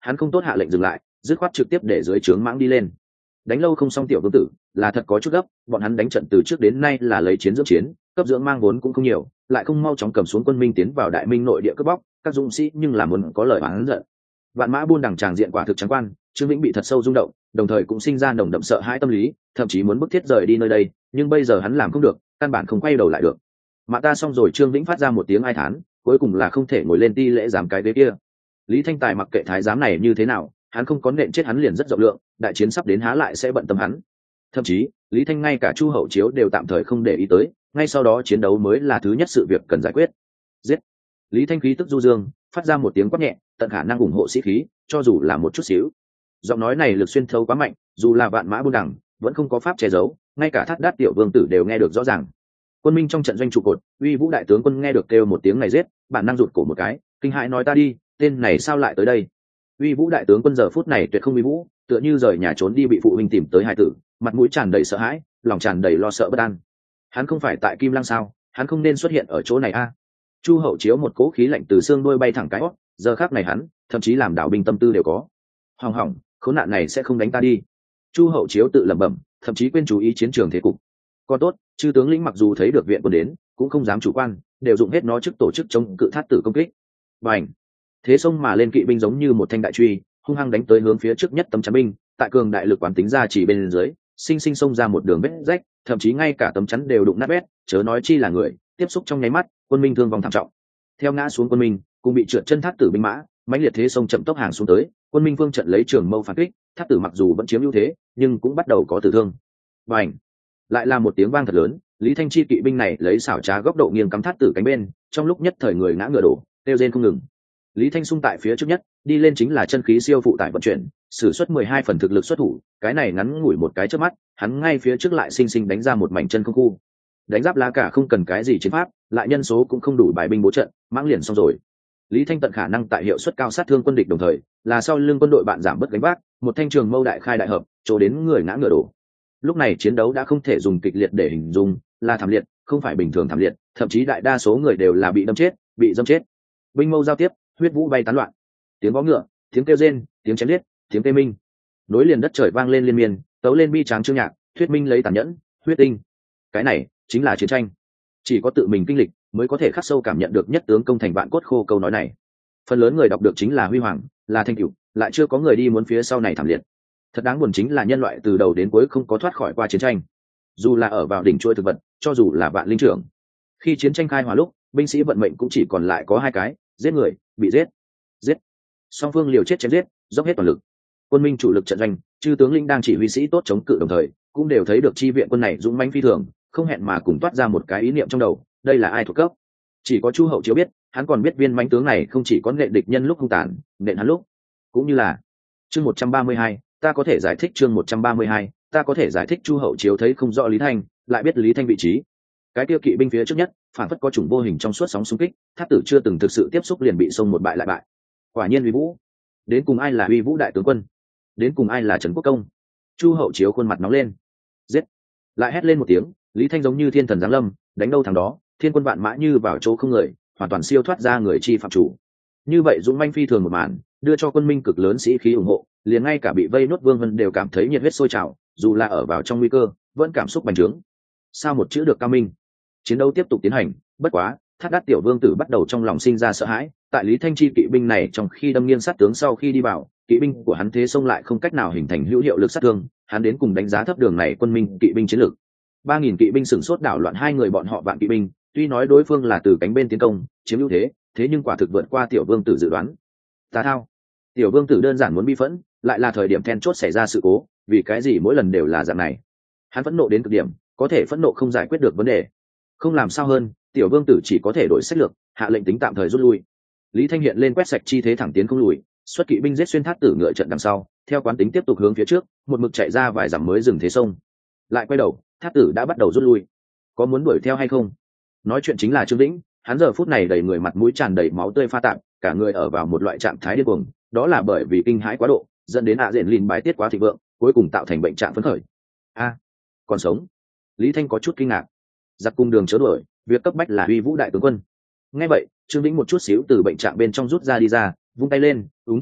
hắn không tốt hạ lệnh dừng lại, dứt khoát trực tiếp để dưới trướng mãng đi lên. Đánh lâu không xong tiểu vương tử, là thật có chút gấp, bọn hắn đánh trận từ trước đến nay là lấy chiến dưỡng chiến, cấp dưỡng mang vốn cũng không nhiều, lại không mau chóng cầm xuống quân Minh tiến vào Đại Minh nội địa cướp bóc, các dũng sĩ nhưng là muốn có lời oán giận. Vạn mã buôn đằng tràng diện quả thực trắng quan, Trương Vĩnh bị thật sâu rung động, đồng thời cũng sinh ra nồng đậm sợ hãi tâm lý, thậm chí muốn bức thiết rời đi nơi đây, nhưng bây giờ hắn làm không được, căn bản không quay đầu lại được. Mà ta xong rồi. Trương Vĩnh phát ra một tiếng ai thán, cuối cùng là không thể ngồi lên ti lễ giám cái ghế kia. Lý Thanh Tài mặc kệ thái giám này như thế nào, hắn không có nện chết hắn liền rất rộng lượng, đại chiến sắp đến há lại sẽ bận tâm hắn. Thậm chí Lý Thanh ngay cả Chu Hậu Chiếu đều tạm thời không để ý tới, ngay sau đó chiến đấu mới là thứ nhất sự việc cần giải quyết. Giết! Lý Thanh khí tức du dương, phát ra một tiếng quát nhẹ, tận khả năng ủng hộ sĩ khí, cho dù là một chút xíu. Giọng nói này lực xuyên thấu quá mạnh, dù là vạn mã buôn đẳng vẫn không có pháp che giấu, ngay cả Thát Đát tiểu vương tử đều nghe được rõ ràng. Quân Minh trong trận doanh trụ cột, Uy Vũ đại tướng quân nghe được kêu một tiếng này giết, bản năng rụt cổ một cái, kinh hãi nói ta đi, tên này sao lại tới đây? Uy Vũ đại tướng quân giờ phút này tuyệt không uy vũ, tựa như rời nhà trốn đi bị phụ huynh tìm tới hài tử, mặt mũi tràn đầy sợ hãi, lòng tràn đầy lo sợ bất an. Hắn không phải tại Kim Lăng sao? Hắn không nên xuất hiện ở chỗ này a. À? Chu Hậu Chiếu một cỗ khí lạnh từ xương đuôi bay thẳng cái hót, giờ khắc này hắn, thậm chí làm đảo binh tâm tư đều có. Hỏng hỏng, khốn nạn này sẽ không đánh ta đi. Chu Hậu Chiếu tự lẩm bẩm, thậm chí quên chú ý chiến trường thế cục. Còn tốt, chư tướng lĩnh mặc dù thấy được viện quân đến, cũng không dám chủ quan, đều dụng hết nó trước tổ chức chống cự Thát Tử công kích. Bành! Thế sông mà lên kỵ binh giống như một thanh đại truy, hung hăng đánh tới hướng phía trước nhất tấm chắn binh, tại cường đại lực quán tính ra chỉ bên dưới, sinh sinh xông ra một đường vết rách, thậm chí ngay cả tấm chắn đều đụng nát bét, chớ nói chi là người, tiếp xúc trong nháy mắt, quân Minh thương vong thảm trọng. Theo ngã xuống quân Minh, cùng bị trượt chân Thát Tử binh mã, mãnh liệt thế sông chậm tốc hàng xuống tới, quân Minh phương trận lấy trường mâu phản kích, Thát Tử mặc dù vẫn chiếm ưu thế, nhưng cũng bắt đầu có tử thương. Bành! Lại là một tiếng vang thật lớn, Lý Thanh chi kỵ binh này lấy xảo trá góc độ nghiêng cắm Thát Tử cánh bên, trong lúc nhất thời người ngã ngựa đổ, kêu rên không ngừng. Lý Thanh xung tại phía trước nhất, đi lên chính là chân khí siêu phụ tải vận chuyển, sử xuất mười hai phần thực lực xuất thủ, cái này ngắn ngủi một cái chớp mắt, hắn ngay phía trước lại sinh sinh đánh ra một mảnh chân không khu. Đánh giáp lá cả không cần cái gì chiến pháp, lại nhân số cũng không đủ bài binh bố trận, mãng liền xong rồi. Lý Thanh tận khả năng tại hiệu suất cao sát thương quân địch đồng thời, là sau lưng quân đội bạn giảm bớt gánh vác, một thanh trường mâu đại khai đại hợp, chỗ đến người ngã ngựa đổ. Lúc này chiến đấu đã không thể dùng kịch liệt để hình dung, là thảm liệt, không phải bình thường thảm liệt, thậm chí đại đa số người đều là bị đâm chết, bị dâm chết. Binh mâu giao tiếp, huyết vũ bay tán loạn, tiếng vó ngựa, tiếng kêu rên, tiếng chém giết, tiếng tê minh, nối liền đất trời vang lên liên miên, tấu lên bi tráng chương nhạc, thuyết minh lấy tàn nhẫn, huyết tinh. Cái này chính là chiến tranh. Chỉ có tự mình kinh lịch mới có thể khắc sâu cảm nhận được nhất tướng công thành vạn cốt khô câu nói này. Phần lớn người đọc được chính là huy hoàng, là thanh cửu, lại chưa có người đi muốn phía sau này thảm liệt. Thật đáng buồn chính là nhân loại từ đầu đến cuối không có thoát khỏi qua chiến tranh. Dù là ở vào đỉnh chuỗi thực vật, cho dù là vạn linh trưởng, khi chiến tranh khai hỏa lúc, binh sĩ vận mệnh cũng chỉ còn lại có hai cái: giết người, bị giết. Giết. Song phương liều chết chém giết, dốc hết toàn lực. Quân Minh chủ lực trận doanh, chư tướng lĩnh đang chỉ huy sĩ tốt chống cự đồng thời, cũng đều thấy được chi viện quân này dũng mãnh phi thường, không hẹn mà cùng toát ra một cái ý niệm trong đầu, đây là ai thuộc cấp. Chỉ có Chu Hậu Chiếu biết, hắn còn biết viên mãnh tướng này không chỉ có nệ địch nhân lúc hung tàn, nện hắn lúc cũng như là chương một trăm ba mươi hai, ta có thể giải thích chương một trăm ba mươi hai, ta có thể giải thích. Chu Hậu Chiếu thấy không rõ Lý Thanh, lại biết Lý Thanh vị trí. Cái tiêu kỵ binh phía trước nhất, phản phất có chủng vô hình trong suốt sóng xung kích, Thát Tử chưa từng thực sự tiếp xúc liền bị xông một bại lại bại. Quả nhiên uy vũ. Đến cùng ai là uy vũ đại tướng quân? Đến cùng ai là Trần Quốc Công? Chu Hậu Chiếu khuôn mặt nóng lên. Giết! Lại hét lên một tiếng, Lý Thanh giống như thiên thần giáng lâm, đánh đâu thằng đó, thiên quân vạn mã như vào chỗ không người, hoàn toàn siêu thoát ra người chi phạm chủ. Như vậy dũng manh phi thường một màn, đưa cho quân Minh cực lớn sĩ khí ủng hộ, liền ngay cả bị vây nốt Vương Vân đều cảm thấy nhiệt huyết sôi trào, dù là ở vào trong nguy cơ, vẫn cảm xúc bành trướng. Sao một chữ được cao minh? Chiến đấu tiếp tục tiến hành, bất quá, Thát Đát tiểu vương tử bắt đầu trong lòng sinh ra sợ hãi, tại Lý Thanh chi kỵ binh này trong khi đâm nghiêng sát tướng sau khi đi vào, kỵ binh của hắn thế xông lại không cách nào hình thành hữu hiệu lực sát thương, hắn đến cùng đánh giá thấp đường này quân Minh kỵ binh chiến lược. ba nghìn kỵ binh sửng sốt đảo loạn hai người bọn họ vạn kỵ binh, tuy nói đối phương là từ cánh bên tiến công, chiếm ưu thế, thế nhưng quả thực vượt qua tiểu vương tử dự đoán. Ta thao. Tiểu vương tử đơn giản muốn bi phẫn, lại là thời điểm then chốt xảy ra sự cố, vì cái gì mỗi lần đều là dạng này? Hắn phẫn nộ đến cực điểm, có thể phẫn nộ không giải quyết được vấn đề. Không làm sao hơn, tiểu vương tử chỉ có thể đổi sách lược, hạ lệnh tính tạm thời rút lui. Lý Thanh hiện lên quét sạch chi thế thẳng tiến không lùi, xuất kỵ binh giết xuyên Thát Tử ngựa trận đằng sau, theo quán tính tiếp tục hướng phía trước, một mực chạy ra vài dặm mới dừng thế sông. Lại quay đầu, Thát Tử đã bắt đầu rút lui. Có muốn đuổi theo hay không? Nói chuyện chính là Trương Vĩnh, hắn giờ phút này đầy người mặt mũi tràn đầy máu tươi pha tạp, cả người ở vào một loại trạng thái điên cuồng, đó là bởi vì kinh hãi quá độ, dẫn đến ạ diện lìn bái tiết quá thịnh vượng, cuối cùng tạo thành bệnh trạng phấn khởi. A, còn sống. Lý Thanh có chút kinh ngạc. Giặc cung đường chớ đuổi, việc cấp bách là uy vũ đại tướng quân. Nghe vậy, Trương Vĩnh một chút xíu từ bệnh trạng bên trong rút ra đi ra, vung tay lên, ứng thanh nói,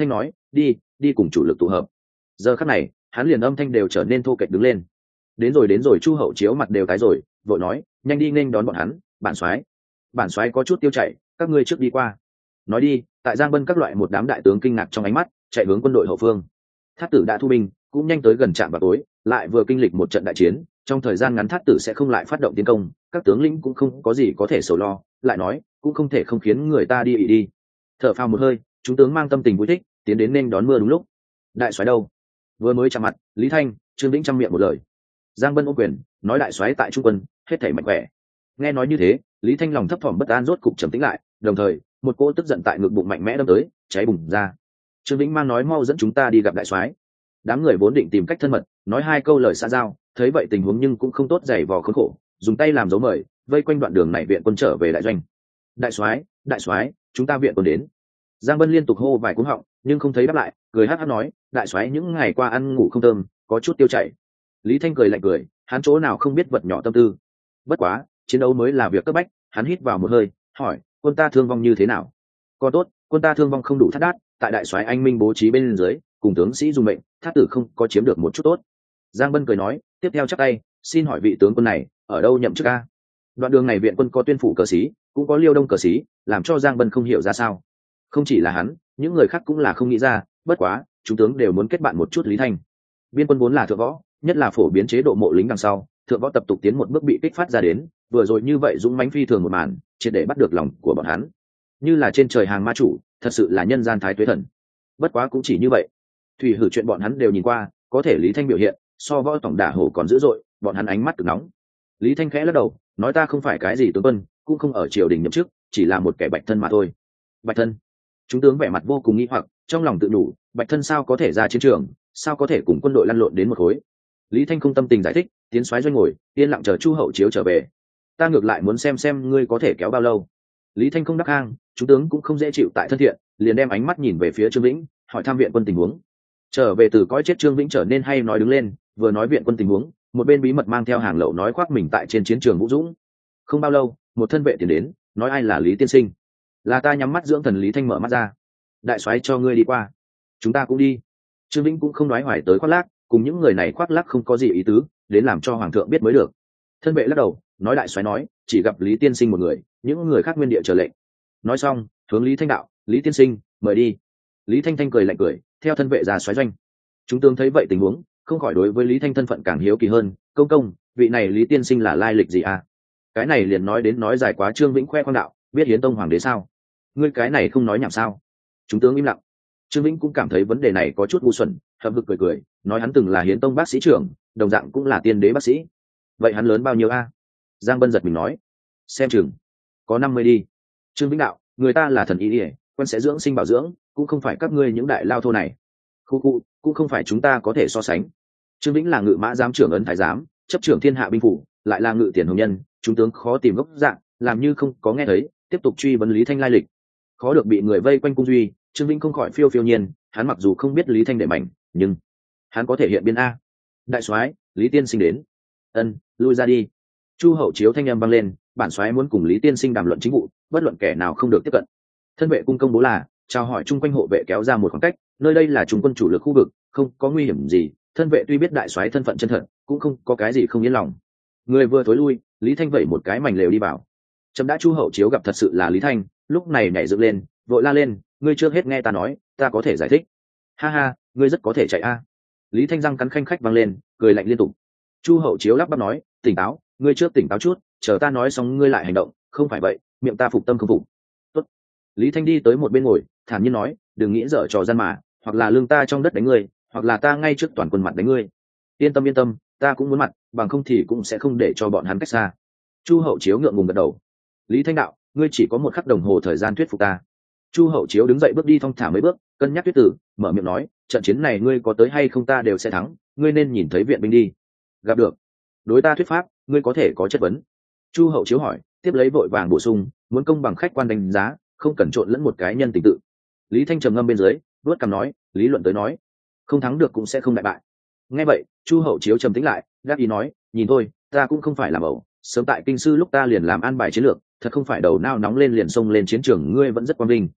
đi đi cùng chủ lực tụ hợp. Giờ khắc này hắn liền âm thanh đều trở nên thô kệch đứng lên. Đến rồi đến rồi. Chu Hậu Chiếu mặt đều tái rồi, vội nói, nhanh đi nghênh đón bọn hắn. Bản soái bản soái có chút tiêu chảy, các ngươi trước đi qua. Nói đi, tại Giang Bân các loại một đám đại tướng kinh ngạc trong ánh mắt chạy hướng quân đội hậu phương. Thát Tử đã thu binh, cũng nhanh tới gần trạm vào tối, lại vừa kinh lịch một trận đại chiến, trong thời gian ngắn Thát Tử sẽ không lại phát động tiến công, các tướng lĩnh cũng không có gì có thể sầu lo. Lại nói, cũng không thể không khiến người ta đi ị đi. Thở phào một hơi, chúng tướng mang tâm tình vui thích tiến đến nên đón mưa đúng lúc. Đại soái đâu? Vừa mới chạm mặt, Lý Thanh, Trương Vĩnh chăm miệng một lời. Giang Bân ôm quyền nói, đại soái tại trung quân hết thảy mạnh khỏe. Nghe nói như thế, Lý Thanh lòng thấp thỏm bất an rốt cục trầm tĩnh lại, đồng thời một cỗ tức giận tại ngực bụng mạnh mẽ đâm tới, cháy bùng ra. Trương Vĩnh mang nói, mau dẫn chúng ta đi gặp đại soái. Đám người vốn định tìm cách thân mật nói hai câu lời xã giao, thấy vậy tình huống nhưng cũng không tốt, dày vò khốn khổ, dùng tay làm dấu mời, vây quanh đoạn đường này viện quân trở về đại doanh. Đại soái, đại soái, chúng ta viện quân đến. Giang Bân liên tục hô vài cú họng nhưng không thấy đáp lại, cười hắt hắt nói, đại soái những ngày qua ăn ngủ không thơm, có chút tiêu chảy. Lý Thanh cười lạnh cười, hắn chỗ nào không biết vật nhỏ tâm tư. Bất quá chiến đấu mới là việc cấp bách, hắn hít vào một hơi hỏi, quân ta thương vong như thế nào? Có tốt, quân ta thương vong không đủ thắt đát, tại đại soái anh minh bố trí bên dưới, cùng tướng sĩ dùng mệnh, Thát Tử không có chiếm được một chút tốt. Giang Bân cười nói, tiếp theo chắc tay, xin hỏi vị tướng quân này ở đâu nhậm chức a? Đoạn đường này viện quân có Tuyên Phủ cờ sĩ, cũng có Liêu Đông cờ sĩ, làm cho Giang Bân không hiểu ra sao. Không chỉ là hắn, những người khác cũng là không nghĩ ra, bất quá chúng tướng đều muốn kết bạn một chút Lý Thanh. Biên quân vốn là thượng võ, nhất là phổ biến chế độ mộ lính đằng sau, thượng võ tập tục tiến một bước bị kích phát ra đến, vừa rồi như vậy dũng mãnh phi thường một màn, triệt để bắt được lòng của bọn hắn. Như là trên trời hàng ma chủ, thật sự là nhân gian thái tuế thần. Bất quá cũng chỉ như vậy. Thủy hử chuyện bọn hắn đều nhìn qua, có thể Lý Thanh biểu hiện so võ tổng đả hổ còn dữ dội, bọn hắn ánh mắt cực nóng. Lý Thanh khẽ lắc đầu nói, ta không phải cái gì tướng quân, cũng không ở triều đình nhậm chức, chỉ là một kẻ bạch thân mà thôi. Bạch thân? Chúng tướng vẻ mặt vô cùng nghi hoặc, trong lòng tự đủ, bạch thân sao có thể ra chiến trường, sao có thể cùng quân đội lăn lộn đến một khối. Lý Thanh không tâm tình giải thích, tiến soái doanh ngồi yên lặng chờ Chu Hậu Chiếu trở về. Ta ngược lại muốn xem xem ngươi có thể kéo bao lâu. Lý Thanh không đắc hang, chúng tướng cũng không dễ chịu tại thân thiện, liền đem ánh mắt nhìn về phía Trương Vĩnh, hỏi thăm viện quân tình huống. Trở về từ cõi chết Trương Vĩnh trở nên hay nói đứng lên, vừa nói viện quân tình huống, một bên bí mật mang theo hàng lậu nói khoác mình tại trên chiến trường vũ dũng. Không bao lâu, một thân vệ tiến đến, nói, ai là Lý tiên sinh? Là ta nhắm mắt dưỡng thần. Lý Thanh mở mắt ra. Đại soái cho ngươi đi qua. Chúng ta cũng đi. Trương Vĩnh cũng không nói hoài tới khoác lác, cùng những người này khoác lác không có gì ý tứ, đến làm cho hoàng thượng biết mới được. Thân vệ lắc đầu nói, đại soái nói chỉ gặp Lý tiên sinh một người, những người khác nguyên địa chờ lệnh. Nói xong hướng Lý Thanh đạo, Lý tiên sinh mời đi. Lý Thanh Thanh cười lạnh cười, theo thân vệ ra soái doanh. Chúng tướng thấy vậy tình huống, không khỏi đối với Lý Thanh thân phận càng hiếu kỳ hơn. Công công, vị này Lý tiên sinh là lai lịch gì à? Cái này liền nói đến nói dài quá. Trương Vĩnh khoe khoang đạo, biết Hiến Tông hoàng đế sao? Ngươi cái này không nói nhảm sao? Chúng tướng im lặng. Trương Vĩnh cũng cảm thấy vấn đề này có chút ngu xuẩn, hậm hực cười cười nói, hắn từng là Hiến Tông bác sĩ trưởng, đồng dạng cũng là tiên đế bác sĩ. Vậy hắn lớn bao nhiêu a? Giang Bân giật mình nói, xem chừng có năm mươi đi. Trương Vĩnh đạo, người ta là thần y ỉa, quân sẽ dưỡng sinh bảo dưỡng, cũng không phải các ngươi những đại lao thô này. Khu khu, cũng không phải chúng ta có thể so sánh. Trương Vĩnh là ngự mã giám trưởng ấn thái giám, chấp trưởng thiên hạ binh phủ, lại là ngự tiền hồng nhân, chúng tướng khó tìm gốc dạng, làm như không có nghe thấy, tiếp tục truy vấn Lý Thanh lai lịch. Khó được bị người vây quanh cung duy, Trương Vĩnh không khỏi phiêu phiêu nhiên, hắn mặc dù không biết Lý Thanh để mảnh, nhưng hắn có thể hiện biên a. Đại soái, Lý tiên sinh đến. Ân, lui ra đi. Chu Hậu Chiếu thanh âm vang lên, bản soái muốn cùng Lý tiên sinh đàm luận chính vụ, bất luận kẻ nào không được tiếp cận. Thân vệ cung công bố là chào hỏi chung quanh hộ vệ kéo ra một khoảng cách, nơi đây là trung quân chủ lực khu vực, không có nguy hiểm gì. Thân vệ tuy biết đại soái thân phận chân thật, cũng không có cái gì không yên lòng. Người vừa thối lui, Lý Thanh vẩy một cái mảnh lều đi vào. Chấm đã. Chu Hậu Chiếu gặp thật sự là Lý Thanh, lúc này nhảy dựng lên, vội la lên, ngươi chưa hết nghe ta nói, ta có thể giải thích. Ha ha, ngươi rất có thể chạy a. Lý Thanh răng cắn khanh khách vang lên, cười lạnh liên tục. Chu Hậu Chiếu lắp bắp nói, tỉnh táo, ngươi trước tỉnh táo chút, chờ ta nói xong ngươi lại hành động, không phải vậy miệng ta phục tâm không phục. Tốt. Lý Thanh đi tới một bên ngồi, thản nhiên nói, đừng nghĩ dở trò gian mà, hoặc là lương ta trong đất đánh ngươi, hoặc là ta ngay trước toàn quân mặt đánh ngươi. Yên tâm yên tâm, ta cũng muốn mặt, bằng không thì cũng sẽ không để cho bọn hắn cách xa. Chu Hậu Chiếu ngượng ngùng gật đầu. Lý Thanh đạo, ngươi chỉ có một khắc đồng hồ thời gian thuyết phục ta. Chu Hậu Chiếu đứng dậy bước đi thong thả mấy bước, cân nhắc thuyết tử, mở miệng nói, trận chiến này ngươi có tới hay không ta đều sẽ thắng, ngươi nên nhìn thấy viện binh đi. Gặp được. Đối ta thuyết pháp, ngươi có thể có chất vấn. Chu Hậu Chiếu hỏi, tiếp lấy vội vàng bổ sung, muốn công bằng khách quan đánh giá, không cần trộn lẫn một cái nhân tình tự. Lý Thanh trầm ngâm bên dưới, vuốt cằm nói, lý luận tới nói, không thắng được cũng sẽ không đại bại. Nghe vậy, Chu Hậu Chiếu trầm tĩnh lại, gác ý nói, nhìn thôi, ta cũng không phải làm ẩu, sớm tại kinh sư lúc ta liền làm an bài chiến lược, thật không phải đầu nao nóng lên liền xông lên chiến trường, ngươi vẫn rất quang vinh.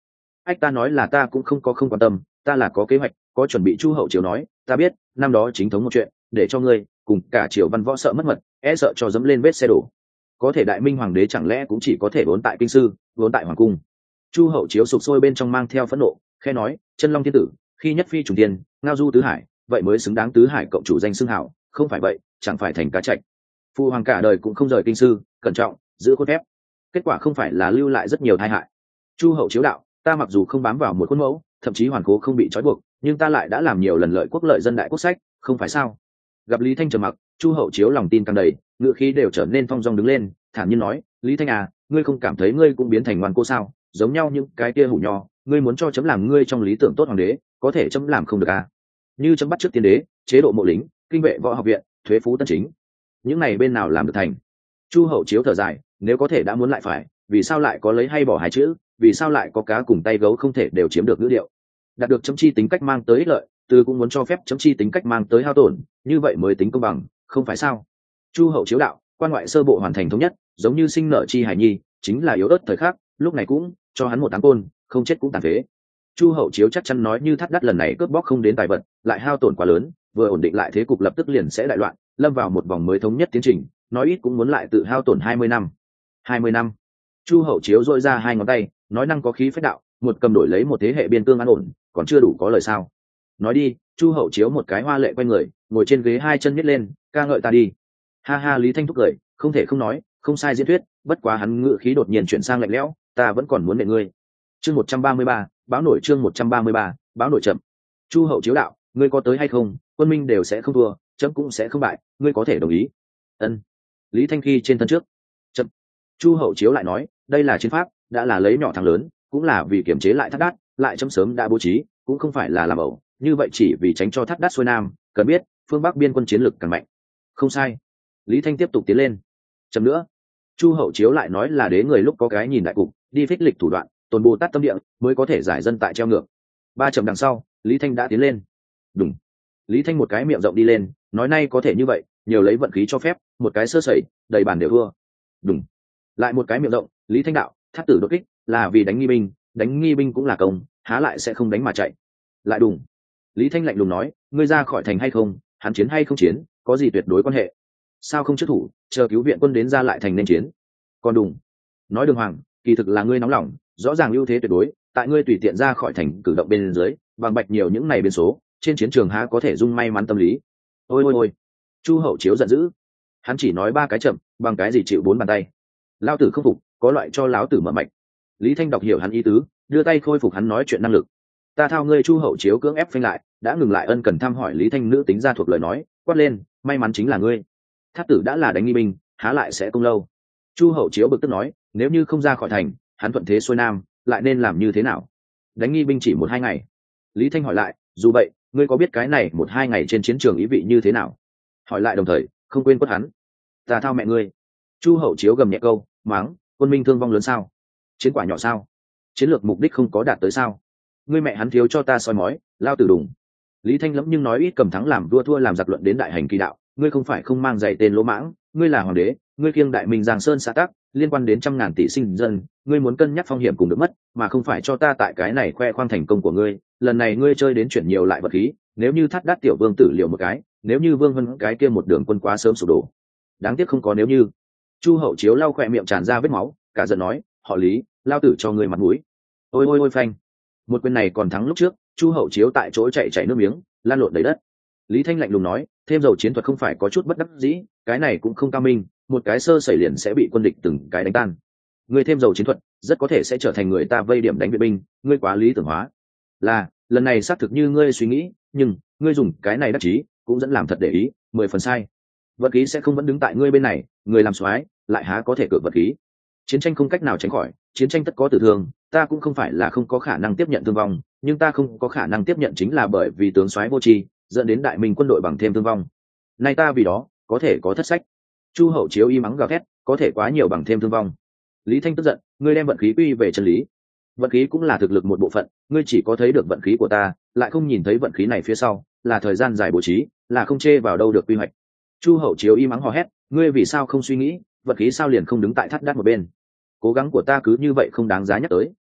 ách ta nói là ta cũng không có không quan tâm, ta là có kế hoạch có chuẩn bị. Chu hậu chiếu nói, ta biết năm đó chính thống một chuyện để cho ngươi cùng cả triều văn võ sợ mất mật, e sợ cho dẫm lên vết xe đổ. Có thể đại minh hoàng đế chẳng lẽ cũng chỉ có thể vốn tại kinh sư, vốn tại hoàng cung? Chu hậu chiếu sụp sôi bên trong mang theo phẫn nộ, khe nói, chân long thiên tử khi nhất phi trùng tiên, ngao du tứ hải, vậy mới xứng đáng tứ hải cộng chủ danh xưng hảo, không phải vậy chẳng phải thành cá trạch. Phu hoàng cả đời cũng không rời kinh sư, cẩn trọng giữ khuôn phép, kết quả không phải là lưu lại rất nhiều tai hại. Chu hậu chiếu đạo, ta mặc dù không bám vào một khuôn mẫu, thậm chí hoàn cố không bị trói buộc, nhưng ta lại đã làm nhiều lần lợi quốc lợi dân đại quốc sách, không phải sao? Gặp Lý Thanh trầm mặc, Chu hậu chiếu lòng tin càng đầy, ngựa khí đều trở nên phong dong đứng lên, thản nhiên nói, Lý Thanh à, ngươi không cảm thấy ngươi cũng biến thành ngoan cô sao? Giống nhau những cái kia hủ nho, ngươi muốn cho chấm làm ngươi trong lý tưởng tốt hoàng đế, có thể chấm làm không được à? Như chấm bắt trước tiên đế, chế độ mộ lính, kinh vệ võ học viện, thuế phú tân chính, những này bên nào làm được thành? Chu hậu chiếu thở dài, nếu có thể đã muốn lại phải, vì sao lại có lấy hay bỏ hai chữ, vì sao lại có cá cùng tay gấu không thể đều chiếm được ngữ điệu? Đạt được chấm chi tính cách mang tới ích lợi, từ cũng muốn cho phép chấm chi tính cách mang tới hao tổn, như vậy mới tính công bằng, không phải sao? Chu hậu chiếu đạo, quan ngoại sơ bộ hoàn thành thống nhất, giống như sinh nợ chi hải nhi, chính là yếu ớt thời khắc, lúc này cũng cho hắn một táng côn, không chết cũng tàn phế. Chu hậu chiếu chắc chắn nói, như Thắt Đắt lần này cướp bóc không đến tài vật, lại hao tổn quá lớn, vừa ổn định lại thế cục lập tức liền sẽ đại loạn, lâm vào một vòng mới thống nhất tiến trình, nói ít cũng muốn lại tự hao tổn hai mươi năm. hai mươi năm. Chu hậu chiếu dội ra hai ngón tay, nói năng có khí phách đạo, một cầm đổi lấy một thế hệ biên cương an ổn, còn chưa đủ có lời sao? Nói đi. Chu hậu chiếu một cái hoa lệ quay người, ngồi trên ghế hai chân nhét lên, ca ngợi ta đi. Ha ha. Lý Thanh thúc cười, không thể không nói, không sai diễn thuyết, bất quá hắn ngự khí đột nhiên chuyển sang lạnh lẽo, ta vẫn còn muốn nệ ngươi. Chương một trăm ba mươi ba, báo nổi. Chương một trăm ba mươi ba, báo nổi chậm. Chu hậu chiếu đạo, ngươi có tới hay không, quân minh đều sẽ không thua, chấm cũng sẽ không bại, ngươi có thể đồng ý? Ân. Lý Thanh khi trên thân trước. Chậm. Chu hậu chiếu lại nói, đây là chiến pháp, đã là lấy nhỏ thắng lớn, cũng là vì kiểm chế lại Thắt Đát, lại chấm sớm đã bố trí, cũng không phải là làm ẩu, như vậy chỉ vì tránh cho Thắt Đát xuôi nam, cần biết phương bắc biên quân chiến lực càng mạnh. Không sai. Lý Thanh tiếp tục tiến lên. Chậm nữa. Chu hậu chiếu lại nói, là đế người lúc có cái nhìn đại cục, đi phích lịch thủ đoạn, tồn bồ tát tâm địa, mới có thể giải dân tại treo ngược. Ba chậm đằng sau, Lý Thanh đã tiến lên. Đúng. Lý Thanh một cái miệng rộng đi lên, nói nay có thể như vậy, nhiều lấy vận khí cho phép, một cái sơ sẩy, đầy bàn đều thua. Đúng. Lại một cái miệng rộng, Lý Thanh đạo, Thát tử đột kích là vì đánh nghi binh, đánh nghi binh cũng là công, há lại sẽ không đánh mà chạy. Lại đùng. Lý Thanh lạnh lùng nói, ngươi ra khỏi thành hay không, hắn chiến hay không chiến, có gì tuyệt đối quan hệ? Sao không trước thủ, chờ cứu viện quân đến ra lại thành nên chiến? Còn đùng. Nói đường hoàng, kỳ thực là ngươi nóng lòng, rõ ràng ưu thế tuyệt đối, tại ngươi tùy tiện ra khỏi thành cử động bên dưới, bằng bạch nhiều những này biến số, trên chiến trường há có thể dung may mắn tâm lý? Ôi ôi ôi. Chu hậu chiếu giận dữ, hắn chỉ nói ba cái chậm, bằng cái gì chịu bốn bàn tay? Lão tử không phục, có loại cho lão tử mở mạch. Lý Thanh đọc hiểu hắn ý tứ, đưa tay khôi phục hắn nói chuyện năng lực. Ta thao ngươi. Chu hậu chiếu cưỡng ép phanh lại, đã ngừng lại, ân cần thăm hỏi Lý Thanh, nữ tính ra thuộc lời nói, quát lên, may mắn chính là ngươi. Thát tử đã là đánh nghi binh, há lại sẽ công lâu? Chu hậu chiếu bực tức nói, nếu như không ra khỏi thành, hắn thuận thế xuôi nam, lại nên làm như thế nào? Đánh nghi binh chỉ một hai ngày. Lý Thanh hỏi lại, dù vậy, ngươi có biết cái này một hai ngày trên chiến trường ý vị như thế nào? Hỏi lại đồng thời, không quên quất hắn. Ta thao mẹ ngươi. Chu hậu chiếu gầm nhẹ câu, mắng, quân minh thương vong lớn sao? Chiến quả nhỏ sao? Chiến lược mục đích không có đạt tới sao? Ngươi mẹ hắn thiếu cho ta soi mói, lao tử đùng. Lý Thanh lẫm nhưng nói ít cầm thắng làm vua thua làm giặc luận đến đại hành kỳ đạo, ngươi không phải không mang dạy tên lỗ mãng, ngươi là hoàng đế, ngươi kiêng đại minh giang sơn xã tắc, liên quan đến trăm ngàn tỷ sinh dân, ngươi muốn cân nhắc phong hiểm cùng được mất, mà không phải cho ta tại cái này khoe khoang thành công của ngươi. Lần này ngươi chơi đến chuyển nhiều lại vật khí, nếu như Thắt Đát tiểu vương tử liệu một cái, nếu như Vương Vân cái kia một đường quân quá sớm sụp đổ. Đáng tiếc không có nếu như. Chu hậu chiếu lau khỏe miệng tràn ra vết máu, cả giận nói, họ Lý, lao tử cho ngươi mặt mũi. Ôi ôi ôi phanh. Một quyền này còn thắng lúc trước, Chu hậu chiếu tại chỗ chạy chảy nước miếng, lan lộn đầy đất. Lý Thanh lạnh lùng nói, thêm dầu chiến thuật không phải có chút bất đắc dĩ, cái này cũng không cao minh, một cái sơ sẩy liền sẽ bị quân địch từng cái đánh tan. Ngươi thêm dầu chiến thuật, rất có thể sẽ trở thành người ta vây điểm đánh viện binh, ngươi quá lý tưởng hóa. Là, lần này xác thực như ngươi suy nghĩ, nhưng ngươi dùng cái này đắc chí, cũng dẫn làm thật để ý, mười phần sai. Vật khí sẽ không vẫn đứng tại ngươi bên này, người làm soái lại há có thể cược vật khí. Chiến tranh không cách nào tránh khỏi, chiến tranh tất có tử thương, ta cũng không phải là không có khả năng tiếp nhận thương vong, nhưng ta không có khả năng tiếp nhận chính là bởi vì tướng soái vô tri, dẫn đến đại minh quân đội bằng thêm thương vong. Nay ta vì đó có thể có thất sách. Chu hậu chiếu y mắng gào thét, có thể quá nhiều bằng thêm thương vong. Lý Thanh tức giận, ngươi đem vận khí quy về chân lý. Vận khí cũng là thực lực một bộ phận, ngươi chỉ có thấy được vận khí của ta, lại không nhìn thấy vận khí này phía sau là thời gian dài bố trí, là không chê vào đâu được quy hoạch. Chu hậu chiếu y mắng hò hét, ngươi vì sao không suy nghĩ, vận khí sao liền không đứng tại Thắt Đát một bên? Cố gắng của ta cứ như vậy không đáng giá nhắc tới.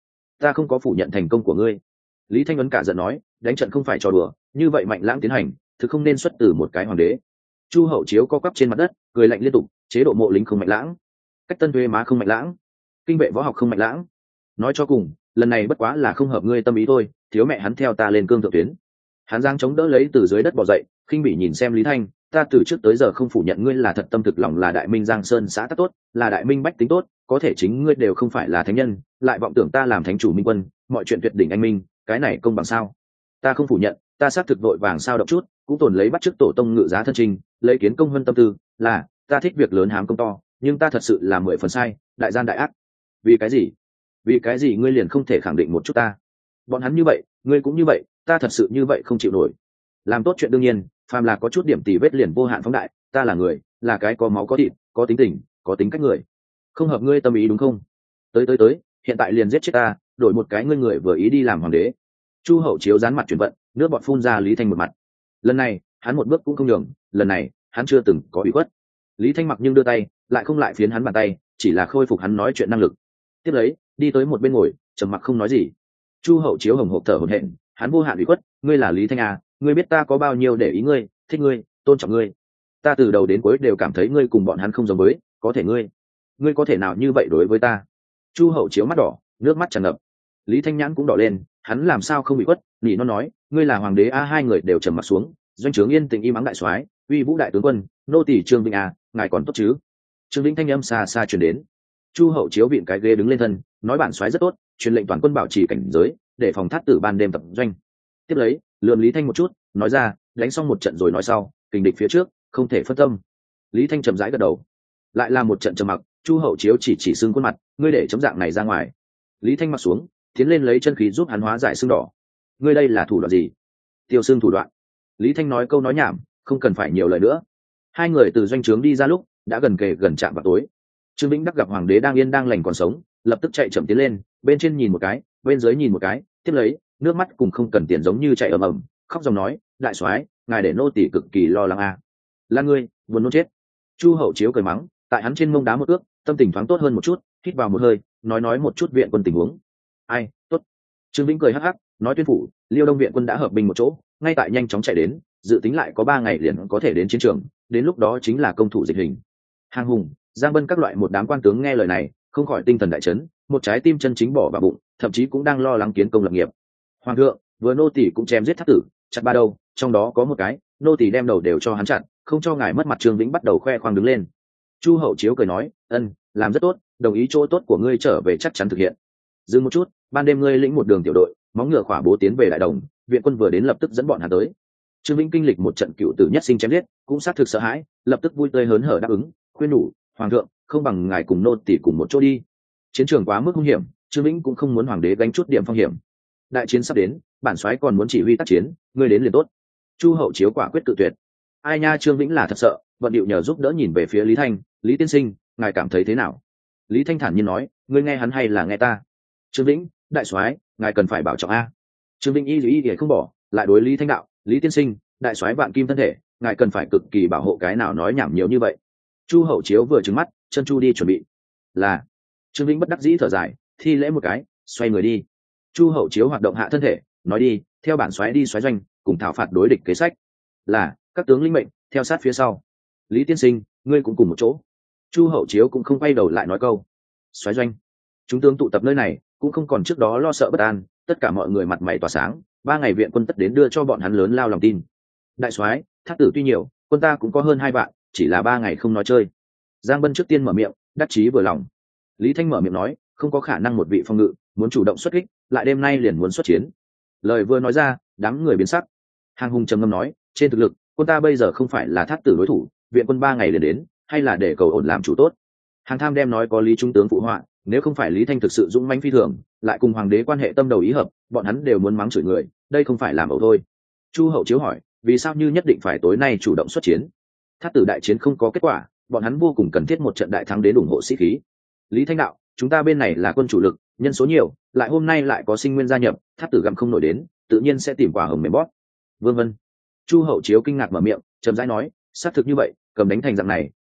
ta không có phủ nhận thành công của ngươi. Lý Thanh Ấn cả giận nói, đánh trận không phải trò đùa, như vậy Mạnh Lãng tiến hành thực không nên xuất từ một cái hoàng đế. Chu Hậu Chiếu co quắp trên mặt đất cười lạnh liên tục, chế độ mộ lính không Mạnh Lãng, cách tân thuế má không Mạnh Lãng, kinh vệ võ học không Mạnh Lãng. Nói cho cùng, lần này bất quá là không hợp ngươi tâm ý thôi, thiếu mẹ hắn theo ta lên cương thượng tuyến. Hắn giang chống đỡ lấy từ dưới đất bò dậy, khinh bỉ nhìn xem Lý Thanh, ta từ trước tới giờ không phủ nhận ngươi là thật tâm thực lòng là Đại Minh Giang Sơn xã tắc tốt, là Đại Minh bách tính tốt, có thể chính ngươi đều không phải là thánh nhân, lại vọng tưởng ta làm thánh chủ minh quân, mọi chuyện tuyệt đỉnh anh minh, cái này công bằng sao? Ta không phủ nhận, ta xác thực vội vàng sao động chút, cũng tồn lấy bắt chước tổ tông ngự giá thân trình, lấy kiến công hơn tâm tư, là ta thích việc lớn hám công to, nhưng ta thật sự là mười phần sai, đại gian đại ác. Vì cái gì? Vì cái gì ngươi liền không thể khẳng định một chút ta? Bọn hắn như vậy, ngươi cũng như vậy, ta thật sự như vậy không chịu nổi. Làm tốt chuyện đương nhiên, phàm là có chút điểm tì vết liền vô hạn phóng đại, ta là người, là cái có máu có thịt, có tính tình, có tính cách người. Không hợp ngươi tâm ý đúng không? Tới tới tới, hiện tại liền giết chết ta, đổi một cái ngươi người vừa ý đi làm hoàng đế. Chu Hậu Chiếu dán mặt chuyển vận, nước bọt phun ra Lý Thanh một mặt. Lần này, hắn một bước cũng không nhường, lần này, hắn chưa từng có ủy khuất. Lý Thanh mặc nhưng đưa tay, lại không lại phiến hắn bàn tay, chỉ là khôi phục hắn nói chuyện năng lực. Tiếp lấy, đi tới một bên ngồi, trầm mặc không nói gì. Chu Hậu Chiếu hồng hộc thở hổn hển, hắn vô hạn ủy khuất, ngươi là Lý Thanh à, ngươi biết ta có bao nhiêu để ý ngươi, thích ngươi, tôn trọng ngươi. Ta từ đầu đến cuối đều cảm thấy ngươi cùng bọn hắn không giống với, có thể ngươi, ngươi có thể nào như vậy đối với ta? Chu Hậu Chiếu mắt đỏ, nước mắt tràn ngập. Lý Thanh nhãn cũng đỏ lên, hắn làm sao không bị quất, nhỉ nó nói, ngươi là hoàng đế a. Hai người đều trầm mặt xuống, doanh trướng yên tĩnh im ắng đại soái, uy vũ đại tướng quân, nô tỳ Trương Vĩnh a, ngài còn tốt chứ? Trương Vĩnh thanh âm xa xa truyền đến. Chu Hậu Chiếu vịn cái ghế đứng lên thân, nói bản soái rất tốt, truyền lệnh toàn quân bảo trì cảnh giới, để phòng thát tử ban đêm tập doanh. Tiếp lấy, lườm Lý Thanh một chút, nói ra, đánh xong một trận rồi nói sau, kình địch phía trước, không thể phân tâm. Lý Thanh chậm rãi gật đầu. Lại là một trận trầm mặc, Chu Hậu Chiếu chỉ chỉ xương khuôn mặt, ngươi để chấm dạng này ra ngoài. Lý Thanh mặc xuống, tiến lên lấy chân khí giúp hắn hóa giải xương đỏ. Ngươi đây là thủ đoạn gì? Tiêu xương thủ đoạn. Lý Thanh nói câu nói nhảm, không cần phải nhiều lời nữa. Hai người từ doanh trướng đi ra lúc đã gần kề gần chạm vào tối. Trương Vĩnh Đắc gặp hoàng đế đang yên đang lành còn sống, lập tức chạy chậm tiến lên, bên trên nhìn một cái, bên dưới nhìn một cái, tiếp lấy nước mắt cùng không cần tiền giống như chạy ầm ầm, khóc dòng nói, đại soái, ngài để nô tỳ cực kỳ lo lắng a. À. Là ngươi, buồn nôn chết. Chu Hậu Chiếu cười mắng, tại hắn trên mông đá một ước, tâm tình thoáng tốt hơn một chút, hít vào một hơi, nói nói một chút viện quân tình huống. Ai, tốt. Trương Vĩnh cười hắc hắc, nói tuyên phủ, Liêu Đông viện quân đã hợp binh một chỗ, ngay tại nhanh chóng chạy đến, dự tính lại có ba ngày liền có thể đến chiến trường, đến lúc đó chính là công thủ dịch hình. Hàng Hùng, Giang Bân các loại một đám quan tướng nghe lời này, không khỏi tinh thần đại chấn, một trái tim chân chính bỏ vào bụng, thậm chí cũng đang lo lắng kiến công lập nghiệp. Hoàng thượng, vừa nô tỳ cũng chém giết thất tử, chặt ba đầu, trong đó có một cái, nô tỳ đem đầu đều cho hắn chặt, không cho ngài mất mặt. Trương Vĩnh bắt đầu khoe khoang đứng lên. Chu Hậu Chiếu cười nói, ân, làm rất tốt, đồng ý chỗ tốt của ngươi trở về chắc chắn thực hiện. Dừng một chút, ban đêm ngươi lĩnh một đường tiểu đội, móng ngựa khỏa bố tiến về đại đồng, viện quân vừa đến lập tức dẫn bọn hắn tới. Trương Vĩnh kinh lịch một trận cựu tử nhất sinh chém giết, cũng xác thực sợ hãi, lập tức vui tươi hớn hở đáp ứng, khuyên nhủ, hoàng thượng, không bằng ngài cùng nô tỳ cùng một chỗ đi. Chiến trường quá mức hung hiểm, Trương Vĩnh cũng không muốn hoàng đế gánh chút điểm phong hiểm. Đại chiến sắp đến, bản soái còn muốn chỉ huy tác chiến, ngươi đến liền tốt. Chu Hậu Chiếu quả quyết tự tuyệt. Ai nha, Trương Vĩnh là thật sợ, vận điệu nhờ giúp đỡ nhìn về phía Lý Thanh, Lý tiên sinh, ngài cảm thấy thế nào? Lý Thanh thản nhiên nói, ngươi nghe hắn hay là nghe ta? Trương Vĩnh, đại soái, ngài cần phải bảo trọng a. Trương Vĩnh y dù y để không bỏ, lại đối Lý Thanh đạo, Lý tiên sinh, đại soái vạn kim thân thể, ngài cần phải cực kỳ bảo hộ, cái nào nói nhảm nhiều như vậy. Chu Hậu Chiếu vừa trừng mắt, chân chu đi chuẩn bị. Là. Trương Vĩnh bất đắc dĩ thở dài, thi lễ một cái, xoay người đi. Chu Hậu Chiếu hoạt động hạ thân thể, nói đi, theo bản soái đi soái doanh, cùng thảo phạt đối địch kế sách. Là, các tướng lĩnh mệnh, theo sát phía sau. Lý tiên sinh, ngươi cũng cùng một chỗ. Chu Hậu Chiếu cũng không quay đầu lại nói câu. Soái doanh. Chúng tướng tụ tập nơi này, cũng không còn trước đó lo sợ bất an, tất cả mọi người mặt mày tỏa sáng, ba ngày viện quân tất đến đưa cho bọn hắn lớn lao lòng tin. Đại soái, thát tử tuy nhiều, quân ta cũng có hơn hai vạn, chỉ là ba ngày không nói chơi. Giang Bân trước tiên mở miệng, đắc chí vừa lòng. Lý Thanh mở miệng nói, không có khả năng một vị phòng ngự muốn chủ động xuất kích, lại đêm nay liền muốn xuất chiến. Lời vừa nói ra, đám người biến sắc. Hàng Hùng trầm ngâm nói, trên thực lực, quân ta bây giờ không phải là thát tử đối thủ, viện quân ba ngày liền đến, hay là để cầu ổn làm chủ tốt. Hàng Tham đem nói có Lý trung tướng phụ họa, nếu không phải Lý Thanh thực sự dũng mãnh phi thường, lại cùng hoàng đế quan hệ tâm đầu ý hợp, bọn hắn đều muốn mắng chửi người, đây không phải làm ẩu thôi. Chu Hậu Chiếu hỏi, vì sao như nhất định phải tối nay chủ động xuất chiến? Thát tử đại chiến không có kết quả, bọn hắn vô cùng cần thiết một trận đại thắng đến ủng hộ sĩ khí. Lý Thanh đạo, chúng ta bên này là quân chủ lực, nhân số nhiều, lại hôm nay lại có sinh nguyên gia nhập, thát tử gặm không nổi đến, tự nhiên sẽ tìm quả hồng mềm bóp. Vương Vân. Chu Hậu Chiếu kinh ngạc mở miệng, chậm rãi nói, xác thực như vậy, cầm đánh thành dạng này,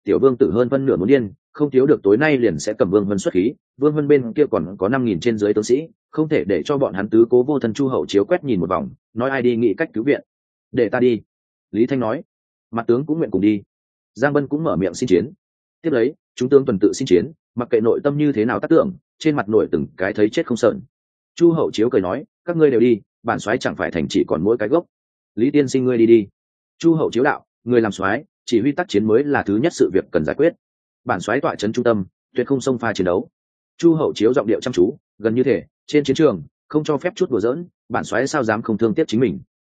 tiểu vương tử hơn phân nửa muốn điên, không thiếu được tối nay liền sẽ cầm vương vân xuất khí. Vương vân bên kia còn có năm nghìn trên dưới tướng sĩ, không thể để cho bọn hắn tứ cố vô thân. Chu hậu chiếu quét nhìn một vòng, nói ai đi nghĩ cách cứu viện. Để ta đi, Lý Thanh nói. Mặt tướng cũng nguyện cùng đi. Giang Bân cũng mở miệng xin chiến. Tiếp lấy chúng tướng tuần tự xin chiến, mặc kệ nội tâm như thế nào tác tưởng, trên mặt nổi từng cái thấy chết không sợn. Chu hậu chiếu cười nói, các ngươi đều đi, bản soái chẳng phải thành chỉ còn mỗi cái gốc. Lý tiên sinh ngươi đi đi. Chu hậu chiếu đạo, người làm soái chỉ huy tác chiến mới là thứ nhất sự việc cần giải quyết. Bản soái tọa trấn trung tâm, tuyệt không xông pha chiến đấu. Chu hậu chiếu giọng điệu chăm chú, gần như thể trên chiến trường không cho phép chút đùa giỡn, bản soái sao dám không thương tiếc chính mình.